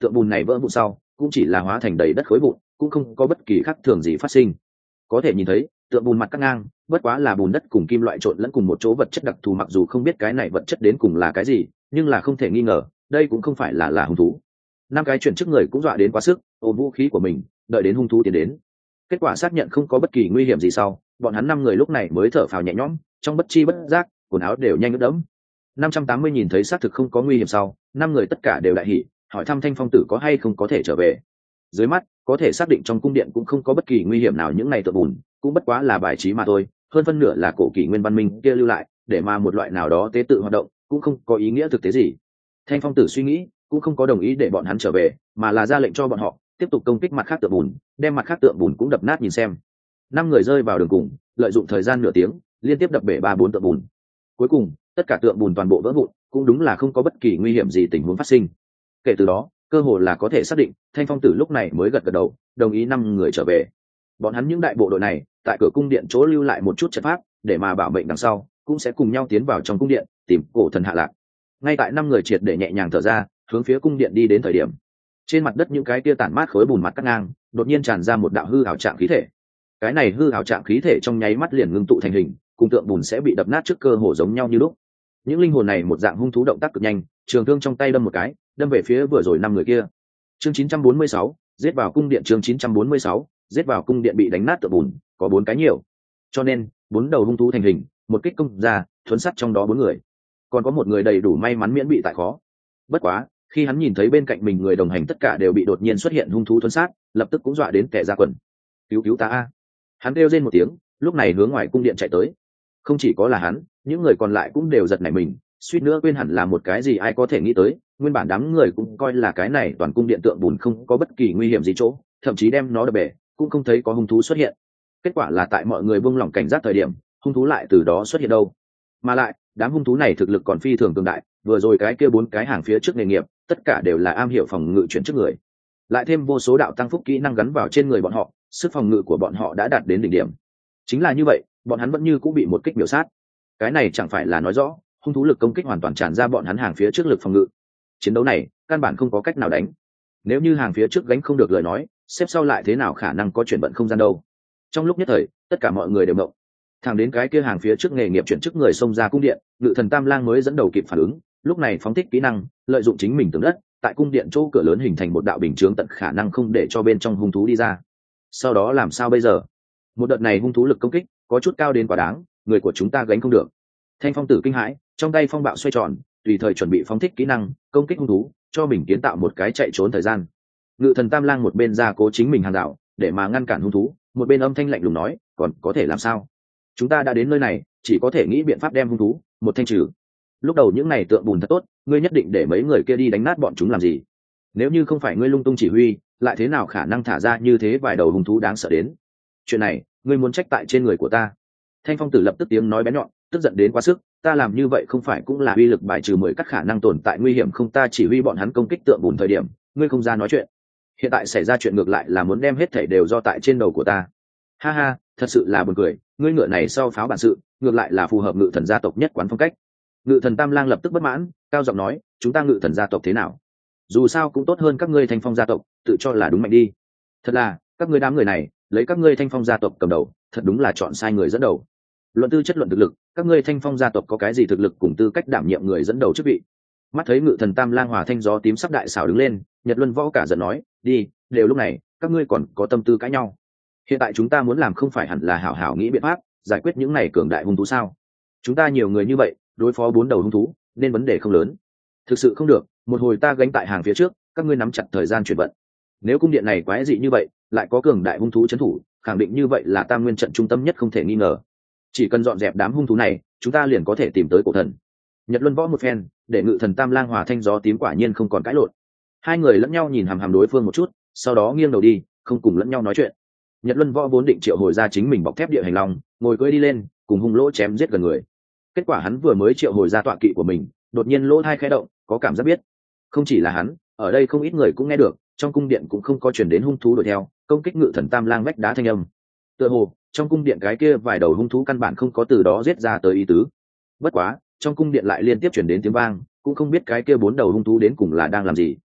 tượng bùn này vỡ vụn sau cũng chỉ là hóa thành đầy đất khối vụn, cũng không có bất kỳ khác thường gì phát sinh. Có thể nhìn thấy tượng bùn mặt cắt ngang bất quá là bùn đất cùng kim loại trộn lẫn cùng một chỗ vật chất đặc thù, mặc dù không biết cái này vật chất đến cùng là cái gì, nhưng là không thể nghi ngờ đây cũng không phải là là hung thú. Năm cái chuyển chức người cũng dọa đến quá sức, ôm vũ khí của mình đợi đến hung thú tiến đến. Kết quả xác nhận không có bất kỳ nguy hiểm gì sau, bọn hắn năm người lúc này mới thở phào nhẹ nhõm, trong bất chi bất giác quần áo đều nhanh ướt đẫm. Năm trăm tám mươi nhìn thấy xác thực không có nguy hiểm sau, năm người tất cả đều đại hỉ, hỏi thăm Thanh Phong tử có hay không có thể trở về. Dưới mắt có thể xác định trong cung điện cũng không có bất kỳ nguy hiểm nào, những này tượng bùn cũng bất quá là bài trí mà thôi, hơn phân nửa là cổ kỷ nguyên văn minh kia lưu lại để mà một loại nào đó tế tự hoạt động, cũng không có ý nghĩa thực tế gì. Thanh Phong tử suy nghĩ cũng không có đồng ý để bọn hắn trở về, mà là ra lệnh cho bọn họ tiếp tục công kích mặt khác tượng bùn, đem mặt khác tượng bùn cũng đập nát nhìn xem. Năm người rơi vào đường cùng, lợi dụng thời gian nửa tiếng liên tiếp đập bể ba bốn tượng bùn. Cuối cùng tất cả tượng bùn toàn bộ vỡ vụn, cũng đúng là không có bất kỳ nguy hiểm gì tình huống phát sinh. Kể từ đó cơ hồ là có thể xác định, Thanh Phong tử lúc này mới gật gật đầu đồng ý năm người trở về. Bọn hắn những đại bộ đội này tại cửa cung điện chỗ lưu lại một chút trận pháp để mà bảo mệnh, đằng sau cũng sẽ cùng nhau tiến vào trong cung điện tìm cổ thần hạ lạc. Ngay tại năm người triệt để nhẹ nhàng thở ra, hướng phía cung điện đi đến thời điểm, trên mặt đất những cái kia tản mát khối bùn mặt cắt ngang đột nhiên tràn ra một đạo hư ảo trạng khí thể. Cái này hư ảo trạng khí thể trong nháy mắt liền ngưng tụ thành hình, cùng tượng bùn sẽ bị đập nát trước cơ hồ giống nhau như lúc. Những linh hồn này một dạng hung thú động tác cực nhanh, trường thương trong tay đâm một cái đâm về phía vừa rồi năm người kia. Chương chín trăm bốn mươi sáu, giết vào cung điện. Chương chín trăm bốn mươi sáu, giết vào cung điện bị đánh nát tượng bùn có bốn cái nhiều, cho nên bốn đầu hung thú thành hình, một kích công ra thuấn sát trong đó bốn người, còn có một người đầy đủ may mắn miễn bị tại khó. Bất quá khi hắn nhìn thấy bên cạnh mình người đồng hành tất cả đều bị đột nhiên xuất hiện hung thú thuấn sát, lập tức cũng dọa đến kẻ ra quần. Cứu cứu ta a! Hắn kêu rên một tiếng, lúc này hướng ngoài cung điện chạy tới. Không chỉ có là hắn, những người còn lại cũng đều giật nảy mình, suýt nữa quên hẳn là một cái gì ai có thể nghĩ tới. Nguyên bản đám người cũng coi là cái này toàn cung điện tượng bùn không có bất kỳ nguy hiểm gì chỗ, thậm chí đem nó đập bể cũng không thấy có hung thú xuất hiện. Kết quả là tại mọi người buông lỏng cảnh giác thời điểm, hung thú lại từ đó xuất hiện đâu. Mà lại đám hung thú này thực lực còn phi thường cường đại, vừa rồi cái kia bốn cái hàng phía trước nghề nghiệp tất cả đều là am hiểu phòng ngự chuyển trước người, lại thêm vô số đạo tăng phúc kỹ năng gắn vào trên người bọn họ, sức phòng ngự của bọn họ đã đạt đến đỉnh điểm. Chính là như vậy, bọn hắn vẫn như cũng bị một kích miểu sát. Cái này chẳng phải là nói rõ hung thú lực công kích hoàn toàn tràn ra bọn hắn hàng phía trước lực phòng ngự. Chiến đấu này căn bản không có cách nào đánh. Nếu như hàng phía trước gánh không được lời nói, xếp sau lại thế nào khả năng có chuyển vận không gian đâu. Trong lúc nhất thời tất cả mọi người đều mộng. Thẳng đến cái kia hàng phía trước nghề nghiệp chuyển chức người xông ra cung điện, Ngự Thần Tam Lang mới dẫn đầu kịp phản ứng, lúc này phóng thích kỹ năng, lợi dụng chính mình tường đất tại cung điện chỗ cửa lớn hình thành một đạo bình chướng tận khả năng không để cho bên trong hung thú đi ra. Sau đó làm sao bây giờ? Một đợt này hung thú lực công kích có chút cao đến quá đáng, người của chúng ta gánh không được. Thanh Phong tử kinh hãi, trong tay phong bạo xoay tròn, tùy thời chuẩn bị phóng thích kỹ năng công kích hung thú, cho mình kiến tạo một cái chạy trốn thời gian. Ngự Thần Tam Lang một bên ra cố chính mình hàng rào để mà ngăn cản hung thú, một bên âm thanh lạnh lùng nói, còn có thể làm sao? Chúng ta đã đến nơi này, chỉ có thể nghĩ biện pháp đem hung thú một thanh trừ. Lúc đầu những này tượng bùn thật tốt, ngươi nhất định để mấy người kia đi đánh nát bọn chúng làm gì? Nếu như không phải ngươi lung tung chỉ huy, lại thế nào khả năng thả ra như thế vài đầu hung thú đáng sợ đến? Chuyện này ngươi muốn trách tại trên người của ta. Thanh Phong tử lập tức tiếng nói bén nhọn, tức giận đến quá sức, ta làm như vậy không phải cũng là uy lực bài trừ mười các khả năng tồn tại nguy hiểm không? Ta chỉ huy bọn hắn công kích tượng bùn thời điểm ngươi không ra nói chuyện, hiện tại xảy ra chuyện ngược lại là muốn đem hết thảy đều do tại trên đầu của ta. Ha ha, thật sự là buồn cười, ngươi ngựa này sau pháo bản sự, ngược lại là phù hợp Ngự Thần gia tộc nhất quán phong cách. Ngự Thần Tam Lang lập tức bất mãn, cao giọng nói, chúng ta Ngự Thần gia tộc thế nào? Dù sao cũng tốt hơn các ngươi Thanh Phong gia tộc, tự cho là đúng mạnh đi. Thật là, các ngươi đám người này, lấy các ngươi Thanh Phong gia tộc cầm đầu, thật đúng là chọn sai người dẫn đầu. Luận tư chất luận thực lực, các ngươi Thanh Phong gia tộc có cái gì thực lực cùng tư cách đảm nhiệm người dẫn đầu chức vị? Mắt thấy Ngự Thần Tam Lang hòa thanh gió tím sắp đại xảo đứng lên, Nhật Luân Võ cả giận nói, đi, đều lúc này, các ngươi còn có tâm tư cãi nhau. Hiện tại chúng ta muốn làm không phải hẳn là hảo hảo nghĩ biện pháp giải quyết những này cường đại hung thú sao? Chúng ta nhiều người như vậy, đối phó bốn đầu hung thú, nên vấn đề không lớn. Thực sự không được, một hồi ta gánh tại hàng phía trước, các ngươi nắm chặt thời gian chuyển vận. Nếu cung điện này quái dị như vậy, lại có cường đại hung thú trấn thủ, khẳng định như vậy là Tam Nguyên trận trung tâm nhất không thể nghi ngờ. Chỉ cần dọn dẹp đám hung thú này, chúng ta liền có thể tìm tới cổ thần. Nhật Luân Võ một phen, để Ngự Thần Tam Lang hòa thanh gió tím quả nhiên không còn cãi lộn. Hai người lẫn nhau nhìn hằm hằm đối phương một chút, sau đó nghiêng đầu đi, không cùng lẫn nhau nói chuyện. Nhật Luân Võ vốn định triệu hồi ra chính mình bọc thép địa hành long, ngồi cưỡi đi lên, cùng hung lỗ chém giết gần người. Kết quả hắn vừa mới triệu hồi ra tọa kỵ của mình, đột nhiên lỗ thai khẽ động, có cảm giác biết. Không chỉ là hắn, ở đây không ít người cũng nghe được, trong cung điện cũng không có truyền đến hung thú đuổi theo, công kích Ngự Thần Tam Lang vách đá thanh âm. Tựa hồ, trong cung điện cái kia vài đầu hung thú căn bản không có từ đó giết ra tới ý tứ. Bất quá, trong cung điện lại liên tiếp truyền đến tiếng vang, cũng không biết cái kia bốn đầu hung thú đến cùng là đang làm gì.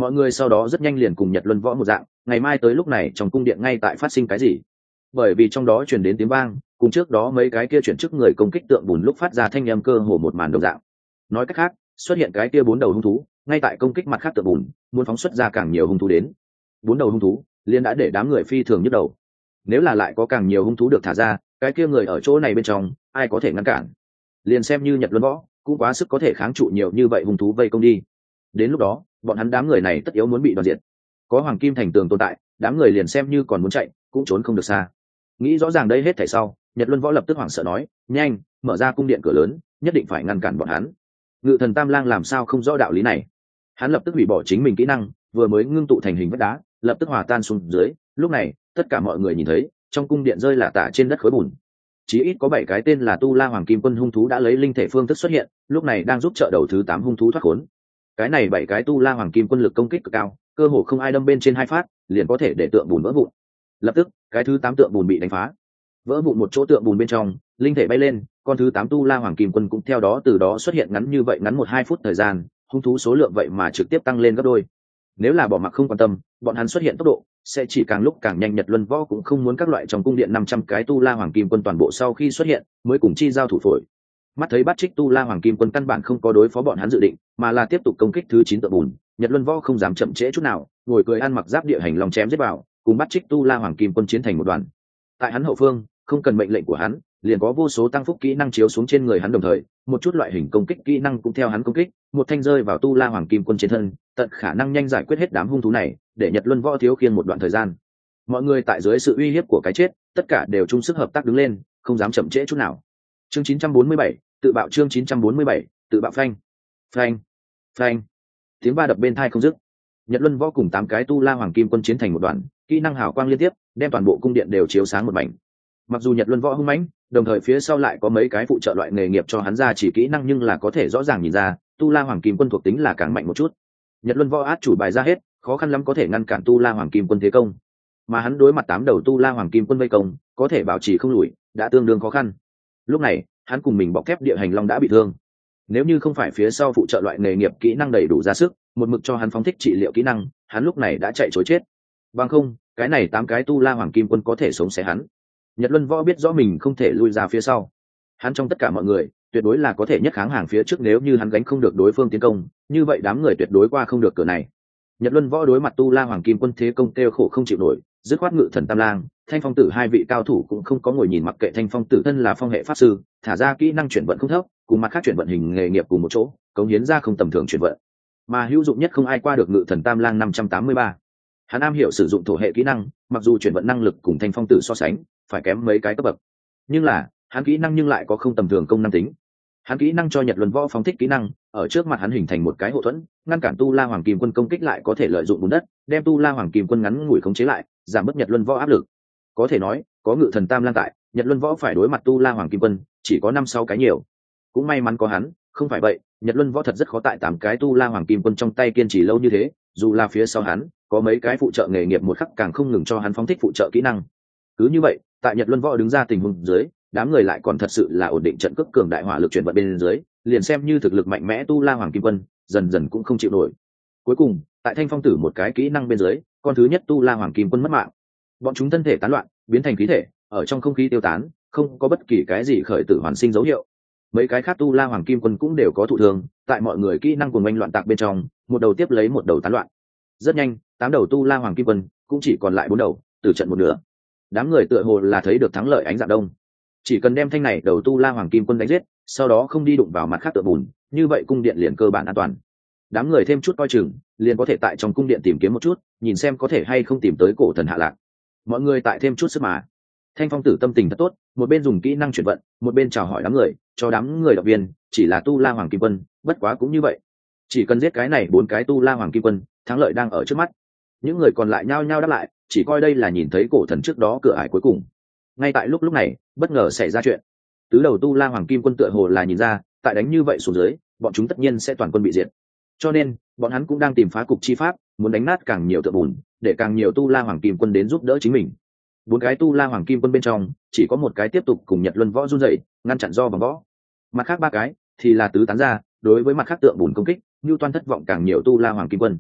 mọi người sau đó rất nhanh liền cùng Nhật Luân Võ một dạng, ngày mai tới lúc này trong cung điện ngay tại phát sinh cái gì. Bởi vì trong đó truyền đến tiếng vang, cùng trước đó mấy cái kia chuyển chức người công kích tượng bùn lúc phát ra thanh âm cơ hồ một màn đồng dạng. Nói cách khác, xuất hiện cái kia bốn đầu hung thú, ngay tại công kích mặt khác tượng bùn, muốn phóng xuất ra càng nhiều hung thú đến. Bốn đầu hung thú, liền đã để đám người phi thường nhức đầu. Nếu là lại có càng nhiều hung thú được thả ra, cái kia người ở chỗ này bên trong, ai có thể ngăn cản? Liền xem như Nhật Luân Võ, cũng quá sức có thể kháng trụ nhiều như vậy hung thú vây công đi. Đến lúc đó, bọn hắn đám người này tất yếu muốn bị đoàn diệt. Có Hoàng Kim Thành tường tồn tại, đám người liền xem như còn muốn chạy, cũng trốn không được xa. Nghĩ rõ ràng đây hết thảy sau, Nhật Luân Võ lập tức hoảng sợ nói, nhanh, mở ra cung điện cửa lớn, nhất định phải ngăn cản bọn hắn. Ngự Thần Tam Lang làm sao không rõ đạo lý này? Hắn lập tức hủy bỏ chính mình kỹ năng, vừa mới ngưng tụ thành hình vách đá, lập tức hòa tan xuống dưới. Lúc này, tất cả mọi người nhìn thấy, trong cung điện rơi lả tả trên đất khối bùn. Chỉ ít có bảy cái tên là Tu La Hoàng Kim Quân hung thú đã lấy linh thể phương thức xuất hiện, lúc này đang giúp trợ đầu thứ tám hung thú thoát khốn. Cái này bảy cái Tu La Hoàng Kim Quân lực công kích cực cao, cơ hồ không ai đâm bên trên hai phát, liền có thể để tượng bùn vỡ vụn. Lập tức, cái thứ tám tượng bùn bị đánh phá. Vỡ vụn một chỗ tượng bùn bên trong, linh thể bay lên, con thứ tám Tu La Hoàng Kim Quân cũng theo đó từ đó xuất hiện ngắn như vậy ngắn một hai phút thời gian, hung thú số lượng vậy mà trực tiếp tăng lên gấp đôi. Nếu là bỏ mặc không quan tâm, bọn hắn xuất hiện tốc độ sẽ chỉ càng lúc càng nhanh. Nhật Luân Võ cũng không muốn các loại trong cung điện năm trăm cái Tu La Hoàng Kim Quân toàn bộ sau khi xuất hiện mới cùng chi giao thủ phổi. Mắt thấy bắt trích Tu La Hoàng Kim Quân căn bản không có đối phó bọn hắn dự định, mà là tiếp tục công kích thứ chín tượng bùn, Nhật Luân Võ không dám chậm trễ chút nào, ngồi cười ăn mặc giáp địa hành long chém giết vào, cùng bắt trích Tu La Hoàng Kim Quân chiến thành một đoàn. Tại hắn hậu phương, không cần mệnh lệnh của hắn, liền có vô số tăng phúc kỹ năng chiếu xuống trên người hắn, đồng thời một chút loại hình công kích kỹ năng cũng theo hắn công kích, một thanh rơi vào Tu La Hoàng Kim Quân trên thân, tận khả năng nhanh giải quyết hết đám hung thú này, để Nhật Luân Võ thiếu khiên một đoạn thời gian. Mọi người tại dưới sự uy hiếp của cái chết, tất cả đều chung sức hợp tác đứng lên, không dám chậm trễ chút nào. Chương chín trăm bốn mươi bảy, tự bạo. Chương chín trăm bốn mươi bảy, tự bạo. Phanh, phanh, phanh. Tiếng va đập bên tai không dứt. Nhật Luân Võ cùng tám cái Tu La Hoàng Kim Quân chiến thành một đoàn, kỹ năng hào quang liên tiếp, đem toàn bộ cung điện đều chiếu sáng một mảnh. Mặc dù Nhật Luân Võ hung mãnh, đồng thời phía sau lại có mấy cái phụ trợ loại nghề nghiệp cho hắn ra chỉ kỹ năng, nhưng là có thể rõ ràng nhìn ra, Tu La Hoàng Kim Quân thuộc tính là càng mạnh một chút. Nhật Luân Võ át chủ bài ra hết, khó khăn lắm có thể ngăn cản Tu La Hoàng Kim Quân thế công. Mà hắn đối mặt tám đầu Tu La Hoàng Kim Quân vây công, có thể bảo trì không lùi, đã tương đương khó khăn. Lúc này, hắn cùng mình bọc thép địa hành long đã bị thương. Nếu như không phải phía sau phụ trợ loại nghề nghiệp kỹ năng đầy đủ ra sức, một mực cho hắn phóng thích trị liệu kỹ năng, hắn lúc này đã chạy trối chết. Bằng không, cái này tám cái Tu La Hoàng Kim Quân có thể sống xé hắn. Nhật Luân Võ biết rõ mình không thể lui ra phía sau. Hắn trong tất cả mọi người, tuyệt đối là có thể nhất kháng hàng phía trước, nếu như hắn gánh không được đối phương tiến công, như vậy đám người tuyệt đối qua không được cửa này. Nhật Luân Võ đối mặt Tu La Hoàng Kim Quân thế công kêu khổ không chịu nổi, dứt khoát Ngự Thần Tam Lang, Thanh Phong Tử hai vị cao thủ cũng không có ngồi nhìn mặc kệ. Thanh Phong Tử thân là phong hệ pháp sư, thả ra kỹ năng chuyển vận không thấp, cùng mặt khác chuyển vận hình nghề nghiệp cùng một chỗ, cống hiến ra không tầm thường chuyển vận. Mà hữu dụng nhất không ai qua được Ngự Thần Tam Lang năm trăm tám mươi ba. Hắn am hiểu sử dụng thổ hệ kỹ năng, mặc dù chuyển vận năng lực cùng Thanh Phong Tử so sánh, phải kém mấy cái cấp bậc, nhưng là hắn kỹ năng nhưng lại có không tầm thường công năng tính. Hắn kỹ năng cho Nhật Luân Võ phóng thích kỹ năng, ở trước mặt hắn hình thành một cái hộ thuẫn, ngăn cản Tu La Hoàng Kim Quân công kích, lại có thể lợi dụng bùn đất đem Tu La Hoàng Kim Quân ngắn ngủi khống chế lại, giảm bớt Nhật Luân Võ áp lực. Có thể nói, có Ngự Thần Tam Lang tại, Nhật Luân Võ phải đối mặt Tu La Hoàng Kim Quân chỉ có năm sáu cái nhiều. Cũng may mắn có hắn, không phải vậy Nhật Luân Võ thật rất khó tại tám cái Tu La Hoàng Kim Quân trong tay kiên trì lâu như thế. Dù là phía sau hắn có mấy cái phụ trợ nghề nghiệp một khắc càng không ngừng cho hắn phóng thích phụ trợ kỹ năng. Cứ như vậy, tại Nhật Luân Võ đứng ra tình huống dưới, đám người lại còn thật sự là ổn định trận cước cường đại hỏa lực chuyển vận bên dưới, liền xem như thực lực mạnh mẽ Tu La Hoàng Kim Quân dần dần cũng không chịu nổi. Cuối cùng, tại Thanh Phong Tử một cái kỹ năng bên dưới, con thứ nhất Tu La Hoàng Kim Quân mất mạng. Bọn chúng thân thể tán loạn, biến thành khí thể, ở trong không khí tiêu tán, không có bất kỳ cái gì khởi tử hoàn sinh dấu hiệu. Mấy cái khác Tu La Hoàng Kim Quân cũng đều có thụ thương, tại mọi người kỹ năng cuồng oanh loạn tạc bên trong, một đầu tiếp lấy một đầu tán loạn. Rất nhanh, tám đầu Tu La Hoàng Kim Quân cũng chỉ còn lại bốn đầu, từ trận một nửa. Đám người tựa hồ là thấy được thắng lợi ánh dạng đông, chỉ cần đem thanh này đầu Tu La Hoàng Kim Quân đánh giết, sau đó không đi đụng vào mặt khác tựa bùn, như vậy cung điện liền cơ bản an toàn. Đám người thêm chút coi chừng, liền có thể tại trong cung điện tìm kiếm một chút, nhìn xem có thể hay không tìm tới cổ thần hạ lạc. Mọi người tại thêm chút sức mà. Thanh Phong Tử tâm tình thật tốt, một bên dùng kỹ năng chuyển vận, một bên chào hỏi đám người, cho đám người động viên. Chỉ là Tu La Hoàng Kim Quân, bất quá cũng như vậy. Chỉ cần giết cái này bốn cái Tu La Hoàng Kim Quân, thắng lợi đang ở trước mắt. Những người còn lại nhao nhao đáp lại, chỉ coi đây là nhìn thấy cổ thần trước đó cửa ải cuối cùng. Ngay tại lúc lúc này, bất ngờ xảy ra chuyện. Tứ đầu Tu La Hoàng Kim Quân tựa hồ là nhìn ra, tại đánh như vậy xuống dưới, bọn chúng tất nhiên sẽ toàn quân bị diệt. Cho nên, bọn hắn cũng đang tìm phá cục chi pháp, muốn đánh nát càng nhiều tượng bùn, để càng nhiều Tu La Hoàng Kim Quân đến giúp đỡ chính mình. Bốn cái Tu La Hoàng Kim Quân bên trong, chỉ có một cái tiếp tục cùng Nhật Luân Võ run dậy, ngăn chặn do bằng võ. Mặt khác ba cái thì là tứ tán ra, đối với mặt khác tượng bùn công kích, như toan thất vọng càng nhiều Tu La Hoàng Kim Quân.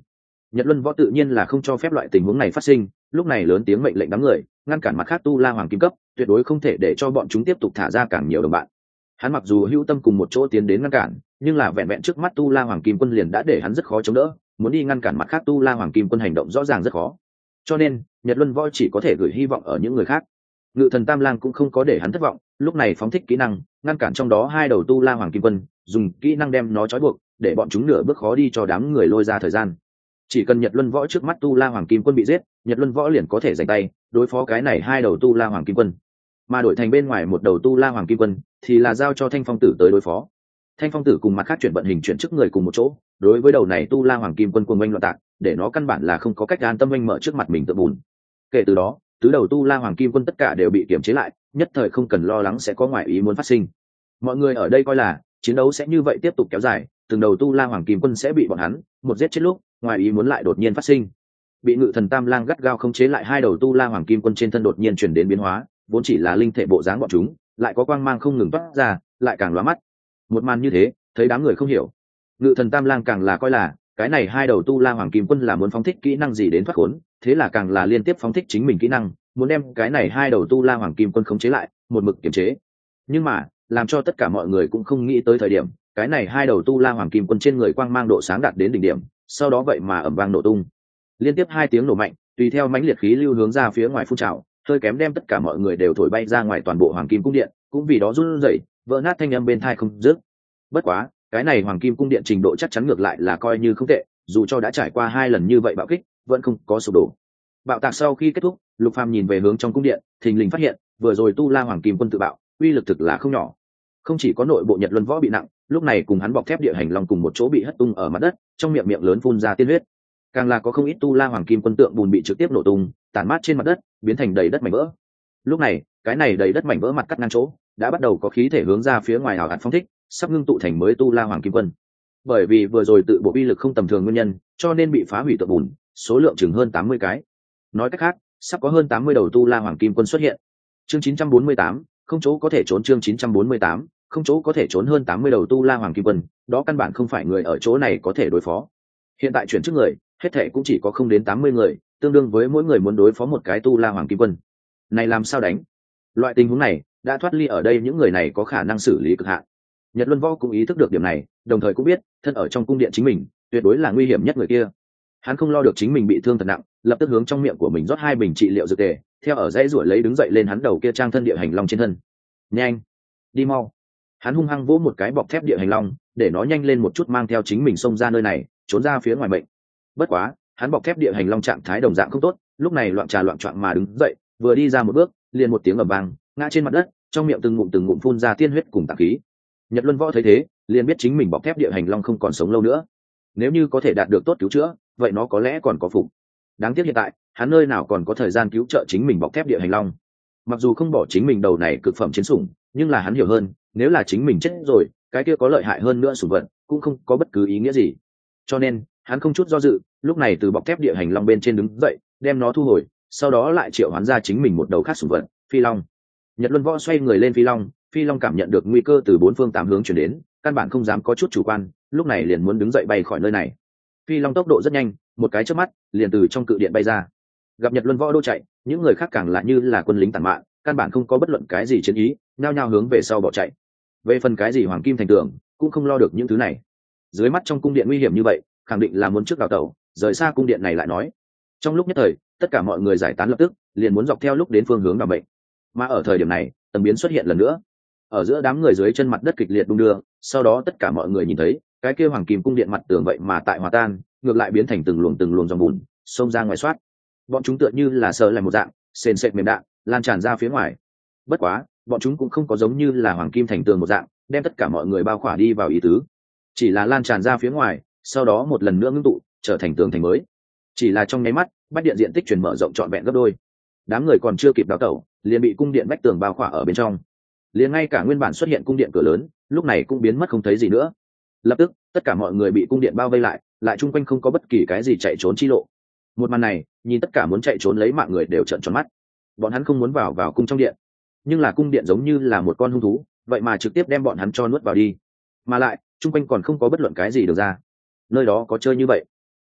Nhật Luân Võ tự nhiên là không cho phép loại tình huống này phát sinh, lúc này lớn tiếng mệnh lệnh đám người ngăn cản mặt khác tu la hoàng kim cấp, tuyệt đối không thể để cho bọn chúng tiếp tục thả ra càng nhiều đồng bạn. Hắn mặc dù hữu tâm cùng một chỗ tiến đến ngăn cản, nhưng là vẹn vẹn trước mắt tu la hoàng kim quân liền đã để hắn rất khó chống đỡ, muốn đi ngăn cản mặt khác tu la hoàng kim quân hành động rõ ràng rất khó. Cho nên Nhật Luân Võ chỉ có thể gửi hy vọng ở những người khác. Ngự thần Tam Lang cũng không có để hắn thất vọng, lúc này phóng thích kỹ năng ngăn cản trong đó hai đầu tu la hoàng kim quân, dùng kỹ năng đem nó trói buộc, để bọn chúng nửa bước khó đi cho đám người lôi ra thời gian. Chỉ cần Nhật Luân Võ trước mắt tu la hoàng kim quân bị giết, Nhật Luân Võ liền có thể giành tay đối phó cái này hai đầu tu la hoàng kim quân, mà đổi thành bên ngoài một đầu tu la hoàng kim quân thì là giao cho Thanh Phong Tử tới đối phó. Thanh Phong Tử cùng mặt khác chuyển vận hình chuyển trước người cùng một chỗ, đối với đầu này tu la hoàng kim quân cuồng oanh loạn tạc, để nó căn bản là không có cách an tâm oanh mở trước mặt mình tự bùn. Kể từ đó, tứ đầu tu la hoàng kim quân tất cả đều bị kiểm chế lại, nhất thời không cần lo lắng sẽ có ngoại ý muốn phát sinh. Mọi người ở đây coi là chiến đấu sẽ như vậy tiếp tục kéo dài, từng đầu tu la hoàng kim quân sẽ bị bọn hắn một giết chết lúc ngoại ý muốn lại đột nhiên phát sinh. Bị Ngự thần Tam Lang gắt gao khống chế lại hai đầu tu la hoàng kim quân trên thân đột nhiên chuyển đến biến hóa, vốn chỉ là linh thể bộ dáng bọn chúng lại có quang mang không ngừng toát ra, lại càng lóa mắt. Một màn như thế thấy đám người không hiểu, Ngự thần Tam Lang càng là coi là cái này hai đầu tu la hoàng kim quân là muốn phóng thích kỹ năng gì đến thoát khốn, thế là càng là liên tiếp phóng thích chính mình kỹ năng, muốn đem cái này hai đầu tu la hoàng kim quân khống chế lại, một mực kiềm chế. Nhưng mà làm cho tất cả mọi người cũng không nghĩ tới thời điểm, cái này hai đầu tu la hoàng kim quân trên người quang mang độ sáng đạt đến đỉnh điểm, sau đó vậy mà ầm vang nổ tung, liên tiếp hai tiếng nổ mạnh tùy theo mãnh liệt khí lưu hướng ra phía ngoài phun trào, hơi kém đem tất cả mọi người đều thổi bay ra ngoài toàn bộ hoàng kim cung điện, cũng vì đó run rẩy vỡ nát thanh âm bên tai không dứt. Bất quá cái này hoàng kim cung điện trình độ chắc chắn ngược lại là coi như không tệ, dù cho đã trải qua hai lần như vậy bạo kích vẫn không có sụp đổ. Bạo tạc sau khi kết thúc, Lục Phàm nhìn về hướng trong cung điện, thình lình phát hiện vừa rồi tu la hoàng kim quân tự bạo uy lực thực là không nhỏ. Không chỉ có nội bộ Nhật Luân Võ bị nặng, lúc này cùng hắn bọc thép địa hành long cùng một chỗ bị hất tung ở mặt đất, trong miệng miệng lớn phun ra tiên huyết. Càng là có không ít tu la hoàng kim quân tượng bùn bị trực tiếp nổ tung, tản mát trên mặt đất, biến thành đầy đất mảnh vỡ. Lúc này cái này đầy đất mảnh vỡ mặt cắt ngang chỗ đã bắt đầu có khí thể hướng ra phía ngoài ảo ạt phóng thích, sắp ngưng tụ thành mới tu la hoàng kim quân. Bởi vì vừa rồi tự bộ uy lực không tầm thường nguyên nhân, cho nên bị phá hủy tượng bùn số lượng chừng hơn tám mươi cái. Nói cách khác, sắp có hơn tám mươi đầu tu la hoàng kim quân xuất hiện. Chương chín trăm bốn mươi tám, không chỗ có thể trốn. Chương chín trăm bốn mươi tám, không chỗ có thể trốn. Hơn tám mươi đầu tu la hoàng kim quân, đó căn bản không phải người ở chỗ này có thể đối phó. Hiện tại chuyển trước người, hết thệ cũng chỉ có không đến tám mươi người, tương đương với mỗi người muốn đối phó một cái tu la hoàng kim quân. Này làm sao đánh? Loại tình huống này đã thoát ly ở đây những người này có khả năng xử lý cực hạn. Nhật Luân Võ cũng ý thức được điểm này, đồng thời cũng biết thân ở trong cung điện chính mình tuyệt đối là nguy hiểm nhất người kia. Hắn không lo được chính mình bị thương thật nặng, lập tức hướng trong miệng của mình rót hai bình trị liệu dược tề, theo ở dãy ruổi lấy đứng dậy lên hắn đầu kia trang thân địa hành long trên thân. Nhanh, đi mau! Hắn hung hăng vỗ một cái bọc thép địa hành long, để nó nhanh lên một chút mang theo chính mình xông ra nơi này, trốn ra phía ngoài mệnh. Bất quá, hắn bọc thép địa hành long trạng thái đồng dạng không tốt, lúc này loạn trà loạn choạng mà đứng dậy, vừa đi ra một bước, liền một tiếng ầm vang, ngã trên mặt đất, trong miệng từng ngụm từng ngụm phun ra tiên huyết cùng tạp khí. Nhật Luân Võ thấy thế, liền biết chính mình bọc thép địa hành long không còn sống lâu nữa. Nếu như có thể đạt được tốt cứu chữa, vậy nó có lẽ còn có phục. Đáng tiếc hiện tại, hắn nơi nào còn có thời gian cứu trợ chính mình bọc thép địa hành long. Mặc dù không bỏ chính mình đầu này cực phẩm chiến sủng, nhưng là hắn hiểu hơn, nếu là chính mình chết rồi, cái kia có lợi hại hơn nữa sủng vật, cũng không có bất cứ ý nghĩa gì. Cho nên, hắn không chút do dự, lúc này từ bọc thép địa hành long bên trên đứng dậy, đem nó thu hồi, sau đó lại triệu hoán ra chính mình một đầu khác sủng vật, phi long. Nhật Luân Võ xoay người lên phi long, phi long cảm nhận được nguy cơ từ bốn phương tám hướng chuyển đến, căn bản không dám có chút chủ quan, lúc này liền muốn đứng dậy bay khỏi nơi này. Phi long tốc độ rất nhanh, một cái chớp mắt liền từ trong cự điện bay ra. Gặp Nhật Luân Võ đô chạy, những người khác càng là như là quân lính tàn mạn, căn bản không có bất luận cái gì chiến ý, nhao nhao hướng về sau bỏ chạy. Về phần cái gì hoàng kim thành tường, cũng không lo được những thứ này. Dưới mắt trong cung điện nguy hiểm như vậy, khẳng định là muốn trước đào tẩu, rời xa cung điện này lại nói. Trong lúc nhất thời, tất cả mọi người giải tán lập tức, liền muốn dọc theo lúc đến phương hướng đảm bệnh. Mà ở thời điểm này, tầng biến xuất hiện lần nữa. Ở giữa đám người dưới chân mặt đất kịch liệt đung đưa, sau đó tất cả mọi người nhìn thấy, cái kia hoàng kim cung điện mặt tường vậy mà tại hòa tan, ngược lại biến thành từng luồng từng luồng dòng bùn, xông ra ngoài xoát. Bọn chúng tựa như là sờ lại một dạng, sền sệt mềm đạn, lan tràn ra phía ngoài. Bất quá, bọn chúng cũng không có giống như là hoàng kim thành tường một dạng, đem tất cả mọi người bao khỏa đi vào ý tứ, chỉ là lan tràn ra phía ngoài, sau đó một lần nữa ngưng tụ, trở thành tường thành mới. Chỉ là trong nháy mắt, bách điện diện tích chuyển mở rộng trọn vẹn gấp đôi. Đám người còn chưa kịp đào tẩu, liền bị cung điện vách tường bao khỏa ở bên trong. Liền ngay cả nguyên bản xuất hiện cung điện cửa lớn, lúc này cũng biến mất không thấy gì nữa. Lập tức, tất cả mọi người bị cung điện bao vây lại, lại chung quanh không có bất kỳ cái gì chạy trốn chi lộ. Một màn này, nhìn tất cả muốn chạy trốn lấy mạng người đều trợn tròn mắt. Bọn hắn không muốn vào vào cung trong điện, nhưng là cung điện giống như là một con hung thú, vậy mà trực tiếp đem bọn hắn cho nuốt vào đi. Mà lại, chung quanh còn không có bất luận cái gì được ra. Nơi đó có chơi như vậy,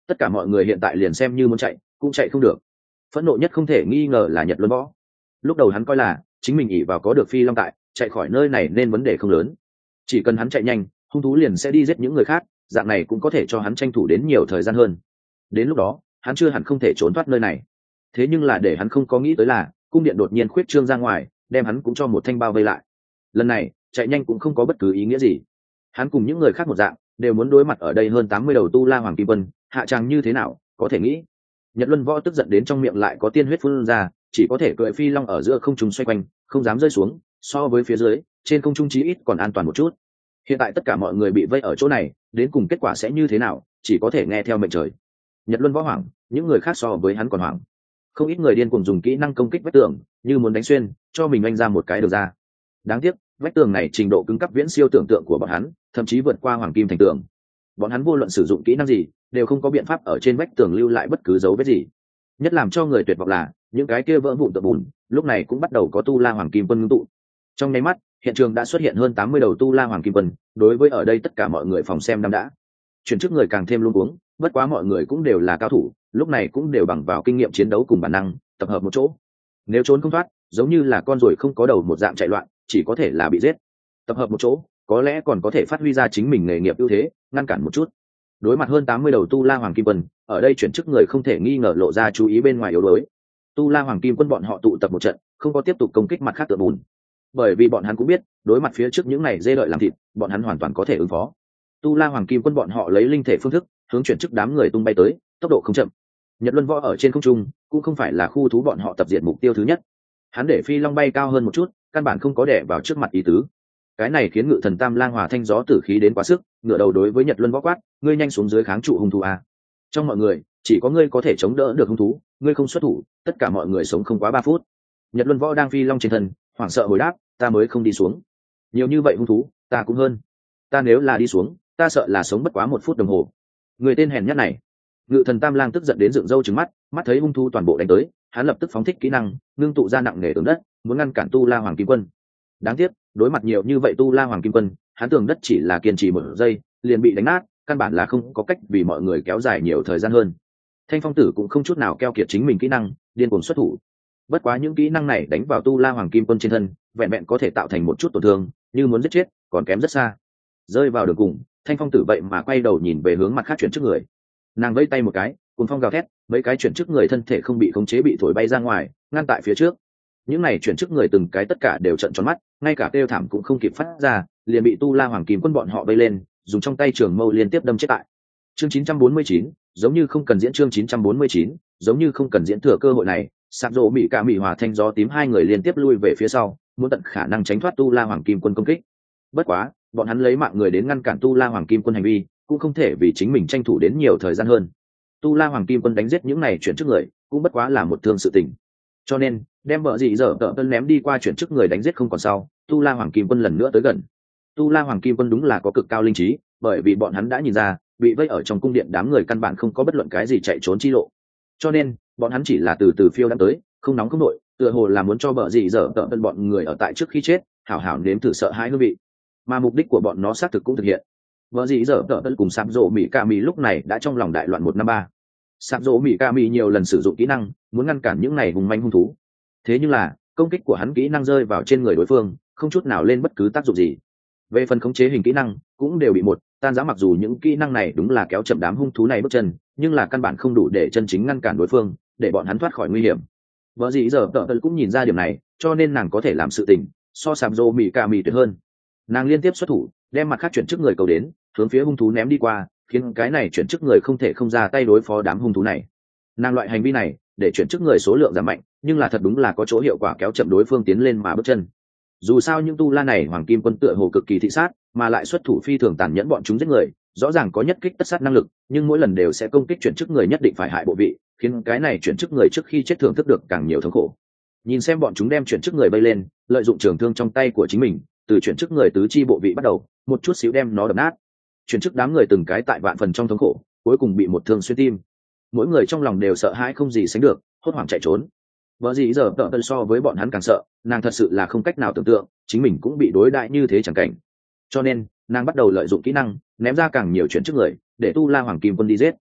tất cả mọi người hiện tại liền xem như muốn chạy cũng chạy không được. Phẫn nộ nhất không thể nghi ngờ là Nhật Luân Võ. Lúc đầu hắn coi là chính mình ỷ vào có được phi long tại, chạy khỏi nơi này nên vấn đề không lớn, chỉ cần hắn chạy nhanh hung thú liền sẽ đi giết những người khác, dạng này cũng có thể cho hắn tranh thủ đến nhiều thời gian hơn. Đến lúc đó hắn chưa hẳn không thể trốn thoát nơi này. Thế nhưng là để hắn không có nghĩ tới là cung điện đột nhiên khuyết trương ra ngoài, đem hắn cũng cho một thanh bao vây lại. Lần này chạy nhanh cũng không có bất cứ ý nghĩa gì. Hắn cùng những người khác một dạng đều muốn đối mặt ở đây hơn tám mươi đầu tu la hoàng kim quân, hạ tràng như thế nào có thể nghĩ. Nhật Luân Võ tức giận đến trong miệng lại có tiên huyết phun ra, chỉ có thể cưỡi phi long ở giữa không trung xoay quanh, không dám rơi xuống, so với phía dưới trên không trung chí ít còn an toàn một chút. Hiện tại tất cả mọi người bị vây ở chỗ này, đến cùng kết quả sẽ như thế nào chỉ có thể nghe theo mệnh trời. Nhật Luân Võ hoảng, những người khác so với hắn còn hoảng. Không ít người điên cuồng dùng kỹ năng công kích vách tường, như muốn đánh xuyên cho mình anh ra một cái đường ra. Đáng tiếc vách tường này trình độ cứng cấp viễn siêu tưởng tượng của bọn hắn, thậm chí vượt qua hoàng kim thành tường. Bọn hắn vô luận sử dụng kỹ năng gì đều không có biện pháp ở trên vách tường lưu lại bất cứ dấu vết gì. Nhất làm cho người tuyệt vọng là những cái kia vỡ vụn tượng bùn lúc này cũng bắt đầu có tu la hoàng kim quân ngưng tụ. Trong nháy mắt hiện trường đã xuất hiện hơn tám mươi đầu tu la hoàng kim quân, đối với ở đây tất cả mọi người phòng xem năm đã chuyển trước người càng thêm luống cuống. Bất quá mọi người cũng đều là cao thủ, lúc này cũng đều bằng vào kinh nghiệm chiến đấu cùng bản năng tập hợp một chỗ. Nếu trốn không thoát, giống như là con ruồi không có đầu một dạng chạy loạn, chỉ có thể là bị giết. Tập hợp một chỗ có lẽ còn có thể phát huy ra chính mình nghề nghiệp ưu thế, ngăn cản một chút. Đối mặt hơn tám mươi đầu tu la hoàng kim quân, ở đây chuyển chức người không thể nghi ngờ lộ ra chú ý bên ngoài yếu đuối. Tu la hoàng kim quân bọn họ tụ tập một trận, không có tiếp tục công kích mặt khác tượng bùn, bởi vì bọn hắn cũng biết đối mặt phía trước những này dê đợi làm thịt, bọn hắn hoàn toàn có thể ứng phó. Tu la hoàng kim quân bọn họ lấy linh thể phương thức hướng chuyển chức đám người tung bay tới, tốc độ không chậm. Nhật Luân Võ ở trên không trung cũng không phải là khu thú bọn họ tập diệt mục tiêu thứ nhất, hắn để phi long bay cao hơn một chút, căn bản không có đè vào trước mặt ý tứ. Cái này khiến ngự thần tam lang hòa thanh gió tử khí đến quá sức, ngửa đầu đối với Nhật Luân Võ quát: ngươi nhanh xuống dưới kháng trụ hung thú a! Trong mọi người chỉ có ngươi có thể chống đỡ được hung thú, ngươi không xuất thủ tất cả mọi người sống không quá ba phút. Nhật Luân Võ đang phi long trên thân hoảng sợ hồi đáp: ta mới không đi xuống, nhiều như vậy hung thú ta cũng hơn, ta nếu là đi xuống ta sợ là sống bất quá một phút đồng hồ. Người tên hèn nhát này! Ngự thần tam lang tức giận đến dựng râu trừng mắt, mắt thấy hung thú toàn bộ đánh tới, hắn lập tức phóng thích kỹ năng ngưng tụ ra nặng nề tường đất, muốn ngăn cản tu la hoàng kim quân. Đáng tiếc đối mặt nhiều như vậy tu la hoàng kim quân, hắn tường đất chỉ là kiên trì một giây liền bị đánh nát, căn bản là không có cách vì mọi người kéo dài nhiều thời gian hơn. Thanh phong tử cũng không chút nào keo kiệt chính mình kỹ năng, điên cuồng xuất thủ. Bất quá những kỹ năng này đánh vào tu la hoàng kim quân trên thân, vẹn vẹn có thể tạo thành một chút tổn thương, như muốn giết chết còn kém rất xa. Rơi vào đường cùng, thanh phong tử vậy mà quay đầu nhìn về hướng mặt khác chuyển trước người, nàng vẫy tay một cái, cùng phong gào thét, mấy cái chuyển trước người thân thể không bị khống chế bị thổi bay ra ngoài, ngăn tại phía trước. Những này chuyển trước người từng cái tất cả đều trợn tròn mắt, ngay cả kêu thảm cũng không kịp phát ra, liền bị tu la hoàng kim quân bọn họ vây lên, dùng trong tay trường mâu liên tiếp đâm chết tại. Chương chín trăm bốn mươi chín, giống như không cần diễn chương chín trăm bốn mươi chín, giống như không cần diễn thừa cơ hội này, sạp rộ bị cả mỹ hòa thanh gió tím hai người liên tiếp lui về phía sau, muốn tận khả năng tránh thoát tu la hoàng kim quân công kích. Bất quá, bọn hắn lấy mạng người đến ngăn cản tu la hoàng kim quân hành vi, cũng không thể vì chính mình tranh thủ đến nhiều thời gian hơn. Tu la hoàng kim quân đánh giết những này chuyển trước người cũng bất quá là một thương sự tình, cho nên đem vợ dị dở tợ tân ném đi qua chuyển trước người đánh giết không còn sau, tu la hoàng kim quân lần nữa tới gần. Tu la hoàng kim quân đúng là có cực cao linh trí, bởi vì bọn hắn đã nhìn ra bị vây ở trong cung điện đám người căn bản không có bất luận cái gì chạy trốn chi lộ, cho nên bọn hắn chỉ là từ từ phiêu đang tới, không nóng không nội, tựa hồ là muốn cho vợ dị dở tợ tân bọn người ở tại trước khi chết hảo hảo nếm thử sợ hãi hương vị, mà mục đích của bọn nó xác thực cũng thực hiện. Vợ dĩ dở tợ tân cùng sạp rộ mỹ ca mỹ lúc này đã trong lòng đại loạn một năm ba. Sạp rộ mỹ ca mỹ nhiều lần sử dụng kỹ năng muốn ngăn cản những này hùng manh hung thú, thế nhưng là công kích của hắn kỹ năng rơi vào trên người đối phương không chút nào lên bất cứ tác dụng gì. Về phần khống chế hình kỹ năng cũng đều bị một tan rã, mặc dù những kỹ năng này đúng là kéo chậm đám hung thú này bước chân, nhưng là căn bản không đủ để chân chính ngăn cản đối phương, để bọn hắn thoát khỏi nguy hiểm. Vợ dĩ dở tợ tân cũng nhìn ra điểm này, cho nên nàng có thể làm sự tình so sạp rộ mỹ ca mỹ tuyệt hơn. Nàng liên tiếp xuất thủ, đem mặt khác chuyển trước người cầu đến, hướng phía hung thú ném đi qua, khiến cái này chuyển chức người không thể không ra tay đối phó đám hung thú này. Nàng loại hành vi này để chuyển chức người số lượng giảm mạnh, nhưng là thật đúng là có chỗ hiệu quả kéo chậm đối phương tiến lên mà bước chân. Dù sao những tu la này hoàng kim quân tựa hồ cực kỳ thị sát, mà lại xuất thủ phi thường tàn nhẫn, bọn chúng giết người rõ ràng có nhất kích tất sát năng lực, nhưng mỗi lần đều sẽ công kích chuyển chức người nhất định phải hại bộ vị, khiến cái này chuyển chức người trước khi chết thưởng thức được càng nhiều thống khổ. Nhìn xem bọn chúng đem chuyển chức người bay lên, lợi dụng trường thương trong tay của chính mình, từ chuyển chức người tứ chi bộ vị bắt đầu, một chút xíu đem nó đập nát. Chuyển chức đám người từng cái tại vạn phần trong thống khổ, cuối cùng bị một thương xuyên tim. Mỗi người trong lòng đều sợ hãi không gì sánh được, hốt hoảng chạy trốn. Vợ gì giờ tợ tân so với bọn hắn càng sợ, nàng thật sự là không cách nào tưởng tượng chính mình cũng bị đối đãi như thế chẳng cảnh. Cho nên nàng bắt đầu lợi dụng kỹ năng ném ra càng nhiều chuyển chức người, để tu la hoàng kim quân đi giết.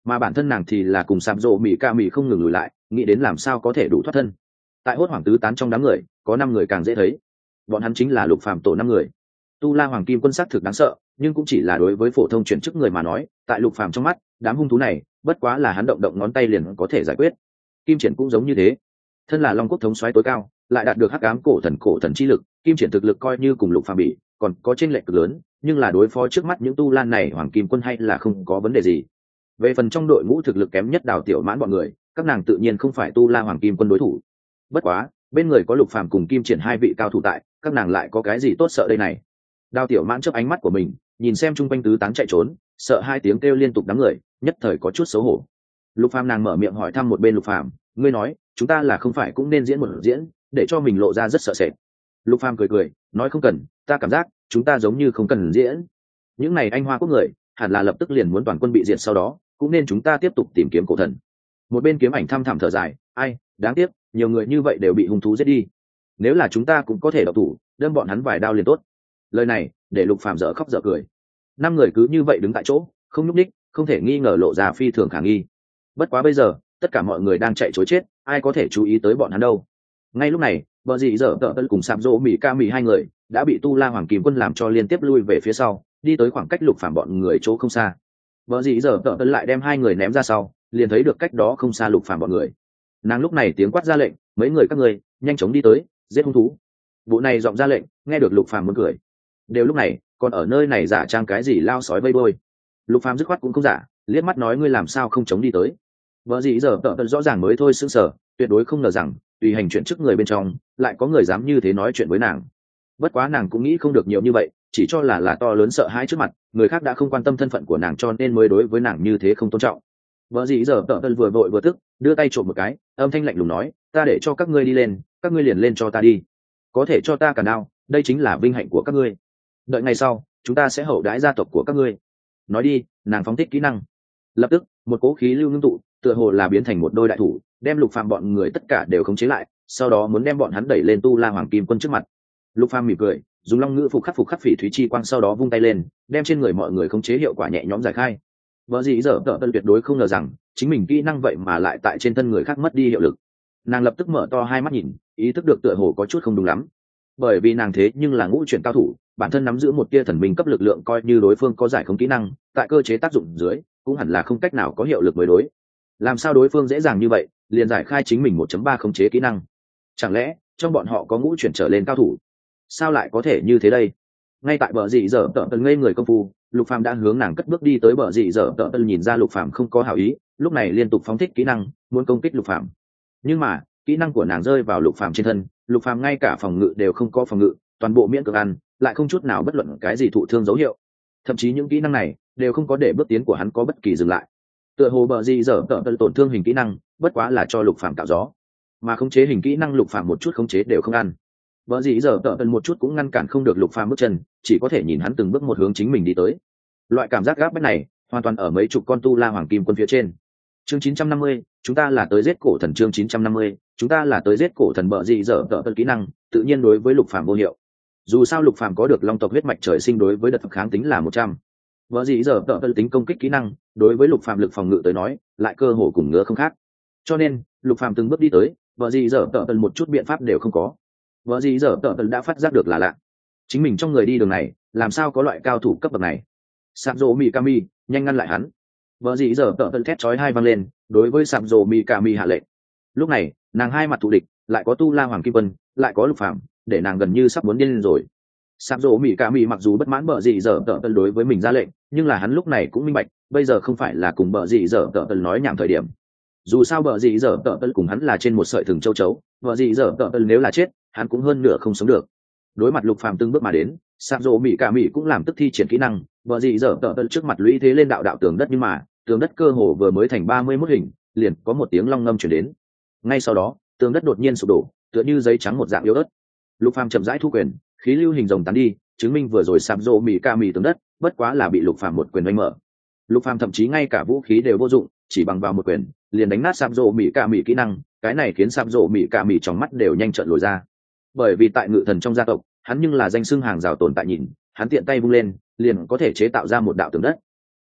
mà bản thân nàng thì là cùng sạp rộ mỹ ca mỹ không ngừng lùi lại, nghĩ đến làm sao có thể đủ thoát thân. Tại hốt hoảng tứ tán trong đám người có năm người càng dễ thấy, bọn hắn chính là Lục Phàm tổ năm người. Tu La Hoàng Kim Quân sắc thực đáng sợ, nhưng cũng chỉ là đối với phổ thông chuyển chức người mà nói, tại Lục Phàm trong mắt đám hung thú này bất quá là hắn động động ngón tay liền có thể giải quyết. Kim Triển cũng giống như thế, thân là Long Quốc thống soái tối cao, lại đạt được hắc ám cổ thần cổ thần chi lực, Kim Triển thực lực coi như cùng Lục Phàm bị còn có chênh lệch cực lớn, nhưng là đối phó trước mắt những tu lan này Hoàng Kim Quân hay là không có vấn đề gì. Về phần trong đội ngũ thực lực kém nhất Đào Tiểu Mãn bọn người, các nàng tự nhiên không phải tu la Hoàng Kim Quân đối thủ. Bất quá bên người có Lục Phàm cùng Kim Triển hai vị cao thủ tại, các nàng lại có cái gì tốt sợ đây này. Đào Tiểu Mãn chớp ánh mắt của mình nhìn xem chung quanh tứ tán chạy trốn, sợ hai tiếng kêu liên tục đám người, nhất thời có chút xấu hổ. Lục Phàm nàng mở miệng hỏi thăm một bên Lục Phàm, ngươi nói chúng ta là không phải cũng nên diễn một diễn để cho mình lộ ra rất sợ sệt. Lục Phàm cười cười nói không cần, ta cảm giác chúng ta giống như không cần diễn. Những này anh hoa quốc người hẳn là lập tức liền muốn toàn quân bị diệt, sau đó cũng nên chúng ta tiếp tục tìm kiếm cổ thần. Một bên Kiếm Ảnh thăm thẳm thở dài, ai đáng tiếc nhiều người như vậy đều bị hung thú giết đi, nếu là chúng ta cũng có thể độc thủ đâm bọn hắn vài đao liền tốt. Lời này để Lục Phàm dở khóc dở cười. Năm người cứ như vậy đứng tại chỗ không nhúc ních, không thể nghi ngờ lộ ra phi thường khả nghi. Bất quá bây giờ tất cả mọi người đang chạy trối chết, ai có thể chú ý tới bọn hắn đâu. Ngay lúc này vợ dị dở tợ tợ cùng sạp rỗ mỹ ca mỹ hai người đã bị Tu La Hoàng Kim Quân làm cho liên tiếp lui về phía sau, đi tới khoảng cách Lục Phàm bọn người chỗ không xa. Vợ dị dở tợ tợ lại đem hai người ném ra sau, liền thấy được cách đó không xa Lục Phàm bọn người. Nàng lúc này tiếng quát ra lệnh, mấy người các ngươi nhanh chóng đi tới giết hung thú. Vụ này giọng ra lệnh nghe được Lục Phàm muốn cười. Đều lúc này còn ở nơi này giả trang cái gì lao sói vây bôi. Lục Phàm dứt khoát cũng không giả, liếc mắt nói ngươi làm sao không chống đi tới. Vợ dị giờ tợ tợ rõ ràng mới thôi sững sờ, tuyệt đối không ngờ rằng tùy hành chuyện trước người bên trong lại có người dám như thế nói chuyện với nàng. Bất quá nàng cũng nghĩ không được nhiều như vậy, chỉ cho là là to lớn sợ hãi trước mặt người khác đã không quan tâm thân phận của nàng, cho nên mới đối với nàng như thế không tôn trọng. Vợ dị giờ tợ tợ vừa vội vừa tức, đưa tay trộm một cái, âm thanh lạnh lùng nói ta để cho các ngươi đi lên, các ngươi liền lên cho ta đi, có thể cho ta cả nào, đây chính là vinh hạnh của các ngươi. Đợi ngày sau chúng ta sẽ hậu đãi gia tộc của các ngươi. Nói đi, nàng phóng thích kỹ năng, lập tức một cỗ khí lưu ngưng tụ, tựa hồ là biến thành một đôi đại thủ, đem Lục Phàm bọn người tất cả đều khống chế lại, sau đó muốn đem bọn hắn đẩy lên Tu La Hoàng Kim Quân trước mặt. Lục Phàm mỉm cười, dùng long ngữ phục khắc phục khắc phỉ thúy chi quang, sau đó vung tay lên, đem trên người mọi người khống chế hiệu quả nhẹ nhõm giải khai. Vợ dĩ dở tợ tân tuyệt đối không ngờ rằng chính mình kỹ năng vậy mà lại tại trên thân người khác mất đi hiệu lực. Nàng lập tức mở to hai mắt nhìn, ý thức được tựa hồ có chút không đúng lắm, bởi vì nàng thế nhưng là ngũ chuyển cao thủ, bản thân nắm giữ một tia thần minh cấp lực lượng, coi như đối phương có giải không kỹ năng, tại cơ chế tác dụng dưới cũng hẳn là không cách nào có hiệu lực mới đối. Làm sao đối phương dễ dàng như vậy liền giải khai chính mình một chấm ba khống chế kỹ năng? Chẳng lẽ trong bọn họ có ngũ chuyển trở lên cao thủ? Sao lại có thể như thế đây? Ngay tại bờ dị dở tợ tân ngây người công phu, Lục Phàm đã hướng nàng cất bước đi tới. Bờ dị dở tợ tân nhìn ra Lục Phàm không có hảo ý, lúc này liên tục phóng thích kỹ năng muốn công kích Lục Phàm, nhưng mà kỹ năng của nàng rơi vào Lục Phàm trên thân, Lục Phàm ngay cả phòng ngự đều không có phòng ngự, toàn bộ miễn cưỡng ăn, lại không chút nào bất luận cái gì thụ thương dấu hiệu, thậm chí những kỹ năng này đều không có để bước tiến của hắn có bất kỳ dừng lại. Tựa hồ bờ dị dở tợ tân tổn thương hình kỹ năng bất quá là cho Lục Phàm tạo gió, mà khống chế hình kỹ năng Lục Phàm một chút khống chế đều không ăn. Bờ dị dở tợ tân một chút cũng ngăn cản không được Lục Phàm bước chân, chỉ có thể nhìn hắn từng bước một hướng chính mình đi tới. Loại cảm giác gáp bách này hoàn toàn ở mấy chục con Tu La Hoàng Kim Quân phía trên. Chương chín trăm năm mươi, chúng ta là tới giết cổ thần. Chương chín trăm năm mươi, chúng ta là tới giết cổ thần. Bờ dị dở tợ tân kỹ năng tự nhiên đối với Lục Phàm vô hiệu. Dù sao Lục Phàm có được Long tộc huyết mạch trời sinh, đối với đợt kháng tính là một trăm. Bờ dị dở tợ tân tính công kích kỹ năng đối với Lục Phàm lực phòng ngự tới nói lại cơ hồ cùng ngứa không khác. Cho nên Lục Phàm từng bước đi tới, bờ dị dở tợ tân một chút biện pháp đều không có. Bờ dị dở tợ tân đã phát giác được là lạ, chính mình trong người đi đường này làm sao có loại cao thủ cấp bậc này. Sạp Dỗ Mikami nhanh ngăn lại hắn. Bờ dị dở tợ tân thét chói hai vang lên, đối với Sạp Dỗ Mikami hạ lệnh. Lúc này nàng hai mặt thù địch, lại có Tu La Hoàng Kim Quân, lại có Lục Phàm, để nàng gần như sắp muốn điên lên rồi. Sạp Dỗ Mikami mặc dù bất mãn bờ dị dở tợ tân đối với mình ra lệnh, nhưng là hắn lúc này cũng minh bạch, bây giờ không phải là cùng bờ dị dở tợ tân nói nhảm thời điểm. Dù sao bờ dị dở tợ tân cùng hắn là trên một sợi thừng châu chấu, bờ dị dở tợ tân nếu là chết, hắn cũng hơn nửa không sống được. Đối mặt Lục Phàm từng bước mà đến, Sạp Dỗ Mikami cũng làm tức thi triển kỹ năng, bờ dị dở tợ tân trước mặt lũy thế lên đạo đạo tường đất, nhưng mà tường đất cơ hồ vừa mới thành ba mươi mốt hình, liền có một tiếng long ngâm truyền đến. Ngay sau đó tường đất đột nhiên sụp đổ, tựa như giấy trắng một dạng yếu ớt. Lục Phàm chậm rãi thu quyền, khí lưu hình rồng tán đi, chứng minh vừa rồi Sạp Dỗ Mikami tường đất bất quá là bị Lục Phàm một quyền đánh mở. Lục Phàm thậm chí ngay cả vũ khí đều vô dụng, chỉ bằng vào một quyền liền đánh nát Sạp Dỗ Mikami kỹ năng, cái này khiến Sạp Dỗ Mikami trong mắt đều nhanh trợn lồi ra. Bởi vì tại Ngự Thần trong gia tộc, hắn nhưng là danh xưng hàng rào tồn tại, nhìn hắn tiện tay vung lên liền có thể chế tạo ra một đạo tường đất.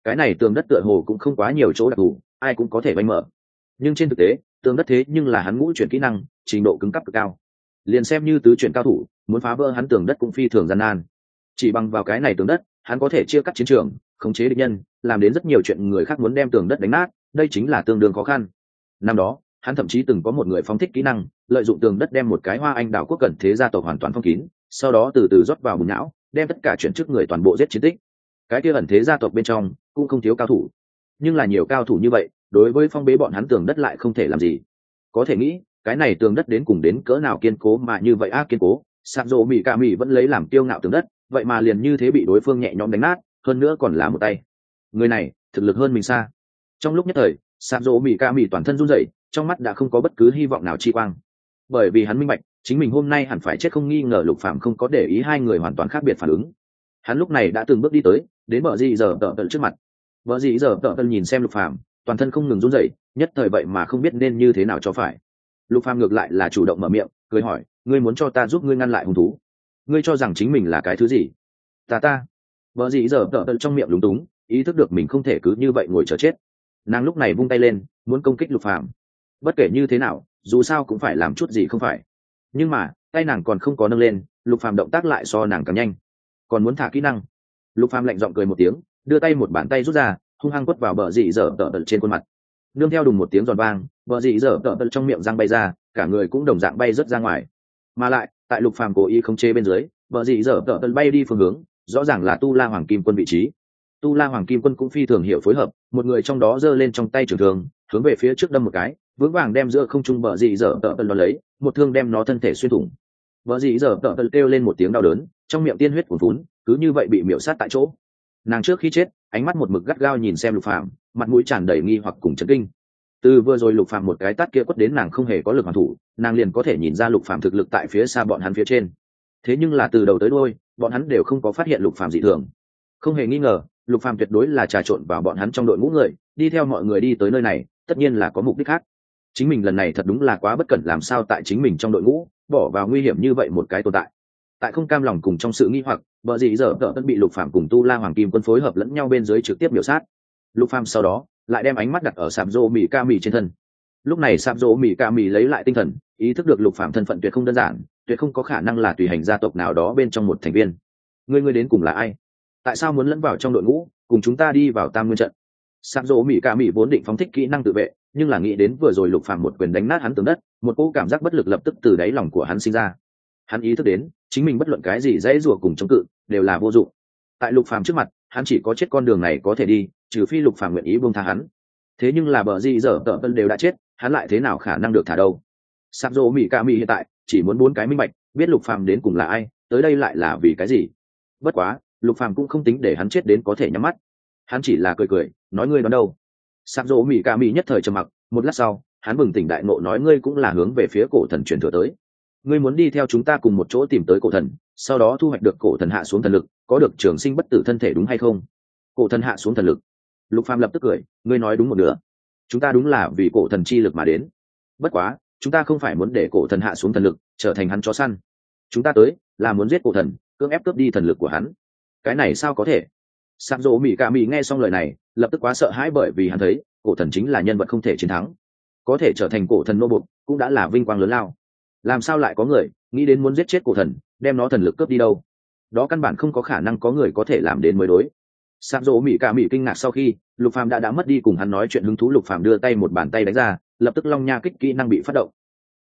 cái này tường đất tựa hồ cũng không quá nhiều chỗ đặc thù, ai cũng có thể vanh mở. Nhưng trên thực tế tường đất thế nhưng là hắn ngũ chuyển kỹ năng, trình độ cứng cấp cực cao, liền xem như tứ chuyển cao thủ muốn phá vỡ hắn tường đất cũng phi thường gian nan. Chỉ bằng vào cái này tường đất hắn có thể chia cắt chiến trường, khống chế địch nhân, làm đến rất nhiều chuyện người khác muốn đem tường đất đánh nát, đây chính là tương đương khó khăn. Năm đó hắn thậm chí từng có một người phóng thích kỹ năng, lợi dụng tường đất đem một cái Hoa Anh đảo quốc cận thế gia tộc hoàn toàn phong kín, sau đó từ từ rót vào bùn não, đem tất cả chuyển chức người toàn bộ giết chiến tích. Cái kia ẩn thế gia tộc bên trong cũng không thiếu cao thủ, nhưng là nhiều cao thủ như vậy đối với phong bế bọn hắn tường đất lại không thể làm gì. Có thể nghĩ cái này tường đất đến cùng đến cỡ nào kiên cố, mà như vậy a kiên cố, sạc rộ mỹ ca mỹ vẫn lấy làm kiêu ngạo tường đất, vậy mà liền như thế bị đối phương nhẹ nhõm đánh nát, hơn nữa còn là một tay. Người này thực lực hơn mình xa. Trong lúc nhất thời sạc rộ mỹ ca mỹ toàn thân run rẩy, trong mắt đã không có bất cứ hy vọng nào chi quang, bởi vì hắn minh bạch chính mình hôm nay hẳn phải chết không nghi ngờ. Lục Phàm không có để ý hai người hoàn toàn khác biệt phản ứng, hắn lúc này đã từng bước đi tới đến bờ dì giờ tợ tận trước mặt. Bờ dì giờ tợ tận nhìn xem Lục Phàm, toàn thân không ngừng run rẩy, nhất thời vậy mà không biết nên như thế nào cho phải. Lục Phàm ngược lại là chủ động mở miệng cười hỏi, ngươi muốn cho ta giúp ngươi ngăn lại hung thú? Ngươi cho rằng chính mình là cái thứ gì? Ta ta Bờ dì giờ tợ tận trong miệng lúng túng, ý thức được mình không thể cứ như vậy ngồi chờ chết. Nàng lúc này vung tay lên muốn công kích Lục Phàm. Bất kể như thế nào dù sao cũng phải làm chút gì không phải. Nhưng mà tay nàng còn không có nâng lên, Lục Phàm động tác lại so nàng càng nhanh. Còn muốn thả kỹ năng. Lục Phàm lạnh giọng cười một tiếng, đưa tay một bàn tay rút ra, hung hăng quất vào bờ dị dở tợ tợ trên khuôn mặt. Nương theo đùng một tiếng giòn vang, bờ dị dở tợ tợ trong miệng răng bay ra, cả người cũng đồng dạng bay rớt ra ngoài. Mà lại tại Lục Phàm cố ý khống chế bên dưới, bờ dị dở tợ tợ bay đi phương hướng rõ ràng là Tu La Hoàng Kim Quân vị trí. Tu La Hoàng Kim Quân cũng phi thường hiểu phối hợp, một người trong đó giơ lên trong tay trường thương, hướng về phía trước đâm một cái, vững vàng đem giữa không trung bờ dị dở tợ tợ lấy, một thương đem nó thân thể xuyên thủng. Bờ dị dở tợ tợ kêu lên một tiếng đau đớn, trong miệng tiên huyết cuồn cuốn, cứ như vậy bị miểu sát tại chỗ. Nàng trước khi chết ánh mắt một mực gắt gao nhìn xem Lục Phàm, mặt mũi tràn đầy nghi hoặc cùng chấn kinh. Từ vừa rồi Lục Phàm một cái tát kia quất đến nàng không hề có lực hoàn thủ, nàng liền có thể nhìn ra Lục Phàm thực lực tại phía xa bọn hắn phía trên. Thế nhưng là từ đầu tới đuôi bọn hắn đều không có phát hiện Lục Phàm dị thường. Không hề nghi ngờ Lục Phàm tuyệt đối là trà trộn vào bọn hắn trong đội ngũ người, đi theo mọi người đi tới nơi này tất nhiên là có mục đích khác. Chính mình lần này thật đúng là quá bất cẩn, làm sao tại chính mình trong đội ngũ bỏ vào nguy hiểm như vậy một cái tồn tại. Tại không cam lòng cùng trong sự nghi hoặc, bờ dị dở tợ tân bị Lục Phàm cùng Tu La Hoàng Kim Quân phối hợp lẫn nhau bên dưới trực tiếp miểu sát. Lục Phàm sau đó lại đem ánh mắt đặt ở sạp rô mỹ ca mì trên thân. Lúc này sạp rô mỹ ca mì lấy lại tinh thần, ý thức được Lục Phàm thân phận tuyệt không đơn giản, tuyệt không có khả năng là tùy hành gia tộc nào đó bên trong một thành viên. Ngươi ngươi đến cùng là ai? Tại sao muốn lẫn vào trong đội ngũ cùng chúng ta đi vào Tam Nguyên trận? Sạp rô mỹ ca mì vốn định phóng thích kỹ năng tự vệ, nhưng là nghĩ đến vừa rồi Lục Phàm một quyền đánh nát hắn tường đất, một cỗ cảm giác bất lực lập tức từ đáy lòng của hắn sinh ra. Hắn ý thức đến chính mình bất luận cái gì dãy rủa cùng chống cự đều là vô dụng. Tại Lục Phàm trước mặt hắn chỉ có chết con đường này có thể đi, trừ phi Lục Phàm nguyện ý buông tha hắn. Thế nhưng là bờ gì giờ tợ tân đều đã chết, hắn lại thế nào khả năng được thả đâu? Sạp rô mỹ ca mì hiện tại chỉ muốn bốn cái minh bạch, biết Lục Phàm đến cùng là ai, tới đây lại là vì cái gì. Bất quá Lục Phàm cũng không tính để hắn chết đến có thể nhắm mắt, hắn chỉ là cười cười nói ngươi đoán đâu. Sạp rô mỹ ca mì nhất thời trầm mặc, một lát sau hắn bừng tỉnh đại ngộ nói ngươi cũng là hướng về phía cổ thần truyền thừa tới. Ngươi muốn đi theo chúng ta cùng một chỗ tìm tới cổ thần, sau đó thu hoạch được cổ thần hạ xuống thần lực, có được trường sinh bất tử thân thể đúng hay không? Cổ thần hạ xuống thần lực. Lục Phàm lập tức cười, ngươi nói đúng một nửa. Chúng ta đúng là vì cổ thần chi lực mà đến. Bất quá chúng ta không phải muốn để cổ thần hạ xuống thần lực trở thành hắn chó săn, chúng ta tới là muốn giết cổ thần, cưỡng ép cướp đi thần lực của hắn. Cái này sao có thể? Sạp rô mỹ ca mỹ nghe xong lời này lập tức quá sợ hãi, bởi vì hắn thấy cổ thần chính là nhân vật không thể chiến thắng, có thể trở thành cổ thần nô bộc cũng đã là vinh quang lớn lao. Làm sao lại có người nghĩ đến muốn giết chết cổ thần, đem nó thần lực cướp đi đâu? Đó căn bản không có khả năng có người có thể làm đến mới đối. Sạp rô mỹ ca mỹ kinh ngạc, sau khi Lục Phàm đã đã mất đi cùng hắn nói chuyện hứng thú, Lục Phàm đưa tay một bàn tay đánh ra, lập tức long nha kích kỹ năng bị phát động,